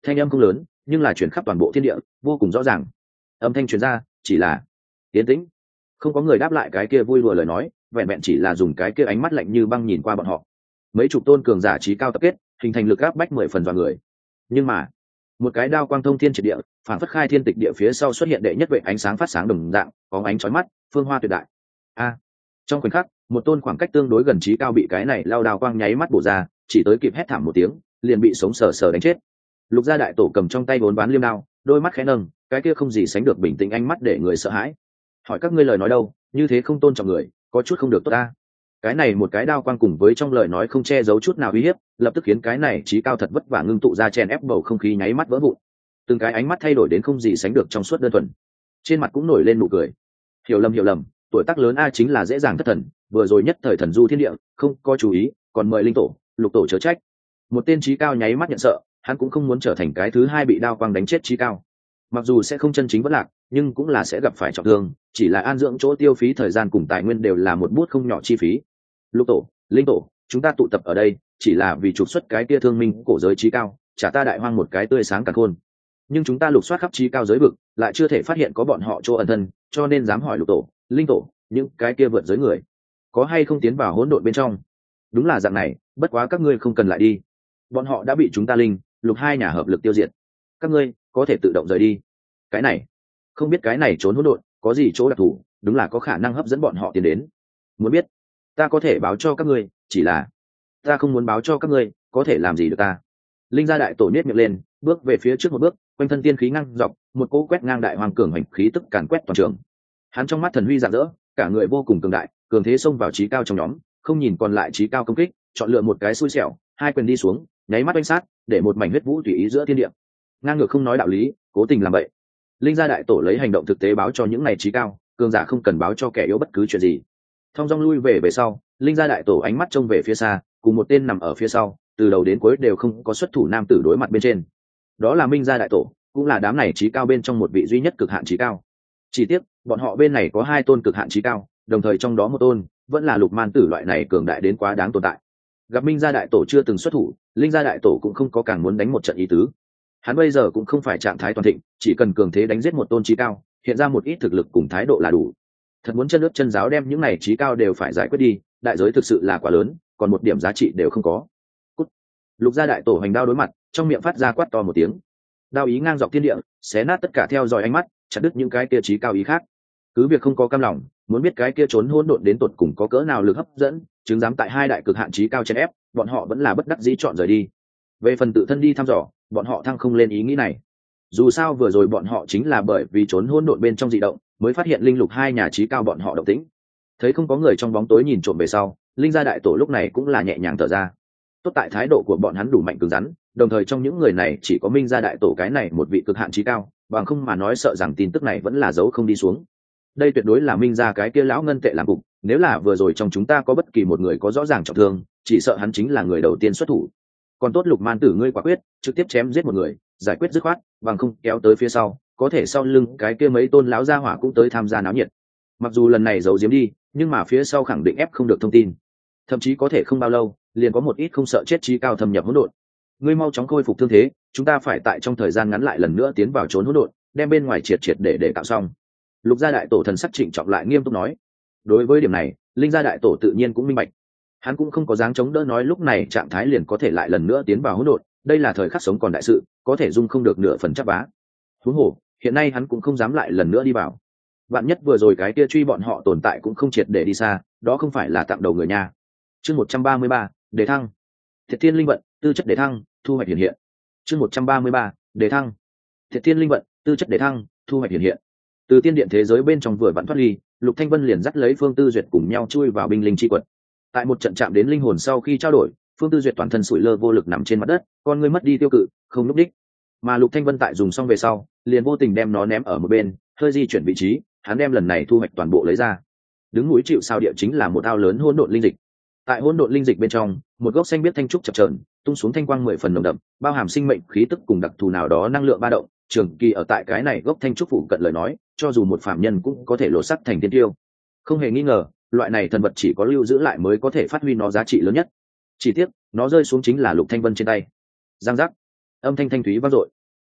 thanh âm không lớn nhưng là chuyển khắp toàn bộ thiên địa vô cùng rõ ràng. Âm thanh truyền ra chỉ là tiến tĩnh, không có người đáp lại cái kia vui đùa lời nói, vẹn vẹn chỉ là dùng cái kia ánh mắt lạnh như băng nhìn qua bọn họ. Mấy chục tôn cường giả trí cao tập kết, hình thành lực áp bách mười phần vào người. Nhưng mà một cái đao quang thông thiên triệt địa, phản phất khai thiên tịch địa phía sau xuất hiện đệ nhất vệ ánh sáng phát sáng đồng dạng, có ánh chói mắt, phương hoa tuyệt đại. A! Trong khoảnh khắc, một tôn khoảng cách tương đối gần trí cao bị cái này lao đao quang nháy mắt bổ ra, chỉ tới kịp hét thảm một tiếng, liền bị sống sờ sờ đánh chết. Lục gia đại tổ cầm trong tay vốn bán liêm đao, đôi mắt khẽ nâng, cái kia không gì sánh được bình tĩnh ánh mắt để người sợ hãi. Hỏi các ngươi lời nói đâu, như thế không tôn trọng người, có chút không được tốt ta. Cái này một cái đao quang cùng với trong lời nói không che giấu chút nào uy hiếp, lập tức khiến cái này trí cao thật vất vả ngưng tụ ra chen ép bầu không khí nháy mắt vỡ vụn. Từng cái ánh mắt thay đổi đến không gì sánh được trong suốt đơn thuần, trên mặt cũng nổi lên nụ cười. Hiểu lầm hiểu lầm, tuổi tác lớn a chính là dễ dàng thất thần, vừa rồi nhất thời thần du thiên địa, không có chú ý, còn mời linh tổ, lục tổ chớ trách. Một tên trí cao nháy mắt nhận sợ, hắn cũng không muốn trở thành cái thứ hai bị đao quang đánh chết trí cao. Mặc dù sẽ không chân chính vất lạc, nhưng cũng là sẽ gặp phải trọng thương, chỉ là an dưỡng chỗ tiêu phí thời gian cùng tài nguyên đều là một bút không nhỏ chi phí. Lục tổ, linh tổ, chúng ta tụ tập ở đây chỉ là vì trục xuất cái kia thương minh cổ giới trí cao, trả ta đại hoang một cái tươi sáng cả khôn. Nhưng chúng ta lục soát khắp trí cao giới vực, lại chưa thể phát hiện có bọn họ chỗ ẩn thân, cho nên dám hỏi lục tổ, linh tổ, những cái kia vượt giới người có hay không tiến vào hỗn độn bên trong. Đúng là dạng này, bất quá các ngươi không cần lại đi, bọn họ đã bị chúng ta linh lục hai nhà hợp lực tiêu diệt, các ngươi có thể tự động rời đi. Cái này không biết cái này trốn hỗn độn có gì chỗ đặc thù, đúng là có khả năng hấp dẫn bọn họ tiến đến. Muốn biết ta có thể báo cho các ngươi, chỉ là ta không muốn báo cho các ngươi có thể làm gì được ta. Linh gia đại tổ nhếch miệng lên, bước về phía trước một bước, quanh thân tiên khí ngang dọc, một cỗ quét ngang đại hoàng cường hành khí tức càn quét toàn trường. Hắn trong mắt thần huy rạng rỡ, cả người vô cùng cường đại, cường thế xông vào trí cao trong nhóm, không nhìn còn lại trí cao công kích, chọn lựa một cái xui xẻo, hai quyền đi xuống, nháy mắt oanh sát, để một mảnh huyết vũ tùy ý giữa thiên địa. Ngang ngược không nói đạo lý, cố tình làm vậy. Linh gia đại tổ lấy hành động thực tế báo cho những này trí cao, cường giả không cần báo cho kẻ yếu bất cứ chuyện gì. Thông dong lui về về sau, Linh gia đại tổ ánh mắt trông về phía xa, cùng một tên nằm ở phía sau, từ đầu đến cuối đều không có xuất thủ nam tử đối mặt bên trên. Đó là Minh gia đại tổ, cũng là đám này trí cao bên trong một vị duy nhất cực hạn trí cao. Chỉ tiếc, bọn họ bên này có hai tôn cực hạn trí cao, đồng thời trong đó một tôn vẫn là lục man tử loại này cường đại đến quá đáng tồn tại. Gặp Minh gia đại tổ chưa từng xuất thủ, Linh gia đại tổ cũng không có càng muốn đánh một trận ý tứ. Hắn bây giờ cũng không phải trạng thái toàn thịnh, chỉ cần cường thế đánh giết một tôn trí cao, hiện ra một ít thực lực cùng thái độ là đủ. Thật muốn chân nước chân giáo đem những này trí cao đều phải giải quyết đi, đại giới thực sự là quá lớn, còn một điểm giá trị đều không có. Cút. Lục gia đại tổ hành đao đối mặt, trong miệng phát ra quát to một tiếng. Đao ý ngang dọc thiên địa, xé nát tất cả theo dõi ánh mắt, chặt đứt những cái kia trí cao ý khác. Cứ việc không có cam lòng, muốn biết cái kia trốn hỗn độn đến tột cùng có cỡ nào lực hấp dẫn, chứng dám tại hai đại cực hạn trí cao chèn ép, bọn họ vẫn là bất đắc dĩ chọn rời đi. Về phần tự thân đi thăm dò, bọn họ thăng không lên ý nghĩ này. Dù sao vừa rồi bọn họ chính là bởi vì trốn hỗn độn bên trong dị động, mới phát hiện linh lục hai nhà trí cao bọn họ động tĩnh. Thấy không có người trong bóng tối nhìn trộm về sau, Linh gia đại tổ lúc này cũng là nhẹ nhàng thở ra. Tốt tại thái độ của bọn hắn đủ mạnh cứng rắn, đồng thời trong những người này chỉ có Minh gia đại tổ cái này một vị cực hạn trí cao, bằng không mà nói sợ rằng tin tức này vẫn là giấu không đi xuống. Đây tuyệt đối là Minh gia cái kia lão ngân tệ làm cục, nếu là vừa rồi trong chúng ta có bất kỳ một người có rõ ràng trọng thương, chỉ sợ hắn chính là người đầu tiên xuất thủ. Còn tốt Lục Man tử ngươi quả quyết, trực tiếp chém giết một người, giải quyết dứt khoát, bằng không kéo tới phía sau, có thể sau lưng cái kia mấy tôn lão gia hỏa cũng tới tham gia náo nhiệt. Mặc dù lần này giấu giếm đi, nhưng mà phía sau khẳng định ép không được thông tin, thậm chí có thể không bao lâu liền có một ít không sợ chết trí cao thâm nhập hỗn độn. Ngươi mau chóng khôi phục thương thế, chúng ta phải tại trong thời gian ngắn lại lần nữa tiến vào trốn hỗn độn, đem bên ngoài triệt triệt để để cạo xong. Lục gia đại tổ thần sắc trịnh trọng lại nghiêm túc nói. Đối với điểm này, Linh gia đại tổ tự nhiên cũng minh bạch. Hắn cũng không có dáng chống đỡ nói lúc này trạng thái liền có thể lại lần nữa tiến vào hỗn độn, đây là thời khắc sống còn đại sự, có thể dung không được nửa phần chắc bá. Huống hồ, hiện nay hắn cũng không dám lại lần nữa đi vào. Vạn nhất vừa rồi cái kia truy bọn họ tồn tại cũng không triệt để đi xa, đó không phải là tặng đầu người nha. Chương một trăm ba mươi ba, đề thăng. Thiệt thiên linh vận, tư chất đề thăng, thu hoạch hiện hiện. Chương một trăm ba mươi ba, đề thăng. Thiệt thiên linh vận, tư chất đề thăng, thu hoạch hiện hiện. Từ tiên điện thế giới bên trong vừa vặn thoát ly, Lục Thanh Vân liền dắt lấy Phương Tư Duyệt cùng nhau chui vào binh linh chi quật. Tại một trận chạm đến linh hồn sau khi trao đổi, Phương Tư Duyệt toàn thân sủi lơ vô lực nằm trên mặt đất, con ngươi mất đi tiêu cự, không lúc đích. Mà Lục Thanh Vân tại dùng xong về sau, liền vô tình đem nó ném ở một bên, hơi di chuyển vị trí, hắn đem lần này thu hoạch toàn bộ lấy ra. Đứng núi chịu sao địa chính là một ao lớn hỗn độn linh dịch. Tại hỗn độn linh dịch bên trong, một gốc xanh biết thanh trúc chập chờn, tung xuống thanh quang mười phần nồng đậm, bao hàm sinh mệnh khí tức cùng đặc thù nào đó năng lượng ba động, trường kỳ ở tại cái này gốc thanh trúc phụ cận lời nói, cho dù một phàm nhân cũng có thể lộ sắc thành tiên tiêu. Không hề nghi ngờ, loại này thần vật chỉ có lưu giữ lại mới có thể phát huy nó giá trị lớn nhất. Chỉ tiếc, nó rơi xuống chính là Lục Thanh Vân trên tay. Giang giác, âm thanh thanh thúy vang dội,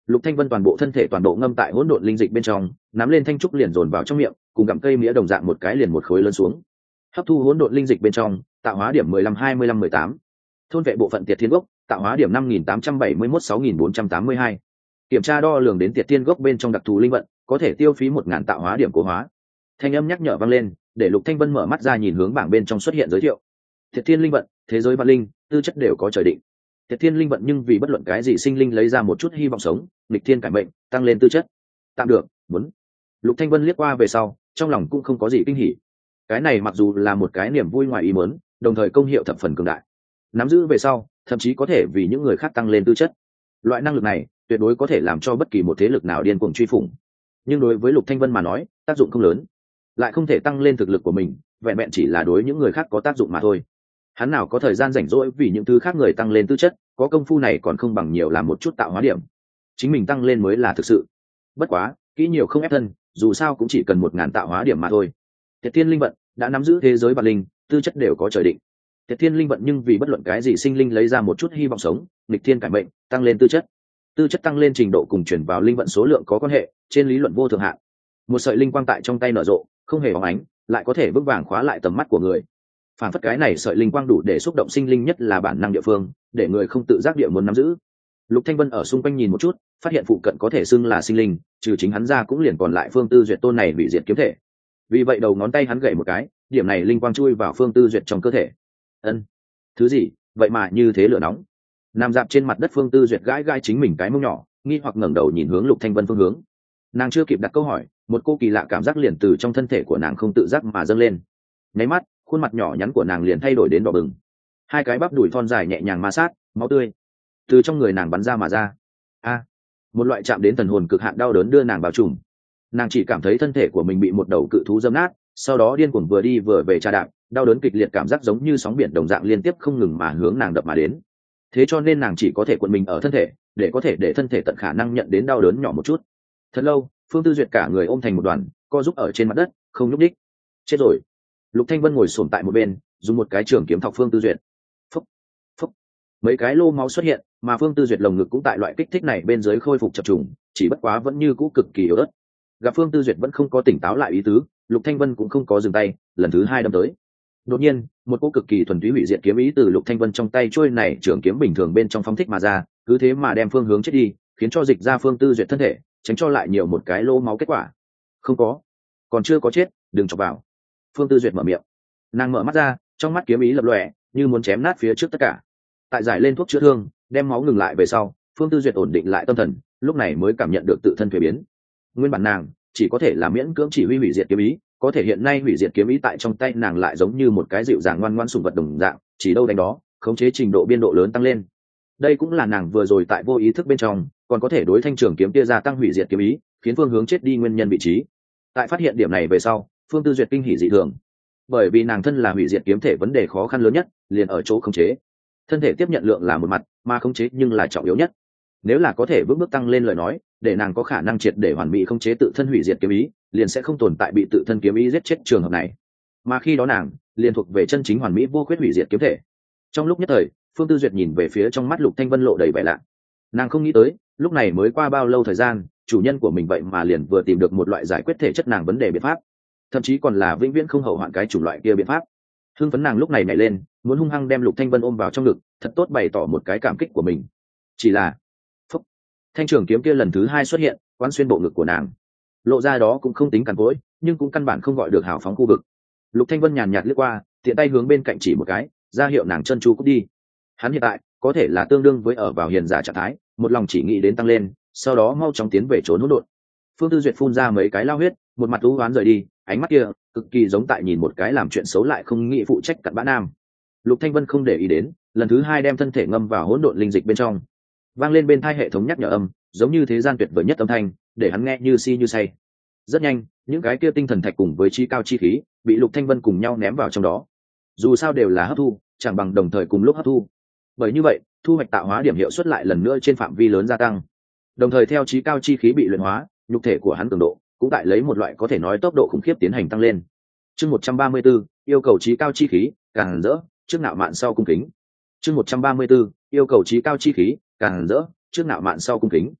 Lục Thanh Vân toàn bộ thân thể toàn bộ ngâm tại hỗn độn linh dịch bên trong, nắm lên thanh trúc liền dồn vào trong miệng, cùng gặm cây mía đồng dạng một cái liền một khối lớn xuống. Hấp thu hỗn độn linh dịch bên trong, tạo hóa điểm mười lăm, hai mươi lăm, mười tám. Thôn vệ bộ phận Tiệt Thiên gốc, tạo hóa điểm năm nghìn tám trăm bảy mươi mốt, sáu nghìn bốn trăm tám mươi hai. Kiểm tra đo lường đến Tiệt Thiên gốc bên trong đặc thù linh vận, có thể tiêu phí một ngàn tạo hóa điểm cố hóa. Thanh âm nhắc nhở vang lên, để Lục Thanh Vân mở mắt ra nhìn hướng bảng bên trong xuất hiện giới thiệu. Tiệt Thiên linh vận, thế giới vạn linh, tư chất đều có trời định. Tiệt Thiên linh vận nhưng vì bất luận cái gì sinh linh lấy ra một chút hy vọng sống, nghịch thiên cải mệnh, tăng lên tư chất. Tạm được, muốn. Lục Thanh Vân liếc qua về sau, trong lòng cũng không có gì kinh hỉ. Cái này mặc dù là một cái niềm vui ngoài ý muốn, đồng thời công hiệu thập phần cường đại. Nắm giữ về sau, thậm chí có thể vì những người khác tăng lên tư chất. Loại năng lực này, tuyệt đối có thể làm cho bất kỳ một thế lực nào điên cuồng truy phủng. Nhưng đối với Lục Thanh Vân mà nói, tác dụng không lớn, lại không thể tăng lên thực lực của mình, vẹn vẹn chỉ là đối những người khác có tác dụng mà thôi. Hắn nào có thời gian rảnh rỗi vì những thứ khác người tăng lên tư chất, có công phu này còn không bằng nhiều làm một chút tạo hóa điểm. Chính mình tăng lên mới là thực sự. Bất quá, kỹ nhiều không ép thân, dù sao cũng chỉ cần một ngàn tạo hóa điểm mà thôi. Tiệt Thiên linh vận đã nắm giữ thế giới vạn linh, tư chất đều có trời định. Tiệt Thiên linh vận nhưng vì bất luận cái gì sinh linh lấy ra một chút hy vọng sống, nghịch thiên cải mệnh, tăng lên tư chất. Tư chất tăng lên trình độ cùng chuyển vào linh vận số lượng có quan hệ, trên lý luận vô thượng hạn. Một sợi linh quang tại trong tay nở rộ, không hề bóng ánh, lại có thể vững vàng khóa lại tầm mắt của người. Phản phất cái này sợi linh quang đủ để xúc động sinh linh nhất là bản năng địa phương, để người không tự giác địa muốn nắm giữ. Lục Thanh Vân ở xung quanh nhìn một chút, phát hiện phụ cận có thể xưng là sinh linh, trừ chính hắn ra cũng liền còn lại Phương Tư Duyệt tôn này bị diệt kiếm thể. Vì vậy đầu ngón tay hắn gậy một cái, điểm này linh quang chui vào Phương Tư Duyệt trong cơ thể. Ân, thứ gì? Vậy mà như thế lửa nóng. Nằm dạp trên mặt đất Phương Tư Duyệt gãi gãi chính mình cái mông nhỏ, nghi hoặc ngẩng đầu nhìn hướng Lục Thanh Vân phương hướng. Nàng chưa kịp đặt câu hỏi, một cô kỳ lạ cảm giác liền từ trong thân thể của nàng không tự giác mà dâng lên. Nháy mắt, khuôn mặt nhỏ nhắn của nàng liền thay đổi đến đỏ bừng. Hai cái bắp đùi thon dài nhẹ nhàng ma sát, máu tươi từ trong người nàng bắn ra mà ra. A, một loại chạm đến thần hồn cực hạn đau đớn đưa nàng bao trùm. Nàng chỉ cảm thấy thân thể của mình bị một đầu cự thú dâm nát, sau đó điên cuồng vừa đi vừa về tra đạp, đau đớn kịch liệt cảm giác giống như sóng biển đồng dạng liên tiếp không ngừng mà hướng nàng đập mà đến. Thế cho nên nàng chỉ có thể cuộn mình ở thân thể, để có thể để thân thể tận khả năng nhận đến đau đớn nhỏ một chút. Thật lâu, Phương Tư Duyệt cả người ôm thành một đoàn, co giúp ở trên mặt đất, không nhúc nhích. Chết rồi. Lục Thanh Vân ngồi xổm tại một bên, dùng một cái trường kiếm thọc Phương Tư Duyệt. Phúc, phúc. Mấy cái lô máu xuất hiện, mà Phương Tư Duyệt lồng ngực cũng tại loại kích thích này bên dưới khôi phục chập trùng, chỉ bất quá vẫn như cũ cực kỳ yếu ớt. Gặp Phương Tư Duyệt vẫn không có tỉnh táo lại ý tứ, Lục Thanh Vân cũng không có dừng tay, lần thứ hai đâm tới. Đột nhiên, một cỗ cực kỳ thuần túy hủy diệt kiếm ý từ Lục Thanh Vân trong tay trôi này trường kiếm bình thường bên trong phóng thích mà ra, cứ thế mà đem phương hướng chết đi, khiến cho dịch ra Phương Tư Duyệt thân thể, tránh cho lại nhiều một cái lô máu kết quả. Không có, còn chưa có chết, đừng chọc vào. Phương Tư Duyệt mở miệng. Nàng mở mắt ra, trong mắt kiếm ý lập lòe, như muốn chém nát phía trước tất cả. Tại giải lên thuốc chữa thương, đem máu ngừng lại về sau, Phương Tư Duyệt ổn định lại tâm thần, lúc này mới cảm nhận được tự thân thuế biến. Nguyên bản nàng chỉ có thể là miễn cưỡng chỉ huy hủy diệt kiếm ý, có thể hiện nay hủy diệt kiếm ý tại trong tay nàng lại giống như một cái dịu dàng ngoan ngoãn sủng vật đồng dạng, chỉ đâu đánh đó, khống chế trình độ biên độ lớn tăng lên. Đây cũng là nàng vừa rồi tại vô ý thức bên trong, còn có thể đối thanh trường kiếm kia gia tăng hủy diệt kiếm ý, khiến phương hướng chết đi nguyên nhân vị trí. Tại phát hiện điểm này về sau, Phương Tư Duyệt kinh hỉ dị thường, bởi vì nàng thân là hủy diệt kiếm thể, vấn đề khó khăn lớn nhất liền ở chỗ khống chế. Thân thể tiếp nhận lượng là một mặt, mà khống chế nhưng là trọng yếu nhất. Nếu là có thể bước bước tăng lên lời nói, để nàng có khả năng triệt để hoàn mỹ khống chế tự thân hủy diệt kiếm ý, liền sẽ không tồn tại bị tự thân kiếm ý giết chết trường hợp này. Mà khi đó nàng liền thuộc về chân chính hoàn mỹ vô khuyết hủy diệt kiếm thể. Trong lúc nhất thời, Phương Tư Duyệt nhìn về phía trong mắt Lục Thanh Vân lộ đầy vẻ lạ. Nàng không nghĩ tới, lúc này mới qua bao lâu thời gian, chủ nhân của mình vậy mà liền vừa tìm được một loại giải quyết thể chất nàng vấn đề biện pháp, thậm chí còn là vĩnh viễn không hậu hoạn cái chủng loại kia biện pháp. Hưng phấn nàng lúc này nhảy lên, muốn hung hăng đem Lục Thanh Vân ôm vào trong ngực, thật tốt bày tỏ một cái cảm kích của mình. Chỉ là, phúc, thanh trường kiếm kia lần thứ hai xuất hiện, quán xuyên bộ ngực của nàng. Lộ ra đó cũng không tính cằn cỗi, nhưng cũng căn bản không gọi được hào phóng khu vực. Lục Thanh Vân nhàn nhạt lướt qua, tiện tay hướng bên cạnh chỉ một cái, ra hiệu nàng chân chu cút đi. Hắn hiện tại có thể là tương đương với ở vào hiền giả trạng thái, một lòng chỉ nghĩ đến tăng lên, sau đó mau chóng tiến về trốn hỗn độn. Phương Tư Duyệt phun ra mấy cái lao huyết, một mặt u oán rời đi, ánh mắt kia cực kỳ giống tại nhìn một cái làm chuyện xấu lại không nghĩ phụ trách cặn bã nam. Lục Thanh Vân không để ý đến, lần thứ hai đem thân thể ngâm vào hỗn độn linh dịch bên trong. Vang lên bên tai hệ thống nhắc nhở âm, giống như thế gian tuyệt vời nhất âm thanh, để hắn nghe như si như say. Rất nhanh, những cái kia tinh thần thạch cùng với chi cao chi khí bị Lục Thanh Vân cùng nhau ném vào trong đó. Dù sao đều là hấp thu, chẳng bằng đồng thời cùng lúc hấp thu. Bởi như vậy, thu hoạch tạo hóa điểm hiệu suất lại lần nữa trên phạm vi lớn gia tăng. Đồng thời theo chí cao chi khí bị luyện hóa, nhục thể của hắn cường độ cũng tại lấy một loại có thể nói tốc độ khủng khiếp tiến hành tăng lên. Chương một trăm ba mươi một yêu cầu chí cao chi khí, càng rỡ, trước nạo mạn sau cung kính. Chương một trăm ba mươi một yêu cầu chí cao chi khí, càng rỡ, trước nạo mạn sau cung kính.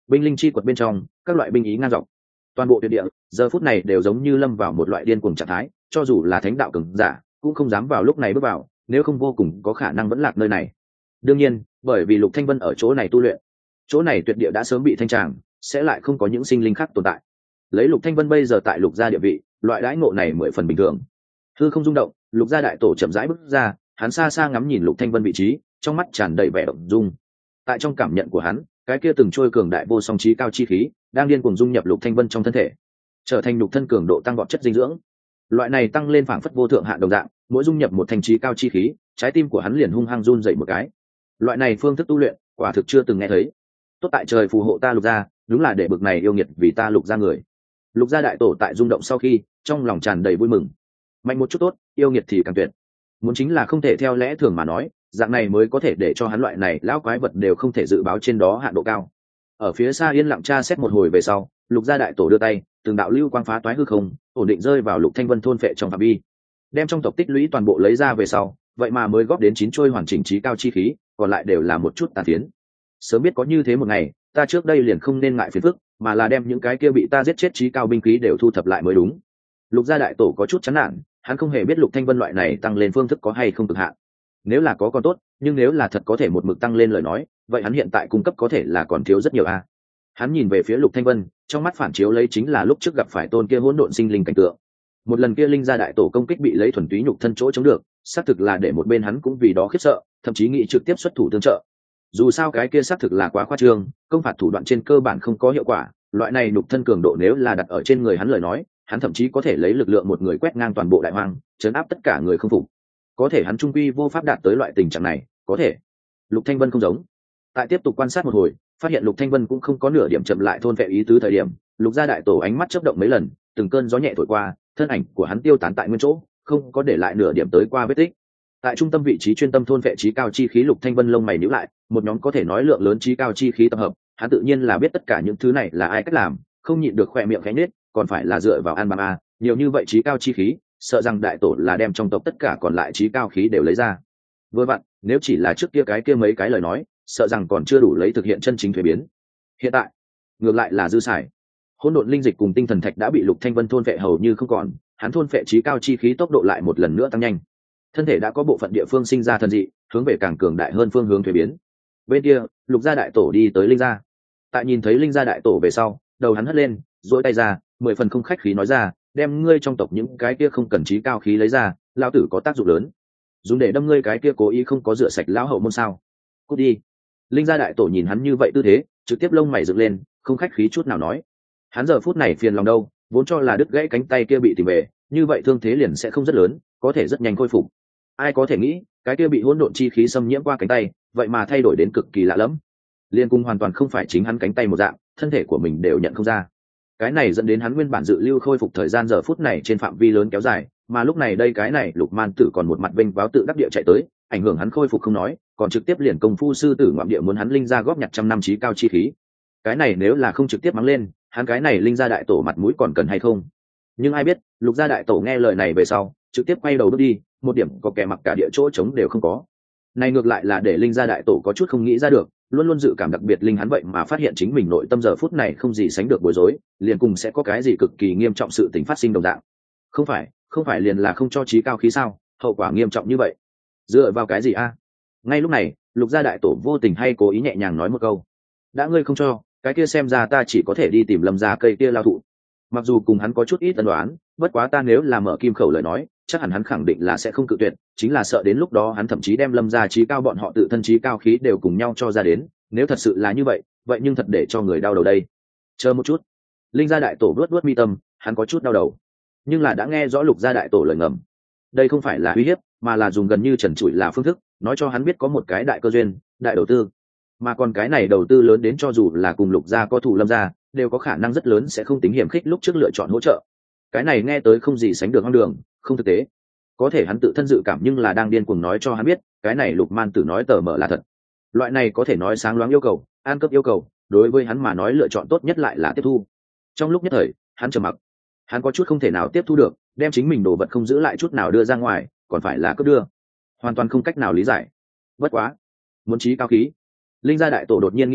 binh linh chi quật bên trong các loại binh ý ngang dọc, toàn bộ tuyệt địa giờ phút này đều giống như lâm vào một loại điên cuồng trạng thái, cho dù là thánh đạo cường giả cũng không dám vào lúc này bước vào, nếu không vô cùng có khả năng vẫn lạc nơi này. Đương nhiên bởi vì Lục Thanh Vân ở chỗ này tu luyện, chỗ này tuyệt địa đã sớm bị thanh tràng, sẽ lại không có những sinh linh khác tồn tại. Lấy Lục Thanh Vân bây giờ tại Lục gia địa vị, loại đãi ngộ này mười phần bình thường. Hư không rung động, Lục gia đại tổ chậm rãi bước ra, hắn xa xa ngắm nhìn Lục Thanh Vân vị trí, trong mắt tràn đầy vẻ động dung. Tại trong cảm nhận của hắn, cái kia từng trôi cường đại vô song trí cao chi khí đang điên cuồng dung nhập Lục Thanh Vân trong thân thể, trở thành nhục thân cường độ tăng vọt chất dinh dưỡng. Loại này tăng lên phảng phất vô thượng hạn đồng dạng, mỗi dung nhập một thành trí cao chi khí, trái tim của hắn liền hung hăng run dậy một cái. Loại này phương thức tu luyện, quả thực chưa từng nghe thấy. Tốt tại trời phù hộ ta Lục gia, đúng là để bực này yêu nghiệt vì ta Lục gia người. Lục gia đại tổ tại rung động sau khi, trong lòng tràn đầy vui mừng. Mạnh một chút tốt, yêu nghiệt thì càng tuyệt. Muốn chính là không thể theo lẽ thường mà nói, dạng này mới có thể để cho hắn loại này lão quái vật đều không thể dự báo trên đó hạn độ cao. Ở phía xa yên lặng tra xét một hồi về sau, Lục gia đại tổ đưa tay, từng đạo lưu quang phá toái hư không, ổn định rơi vào Lục Thanh Vân thôn phệ trong phạm vi. Đem trong tộc tích lũy toàn bộ lấy ra về sau, vậy mà mới góp đến chín trôi hoàn chỉnh trí cao chi khí, còn lại đều là một chút tàn phiến. Sớm biết có như thế một ngày, ta trước đây liền không nên ngại phiền phức, mà là đem những cái kia bị ta giết chết trí cao binh khí đều thu thập lại mới đúng. Lục gia đại tổ có chút chán nản, hắn không hề biết Lục Thanh Vân loại này tăng lên phương thức có hay không cực hạn. Nếu là có còn tốt, nhưng nếu là thật có thể một mực tăng lên lời nói, vậy hắn hiện tại cung cấp có thể là còn thiếu rất nhiều a. Hắn nhìn về phía Lục Thanh Vân, trong mắt phản chiếu lấy chính là lúc trước gặp phải tôn kia hỗn độn sinh linh cảnh tượng. Một lần kia linh gia đại tổ công kích bị lấy thuần túy nhục thân chỗ chống được, xác thực là để một bên hắn cũng vì đó khiếp sợ, thậm chí nghĩ trực tiếp xuất thủ tương trợ. Dù sao cái kia xác thực là quá khoa trương, công phạt thủ đoạn trên cơ bản không có hiệu quả, loại này nhục thân cường độ nếu là đặt ở trên người hắn lời nói, hắn thậm chí có thể lấy lực lượng một người quét ngang toàn bộ đại hoang, chấn áp tất cả người không phục. Có thể hắn trung quy vô pháp đạt tới loại tình trạng này, có thể. Lục Thanh Vân không giống. Tại tiếp tục quan sát một hồi, phát hiện Lục Thanh Vân cũng không có nửa điểm chậm lại thôn vệ ý tứ thời điểm, Lục gia đại tổ ánh mắt chớp động mấy lần, từng cơn gió nhẹ thổi qua, thân ảnh của hắn tiêu tán tại nguyên chỗ, không có để lại nửa điểm tới qua vết tích. Tại trung tâm vị trí chuyên tâm thôn vệ trí cao chi khí, Lục Thanh Vân lông mày nhíu lại, một nhóm có thể nói lượng lớn trí cao chi khí tập hợp, hắn tự nhiên là biết tất cả những thứ này là ai cách làm, không nhịn được khỏe miệng khẽ nhếch, còn phải là dựa vào An Bang a, nhiều như vậy trí cao chi khí, sợ rằng đại tổ là đem trong tộc tất cả còn lại trí cao khí đều lấy ra. Vừa vặn, nếu chỉ là trước kia cái kia mấy cái lời nói, sợ rằng còn chưa đủ lấy thực hiện chân chính thuế biến. Hiện tại, ngược lại là dư xài. Hỗn độn linh dịch cùng tinh thần thạch đã bị Lục Thanh Vân thôn phệ hầu như không còn, hắn thôn phệ trí cao chi khí tốc độ lại một lần nữa tăng nhanh. Thân thể đã có bộ phận địa phương sinh ra thần dị, hướng về càng cường đại hơn phương hướng thuế biến. Bên kia, Lục gia đại tổ đi tới linh gia. Tại nhìn thấy linh gia đại tổ về sau, đầu hắn hất lên, duỗi tay ra, mười phần không khách khí nói ra, đem ngươi trong tộc những cái kia không cần trí cao khí lấy ra, lão tử có tác dụng lớn. Dùng để đâm ngươi cái kia cố ý không có rửa sạch lão hậu môn sao? Cút đi. Linh gia đại tổ nhìn hắn như vậy tư thế, trực tiếp lông mày dựng lên, không khách khí chút nào nói. Hắn giờ phút này phiền lòng đâu, vốn cho là đứt gãy cánh tay kia bị tìm về, như vậy thương thế liền sẽ không rất lớn, có thể rất nhanh khôi phục. Ai có thể nghĩ, cái kia bị hỗn độn chi khí xâm nhiễm qua cánh tay, vậy mà thay đổi đến cực kỳ lạ lẫm. Liên cung hoàn toàn không phải chính hắn cánh tay một dạng, thân thể của mình đều nhận không ra. Cái này dẫn đến hắn nguyên bản dự lưu khôi phục thời gian giờ phút này trên phạm vi lớn kéo dài, mà lúc này đây cái này Lục Man Tử còn một mặt vênh váo tự đắc địa chạy tới, ảnh hưởng hắn khôi phục không nói, còn trực tiếp liền công phu sư tử ngoạm địa muốn hắn linh ra góp nhặt trăm năm trí cao chi khí. Cái này nếu là không trực tiếp mắng lên, hắn cái này linh gia đại tổ mặt mũi còn cần hay không? Nhưng ai biết, Lục gia đại tổ nghe lời này về sau, trực tiếp quay đầu bước đi, một điểm có kẻ mặc cả địa chỗ trống đều không có. Này ngược lại là để linh gia đại tổ có chút không nghĩ ra được, luôn luôn dự cảm đặc biệt linh hắn vậy mà phát hiện chính mình nội tâm giờ phút này không gì sánh được bối rối, liền cùng sẽ có cái gì cực kỳ nghiêm trọng sự tình phát sinh đồng dạng. Không phải, không phải liền là không cho trí cao khí sao? Hậu quả nghiêm trọng như vậy, dựa vào cái gì a? Ngay lúc này, Lục gia đại tổ vô tình hay cố ý nhẹ nhàng nói một câu: đã ngươi không cho, cái kia xem ra ta chỉ có thể đi tìm Lâm gia cây kia lao thụ. Mặc dù cùng hắn có chút ít tân đoán, bất quá ta nếu là mở kim khẩu lời nói, chắc hẳn hắn khẳng định là sẽ không cự tuyệt, chính là sợ đến lúc đó hắn thậm chí đem Lâm gia trí cao bọn họ tự thân trí cao khí đều cùng nhau cho ra đến, nếu thật sự là như vậy, vậy nhưng thật để cho người đau đầu đây. Chờ một chút. Linh gia đại tổ vuốt vuốt mi tâm, hắn có chút đau đầu, nhưng là đã nghe rõ Lục gia đại tổ lời ngầm. Đây không phải là uy hiếp, mà là dùng gần như trần trụi là phương thức, nói cho hắn biết có một cái đại cơ duyên, đại đầu tư. Mà còn cái này đầu tư lớn đến cho dù là cùng Lục gia có thủ Lâm gia, đều có khả năng rất lớn sẽ không tính hiểm khích lúc trước lựa chọn hỗ trợ. Cái này nghe tới không gì sánh được hoang đường, không thực tế. Có thể hắn tự thân dự cảm nhưng là đang điên cuồng nói cho hắn biết, cái này Lục Man Tử nói tờ mở là thật. Loại này có thể nói sáng loáng yêu cầu, an cấp yêu cầu, đối với hắn mà nói lựa chọn tốt nhất lại là tiếp thu. Trong lúc nhất thời, hắn trầm mặc. Hắn có chút không thể nào tiếp thu được, đem chính mình đồ vật không giữ lại chút nào đưa ra ngoài, còn phải là cướp đưa. Hoàn toàn không cách nào lý giải. Bất quá, muốn trí cao khí. Linh gia đại tổ đột nhiên nghĩ đến,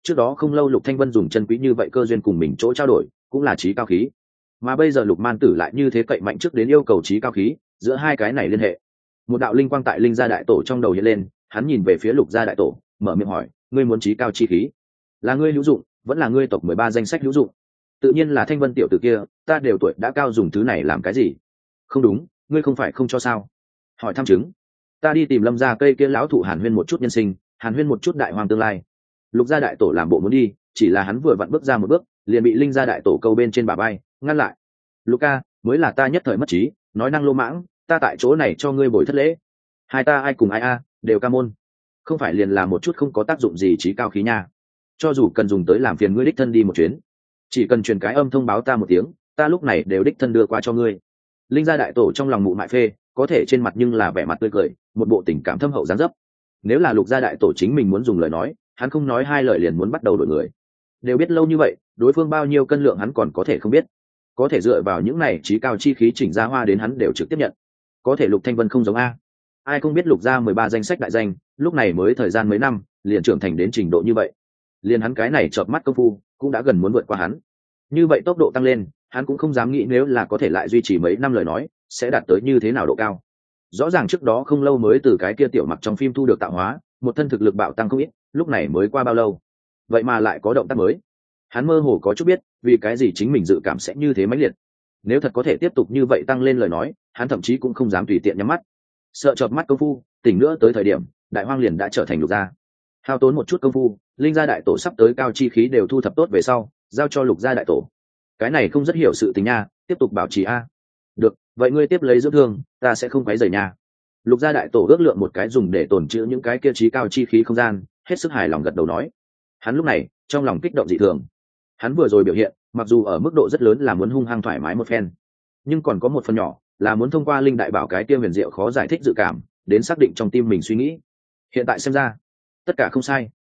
trước đó không lâu Lục Thanh Vân dùng chân quý như vậy cơ duyên cùng mình chỗ trao đổi cũng là trí cao khí, mà bây giờ Lục Man Tử lại như thế cậy mạnh trước đến yêu cầu trí cao khí, giữa hai cái này liên hệ. Một đạo linh quang tại linh gia đại tổ trong đầu hiện lên, hắn nhìn về phía Lục gia đại tổ, mở miệng hỏi, ngươi muốn trí cao chi khí, là ngươi hữu dụng vẫn là ngươi tộc mười ba danh sách hữu dụng? Tự nhiên là Thanh Vân tiểu tử kia, ta đều tuổi đã cao dùng thứ này làm cái gì? Không đúng, ngươi không phải không cho sao? Hỏi thăm chứng, ta đi tìm Lâm gia cây kia lão thụ hàn huyên một chút nhân sinh, hàn huyên một chút đại hoàng tương lai. Lục gia đại tổ làm bộ muốn đi, chỉ là hắn vừa vặn bước ra một bước, liền bị linh gia đại tổ câu bên trên bả vai ngăn lại. Luca, mới là ta nhất thời mất trí, nói năng lô mãng, ta tại chỗ này cho ngươi bồi thất lễ. Hai ta ai cùng ai a, đều ca môn, không phải liền là một chút không có tác dụng gì trí cao khí nha. Cho dù cần dùng tới làm phiền ngươi đích thân đi một chuyến, chỉ cần truyền cái âm thông báo ta một tiếng, ta lúc này đều đích thân đưa qua cho ngươi. Linh gia đại tổ trong lòng mụ mại phê, có thể trên mặt nhưng là vẻ mặt tươi cười, một bộ tình cảm thâm hậu dáng dấp. Nếu là Lục gia đại tổ chính mình muốn dùng lời nói, hắn không nói hai lời liền muốn bắt đầu đổi người. Đều biết lâu như vậy, đối phương bao nhiêu cân lượng hắn còn có thể không biết, có thể dựa vào những này trí cao chi khí chỉnh ra hoa đến hắn đều trực tiếp nhận. Có thể Lục Thanh Vân không giống a, ai không biết Lục gia mười ba danh sách đại danh, lúc này mới thời gian mấy năm liền trưởng thành đến trình độ như vậy, liền hắn cái này chợp mắt công phu cũng đã gần muốn vượt qua hắn. Như vậy tốc độ tăng lên, hắn cũng không dám nghĩ nếu là có thể lại duy trì mấy năm lời nói sẽ đạt tới như thế nào độ cao. Rõ ràng trước đó không lâu mới từ cái kia tiểu mặc trong phim thu được tạo hóa, một thân thực lực bạo tăng không ít, lúc này mới qua bao lâu vậy mà lại có động tác mới. Hắn mơ hồ có chút biết vì cái gì chính mình dự cảm sẽ như thế mãnh liệt. Nếu thật có thể tiếp tục như vậy tăng lên lời nói, hắn thậm chí cũng không dám tùy tiện nhắm mắt, sợ chợp mắt công phu tỉnh nữa tới thời điểm đại hoang liền đã trở thành Lục gia. Hao tốn một chút công phu, linh gia đại tổ sắp tới cao chi khí đều thu thập tốt về sau, giao cho Lục gia đại tổ. Cái này không rất hiểu sự tình nha, tiếp tục bảo trì a. Được, vậy ngươi tiếp lấy dưỡng thương, ta sẽ không quấy rầy nha. Lục gia đại tổ ước lượng một cái dùng để tồn trữ những cái kia trí cao chi khí không gian, hết sức hài lòng gật đầu nói. Hắn lúc này trong lòng kích động dị thường. Hắn vừa rồi biểu hiện, mặc dù ở mức độ rất lớn là muốn hung hăng thoải mái một phen, nhưng còn có một phần nhỏ là muốn thông qua linh đại bảo cái kia huyền diệu khó giải thích dự cảm đến xác định trong tim mình suy nghĩ. Hiện tại xem ra tất cả không sai.